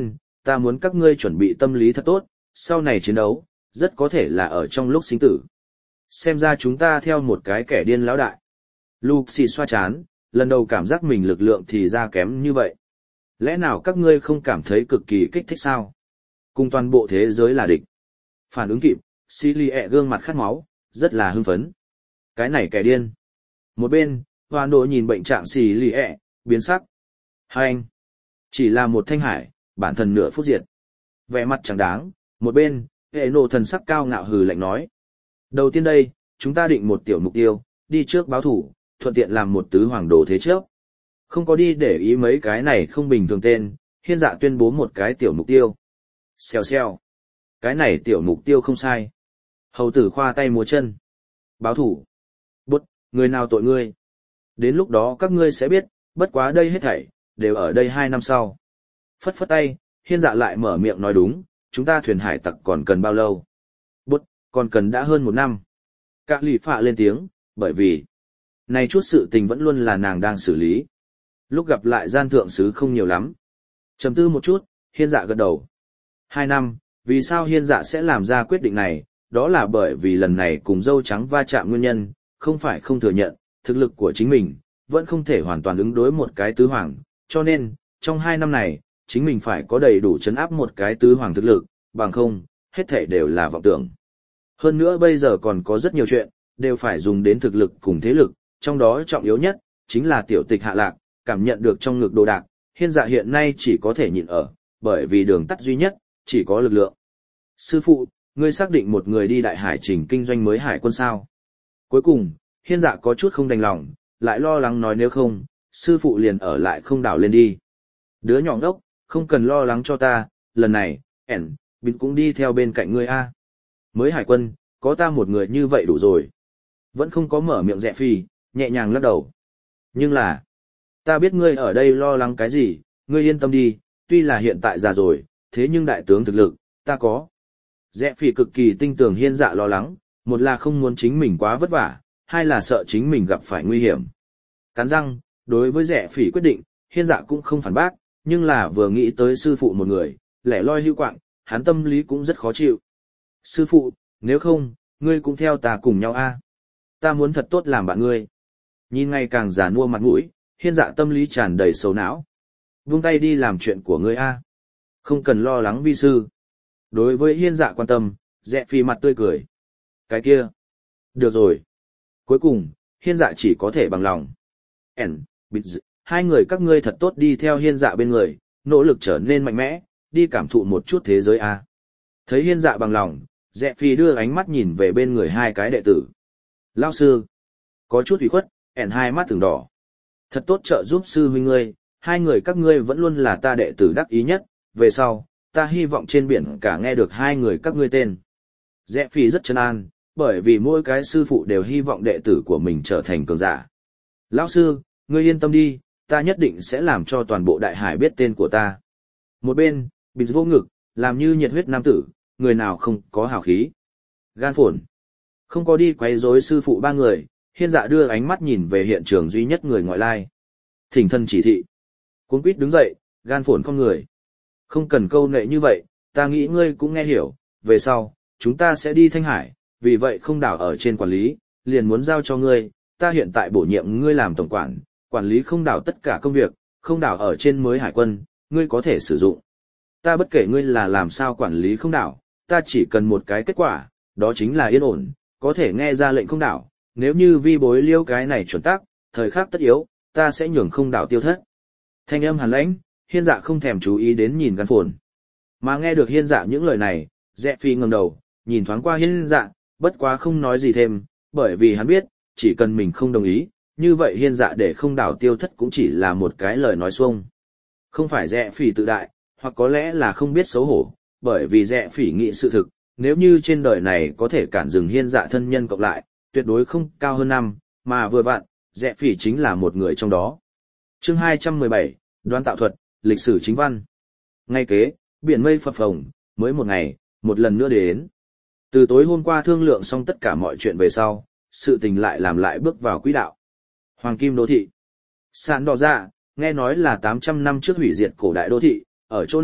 ta muốn các ngươi chuẩn bị tâm lý thật tốt, sau này chiến đấu, rất có thể là ở trong lúc sinh tử. Xem ra chúng ta theo một cái kẻ điên lão đại. Luxi xoa chán, lần đầu cảm giác mình lực lượng thì ra kém như vậy. Lẽ nào các ngươi không cảm thấy cực kỳ kích thích sao? Cùng toàn bộ thế giới là địch. Phản ứng kịp, Silie gương mặt khát máu, rất là hưng phấn. Cái này kẻ điên. Một bên, Hoàn Đồ nhìn bệnh trạng Silie, biến sắc. Hai anh. Chỉ là một thanh hải, bản thân nửa phút diệt. Vẻ mặt chẳng đáng, một bên, hệ nộ thần sắc cao ngạo hừ lạnh nói. Đầu tiên đây, chúng ta định một tiểu mục tiêu, đi trước báo thủ, thuận tiện làm một tứ hoàng đồ thế trước. Không có đi để ý mấy cái này không bình thường tên, hiên dạ tuyên bố một cái tiểu mục tiêu. Xèo xèo. Cái này tiểu mục tiêu không sai. Hầu tử khoa tay múa chân. Báo thủ. Bút, người nào tội ngươi. Đến lúc đó các ngươi sẽ biết, bất quá đây hết thảy, đều ở đây hai năm sau. Phất phất tay, hiên dạ lại mở miệng nói đúng, chúng ta thuyền hải tặc còn cần bao lâu? Bút, còn cần đã hơn một năm. Các lì phạ lên tiếng, bởi vì, này chút sự tình vẫn luôn là nàng đang xử lý. Lúc gặp lại gian thượng sứ không nhiều lắm. Trầm tư một chút, hiên dạ gật đầu. Hai năm, vì sao hiên dạ sẽ làm ra quyết định này, đó là bởi vì lần này cùng dâu trắng va chạm nguyên nhân, không phải không thừa nhận, thực lực của chính mình, vẫn không thể hoàn toàn ứng đối một cái tứ hoàng, cho nên, trong hai năm này, chính mình phải có đầy đủ chấn áp một cái tứ hoàng thực lực, bằng không, hết thể đều là vọng tưởng. Hơn nữa bây giờ còn có rất nhiều chuyện, đều phải dùng đến thực lực cùng thế lực, trong đó trọng yếu nhất, chính là tiểu tịch hạ lạc, cảm nhận được trong ngực đồ đạc, hiên dạ hiện nay chỉ có thể nhịn ở, bởi vì đường tắt duy nhất, chỉ có lực lượng. Sư phụ, ngươi xác định một người đi đại hải trình kinh doanh mới hải quân sao? Cuối cùng, hiên dạ có chút không đành lòng, lại lo lắng nói nếu không, sư phụ liền ở lại không đảo lên đi. Đứa nhỏ đốc, không cần lo lắng cho ta, lần này, ẻn, bịt cũng đi theo bên cạnh ngươi a. Mới hải quân, có ta một người như vậy đủ rồi. Vẫn không có mở miệng Rẽ Phi, nhẹ nhàng lắc đầu. Nhưng là, ta biết ngươi ở đây lo lắng cái gì, ngươi yên tâm đi, tuy là hiện tại già rồi, thế nhưng đại tướng thực lực, ta có. Rẽ Phi cực kỳ tinh tường hiên dạ lo lắng, một là không muốn chính mình quá vất vả, hai là sợ chính mình gặp phải nguy hiểm. Cắn răng, đối với Rẽ Phi quyết định, hiên dạ cũng không phản bác, nhưng là vừa nghĩ tới sư phụ một người, lẻ loi hưu quạng, hắn tâm lý cũng rất khó chịu. Sư phụ, nếu không, ngươi cũng theo ta cùng nhau a. Ta muốn thật tốt làm bạn ngươi. Nhìn ngày càng già nua mặt mũi, hiên dạ tâm lý tràn đầy sầu não. Vung tay đi làm chuyện của ngươi a. Không cần lo lắng vi sư. Đối với hiên dạ quan tâm, Rẽ Phi mặt tươi cười. Cái kia. Được rồi. Cuối cùng, hiên dạ chỉ có thể bằng lòng. Ẩn, bịt dị, hai người các ngươi thật tốt đi theo hiên dạ bên người, nỗ lực trở nên mạnh mẽ, đi cảm thụ một chút thế giới a. Thấy hiên dạ bằng lòng, Rẽ Phi đưa ánh mắt nhìn về bên người hai cái đệ tử. Lao sư. Có chút ủy khuất, ẻn hai mắt từng đỏ. Thật tốt trợ giúp sư huynh ngươi, hai người các ngươi vẫn luôn là ta đệ tử đắc ý nhất, về sau, ta hy vọng trên biển cả nghe được hai người các ngươi tên. Rẽ Phi rất trấn an, bởi vì mỗi cái sư phụ đều hy vọng đệ tử của mình trở thành cường giả. Lão sư, ngươi yên tâm đi, ta nhất định sẽ làm cho toàn bộ đại hải biết tên của ta. Một bên, bịt vô ngực, làm như nhiệt huyết nam tử, người nào không có hào khí. Gan phồn. Không có đi quấy rối sư phụ ba người, hiên dạ đưa ánh mắt nhìn về hiện trường duy nhất người ngoại lai. Thỉnh thân chỉ thị. Cuốn quýt đứng dậy, gan phồn không người. Không cần câu nệ như vậy, ta nghĩ ngươi cũng nghe hiểu, về sau, chúng ta sẽ đi Thanh Hải, vì vậy không đảo ở trên quản lý, liền muốn giao cho ngươi, ta hiện tại bổ nhiệm ngươi làm tổng quản, quản lý không đảo tất cả công việc, không đảo ở trên mới hải quân, ngươi có thể sử dụng. Ta bất kể ngươi là làm sao quản lý không đảo, ta chỉ cần một cái kết quả, đó chính là yên ổn, có thể nghe ra lệnh không đảo, nếu như vi bối liêu cái này chuẩn tắc, thời khắc tất yếu, ta sẽ nhường không đảo tiêu thất. Thanh âm hàn lãnh, hiên dạ không thèm chú ý đến nhìn gan phồn. Mà nghe được hiên dạ những lời này, Rẽ Phi ngẩng đầu, nhìn thoáng qua hiên dạ, bất quá không nói gì thêm, bởi vì hắn biết, chỉ cần mình không đồng ý, như vậy hiên dạ để không đảo tiêu thất cũng chỉ là một cái lời nói xuông. Không phải Rẽ Phi tự đại, hoặc có lẽ là không biết xấu hổ, bởi vì Rẽ Phi nghĩ sự thực, nếu như trên đời này có thể cản dừng hiên dạ thân nhân cộng lại, tuyệt đối không cao hơn năm, mà vừa vặn, Rẽ Phi chính là một người trong đó. Chương hai trăm mười bảy, Đoán tạo thuật, lịch sử chính văn. Ngay kế, biển mây phập phồng, mới một ngày, một lần nữa đến. Từ tối hôm qua thương lượng xong tất cả mọi chuyện về sau, sự tình lại làm lại bước vào quỹ đạo. Hoàng Kim đô thị. Sàn đỏ dạ, nghe nói là tám trăm năm trước hủy diệt cổ đại đô thị, ở chỗ này,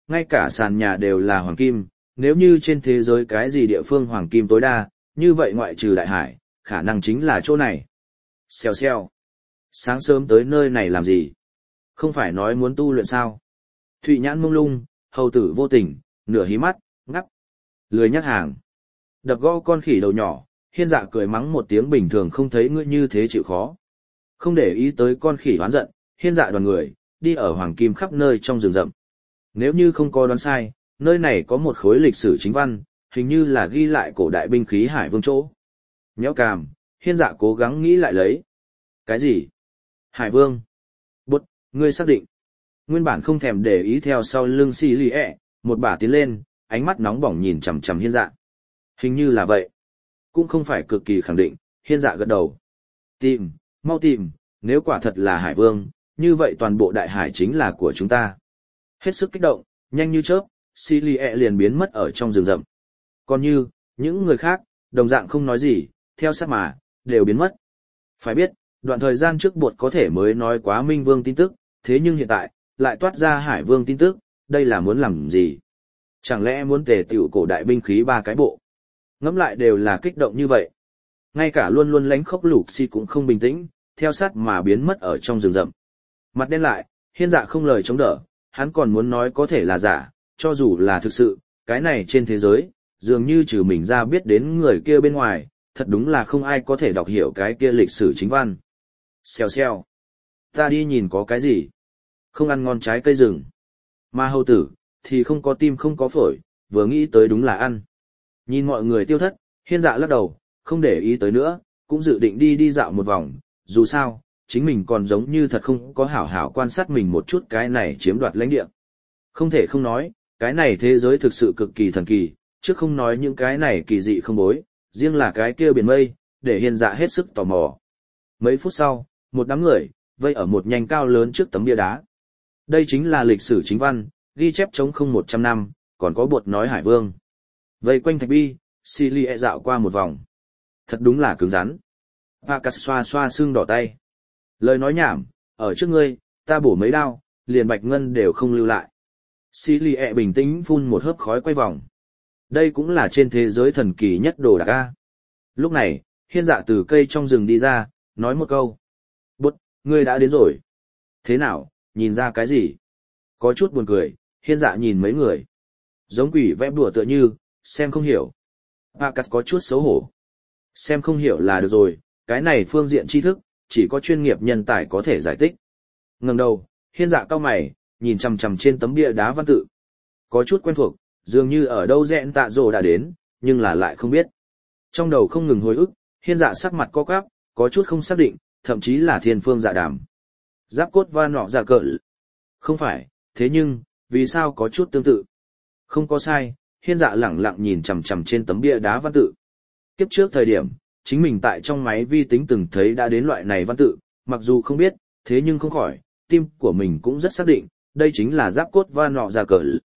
ngay cả sàn nhà đều là hoàng kim, nếu như trên thế giới cái gì địa phương hoàng kim tối đa, như vậy ngoại trừ đại hải, khả năng chính là chỗ này. Xèo xèo. Sáng sớm tới nơi này làm gì? Không phải nói muốn tu luyện sao? Thụy nhãn mông lung, hầu tử vô tình, nửa hí mắt, ngắp. Lười nhắc hàng. Đập gõ con khỉ đầu nhỏ, hiên dạ cười mắng một tiếng bình thường không thấy ngươi như thế chịu khó. Không để ý tới con khỉ hoán giận, hiên dạ đoàn người, đi ở hoàng kim khắp nơi trong rừng rậm. Nếu như không có đoán sai, nơi này có một khối lịch sử chính văn, hình như là ghi lại cổ đại binh khí hải vương chỗ. Nhéo cằm, hiên dạ cố gắng nghĩ lại lấy. Cái gì? Hải vương? Bút, ngươi xác định. Nguyên bản không thèm để ý theo sau lưng xì lì ẹ, một bà tiến lên, ánh mắt nóng bỏng nhìn chằm chằm hiên dạ. Hình như là vậy. Cũng không phải cực kỳ khẳng định, hiên dạ gật đầu. Tìm, mau tìm, nếu quả thật là hải vương, như vậy toàn bộ đại hải chính là của chúng ta. Hết sức kích động, nhanh như chớp, xì lì ẹ liền biến mất ở trong rừng rậm. Còn như, những người khác, đồng dạng không nói gì, theo sát mà, đều biến mất. Phải biết, đoạn thời gian trước bột có thể mới nói quá Minh Vương tin tức, thế nhưng hiện tại, lại toát ra Hải Vương tin tức, đây là muốn làm gì? Chẳng lẽ muốn tề tiểu cổ đại binh khí ba cái bộ? Ngẫm lại đều là kích động như vậy. Ngay cả luôn luôn lánh khốc lục si cũng không bình tĩnh, theo sát mà biến mất ở trong rừng rậm. Mặt đen lại, hiên dạ không lời chống đỡ, hắn còn muốn nói có thể là giả, cho dù là thực sự, cái này trên thế giới, dường như trừ mình ra biết đến người kia bên ngoài, thật đúng là không ai có thể đọc hiểu cái kia lịch sử chính văn. Xèo xèo. Ta đi nhìn có cái gì. Không ăn ngon trái cây rừng. Mà hầu tử, thì không có tim không có phổi, vừa nghĩ tới đúng là ăn. Nhìn mọi người tiêu thất, hiên dạ lắc đầu, không để ý tới nữa, cũng dự định đi đi dạo một vòng, dù sao, chính mình còn giống như thật không có hảo hảo quan sát mình một chút cái này chiếm đoạt lãnh địa. Không thể không nói, cái này thế giới thực sự cực kỳ thần kỳ, chứ không nói những cái này kỳ dị không bối, riêng là cái kia biển mây, để hiên dạ hết sức tò mò. Mấy phút sau, một đám người, vây ở một nhành cao lớn trước tấm bia đá. Đây chính là lịch sử chính văn, ghi chép chống không một trăm năm, còn có bột nói hải vương. Vây quanh thạch bi, Silly dạo qua một vòng. Thật đúng là cứng rắn. Pacas xoa xoa xương đỏ tay. Lời nói nhảm, ở trước ngươi, ta bổ mấy đao, liền bạch ngân đều không lưu lại. Silly bình tĩnh phun một hớp khói quay vòng. Đây cũng là trên thế giới thần kỳ nhất đồ đạc a. Lúc này, hiên dạ từ cây trong rừng đi ra, nói một câu. Bút, ngươi đã đến rồi. Thế nào, nhìn ra cái gì? Có chút buồn cười, hiên dạ nhìn mấy người. Giống quỷ vẽ đùa tựa như, xem không hiểu. Pacas có chút xấu hổ. Xem không hiểu là được rồi, cái này phương diện tri thức, chỉ có chuyên nghiệp nhân tài có thể giải thích. Ngẩng đầu, hiên dạ cao mày, nhìn chằm chằm trên tấm bia đá văn tự. Có chút quen thuộc, dường như ở đâu rẽn tạ rồ đã đến, nhưng là lại không biết. Trong đầu không ngừng hồi ức, hiên dạ sắc mặt co quắp, có chút không xác định, thậm chí là thiên phương dạ đàm. Giáp cốt va nọ dạ cỡ. Không phải, thế nhưng, vì sao có chút tương tự? Không có sai, hiên dạ lẳng lặng nhìn chằm chằm trên tấm bia đá văn tự. Kiếp trước thời điểm, chính mình tại trong máy vi tính từng thấy đã đến loại này văn tự, mặc dù không biết, thế nhưng không khỏi, tim của mình cũng rất xác định, đây chính là giáp cốt va nọ dạ cỡ.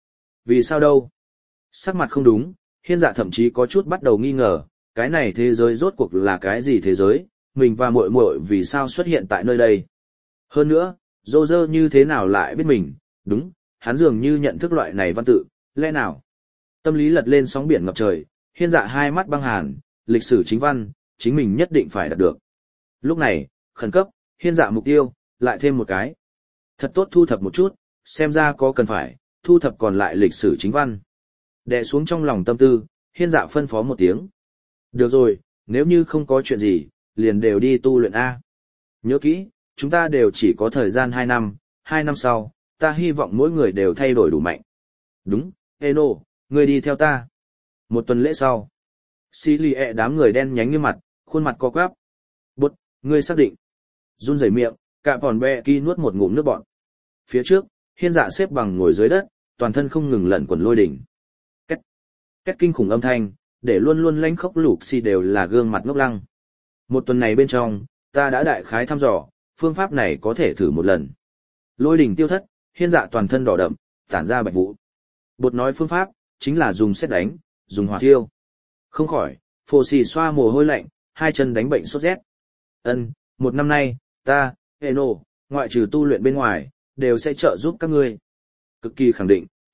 Vì sao đâu? Sắc mặt không đúng, hiên dạ thậm chí có chút bắt đầu nghi ngờ, cái này thế giới rốt cuộc là cái gì thế giới, mình và muội muội vì sao xuất hiện tại nơi đây. Hơn nữa, dô dơ như thế nào lại biết mình, đúng, hắn dường như nhận thức loại này văn tự, lẽ nào? Tâm lý lật lên sóng biển ngập trời, hiên dạ hai mắt băng hàn, lịch sử chính văn, chính mình nhất định phải đạt được. Lúc này, khẩn cấp, hiên dạ mục tiêu, lại thêm một cái. Thật tốt thu thập một chút, xem ra có cần phải, thu thập còn lại lịch sử chính văn. Đè xuống trong lòng tâm tư, hiên dạ phân phó một tiếng. Được rồi, nếu như không có chuyện gì, liền đều đi tu luyện A. Nhớ kỹ, chúng ta đều chỉ có thời gian hai năm, hai năm sau, ta hy vọng mỗi người đều thay đổi đủ mạnh. Đúng, Eno, ngươi đi theo ta. Một tuần lễ sau, xì lì ẹ đám người đen nhánh như mặt, khuôn mặt co quắp. Bút, ngươi xác định. Run rẩy miệng, cả bọn bè kỳ nuốt một ngụm nước bọn. Phía trước, hiên dạ xếp bằng ngồi dưới đất, toàn thân không ngừng lẩn quẩn lôi đỉnh. Két, két kinh khủng âm thanh, để luôn luôn lánh khóc lục xì đều là gương mặt ngốc lăng. Một tuần này bên trong, ta đã đại khái thăm dò, phương pháp này có thể thử một lần. Lôi đỉnh tiêu thất, hiên dạ toàn thân đỏ đậm, tản ra bạch vụ. Bột nói phương pháp, chính là dùng sét đánh, dùng hỏa thiêu. Không khỏi, phồ xì xoa mồ hôi lạnh, hai chân đánh bệnh sốt rét. Ân, một năm nay, ta, Eno, ngoại trừ tu luyện bên ngoài, đều sẽ trợ giúp các ngươi. Cực kỳ khẳng định,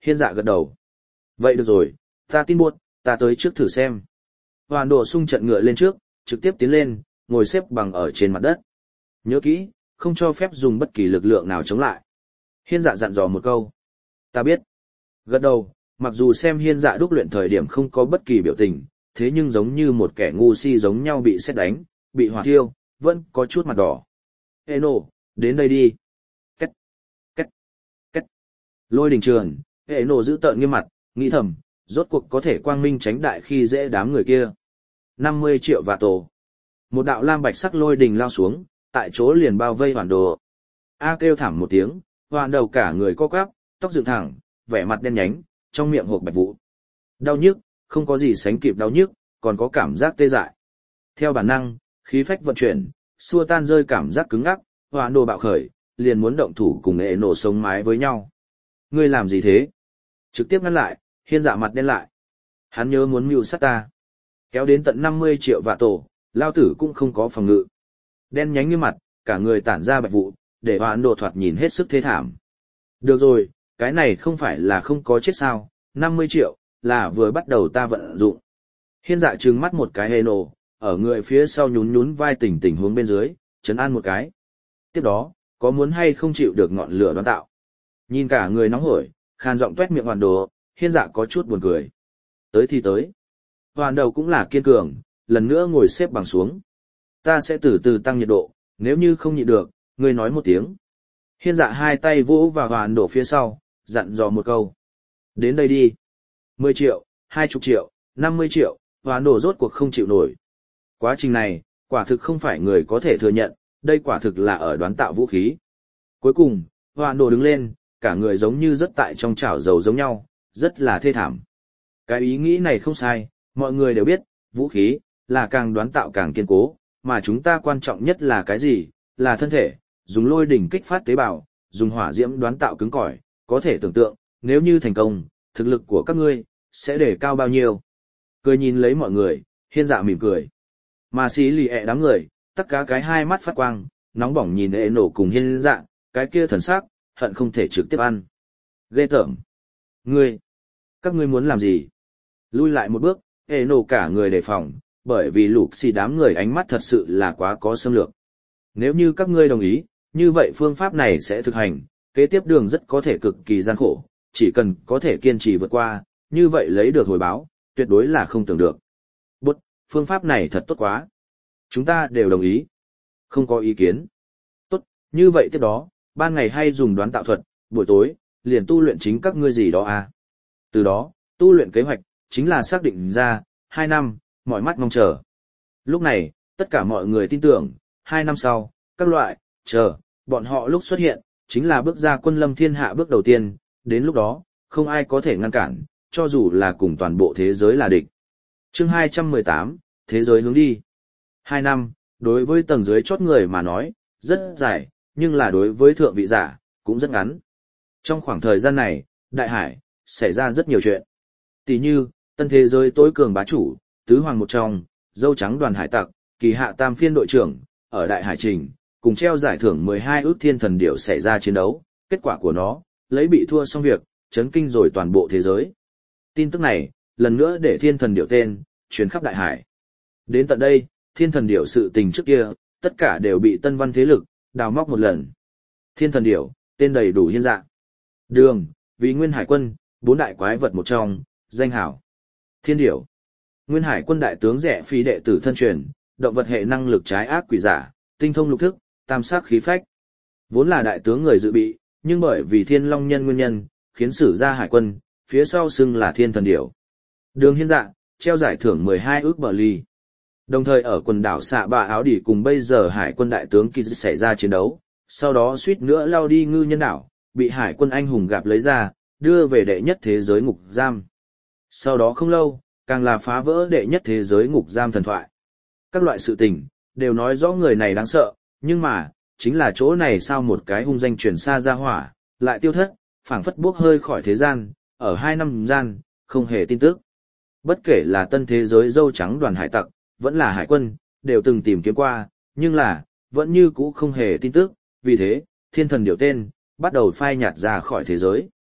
Hiên Dạ gật đầu. Vậy được rồi, ta tin buốt, ta tới trước thử xem. Hoàn Đồ xung trận ngựa lên trước, trực tiếp tiến lên, ngồi xếp bằng ở trên mặt đất. Nhớ kỹ, không cho phép dùng bất kỳ lực lượng nào chống lại. Hiên Dạ dặn dò một câu. Ta biết. Gật đầu, mặc dù xem Hiên Dạ đúc luyện thời điểm không có bất kỳ biểu tình, thế nhưng giống như một kẻ ngu si giống nhau bị sét đánh, bị hỏa thiêu, vẫn có chút mặt đỏ. Eno, đến đây đi. Cách, cách, cách. Lôi đình trường, Eno giữ tợn nghiêm mặt, nghĩ thầm, rốt cuộc có thể quang minh tránh đại khi dễ đám người kia. năm mươi triệu vạ tổ. Một đạo lam bạch sắc lôi đình lao xuống, tại chỗ liền bao vây Hoàn Đồ. A kêu thảm một tiếng, Hoàn Đầu cả người co quắp, tóc dựng thẳng, vẻ mặt đen nhánh, trong miệng hộc bạch vụ. Đau nhức, không có gì sánh kịp đau nhức, còn có cảm giác tê dại. Theo bản năng, khí phách vận chuyển, xua tan rơi cảm giác cứng ngắc, Hoàn Đồ bạo khởi, liền muốn động thủ cùng ệ nổ sống mái với nhau. Ngươi làm gì thế? Trực tiếp ngăn lại, Hiên Dạ mặt đen lại. Hắn nhớ muốn mưu sát ta. Kéo đến tận năm mươi triệu vạ tổ, lao tử cũng không có phòng ngự. Đen nhánh như mặt, cả người tản ra bạch vụ, để Hoàn Đồ thoạt nhìn hết sức thế thảm. Được rồi, cái này không phải là không có chết sao, năm mươi triệu, là vừa bắt đầu ta vận dụng. Hiên Dạ trừng mắt một cái hê nổ, ở người phía sau nhún nhún vai tỉnh tỉnh hướng bên dưới, chấn an một cái. Tiếp đó, có muốn hay không chịu được ngọn lửa đoán tạo. Nhìn cả người nóng hổi, khan giọng tuét miệng Hoàn Đồ, Hiên Dạ có chút buồn cười. Tới thì tới. Hoàn Đầu cũng là kiên cường, lần nữa ngồi xếp bằng xuống. Ta sẽ từ từ tăng nhiệt độ, nếu như không nhịn được, ngươi nói một tiếng. Hiên Dạ hai tay vỗ vào Hoàn Đồ phía sau, dặn dò một câu. Đến đây đi. mười triệu, hai mươi triệu, năm mươi triệu, Hoàn Đồ rốt cuộc không chịu nổi. Quá trình này, quả thực không phải người có thể thừa nhận, đây quả thực là ở đoán tạo vũ khí. Cuối cùng, Hoàn Đồ đứng lên, cả người giống như rất tại trong chảo dầu giống nhau, rất là thê thảm. Cái ý nghĩ này không sai, mọi người đều biết, vũ khí, là càng đoán tạo càng kiên cố, mà chúng ta quan trọng nhất là cái gì, là thân thể, dùng lôi đỉnh kích phát tế bào, dùng hỏa diễm đoán tạo cứng cỏi, có thể tưởng tượng, nếu như thành công, thực lực của các ngươi, sẽ để cao bao nhiêu. Cười nhìn lấy mọi người, Hiên Dạ mỉm cười. Mà xí lì ẹ đám người, tất cả cái hai mắt phát quang, nóng bỏng nhìn ệ nổ cùng Hiên Dạ, cái kia thần sắc, hận không thể trực tiếp ăn. Ghê tởm. Ngươi, các ngươi muốn làm gì? Lui lại một bước, ệ nổ cả người đề phòng, bởi vì lục xì đám người ánh mắt thật sự là quá có xâm lược. Nếu như các ngươi đồng ý, như vậy phương pháp này sẽ thực hành, kế tiếp đường rất có thể cực kỳ gian khổ, chỉ cần có thể kiên trì vượt qua, như vậy lấy được hồi báo, tuyệt đối là không tưởng được. Bút, phương pháp này thật tốt quá. Chúng ta đều đồng ý. Không có ý kiến. Tốt, như vậy tiếp đó, ban ngày hay dùng đoán tạo thuật, buổi tối, liền tu luyện chính các ngươi gì đó à. Từ đó, tu luyện kế hoạch, chính là xác định ra, hai năm, mọi mắt mong chờ. Lúc này, tất cả mọi người tin tưởng, hai năm sau, các loại, chờ, bọn họ lúc xuất hiện, chính là bước ra quân lâm thiên hạ bước đầu tiên, đến lúc đó, không ai có thể ngăn cản, cho dù là cùng toàn bộ thế giới là địch. Chương hai trăm mười tám, Thế giới hướng đi. Hai năm, đối với tầng dưới chót người mà nói, rất dài, nhưng là đối với thượng vị giả, cũng rất ngắn. Trong khoảng thời gian này, đại hải, xảy ra rất nhiều chuyện. Tỷ như, tân thế giới tối cường bá chủ, tứ hoàng một trong, dâu trắng đoàn hải tặc, kỳ hạ tam phiên đội trưởng, ở đại hải trình, cùng treo giải thưởng mười hai ước thiên thần điểu xảy ra chiến đấu, kết quả của nó, lấy bị thua xong việc, chấn kinh rồi toàn bộ thế giới. Tin tức này, lần nữa để thiên thần điểu tên, truyền khắp đại hải. Đến tận đây, thiên thần điểu sự tình trước kia, tất cả đều bị tân văn thế lực, đào móc một lần. Thiên thần điểu, tên đầy đủ Hiên Dạ. Đường, vì nguyên hải quân, bốn đại quái vật một trong, danh hảo. Thiên điểu. Nguyên hải quân đại tướng rẻ phi đệ tử thân truyền, động vật hệ năng lực trái ác quỷ giả, tinh thông lục thức, tam sắc khí phách. Vốn là đại tướng người dự bị, nhưng bởi vì thiên long nhân nguyên nhân, khiến sử ra hải quân, phía sau xưng là thiên thần điểu. Đường Hiên Dạ, treo giải thưởng mười hai ước bờ ly. Đồng thời ở quần đảo xạ bạ áo đỉ cùng bây giờ hải quân đại tướng kỳ xảy ra chiến đấu, sau đó suýt nữa lao đi ngư nhân đảo, bị hải quân anh hùng gặp lấy ra, đưa về đệ nhất thế giới ngục giam. Sau đó không lâu, càng là phá vỡ đệ nhất thế giới ngục giam thần thoại. Các loại sự tình, đều nói rõ người này đáng sợ, nhưng mà, chính là chỗ này sao một cái hung danh truyền xa ra hỏa, lại tiêu thất, phảng phất bốc hơi khỏi thế gian, ở hai năm gian, không hề tin tức. Bất kể là tân thế giới dâu trắng đoàn hải tặc, vẫn là hải quân, đều từng tìm kiếm qua, nhưng là, vẫn như cũ không hề tin tức, vì thế, thiên thần điểu tên, bắt đầu phai nhạt ra khỏi thế giới.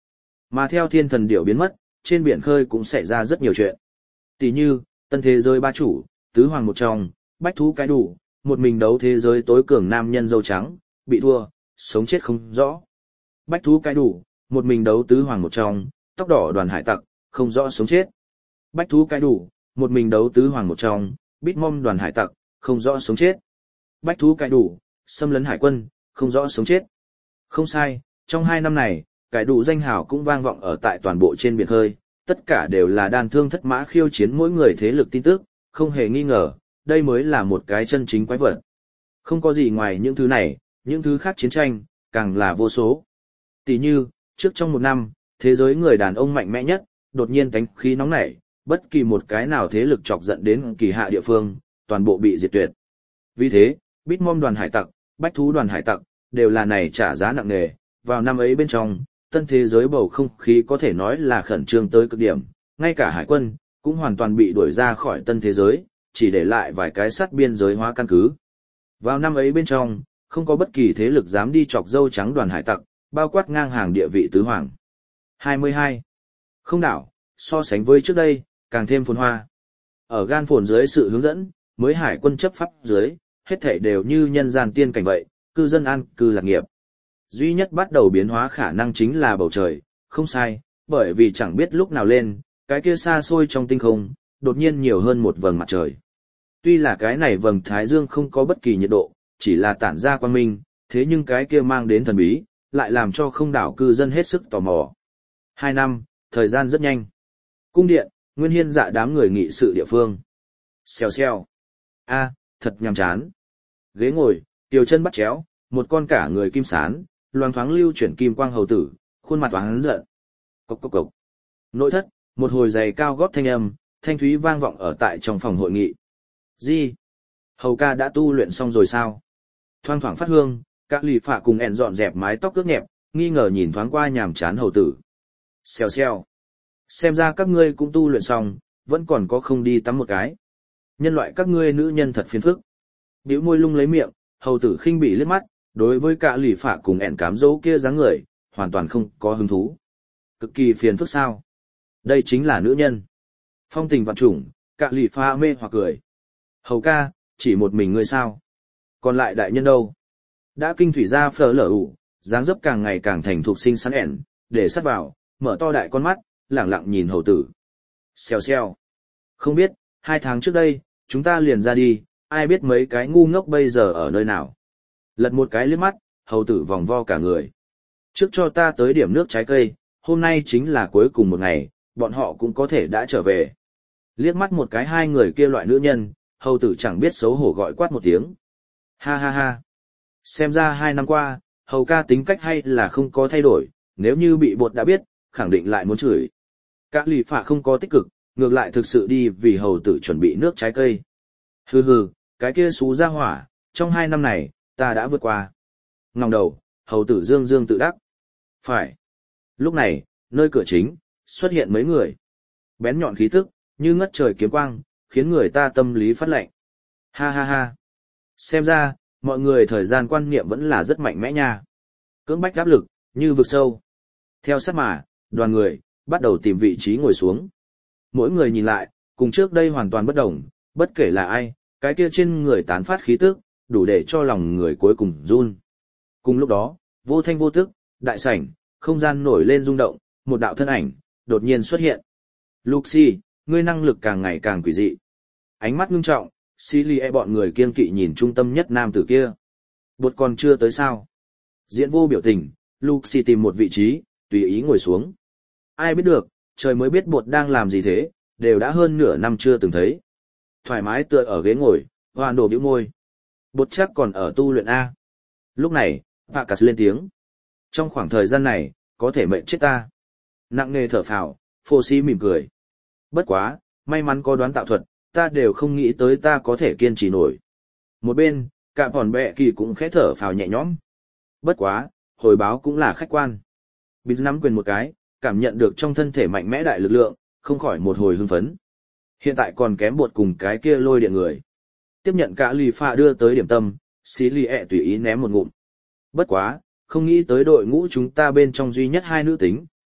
Mà theo thiên thần điểu biến mất, trên biển khơi cũng xảy ra rất nhiều chuyện. Tỷ như, tân thế giới ba chủ, tứ hoàng một trong, bách thú cái đủ, một mình đấu thế giới tối cường nam nhân dâu trắng, bị thua, sống chết không rõ. Bách thú cái đủ, một mình đấu tứ hoàng một trong, tóc đỏ đoàn hải tặc, không rõ sống chết. Bách thú cái đủ, một mình đấu tứ hoàng một trong, bít mom đoàn hải tặc, không rõ sống chết. Bách thú cái đủ, xâm lấn hải quân, không rõ sống chết. Không sai, trong hai năm này, cái đủ danh hào cũng vang vọng ở tại toàn bộ trên biển khơi, tất cả đều là đàn thương thất mã khiêu chiến mỗi người thế lực tin tức, không hề nghi ngờ, đây mới là một cái chân chính quái vật. Không có gì ngoài những thứ này, những thứ khác chiến tranh, càng là vô số. Tỷ như, trước trong một năm, thế giới người đàn ông mạnh mẽ nhất, đột nhiên tánh khí nóng nảy, bất kỳ một cái nào thế lực chọc giận đến kỳ hạ địa phương, toàn bộ bị diệt tuyệt. Vì thế, Bitmom đoàn hải tặc, bách thú đoàn hải tặc, đều là này trả giá nặng nề, vào năm ấy bên trong, tân thế giới bầu không khí có thể nói là khẩn trương tới cực điểm, ngay cả hải quân, cũng hoàn toàn bị đuổi ra khỏi tân thế giới, chỉ để lại vài cái sát biên giới hóa căn cứ. Vào năm ấy bên trong, không có bất kỳ thế lực dám đi chọc dâu trắng đoàn hải tặc, bao quát ngang hàng địa vị tứ hoàng. hai mươi hai. Không đảo, so sánh với trước đây, càng thêm phồn hoa. Ở gan phồn dưới sự hướng dẫn, mới hải quân chấp pháp dưới, hết thảy đều như nhân gian tiên cảnh vậy, cư dân an cư lạc nghiệp. Duy nhất bắt đầu biến hóa khả năng chính là bầu trời, không sai, bởi vì chẳng biết lúc nào lên, cái kia xa xôi trong tinh không, đột nhiên nhiều hơn một vầng mặt trời. Tuy là cái này vầng thái dương không có bất kỳ nhiệt độ, chỉ là tản ra quang minh, thế nhưng cái kia mang đến thần bí, lại làm cho không đảo cư dân hết sức tò mò. Hai năm, thời gian rất nhanh. Cung điện, Nguyên Hiên dạ đám người nghị sự địa phương. Xèo xèo. A, thật nhàm chán. Ghế ngồi, tiểu chân bắt chéo, một con cả người kim sán, loang thoáng lưu chuyển kim quang hầu tử, khuôn mặt oán giận. Cốc cốc cốc. Nội thất, một hồi giày cao gót thanh âm, thanh thúy vang vọng ở tại trong phòng hội nghị. Gì? Hầu ca đã tu luyện xong rồi sao? Thoang thoảng phát hương, các lì phạ cùng ẹn dọn dẹp mái tóc ướt nhẹp, nghi ngờ nhìn thoáng qua nhàm chán hầu tử. Xèo xèo. Xem ra các ngươi cũng tu luyện xong, vẫn còn có không đi tắm một cái. Nhân loại các ngươi nữ nhân thật phiền phức. Bĩu môi lung lấy miệng, hầu tử khinh bỉ liếc mắt, đối với cả lì phạ cùng ẹn cám dỗ kia dáng người, hoàn toàn không có hứng thú. Cực kỳ phiền phức sao? Đây chính là nữ nhân. Phong tình vạn trùng, cả lì phạ mê hoặc cười. Hầu ca, chỉ một mình ngươi sao? Còn lại đại nhân đâu? Đã kinh thủy ra phở lở ủ, dáng dấp càng ngày càng thành thục xinh xắn ẻn, để sắt vào, mở to đại con mắt, lẳng lặng nhìn hầu tử. Xèo xèo. Không biết, hai tháng trước đây, chúng ta liền ra đi, ai biết mấy cái ngu ngốc bây giờ ở nơi nào. Lật một cái liếc mắt, hầu tử vòng vo cả người. Trước cho ta tới điểm nước trái cây, hôm nay chính là cuối cùng một ngày, bọn họ cũng có thể đã trở về. Liếc mắt một cái hai người kia loại nữ nhân, hầu tử chẳng biết xấu hổ gọi quát một tiếng. Ha ha ha. Xem ra hai năm qua, hầu ca tính cách hay là không có thay đổi, nếu như bị bột đã biết, khẳng định lại muốn chửi. Các lì phạ không có tích cực, ngược lại thực sự đi vì hầu tử chuẩn bị nước trái cây. Hừ hừ, cái kia xú ra hỏa, trong hai năm này, ta đã vượt qua. Ngòng đầu, hầu tử dương dương tự đắc. Phải. Lúc này, nơi cửa chính, xuất hiện mấy người. Bén nhọn khí tức, như ngất trời kiếm quang, khiến người ta tâm lý phát lạnh. Ha ha ha. Xem ra, mọi người thời gian quan niệm vẫn là rất mạnh mẽ nha. Cưỡng bách áp lực, như vực sâu. Theo sát mà, đoàn người, bắt đầu tìm vị trí ngồi xuống. Mỗi người nhìn lại, cùng trước đây hoàn toàn bất đồng, bất kể là ai, cái kia trên người tán phát khí tức, đủ để cho lòng người cuối cùng run. Cùng lúc đó, vô thanh vô tức, đại sảnh, không gian nổi lên rung động, một đạo thân ảnh, đột nhiên xuất hiện. Luxi, ngươi năng lực càng ngày càng quỷ dị. Ánh mắt ngưng trọng, Silie bọn người kiêng kỵ nhìn trung tâm nhất nam tử kia. Bột còn chưa tới sao. Diễn vô biểu tình, Luxi tìm một vị trí, tùy ý ngồi xuống. Ai biết được, trời mới biết bột đang làm gì thế, đều đã hơn nửa năm chưa từng thấy. Thoải mái tựa ở ghế ngồi, hoàn đồ bĩu môi. Bột chắc còn ở tu luyện A. Lúc này, Pacas lên tiếng. Trong khoảng thời gian này, có thể mệnh chết ta. Nặng nề thở phào, phô si mỉm cười. Bất quá, may mắn có đoán tạo thuật, ta đều không nghĩ tới ta có thể kiên trì nổi. Một bên, cả bọn bẹ kỳ cũng khẽ thở phào nhẹ nhõm. Bất quá, hồi báo cũng là khách quan. Bịt nắm quyền một cái, cảm nhận được trong thân thể mạnh mẽ đại lực lượng, không khỏi một hồi hưng phấn. Hiện tại còn kém bột cùng cái kia lôi điện người. Tiếp nhận cả lì pha đưa tới điểm tâm, xí lì ẹ tùy ý ném một ngụm. Bất quá, không nghĩ tới đội ngũ chúng ta bên trong duy nhất hai nữ tính,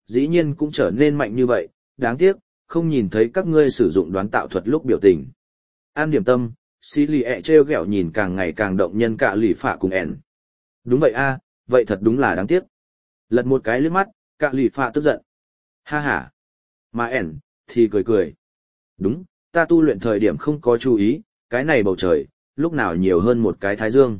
dĩ nhiên cũng trở nên mạnh như vậy, đáng tiếc, không nhìn thấy các ngươi sử dụng đoán tạo thuật lúc biểu tình. An điểm tâm, xì lì ẹ treo gẹo nhìn càng ngày càng động nhân cả lì phạ cùng ẻn. Đúng vậy a, vậy thật đúng là đáng tiếc. Lật một cái liếc mắt, cả lì phạ tức giận. Ha ha. Mà ẻn, thì cười cười. Đúng, ta tu luyện thời điểm không có chú ý, cái này bầu trời, lúc nào nhiều hơn một cái thái dương.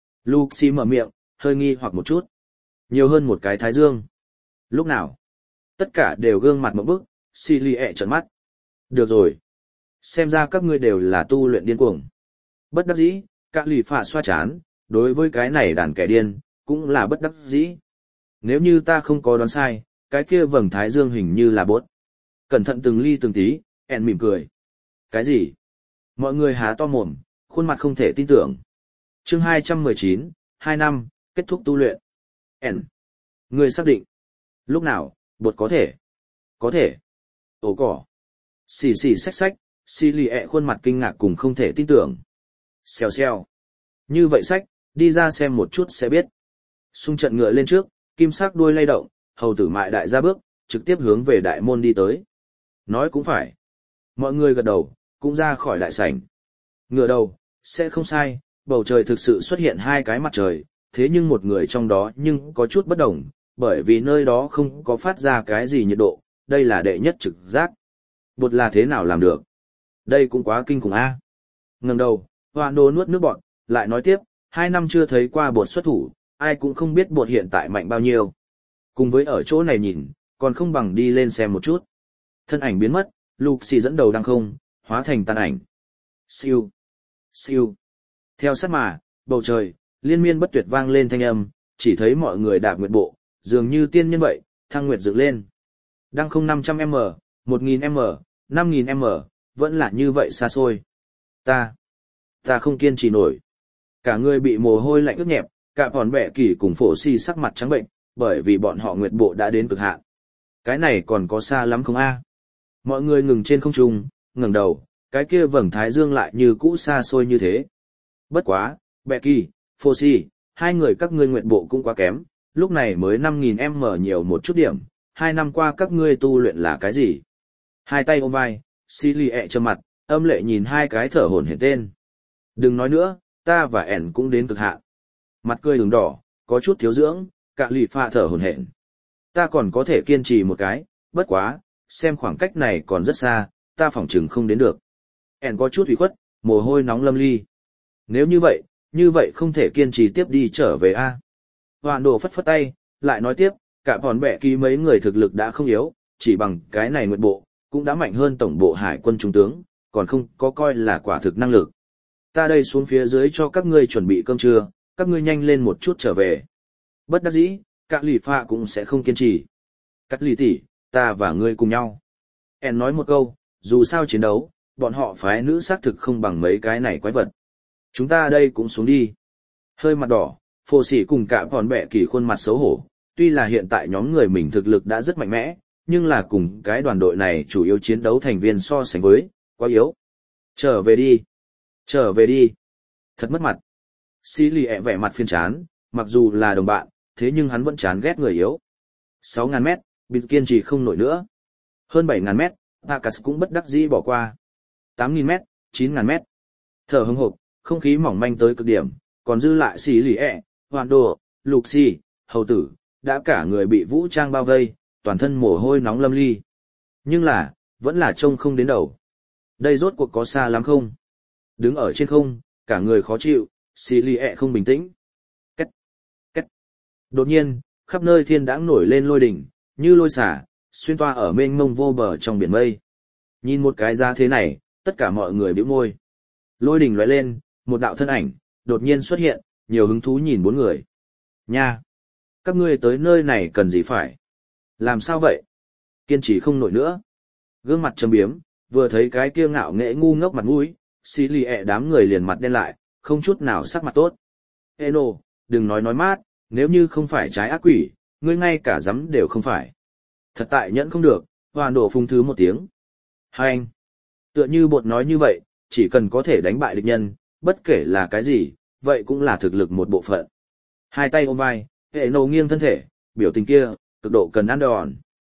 Luxi mở miệng, hơi nghi hoặc một chút. Nhiều hơn một cái thái dương. Lúc nào? Tất cả đều gương mặt một bức, xì lì ẹ trợn mắt. Được rồi. Xem ra các ngươi đều là tu luyện điên cuồng. Bất đắc dĩ, cả lì phạ xoa chán, đối với cái này đàn kẻ điên, cũng là bất đắc dĩ. Nếu như ta không có đoán sai, cái kia vầng thái dương hình như là bốt. Cẩn thận từng ly từng tí, ẻn mỉm cười. Cái gì? Mọi người há to mồm, khuôn mặt không thể tin tưởng. Chương hai trăm mười chín, hai năm, kết thúc tu luyện. ẻn. Người xác định. Lúc nào, bột có thể? Có thể. Ồ cỏ. Xì xì xách xách, xì lì ẹ khuôn mặt kinh ngạc cùng không thể tin tưởng. Xèo xèo. Như vậy sách, đi ra xem một chút sẽ biết. Xung trận ngựa lên trước, kim sắc đuôi lay động, hầu tử mại đại ra bước, trực tiếp hướng về đại môn đi tới. Nói cũng phải. Mọi người gật đầu, cũng ra khỏi đại sảnh. Ngựa đầu, sẽ không sai, bầu trời thực sự xuất hiện hai cái mặt trời, thế nhưng một người trong đó nhưng có chút bất đồng, bởi vì nơi đó không có phát ra cái gì nhiệt độ, đây là đệ nhất trực giác. Bột là thế nào làm được? Đây cũng quá kinh khủng a. À. Ngẩng đầu, Hoan Đô nuốt nước bọt, lại nói tiếp, hai năm chưa thấy qua bột xuất thủ, ai cũng không biết bột hiện tại mạnh bao nhiêu. Cùng với ở chỗ này nhìn, còn không bằng đi lên xem một chút. Thân ảnh biến mất, Luxi dẫn đầu đăng không, hóa thành tàn ảnh. Siêu, siêu. Theo sát mà, bầu trời, liên miên bất tuyệt vang lên thanh âm, chỉ thấy mọi người đạp nguyệt bộ, dường như tiên nhân vậy, thăng nguyệt dựng lên. Đăng không năm trăm mét, một nghìn mét, năm nghìn mét, vẫn là như vậy xa xôi. Ta, ta không kiên trì nổi. Cả người bị mồ hôi lạnh ướt nhẹp, cả bọn bẻ kỳ cùng phổ si sắc mặt trắng bệnh, bởi vì bọn họ nguyệt bộ đã đến cực hạn. Cái này còn có xa lắm không a? Mọi người ngừng trên không trung, ngẩng đầu, cái kia vầng thái dương lại như cũ xa xôi như thế. Bất quá, bẻ kỳ, phổ si, hai người các ngươi nguyệt bộ cũng quá kém, lúc này mới năm nghìn mét nhiều một chút điểm, hai năm qua các ngươi tu luyện là cái gì? Hai tay ôm vai, xì lì ẹ trầm mặt, âm lệ nhìn hai cái thở hổn hển tên. Đừng nói nữa, ta và ẻn cũng đến cực hạn. Mặt cười ửng đỏ, có chút thiếu dưỡng, cả lì pha thở hổn hển. Ta còn có thể kiên trì một cái, bất quá, xem khoảng cách này còn rất xa, ta phỏng chừng không đến được. ẻn có chút ủy khuất, mồ hôi nóng lâm ly. Nếu như vậy, như vậy không thể kiên trì tiếp đi trở về a. Hoàn Đồ phất phất tay, lại nói tiếp, cả bọn bẻ ký mấy người thực lực đã không yếu, chỉ bằng cái này nguyệt bộ, cũng đã mạnh hơn tổng bộ hải quân trung tướng, còn không có coi là quả thực năng lực. Ta đây xuống phía dưới cho các ngươi chuẩn bị cơm trưa, các ngươi nhanh lên một chút trở về. Bất đắc dĩ, cả lì pha cũng sẽ không kiên trì. Cắt lì tỷ, ta và ngươi cùng nhau. En nói một câu, dù sao chiến đấu, bọn họ phái nữ xác thực không bằng mấy cái này quái vật. Chúng ta đây cũng xuống đi. Hơi mặt đỏ, phô sĩ cùng cả bọn bẻ kỳ khuôn mặt xấu hổ, tuy là hiện tại nhóm người mình thực lực đã rất mạnh mẽ, nhưng là cùng cái đoàn đội này chủ yếu chiến đấu thành viên so sánh với, quá yếu. Trở về đi. Trở về đi. Thật mất mặt. Xí lì ẹ vẻ mặt phiền chán, mặc dù là đồng bạn, thế nhưng hắn vẫn chán ghét người yếu. sáu ngàn mét, bịt kiên trì không nổi nữa. Hơn bảy ngàn mét, Akas cũng bất đắc dĩ bỏ qua. tám nghìn mét, chín ngàn mét. Thở hững hộc, không khí mỏng manh tới cực điểm, còn dư lại xí lì ẹ, Hoàn Đồ, Luxi, hầu tử, đã cả người bị vũ trang bao vây, toàn thân mồ hôi nóng lâm ly. Nhưng là, vẫn là trông không đến đầu. Đây rốt cuộc có xa lắm không? Đứng ở trên không, cả người khó chịu, xì lì ẹ không bình tĩnh. Cách, cách. Đột nhiên, khắp nơi thiên đãng nổi lên lôi đỉnh, như lôi xả, xuyên toa ở mênh mông vô bờ trong biển mây. Nhìn một cái ra thế này, tất cả mọi người bĩu môi. Lôi đỉnh lóe lên, một đạo thân ảnh, đột nhiên xuất hiện, nhiều hứng thú nhìn bốn người. Nha! Các ngươi tới nơi này cần gì phải? Làm sao vậy? Kiên trì không nổi nữa. Gương mặt trầm biếm, vừa thấy cái kia ngạo nghễ ngu ngốc mặt mũi, xì lì ẹ đám người liền mặt đen lại, không chút nào sắc mặt tốt. Eno, đừng nói nói mát, nếu như không phải trái ác quỷ, ngươi ngay cả dám đều không phải. Thật tại nhẫn không được, Hoàn Đồ phung thứ một tiếng. Hai anh. Tựa như bột nói như vậy, chỉ cần có thể đánh bại địch nhân, bất kể là cái gì, vậy cũng là thực lực một bộ phận. Hai tay ôm vai, Eno nghiêng thân thể, biểu tình kia, cực độ cần ăn đòn.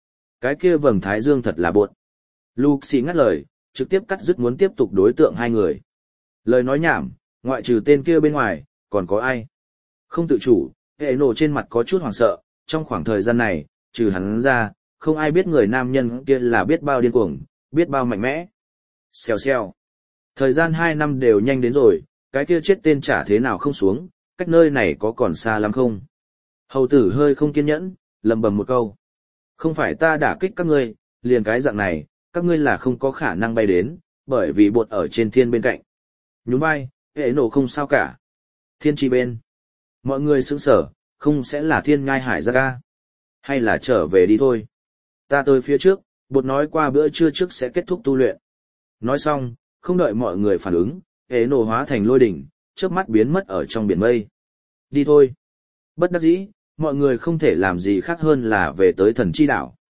Cái kia vầng thái dương thật là bột. Luxi ngắt lời, trực tiếp cắt dứt muốn tiếp tục đối tượng hai người. Lời nói nhảm, ngoại trừ tên kia bên ngoài, còn có ai? Không tự chủ, hệ nổ trên mặt có chút hoảng sợ, trong khoảng thời gian này, trừ hắn ra, không ai biết người nam nhân kia là biết bao điên cuồng, biết bao mạnh mẽ. Xèo xèo. Thời gian hai năm đều nhanh đến rồi, cái kia chết tên chả thế nào không xuống, cách nơi này có còn xa lắm không? Hầu tử hơi không kiên nhẫn, lầm bầm một câu. Không phải ta đả kích các ngươi, liền cái dạng này, các ngươi là không có khả năng bay đến, bởi vì bột ở trên thiên bên cạnh. Nhún vai, hệ nổ không sao cả. Thiên chi bên. Mọi người sững sở, không sẽ là thiên ngai hải ra ca. Hay là trở về đi thôi. Ta tới phía trước, bột nói qua bữa trưa trước sẽ kết thúc tu luyện. Nói xong, không đợi mọi người phản ứng, hệ nổ hóa thành lôi đỉnh, chớp mắt biến mất ở trong biển mây. Đi thôi. Bất đắc dĩ, mọi người không thể làm gì khác hơn là về tới thần chi đảo.